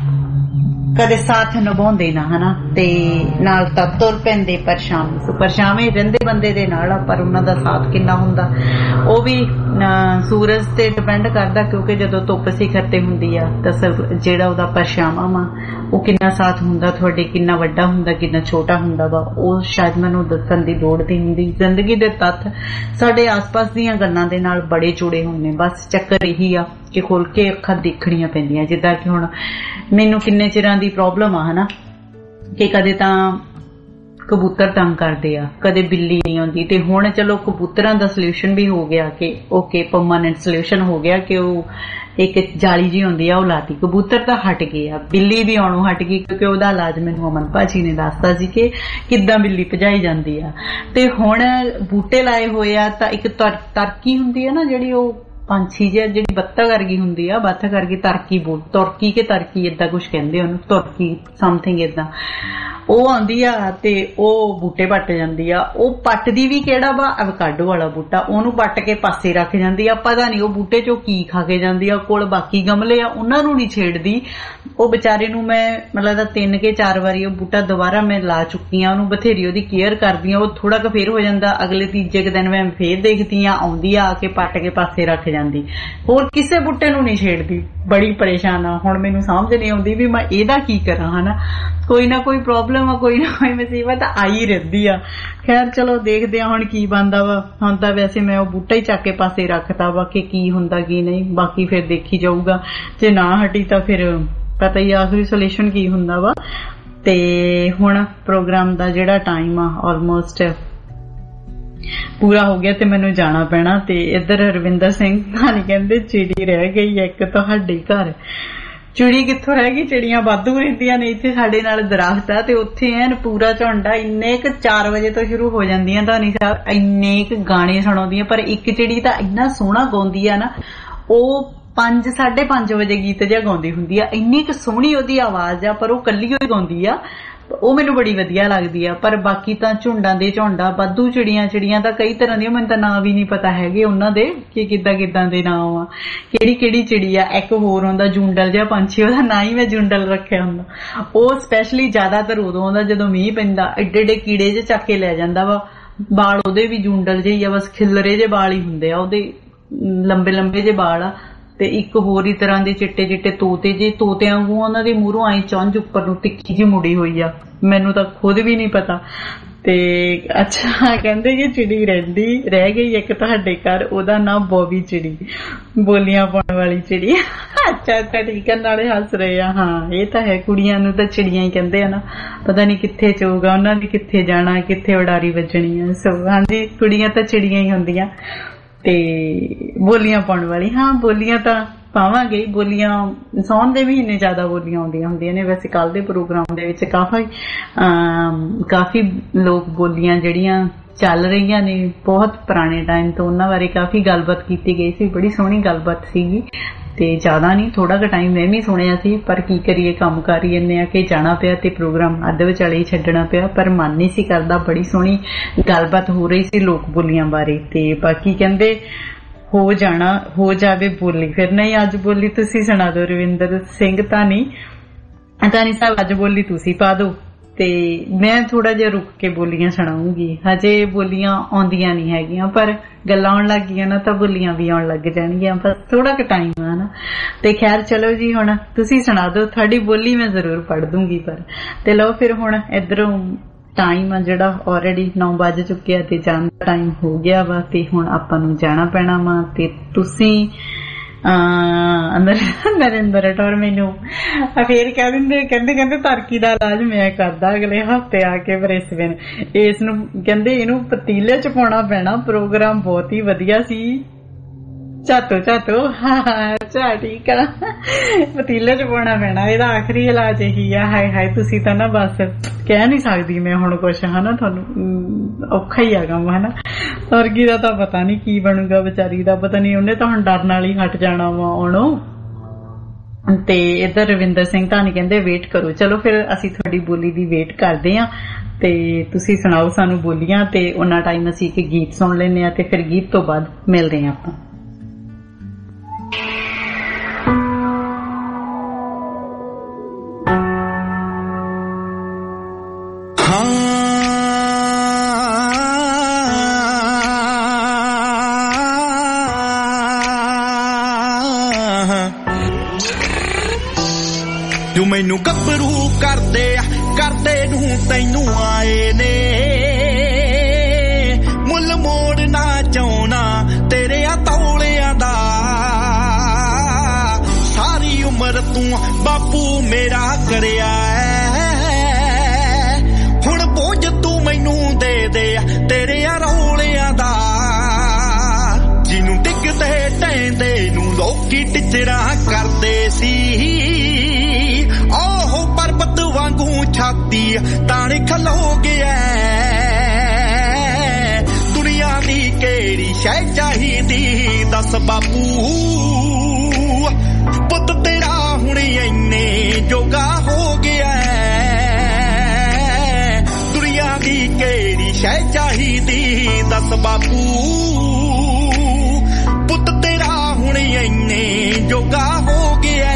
ਕਦੇ ਸਾਥ ਨਿਭਾਉਂਦੇ ਨਾ, ਹਨਾ, ਤੇ ਨਾਲ ਤਾਂ ਤੁਰ ਪੈਂਦੇ ਪਰਛਾਵੇਂ। ਸੋ ਪਰਛਾਵੇਂ ਰਹਿੰਦੇ ਬੰਦੇ ਦੇ ਨਾਲ ਆ, ਪਰ ਉਹਨਾਂ ਦਾ ਸਾਥ ਕਿੰਨਾ ਹੁੰਦਾ ਉਹ ਵੀ ਸੂਰਜ ਤੇ ਡਿਪੈਂਡ ਕਰਦਾ, ਕਿਉਂਕਿ ਜਦੋਂ ਧੁੱਪ ਸਿਖਰ ਤੇ ਹੁੰਦੀ ਆ ਤਾਂ ਜਿਹੜਾ ਉਹਦਾ ਪਰਛਾਵਾਂ ਵਾ ਉਹ ਕਿੰਨਾ ਸਾਥ ਹੁੰਦਾ ਤੁਹਾਡੇ, ਕਿੰਨਾ ਵੱਡਾ ਹੁੰਦਾ ਕਿੰਨਾ ਛੋਟਾ ਹੁੰਦਾ ਵਾ, ਉਹ ਸ਼ਾਇਦ ਮੈਨੂੰ ਦੱਸਣ ਦੀ ਲੋੜ ਨਹੀਂ ਹੁੰਦੀ। ਜ਼ਿੰਦਗੀ ਦੇ ਤੱਥ ਸਾਡੇ ਆਸ-ਪਾਸ ਦੀਆਂ ਗੱਲਾਂ ਦੇ ਨਾਲ ਬੜੇ ਜੁੜੇ ਹੋਏ ਨੇ। ਬਸ ਚੱਕਰ ਇਹੀ ਆ ਕਿ ਖੋਲ ਕੇ ਅੱਖਾਂ ਦੇਖਣੀਆਂ ਪੈਂਦੀਆਂ। ਜਿੱਦਾਂ ਕਿ ਹੁਣ ਮੈਨੂੰ ਕਿੰਨੇ ਚਿਰਾਂ ਦੀ ਪ੍ਰੋਬਲਮ ਆ, ਹਨਾ, ਕਿ ਕਦੇ ਤਾਂ ਕਬੂਤਰ ਤੰਗ ਕਰਦੇ ਆ, ਕਦੇ ਬਿੱਲੀ ਨਹੀਂ ਆਉਂਦੀ, ਤੇ ਹੁਣ ਚਲੋ ਕਬੂਤਰਾਂ ਦਾ ਸੋਲੂਸ਼ਨ ਵੀ ਹੋ ਗਿਆ ਕਿ ਓਕੇ ਪਰਮਾਨੈਂਟ ਸੋਲੂਸ਼ਨ ਹੋ ਗਿਆ ਕਿ ਉਹ ਇੱਕ ਜਾਲੀ ਜੀ ਹੁੰਦੀ ਆ ਉਹ ਲਾਤੀ, ਕਬੂਤਰ ਤਾਂ ਹਟ ਗਏ ਆ, ਬਿੱਲੀ ਵੀ ਆਉਣੋਂ ਹਟ ਗਈ, ਕਿਉਂਕਿ ਉਹਦਾ ਇਲਾਜ ਮੈਨੂੰ ਅਮਨ ਭਾਜੀ ਨੇ ਦੱਸਤਾ ਸੀ ਕਿ ਕਿੱਦਾਂ ਬਿੱਲੀ ਭਜਾਈ ਜਾਂਦੀ ਆ। ਤੇ ਹੁਣ ਬੂਟੇ ਲਾਏ ਹੋਏ ਆ ਤਾਂ ਇੱਕ ਤਰਕੀ ਹੁੰਦੀ ਆ ਨਾ ਜਿਹੜੀ, ਉਹ ਪੰਛੀ ਜਿਹਾ ਜਿਹੜੀ ਬੱਤਖ ਵਰਗੀ ਹੁੰਦੀ ਆ, ਬੱਤਖ ਵਰਗੀ ਤਰਕੀ ਤੁਰਕੀ ਕੇ ਤਰਕੀ ਏਦਾਂ ਕੁਛ ਕਹਿੰਦੇ ਉਹਨੂੰ, ਤੁਰਕੀ ਸਮਥਿੰਗ ਏਦਾਂ, ਉਹ ਆਉਂਦੀ ਆ ਤੇ ਉਹ ਬੂਟੇ ਪੱਟ ਜਾਂਦੀ ਆ। ਉਹ ਪੱਟਦੀ ਵੀ ਕਿਹੜਾ ਵਾ, ਐਵੋਕਾਡੋ ਵਾਲਾ ਬੂਟਾ, ਉਹਨੂੰ ਪੱਟ ਕੇ ਪਾਸੇ ਰੱਖ ਜਾਂਦੀ ਆ। ਪਤਾ ਨਹੀਂ ਉਹ ਬੂਟੇ ਚੋਂ ਕੀ ਖਾ ਕੇ ਜਾਂਦੀ ਆ। ਕੋਲ ਬਾਕੀ ਗਮਲੇ ਆ ਉਹਨਾਂ ਨੂੰ ਨਹੀਂ ਛੇੜਦੀ। ਉਹ ਵਿਚਾਰੇ ਨੂੰ ਮੈਂ ਮਤਲਬ 3 ਕੇ 4 ਵਾਰੀ ਉਹ ਬੂਟਾ ਦੁਬਾਰਾ ਮੈਂ ਲਾ ਚੁੱਕੀ ਆ, ਉਹਨੂੰ ਬਥੇਰੀ ਉਹਦੀ ਕੇਅਰ ਕਰਦੀ ਆ। ਉਹ ਥੋੜਾ ਕੁ ਫੇਰ ਹੋ ਜਾਂਦਾ, ਅਗਲੇ ਤੀਜੇ ਕੁ ਦਿਨ ਮੈਂ ਫੇਰ ਦੇਖਦੀ ਆ, ਆਉਂਦੀ ਆ ਕੇ ਪੱਟ ਕੇ ਪਾਸੇ ਰੱਖ ਜਾਂਦੀ, ਹੋਰ ਕਿਸੇ ਬੂਟੇ ਨੂੰ ਨਹੀਂ ਛੇੜਦੀ। ਬੜੀ ਪਰੇਸ਼ਾਨ ਆ ਹੁਣ, ਮੈਨੂੰ ਸਮਝ ਨਹੀਂ ਆਉਂਦੀ ਵੀ ਮੈਂ ਇਹਦਾ ਕੀ ਕਰਾਂ, ਹਨਾ। ਕੋਈ ਨਾ ਕੋਈ ਪ੍ਰੋਬਲਮ ਆ, ਕੋਈ ਨਾ ਕੋਈ ਮੁਸੀਬਤ ਆਈ ਰਹਿੰਦੀ ਆ। ਖੈਰ ਚਲੋ ਦੇਖਦੇ ਆ ਹੁਣ ਕੀ ਬਣਦਾ ਵਾ। ਹੁਣ ਤਾਂ ਵੈਸੇ ਮੈਂ ਉਹ ਬੂਟਾ ਹੀ ਚੱਕ ਕੇ ਪਾਸੇ ਰੱਖਤਾ ਵਾ ਕਿ ਕੀ ਹੁੰਦਾ ਕੀ ਨਹੀਂ, ਬਾਕੀ ਫਿਰ ਦੇਖੀ ਜਾਊਗਾ। ਜੇ ਨਾ ਹਟੀ ਤਾਂ ਫਿਰ ਪਤਾ ਹੀ ਆਖਰੀ ਸੋਲੂਸ਼ਨ ਕੀ ਹੁੰਦਾ ਵਾ। ਤੇ ਹੁਣ ਪ੍ਰੋਗਰਾਮ ਦਾ ਜਿਹੜਾ ਟਾਈਮ ਆ ਆਲਮੋਸਟ ਪੂਰਾ ਹੋ ਗਿਆ ਤੇ ਮੈਨੂੰ ਜਾਣਾ ਪੈਣਾ। ਤੇ ਇੱਧਰ ਰਵਿੰਦਰ ਸਿੰਘ ਭਾਨੀ ਕਹਿੰਦੇ ਚਿੜੀ ਰਹਿ ਗਈ ਇੱਕ ਤੁਹਾਡੇ ਘਰ। ਚਿੜੀ ਕਿੱਥੋਂ ਰਹਿ ਗਈ, ਚਿੜੀਆਂ ਵਾਧੂ ਰਹਿੰਦੀਆਂ ਨੇ ਇੱਥੇ। ਸਾਡੇ ਨਾਲ ਦਰਖਤ ਆ ਤੇ ਉੱਥੇ ਐਨ ਪੂਰਾ ਝੁੰਡ। ਇੰਨੇ ਕੁ 4 ਵਜੇ ਤੋਂ ਸ਼ੁਰੂ ਹੋ ਜਾਂਦੀਆਂ ਧਾਨੀ ਸਾਹਿਬ, ਇੰਨੇ ਕੁ ਗਾਣੇ ਸੁਣਾਉਂਦੀਆਂ। ਪਰ ਇੱਕ ਚਿੜੀ ਤਾਂ ਇੰਨਾ ਸੋਹਣਾ ਗਾਉਂਦੀ ਆ ਨਾ, ਉਹ 5 ਸਾਢੇ 5 ਵਜੇ ਗੀਤ ਜਿਹਾ ਗਾਉਂਦੀ ਹੁੰਦੀ ਆ। ਇੰਨੀ ਕੁ ਸੋਹਣੀ ਉਹਦੀ ਆਵਾਜ਼ ਆ, ਪਰ ਉਹ ਕੱਲੀ ਹੋਈ ਗਾਉਂਦੀ ਆ, ਉਹ ਮੈਨੂੰ ਬੜੀ ਵਧੀਆ ਲੱਗਦੀ ਆ। ਪਰ ਬਾਕੀ ਤਾਂ ਝੁੰਡਾਂ ਦੇ ਝੁੰਡਾ ਵਾਧੂ ਚਿੜੀਆਂ ਤਾਂ ਕਈ ਤਰ੍ਹਾਂ ਦੀਆਂ, ਮੈਨੂੰ ਤਾਂ ਨਾਂ ਵੀ ਨਹੀਂ ਪਤਾ ਹੈਗੇ ਉਹਨਾਂ ਦੇ ਕਿ ਕਿੱਦਾਂ ਦੇ ਨਾਂ ਆ, ਕਿਹੜੀ ਚਿੜੀ ਆ। ਇੱਕ ਹੋਰ ਹੁੰਦਾ ਜੁੰਡਲ ਜਿਹਾ ਪੰਛੀ, ਉਹਦਾ ਨਾਂ ਹੀ ਮੈਂ ਜੁੰਡਲ ਰੱਖਿਆ ਹੁੰਦਾ। ਉਹ ਸਪੈਸ਼ਲੀ ਜ਼ਿਆਦਾਤਰ ਉਦੋਂ ਆਉਂਦਾ ਜਦੋਂ ਮੀਂਹ ਪੈਂਦਾ, ਏਡੇ ਕੀੜੇ ਜਿਹੇ ਚੱਕ ਕੇ ਲੈ ਜਾਂਦਾ ਵਾ। ਬਾਲ ਉਹਦੇ ਵੀ ਜੁੰਡਲ ਜਿਹੇ ਹੀ ਆ, ਬਸ ਖਿਲਰੇ ਜਿਹੇ ਬਾਲ ਹੀ ਹੁੰਦੇ ਆ ਉਹਦੇ, ਲੰਬੇ ਜਿਹੇ ਬਾਲ ਆ। ਤੇ ਇੱਕ ਹੋਰ ਹੀ ਤਰ੍ਹਾਂ ਦੇ ਚਿੱਟੇ ਤੋਤੇ ਜੇ, ਤੋਤਿਆਂ ਵਾਂਗੂ ਉਹਨਾਂ ਦੇ ਮੂਹਰੋਂ ਆਈ ਚੁੰਝ ਉੱਪਰ ਨੂੰ ਤਿੱਖੀ ਜਿਹੀ ਮੁੜੀ ਹੋਈ ਆ, ਮੈਨੂੰ ਤਾਂ ਖੁਦ ਵੀ ਨਹੀਂ ਪਤਾ। ਤੇ ਅੱਛਾ ਕਹਿੰਦੇ ਕਿ ਚਿੜੀ ਰਹਿ ਗਈ ਇੱਕ ਤੁਹਾਡੇ ਘਰ, ਉਹਦਾ ਨਾਮ ਬੋਬੀ ਚਿੜੀ, ਬੋਲੀਆਂ ਪਾਉਣ ਵਾਲੀ ਚਿੜੀ। ਅੱਛਾ ਠੀਕ ਹੈ, ਨਾਲੇ ਹੱਸ ਰਹੇ ਆ। ਹਾਂ ਇਹ ਤਾਂ ਹੈ, ਕੁੜੀਆਂ ਨੂੰ ਤਾਂ ਚਿੜੀਆਂ ਹੀ ਕਹਿੰਦੇ ਆ ਨਾ, ਪਤਾ ਨਹੀਂ ਕਿੱਥੇ ਚੋਗਾ ਉਹਨਾਂ ਨੇ, ਕਿੱਥੇ ਜਾਣਾ, ਕਿੱਥੇ ਉਡਾਰੀ ਵੱਜਣੀ ਆ। ਸੋ ਹਾਂਜੀ, ਕੁੜੀਆਂ ਤਾਂ ਚਿੜੀਆਂ ਹੀ ਹੁੰਦੀਆਂ। ਤੇ ਬੋਲੀਆਂ ਪਾਉਣ ਵਾਲੀ, ਹਾਂ ਬੋਲੀਆਂ ਤਾਂ ਪਾਵਾਂਗੇ। ਬੋਲੀਆਂ ਸਾਉਣ ਦੇ ਮਹੀਨੇ ਜ਼ਿਆਦਾ ਬੋਲੀਆਂ ਆਉਂਦੀਆਂ ਹੁੰਦੀਆਂ ਨੇ। ਵੈਸੇ ਕੱਲ ਦੇ ਪ੍ਰੋਗਰਾਮ ਦੇ ਵਿੱਚ ਕਾਫੀ ਲੋਕ ਬੋਲੀਆਂ ਜਿਹੜੀਆਂ ਚੱਲ ਰਹੀਆਂ ਨੇ ਬਹੁਤ ਪੁਰਾਣੇ ਟਾਈਮ ਤੋਂ, ਉਹਨਾਂ ਬਾਰੇ ਕਾਫੀ ਗੱਲਬਾਤ ਕੀਤੀ ਗਈ ਸੀ। ਬੜੀ ਸੋਹਣੀ ਗੱਲਬਾਤ ਸੀਗੀ। ਤੇ ਜ਼ਿਆਦਾ ਨਹੀਂ, ਥੋੜਾ ਕੁ ਟਾਈਮ ਮੈਂ ਵੀ ਸੁਣਿਆ ਸੀ, ਪਰ ਕੀ ਕਰੀਏ ਕੰਮ ਕਰ ਹੀ ਇੰਨੇ ਆ ਕਿ ਜਾਣਾ ਪਿਆ ਤੇ ਪ੍ਰੋਗਰਾਮ ਅੱਧ ਵਿਚਾਲੇ ਹੀ ਛੱਡਣਾ ਪਿਆ। ਪਰ ਮਨ ਨਹੀਂ ਸੀ ਕਰਦਾ, ਬੜੀ ਸੋਹਣੀ ਗੱਲਬਾਤ ਹੋ ਰਹੀ ਸੀ ਲੋਕ ਬੋਲੀਆਂ ਬਾਰੇ। ਤੇ ਬਾਕੀ ਕਹਿੰਦੇ ਹੋ ਜਾਵੇ ਬੋਲੀ, ਫਿਰ ਨਹੀਂ ਅੱਜ ਬੋਲੀ ਤੁਸੀਂ ਸੁਣਾ ਦਿਓ ਰਵਿੰਦਰ ਸਿੰਘ ਧਾਨੀ ਸਾਹਿਬ, ਅੱਜ ਬੋਲੀ ਤੁਸੀਂ ਪਾ ਦਿਓ ਤੇ ਮੈਂ ਥੋੜਾ ਜਿਹਾ ਰੁਕ ਕੇ ਬੋਲੀਆਂ ਸੁਣਾਉਂਗੀ। ਹਜੇ ਬੋਲੀਆਂ ਆਉਂਦੀਆਂ ਨਹੀਂ ਹੈਗੀਆਂ, ਪਰ ਗੱਲਾਂ ਆਉਣ ਲੱਗ ਗਈਆਂ ਨਾ ਤਾਂ ਬੋਲੀਆਂ ਵੀ ਆਉਣ ਲੱਗ ਜਾਣਗੀਆਂ। ਬਸ ਥੋੜਾ ਕੁ ਟਾਈਮ ਆ ਨਾ। ਤੇ ਖੈਰ ਚਲੋ ਜੀ, ਹੁਣ ਤੁਸੀਂ ਸੁਣਾ ਦਿਓ, ਤੁਹਾਡੀ ਬੋਲੀ ਮੈਂ ਜ਼ਰੂਰ ਪੜ੍ਹ ਦੂੰਗੀ। ਪਰ ਤੇ ਲਓ ਫਿਰ ਹੁਣ ਇੱਧਰੋਂ ਟਾਈਮ ਆ ਜਿਹੜਾ ਆਲਰੇਡੀ 9 ਵੱਜ ਚੁੱਕਿਆ ਤੇ ਜਾਣ ਦਾ ਟਾਈਮ ਹੋ ਗਿਆ ਵਾ, ਤੇ ਹੁਣ ਆਪਾਂ ਨੂੰ ਜਾਣਾ ਪੈਣਾ ਵਾ। ਤੇ ਤੁਸੀਂ ਨਰਿੰਦਰ ਟੌਰ ਮੈਨੂੰ ਫੇਰ ਕਹਿ ਦਿੰਦੇ, ਕਹਿੰਦੇ ਤਰਕੀ ਦਾ ਇਲਾਜ ਮੈਂ ਕਰਦਾ ਅਗਲੇ ਹਫਤੇ ਆ ਕੇ ਬ੍ਰਿਸਬੇਨ। ਇਸ ਨੂੰ ਕਹਿੰਦੇ ਇਹਨੂੰ ਪਤੀਲੇ ਚ ਪਾਉਣਾ ਪੈਣਾ। ਪ੍ਰੋਗਰਾਮ ਬਹੁਤ ਹੀ ਵਧੀਆ ਸੀ, ਝਾਤੋ ਅੱਛਾ ਠੀਕ ਆ ਪਤੀਲੇ 'ਚ ਪਾਉਣਾ ਪੈਣਾ ਇਹਦਾ ਆਖਰੀ ਇਲਾਜ ਇਹੀ ਆ ਹਾਏ ਤੁਸੀਂ ਤਾਂ ਨਾ ਬਸ ਕਹਿ ਨਹੀਂ ਸਕਦੀ ਮੈਂ ਹੁਣ ਕੁਛ ਹਨਾ ਤੁਹਾਨੂੰ ਔਖਾ ਹੀ ਆ ਕੰਮ ਹਨਾ ਸਰਗੀ ਦਾ ਤਾਂ ਪਤਾ ਨਹੀਂ ਕੀ ਬਣੂਗਾ ਵਿਚਾਰੀ ਦਾ ਪਤਾ ਨਹੀਂ ਉਹਨੇ ਤਾਂ ਹੁਣ ਡਰ ਨਾਲ ਹੀ ਹਟ ਜਾਣਾ ਵਾ ਆਉਣੋਂ ਤੇ ਇੱਧਰ ਰਵਿੰਦਰ ਸਿੰਘ ਤਾਂ ਨਹੀਂ ਕਹਿੰਦੇ ਵੇਟ ਕਰੋ ਚਲੋ ਫਿਰ ਅਸੀਂ ਤੁਹਾਡੀ ਬੋਲੀ ਦੀ ਵੇਟ ਕਰਦੇ ਆ ਤੇ ਤੁਸੀਂ ਸੁਣਾਓ ਸਾਨੂੰ ਬੋਲੀਆਂ ਤੇ ਉਹਨਾਂ ਟਾਈਮ ਅਸੀਂ ਇੱਕ ਗੀਤ ਸੁਣ ਲੈਂਦੇ ਆ ਤੇ ਫਿਰ ਗੀਤ ਤੋਂ ਬਾਅਦ ਮਿਲਦੇ ਆ ਆਪਾਂ ਜੋ ਮੈਨੂੰ ਗੱਭਰੂ ਕਰਦੇ ਨੂੰ ਤੈਨੂੰ ਆਏ ਨੇ ਮੁੱਲ ਮੋੜਨਾ ਚਾਹੁੰਨਾ ਤੇਰੇ ਆ ਤੌਲਿਆਂ ਦਾ ਸਾਰੀ ਉਮਰ ਤੂੰ ਬਾਪੂ ਮੇਰਾ ਕਰਿਆ ਹੁਣ ਬੋਝ ਤੂੰ ਮੈਨੂੰ ਦੇ ਤੇਰੇ ਆ ਰੌਲਿਆਂ ਦਾ ਜਿਹਨੂੰ ਡਿੱਗਦੇ ਟੈਂਦੇ ਨੂੰ ਲੋਕੀ ਟਿਚਰਾ ਕਰਦੇ ਸੀ ਓਹ ਪਰਬਤ ਵਾਂਗੂ ਛਾਤੀ ਤਾਣੇ ਖਲੋ ਗਿਆ ਦੁਨੀਆ ਦੀ ਕਿਹੜੀ ਸ਼ੈ ਚਾਹੀਦੀ ਦੱਸ ਬਾਪੂ ਪੁੱਤ ਤੇਰਾ ਹੁਣ ਇੰਨੇ ਜੋਗਾ ਹੋ ਗਿਆ ਦੁਨੀਆ ਦੀ ਕਿਹੜੀ ਸ਼ੈ ਚਾਹੀਦੀ ਦੱਸ ਬਾਪੂ ਪੁੱਤ ਤੇਰਾ ਹੁਣ ਇੰਨੇ ਜੋਗਾ ਹੋ ਗਿਆ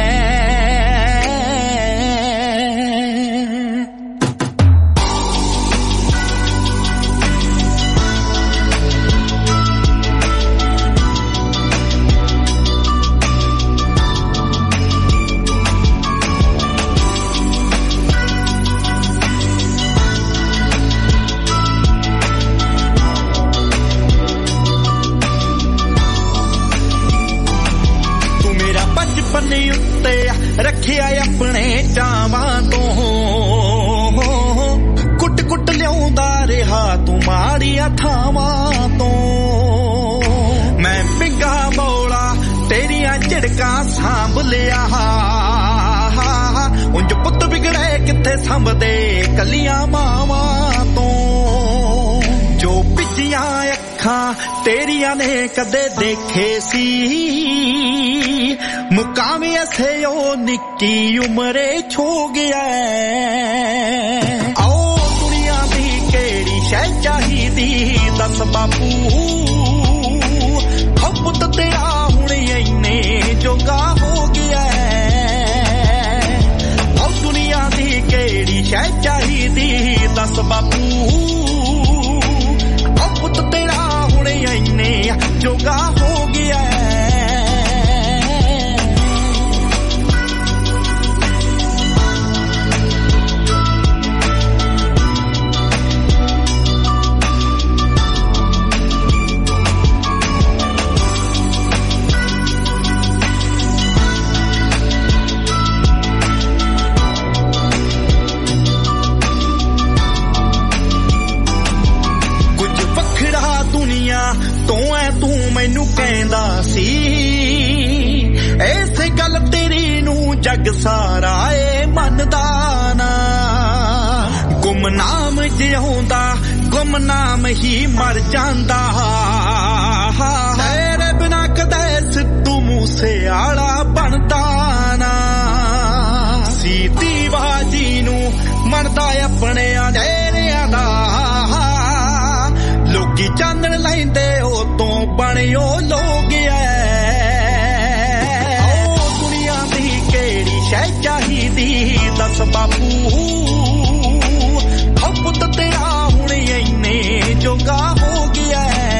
ਰੱਖਿਆ ਆਪਣੇ ਚਾਵਾਂ ਤੋਂ ਕੁੱਟ ਲਿਆਉਂਦਾ ਰਿਹਾ ਤੂੰ ਮਾੜੀਆਂ ਥਾਵਾਂ ਤੋਂ ਮੈਂ ਪਿੰਗਾ ਬੋਲਾ ਤੇਰੀਆਂ ਝੜਕਾਂ ਸਾਂਭ ਲਿਆ ਉਂਝ ਪੁੱਤ ਵਿਗੜੇ ਕਿੱਥੇ ਸੰਭਦੇ ਕੱਲੀਆਂ ਮਾਵਾਂ ਤੋਂ ਜੋ ਪਿੱਛੀਆਂ ਅੱਖਾਂ ਤੇਰੀਆਂ ਨੇ ਕਦੇ ਦੇਖੇ ਸੀ ਮੁਕਾਮੇ ਐਸੇ ਉਹ ਨਿੱਕੀ ਉਮਰੇ ਛੋ ਗਿਆ ਆਓ ਦੁਨੀਆ ਦੀ ਕਿਹੜੀ ਸ਼ੈ ਚਾਹੀਦੀ ਦੱਸ ਬਾਪੂ ਹੋ ਪੁੱਤ ਤੇਰਾ ਹੁਣ ਇੰਨੇ ਜੋਗਾ ਹੋ ਗਿਆ ਆਓ ਦੁਨੀਆ ਦੀ ਕਿਹੜੀ ਸ਼ੈ ਚਾਹੀਦੀ ਦੱਸ ਬਾਪੂ ਹੋ ਪੁੱਤ ਤੇਰਾ ਹੁਣ ਇੰਨੇ ਜੋਗਾ ਹੋ ਗਿਆ ਮੈਨੂੰ ਕਹਿੰਦਾ ਸੀ ਐਸੇ ਗੱਲ ਤੇਰੀ ਨੂੰ ਜੱਗ ਸਾਰਾ ਏ ਮੰਨਦਾ ਨਾ ਗੁਮਨਾਮ ਜਿਉਂਦਾ ਗੁਮਨਾਮ ਹੀ ਮਰ ਜਾਂਦਾ ਤੇਰੇ ਬਿਨਾ ਕਦੇ ਸਿੱਧੂ ਮੂਸੇਵਾਲਾ ਬਣਦਾ ਨਾ ਸੀਤੀ ਬਾਜੀ ਨੂੰ ਮੰਨਦਾ ਆਪਣੇ ਆਂਧੇਰਿਆਂ ਦਾ ਲੋਕੀ ਚਾਨਣ ਲੈਂਦੇ ਉਹ ਤੋਂ ਬਣਿਓ ਲੋਕ ਓ ਦੁਨੀਆ ਦੀ ਕਿਹੜੀ ਸ਼ੈ ਚਾਹੀਦੀ ਦੱਸ ਬਾਪੂ ਹੋ ਪੁੱਤ ਤੇਰਾ ਹੁਣ ਇੰਨੇ ਜੋਗਾ ਹੋ ਗਿਆ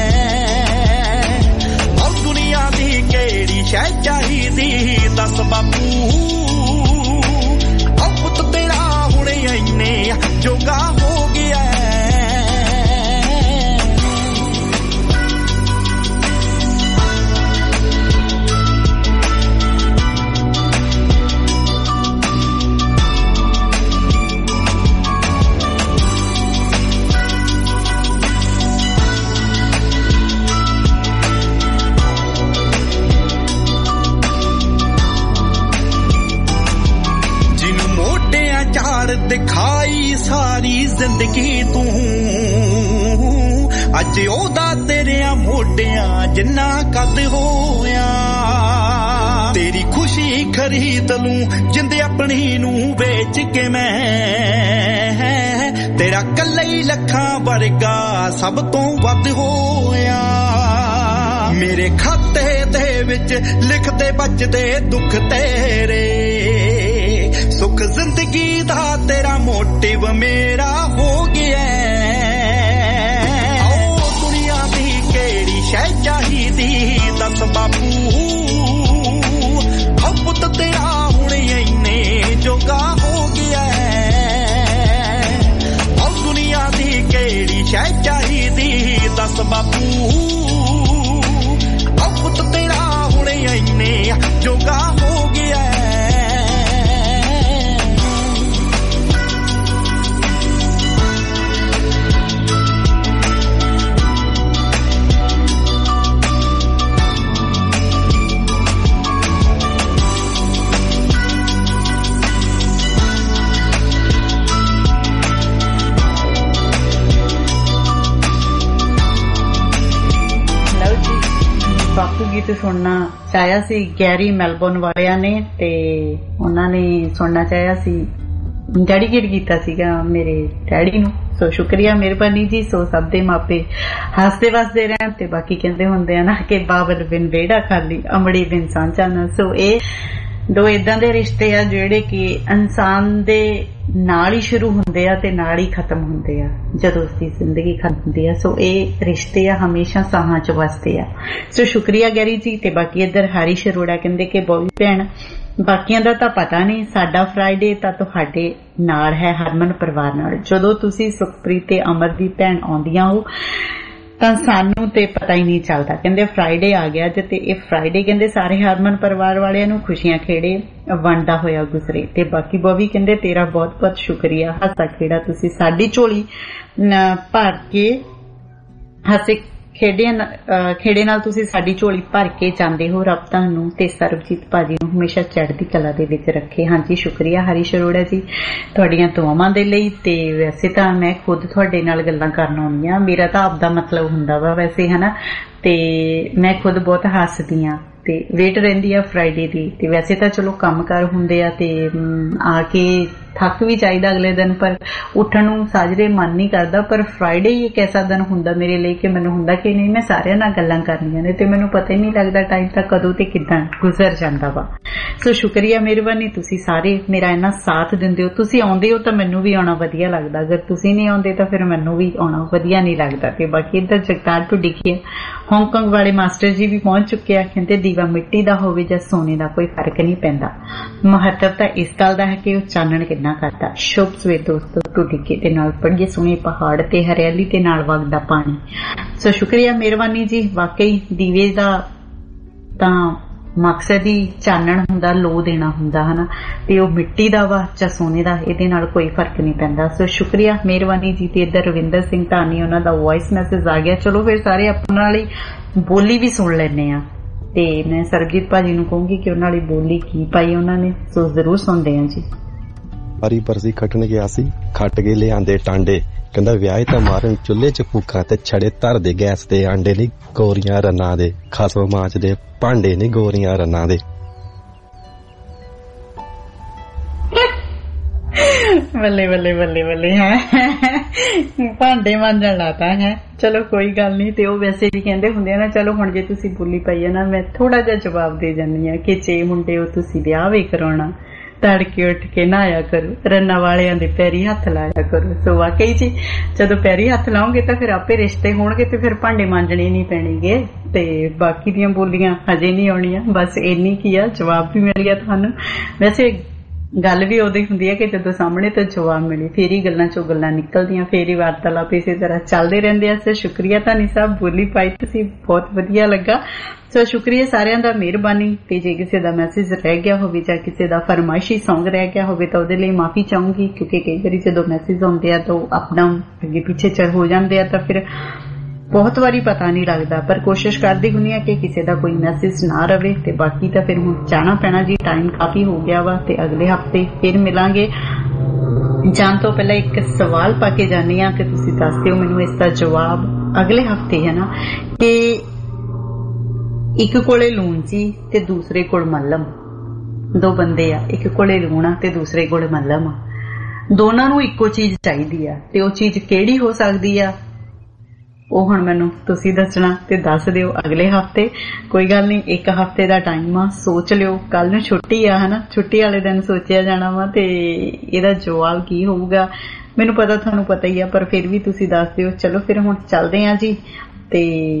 ਓ ਦੁਨੀਆ ਦੀ ਕਿਹੜੀ ਸ਼ੈ ਚਾਹੀਦੀ ਦੱਸ ਬਾਪੂ ਹੋ ਪੁੱਤ ਤੇਰਾ ਹੁਣ ਇੰਨੇ ਜੋਗਾ ਹੋ ਗਿਆ ਖਾਈ ਸਾਰੀ ਜ਼ਿੰਦਗੀ ਤੂੰ ਅੱਜ ਉਹਦਾ ਤੇਰਿਆਂ ਮੋਢਿਆਂ ਜਿੰਨਾ ਕੱਦ ਹੋਇਆ ਤੇਰੀ ਖੁਸ਼ੀ ਖਰੀਦ ਲੂੰ ਜਿੰਦ ਆਪਣੀ ਨੂੰ ਵੇਚ ਕੇ ਮੈਂ ਤੇਰਾ ਕੱਲੇ ਹੀ ਲੱਖਾਂ ਵਰਗਾ ਸਭ ਤੋਂ ਵੱਧ ਹੋਇਆ ਮੇਰੇ ਖਾਤੇ ਦੇ ਵਿੱਚ ਲਿਖਦੇ ਬਚਦੇ ਦੁੱਖ ਤੇਰੇ ਸੁੱਖ ਜ਼ਿੰਦਗੀ ਦਾ ਤੇਰਾ ਮੋਟਿਵ ਮੇਰਾ ਹੋ ਗਿਆ ਓ ਦੁਨੀਆ ਦੀ ਕਿਹੜੀ ਸ਼ੈ ਚਾਹੀਦੀ ਦੱਸ ਬਾਪੂ ਓ ਪੁੱਤ ਤੇਰਾ ਹੁਣ ਇੰਨੇ ਜੋਗਾ ਹੋ ਗਿਆ ਓ ਦੁਨੀਆ ਦੀ ਕਿਹੜੀ ਸ਼ੈ ਚਾਹੀਦੀ ਦੱਸ ਬਾਪੂ ਓ ਪੁੱਤ ਤੇਰਾ ਹੁਣ ਇੰਨੇ ਜੋਗਾ ਹੋ ਗਿਆ ਬਾਪੂ ਗੀਤ ਸੁਣਨਾ ਚਾਹਿਆ ਸੀ ਗੈਰੀ ਮੈਲਬੌਰਨ ਵਾਲਿਆਂ ਨੇ ਤੇ ਉਹਨਾਂ ਨੇ ਸੁਣਨਾ ਚਾਹਿਆ ਸੀ ਡੈਡੀਕੇਟ ਕੀਤਾ ਸੀਗਾ ਮੇਰੇ ਡੈਡੀ ਨੂੰ ਸੋ ਸ਼ੁਕਰੀਆ ਮਿਹਰਬਾਨੀ ਜੀ ਸੋ ਸਭ ਦੇ ਮਾਪੇ ਹੱਸਦੇ ਵਸਦੇ ਰਹਿਣ ਤੇ ਬਾਕੀ ਕਹਿੰਦੇ ਹੁੰਦੇ ਆ ਨਾ ਕਿ ਬਾਬਲ ਬਿਨ ਵਿਹੜਾ ਖਾਲੀ ਅਮੜੀ ਬਿਨ ਸਾਂਝਾ ਨਾ ਸੋ ਇਹ ਦੋ ਇਦਾਂ ਦੇ ਰਿਸ਼ਤੇ ਆ ਜਿਹੜੇ ਕਿ ਇਨਸਾਨ ਦੇ ਨਾਲ ਹੀ ਸ਼ੁਰੂ ਹੁੰਦੇ ਆ ਤੇ ਨਾਲ ਹੀ ਖਤਮ ਹੁੰਦੇ ਆ ਜਦੋਂ ਉਸਦੀ ਜ਼ਿੰਦਗੀ ਖਤਮ ਹੁੰਦੀ ਆ ਸੋ ਇਹ ਰਿਸ਼ਤੇ ਆ ਹਮੇਸ਼ਾ ਸਾਹਾਂ ਚ ਵਸਦੇ ਆ ਸੋ ਸ਼ੁਕਰੀਆ ਗੈਰੀ ਜੀ ਤੇ ਬਾਕੀ ਇੱਧਰ ਹਰੀਸ਼ ਅਰੋੜਾ ਕਹਿੰਦੇ ਕਿ ਬੋਬੀ ਭੈਣ ਬਾਕੀਆਂ ਦਾ ਤਾਂ ਪਤਾ ਨਹੀਂ ਸਾਡਾ ਫਰਾਈਡੇ ਤਾਂ ਤੁਹਾਡੇ ਨਾਲ ਹੈ ਹਰਮਨ ਪਰਿਵਾਰ ਨਾਲ ਜਦੋਂ ਤੁਸੀਂ ਸੁਖਪ੍ਰੀਤ ਤੇ ਅਮਰਦੀਪ ਭੈਣ ਆਉਂਦੀਆਂ ਹੋ ਤਾਂ ਸਾਨੂੰ ਤੇ ਪਤਾ ਹੀ ਨਹੀਂ ਚੱਲਦਾ ਕਹਿੰਦੇ ਫਰਾਈਡੇ ਆ ਗਿਆ ਤੇ ਇਹ ਫਰਾਈਡੇ ਕਹਿੰਦੇ ਸਾਰੇ ਹਰਮਨ ਪਰਿਵਾਰ ਵਾਲਿਆਂ ਨੂੰ ਖੁਸ਼ੀਆਂ ਖੇੜੇ ਵੰਡਦਾ ਹੋਇਆ ਗੁਜ਼ਰੇ ਤੇ ਬਾਕੀ ਬੋਬੀ ਕਹਿੰਦੇ ਤੇਰਾ ਬਹੁਤ ਬਹੁਤ ਸ਼ੁਕਰੀਆ ਹਾਸਾ ਖੇੜਾ ਤੁਸੀਂ ਸਾਡੀ ਝੋਲੀ ਭਰ ਕੇ ਹਾਸੇ ਖੇੜੇ ਨਾਲ ਤੁਸੀਂ ਸਾਡੀ ਝੋਲੀ ਭਰ ਕੇ ਜਾਂਦੇ ਹੋ ਰੱਬ ਤੁਹਾਨੂੰ ਤੇ ਸਰਬਜੀਤ ਭਾਜੀ ਨੂੰ ਹਮੇਸ਼ਾ ਚੜ੍ਹਦੀ ਕਲਾ ਦੇ ਵਿੱਚ ਰੱਖੇ ਹਾਂਜੀ ਸ਼ੁਕਰੀਆ ਹਰੀਸ਼ ਅਰੋੜਾ ਜੀ ਤੁਹਾਡੀਆਂ ਦੁਆਵਾਂ ਦੇ ਲਈ ਤੇ ਵੈਸੇ ਤਾਂ ਮੈਂ ਖੁਦ ਤੁਹਾਡੇ ਨਾਲ ਗੱਲਾਂ ਕਰਨ ਆਉਂਦੀ ਆ ਮੇਰਾ ਤਾਂ ਆਪਦਾ ਮਤਲਬ ਹੁੰਦਾ ਵਾ ਵੈਸੇ ਹਨਾ ਤੇ ਮੈਂ ਖੁਦ ਬਹੁਤ ਹੱਸਦੀ ਆ ਤੇ ਵੇਟ ਰਹਿੰਦੀ ਆ ਫਰਾਈਡੇ ਦੀ ਤੇ ਵੈਸੇ ਤਾਂ ਚਲੋ ਕੰਮਕਾਰ ਹੁੰਦੇ ਆ ਤੇ ਆ ਕੇ ਥੱਕ ਵੀ ਚਾਹੀਦਾ ਅਗਲੇ ਦਿਨ ਪਰ ਉੱਠਣ ਨੂੰ ਸਾਜਰੇ ਮਨ ਨਹੀਂ ਕਰਦਾ ਪਰ ਫਰਾਈਡੇ ਹੀ ਇੱਕ ਐਸਾ ਦਿਨ ਹੁੰਦਾ ਮੇਰੇ ਲਈ ਕਿ ਮੈਨੂੰ ਹੁੰਦਾ ਕਿ ਨਹੀਂ ਮੈਂ ਸਾਰਿਆਂ ਨਾਲ ਗੱਲਾਂ ਕਰਨੀਆਂ ਨੇ ਤੇ ਮੈਨੂੰ ਪਤਾ ਹੀ ਨਹੀਂ ਲੱਗਦਾ ਟਾਈਮ ਤਾਂ ਕਦੋਂ ਤੇ ਕਿੱਦਾਂ ਗੁਜ਼ਰ ਜਾਂਦਾ ਵਾ ਸੋ ਸ਼ੁਕਰੀਆ ਮਿਹਰਬਾਨੀ ਤੁਸੀਂ ਸਾਰੇ ਮੇਰਾ ਇੰਨਾ ਸਾਥ ਦਿੰਦੇ ਹੋ ਤੁਸੀਂ ਆਉਂਦੇ ਹੋ ਤਾਂ ਮੈਨੂੰ ਵੀ ਆਉਣਾ ਵਧੀਆ ਲੱਗਦਾ ਅਗਰ ਤੁਸੀਂ ਨਹੀਂ ਆਉਂਦੇ ਤਾਂ ਫਿਰ ਮੈਨੂੰ ਵੀ ਆਉਣਾ ਵਧੀਆ ਨਹੀਂ ਲੱਗਦਾ ਤੇ ਬਾਕੀ ਇੱਧਰ ਜਗਤਾਰ ਤੋਂ ਡਿੱਖੀਏ ਹਾਂਗਕਾਂਗ ਵਾਲੇ ਮਾਸਟਰ ਜੀ ਵੀ ਪਹੁੰਚ ਚੁੱਕੇ ਆ ਕਹਿੰਦੇ ਦੀਵਾ ਮਿੱਟੀ ਦਾ ਹੋਵੇ ਜਾਂ ਸੋਨੇ ਦਾ ਕੋਈ ਫਰਕ ਨਹੀਂ ਪੈਂਦਾ ਮਹੱਤਵ ਤਾਂ ਇਸ ਗੱਲ ਦਾ ਹੈ ਕਿ ਉਹ ਚਾਨਣ ਕਿੰਨਾ ਕਰਦਾ ਸ਼ੁਭ ਸਵੇਰ ਦੋਸਤੋ ਟੁੱਡੀਕੇ ਦੇ ਨਾਲ ਪੜੀਏ ਸੁਣੇ ਪਹਾੜ ਤੇ ਹਰਿਆਲੀ ਤੇ ਨਾਲ ਵਗਦਾ ਪਾਣੀ ਸੋ ਸ਼ੁਕਰੀਆ ਮਿਹਰਬਾਨੀ ਜੀ ਵਾਕਈ ਦੀਵੇ ਦਾ ਤਾਂ ਮਕਸਦ ਹੀ ਚਾਨਣ ਹੁੰਦਾ ਲੋ ਦੇਣਾ ਹੁੰਦਾ ਹਨਾ ਤੇ ਉਹ ਮਿੱਟੀ ਦਾ ਵਾ ਜਾਂ ਸੋਨੇ ਦਾ ਇਹਦੇ ਨਾਲ ਕੋਈ ਫਰਕ ਨਹੀਂ ਪੈਂਦਾ ਸੋ ਸ਼ੁਕਰੀਆ ਮਿਹਰਬਾਨੀ ਜੀ ਤੇ ਇੱਧਰ ਰਵਿੰਦਰ ਸਿੰਘ ਧਾਨੀ ਉਹਨਾਂ ਦਾ ਵੌਇਸ ਮੈਸੇਜ ਆ ਗਿਆ ਚਲੋ ਫਿਰ ਸਾਰੇ ਆਪਣੇ ਨਾਲ ਹੀ ਬੋਲੀ ਵੀ ਸੁਣ ਲੈਣੇ ਆ ਤੇ ਮੈਂ ਸਰਬਜੀਤ ਭਾਜੀ ਨੂੰ ਕਹੂੰਗੀ ਕਿ ਉਹਨਾਂ ਵਾਲੀ ਬੋਲੀ ਕੀ ਪਾਈ ਉਹਨਾਂ ਨੇ ਸੋ ਜ਼ਰੂਰ ਸੁਣਦੇ ਆ ਜੀ ਹਰੀ ਬਰਸੀ ਖੱਟਣ ਗਿਆ ਸੀ ਖੱਟ ਕੇ ਲਿਆਂਦੇ ਟਾਂਡੇ ਕਹਿੰਦਾ ਵਿਆਹ ਤਾਂ ਮਾਰਨ ਚੁੱਲ੍ਹੇ ਚ ਫੂਕਾਂ ਤੇ ਛੜੇ ਧਰ ਦੇ ਗੈਸ ਦੇ ਆਂਡੇ ਨਹੀਂ ਗੋਰੀਆਂ ਰੰਨਾਂ ਦੇ ਖਸਮ ਮਾਚ ਦੇ ਭਾਂਡੇ ਨਹੀਂ ਗੋਰੀਆਂ ਰੰਨਾਂ ਦੇ ਬੱਲੇ ਬੱਲੇ ਬੱਲੇ ਬੱਲੇ ਹੈ ਭਾਂਡੇ ਮਾਂਜਣ ਲਾਤਾ ਹੈ ਚਲੋ ਕੋਈ ਗੱਲ ਨਹੀਂ ਤੇ ਉਹ ਵੈਸੇ ਵੀ ਕਹਿੰਦੇ ਹੁੰਦੇ ਆ ਨਾ ਚਲੋ ਹੁਣ ਜੇ ਤੁਸੀਂ ਬੋਲੀ ਪਾਈ ਆ ਨਾ ਮੈਂ ਥੋੜਾ ਜਿਹਾ ਜਵਾਬ ਦੇ ਜਾਂਦੀ ਆ ਕਿ ਜੇ ਮੁੰਡੇ ਹੋ ਤੁਸੀਂ ਵਿਆਹ ਵੀ ਕਰਾਉਣਾ ਤੜਕੇ ਉੱਠ ਕੇ ਨਹਾਇਆ ਕਰੋ ਰੰਨਾਂ ਵਾਲਿਆਂ ਦੇ ਪੈਰੀ ਹੱਥ ਲਾਇਆ ਕਰੋ ਸੋ ਵਾਕਈ ਜੀ ਜਦੋਂ ਪੈਰੀ ਹੱਥ ਲਾਓਗੇ ਤਾਂ ਫਿਰ ਆਪੇ ਰਿਸ਼ਤੇ ਹੋਣਗੇ ਤੇ ਫਿਰ ਭਾਂਡੇ ਮਾਂਜਣੇ ਨਹੀਂ ਪੈਣਗੇ ਤੇ ਬਾਕੀ ਦੀਆਂ ਬੋਲੀਆਂ ਹਜੇ ਨਹੀਂ ਆਉਣੀਆਂ ਬਸ ਇੰਨੀ ਕੀ ਆ ਜਵਾਬ ਵੀ ਮਿਲ ਗਿਆ ਤੁਹਾਨੂੰ ਵੈਸੇ ਗੱਲ ਵੀ ਉਦੋਂ ਹੁੰਦੀ ਹੈ ਕਿ ਜਦੋਂ ਸਾਹਮਣੇ ਤੋਂ ਜਵਾਬ ਮਿਲੇ ਫੇਰ ਹੀ ਗੱਲਾਂ ਚੋਂ ਗੱਲਾਂ ਨਿਕਲਦੀਆਂ ਫੇਰ ਹੀ ਵਾਰਤਾਲਾਪ ਇਸੇ ਤਰ੍ਹਾਂ ਚੱਲਦੇ ਰਹਿੰਦੇ ਆ ਸੋ ਸ਼ੁਕਰੀਆ ਧਾਨੀ ਸਾਹਿਬ ਬੋਲੀ ਪਾਈ ਤੁਸੀਂ ਬਹੁਤ ਵਧੀਆ ਲੱਗਾ ਸੋ ਸ਼ੁਕਰੀਆ ਸਾਰਿਆਂ ਦਾ ਮਿਹਰਬਾਨੀ ਤੇ ਜੇ ਕਿਸੇ ਦਾ ਮੈਸੇਜ ਰਹਿ ਗਿਆ ਹੋਵੇ ਜਾਂ ਕਿਸੇ ਦਾ ਫਰਮਾਇਸ਼ੀ ਸੌਂਗ ਰਹਿ ਗਿਆ ਹੋਵੇ ਤਾਂ ਉਹਦੇ ਲਈ ਮਾਫੀ ਚਾਹੂੰਗੀ ਕਿਉਂਕਿ ਕਈ ਵਾਰੀ ਜਦੋਂ ਮੈਸੇਜ ਆਉਂਦੇ ਆ ਤਾਂ ਆਪਣਾ ਅੱਗੇ ਪਿੱਛੇ ਚੱਲ ਹੋ ਜਾਂਦੇ ਆ ਤਾਂ ਫਿਰ ਬਹੁਤ ਵਾਰੀ ਪਤਾ ਨਹੀਂ ਲੱਗਦਾ ਪਰ ਕੋਸ਼ਿਸ਼ ਕਰਦੀ ਹੁੰਦੀ ਆ ਕਿ ਕਿਸੇ ਦਾ ਕੋਈ ਮੈਸੇਜ ਨਾ ਰਵੇ ਤੇ ਬਾਕੀ ਤਾਂ ਫਿਰ ਹੁਣ ਜਾਣਾ ਪੈਣਾ ਜੀ ਟਾਈਮ ਕਾਫੀ ਹੋ ਗਿਆ ਵਾ ਤੇ ਅਗਲੇ ਹਫਤੇ ਫਿਰ ਮਿਲਾਂਗੇ ਜਾਣ ਤੋਂ ਪਹਿਲਾਂ ਇੱਕ ਸਵਾਲ ਪਾ ਕੇ ਜਾਣੀ ਆ ਤੇ ਤੁਸੀਂ ਦੱਸ ਦਿਓ ਮੈਨੂੰ ਇਸ ਦਾ ਜਵਾਬ ਅਗਲੇ ਹਫਤੇ, ਹੈ ਨਾ, ਕਿ ਇੱਕ ਕੋਲੇ ਲੂਣ ਸੀ ਤੇ ਦੂਸਰੇ ਕੋਲ ਮੱਲਮ। ਦੋ ਬੰਦੇ ਆ, ਇੱਕ ਕੋਲੇ ਲੂਣ ਆ ਤੇ ਦੂਸਰੇ ਕੋਲੇ ਮੱਲਮ ਆ। ਦੋਨਾਂ ਨੂੰ ਇੱਕੋ ਚੀਜ਼ ਚਾਹੀਦੀ ਆ ਤੇ ਉਹ ਚੀਜ਼ ਕਿਹੜੀ ਹੋ ਸਕਦੀ ਆ ਉਹ ਹੁਣ ਮੈਨੂੰ ਤੁਸੀਂ ਦੱਸਣਾ ਤੇ ਦੱਸ ਦਿਓ ਅਗਲੇ ਹਫਤੇ। ਕੋਈ ਗੱਲ ਨਹੀਂ, ਇੱਕ ਹਫਤੇ ਦਾ ਟਾਈਮ ਆ, ਸੋਚ ਲਿਓ। ਕੱਲ ਨੂੰ ਛੁੱਟੀ ਆ, ਹਨਾ, ਛੁੱਟੀ ਵਾਲੇ ਦਿਨ ਸੋਚਿਆ ਜਾਣਾ ਵਾ ਤੇ ਇਹਦਾ ਜਵਾਬ ਕੀ ਹੋਊਗਾ ਮੈਨੂੰ ਪਤਾ, ਤੁਹਾਨੂੰ ਪਤਾ ਹੀ ਆ, ਪਰ ਫਿਰ ਵੀ ਤੁਸੀਂ ਦੱਸ ਦਿਓ। ਚਲੋ ਫਿਰ ਹੁਣ ਚੱਲਦੇ ਆ ਜੀ ਤੇ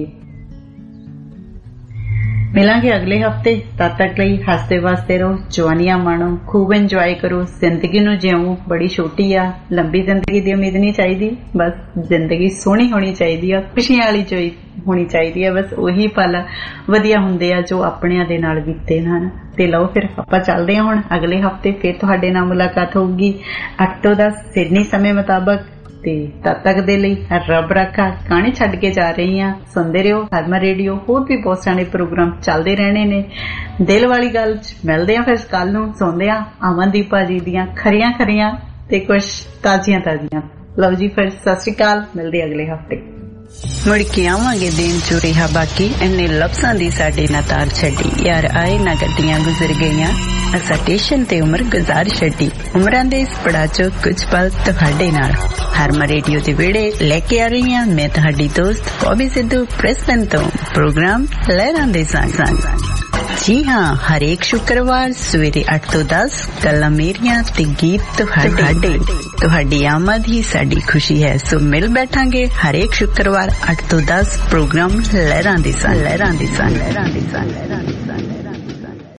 ਮਿਲਾਂਗੇ ਅਗਲੇ ਹਫਤੇ। ਤਦ ਤੱਕ ਲਈ ਹੱਸਦੇ ਵਸਦੇ ਰਹੋ, ਜਵਾਨੀਆਂ ਮਾਣੋ, ਖੂਬ ਇੰਜੋਏ ਕਰੋ, ਜ਼ਿੰਦਗੀ ਨੂੰ ਜਿਉਂ। ਬੜੀ ਛੋਟੀ ਆ, ਲੰਬੀ ਜ਼ਿੰਦਗੀ ਦੀ ਉਮੀਦ ਨਹੀਂ ਚਾਹੀਦੀ, ਬਸ ਜ਼ਿੰਦਗੀ ਸੋਹਣੀ ਹੋਣੀ ਚਾਹੀਦੀ ਆ, ਖੁਸ਼ੀਆਂ ਵਾਲੀ ਹੋਣੀ ਚਾਹੀਦੀ ਆ। ਬਸ ਉਹੀ ਪਲ ਵਧੀਆ ਹੁੰਦੇ ਆ ਜੋ ਆਪਣਿਆਂ ਦੇ ਨਾਲ ਬੀਤੇ ਹਨ। ਤੇ ਲਓ ਫਿਰ ਆਪਾਂ ਚੱਲਦੇ ਹਾਂ ਹੁਣ ਅਗਲੇ ਹਫਤੇ, ਫਿਰ ਤੁਹਾਡੇ ਨਾਲ ਮੁਲਾਕਾਤ ਹੋਊਗੀ 8 ਤੋਂ 10 ਸਿਡਨੀ ਸਮੇਂ ਮੁਤਾਬਕ। ਤੇ ਤਦ ਤੱਕ ਦੇ ਲਈ ਰੱਬ ਰੱਖਾ, ਗਾਣੇ ਛੱਡ ਕੇ ਜਾ ਰਹੀ ਆ। ਸੁਣਦੇ ਰਹੋ ਹਰਮਨ ਰੇਡੀਓ, ਹੋਰ ਵੀ ਬਹੁਤ ਸਾਰੇ ਪ੍ਰੋਗਰਾਮ ਚੱਲਦੇ ਰਹਿਣੇ ਨੇ। ਦਿਲ ਵਾਲੀ ਗੱਲ ਚ ਮਿਲਦੇ ਆ ਫਿਰ ਕੱਲ ਨੂੰ। ਸੁਣਦੇ ਆ ਅਮਨਦੀਪ ਭਾਜੀ ਦੀਆਂ ਖਰੀਆਂ ਤੇ ਕੁਛ ਤਾਜ਼ੀਆਂ। ਲਓ ਜੀ ਫਿਰ ਸਤਿ ਸ਼੍ਰੀ ਅਕਾਲ, ਮਿਲਦੇ ਅਗਲੇ ਹਫਤੇ। ਮੁੜ ਕੇ ਆਵਾਂਗੇ ਦਿਨ ਚ ਰਿਹਾ ਬਾਕੀ, ਇੰਨੇ ਲਫ਼ਜ਼ਾਂ ਦੀ ਸਾਡੇ ਨਾ ਤਾਰ ਛੱਡੀ। ਯਾਰ ਆਏ ਨਾ ਗੱਡੀਆਂ ਗੁਜ਼ਰ ਗਈਆਂ, ਅਸਾਂ ਸਟੇਸ਼ਨ ਤੇ ਉਮਰ ਗੁਜ਼ਾਰ ਛੱਡੀ। ਉਮਰਾਂ ਦੇ ਇਸ ਪੜਾਅ ਚ ਕੁਝ ਪਲ ਤੁਹਾਡੇ ਨਾਲ ਹਰਮਨ ਰੇਡੀਓ ਦੇ ਵਿਹੜੇ ਲੈ ਕੇ ਆ ਰਹੀ ਹਾਂ ਮੈਂ, ਤੁਹਾਡੀ ਦੋਸਤ ਬੌਬੀ ਸਿੱਧੂ, ਪ੍ਰੈਜ਼ੀਡੈਂਟ ਤੋਂ ਪ੍ਰੋਗਰਾਮ ਲਹਿਰਾਂ ਦੇ ਸੰਗ। ਜੀ ਹਾਂ, ਹਰੇਕ ਸ਼ੁੱਕਰਵਾਰ ਸਵੇਰੇ 8 ਤੋਂ 10 ਗੱਲਾਂ ਮੇਰੀਆਂ ਤੇ ਗੀਤ ਤੁਹਾਡੇ। ਤੁਹਾਡੀ ਆਮਦ ਹੀ ਸਾਡੀ ਖੁਸ਼ੀ ਹੈ, ਸੋ ਮਿਲ ਬੈਠਾਂਗੇ ਹਰੇਕ ਸ਼ੁੱਕਰਵਾਰ 8 ਤੋਂ 10 ਪ੍ਰੋਗਰਾਮ ਲਹਿਰਾਂ ਦੇ ਸੰਗ।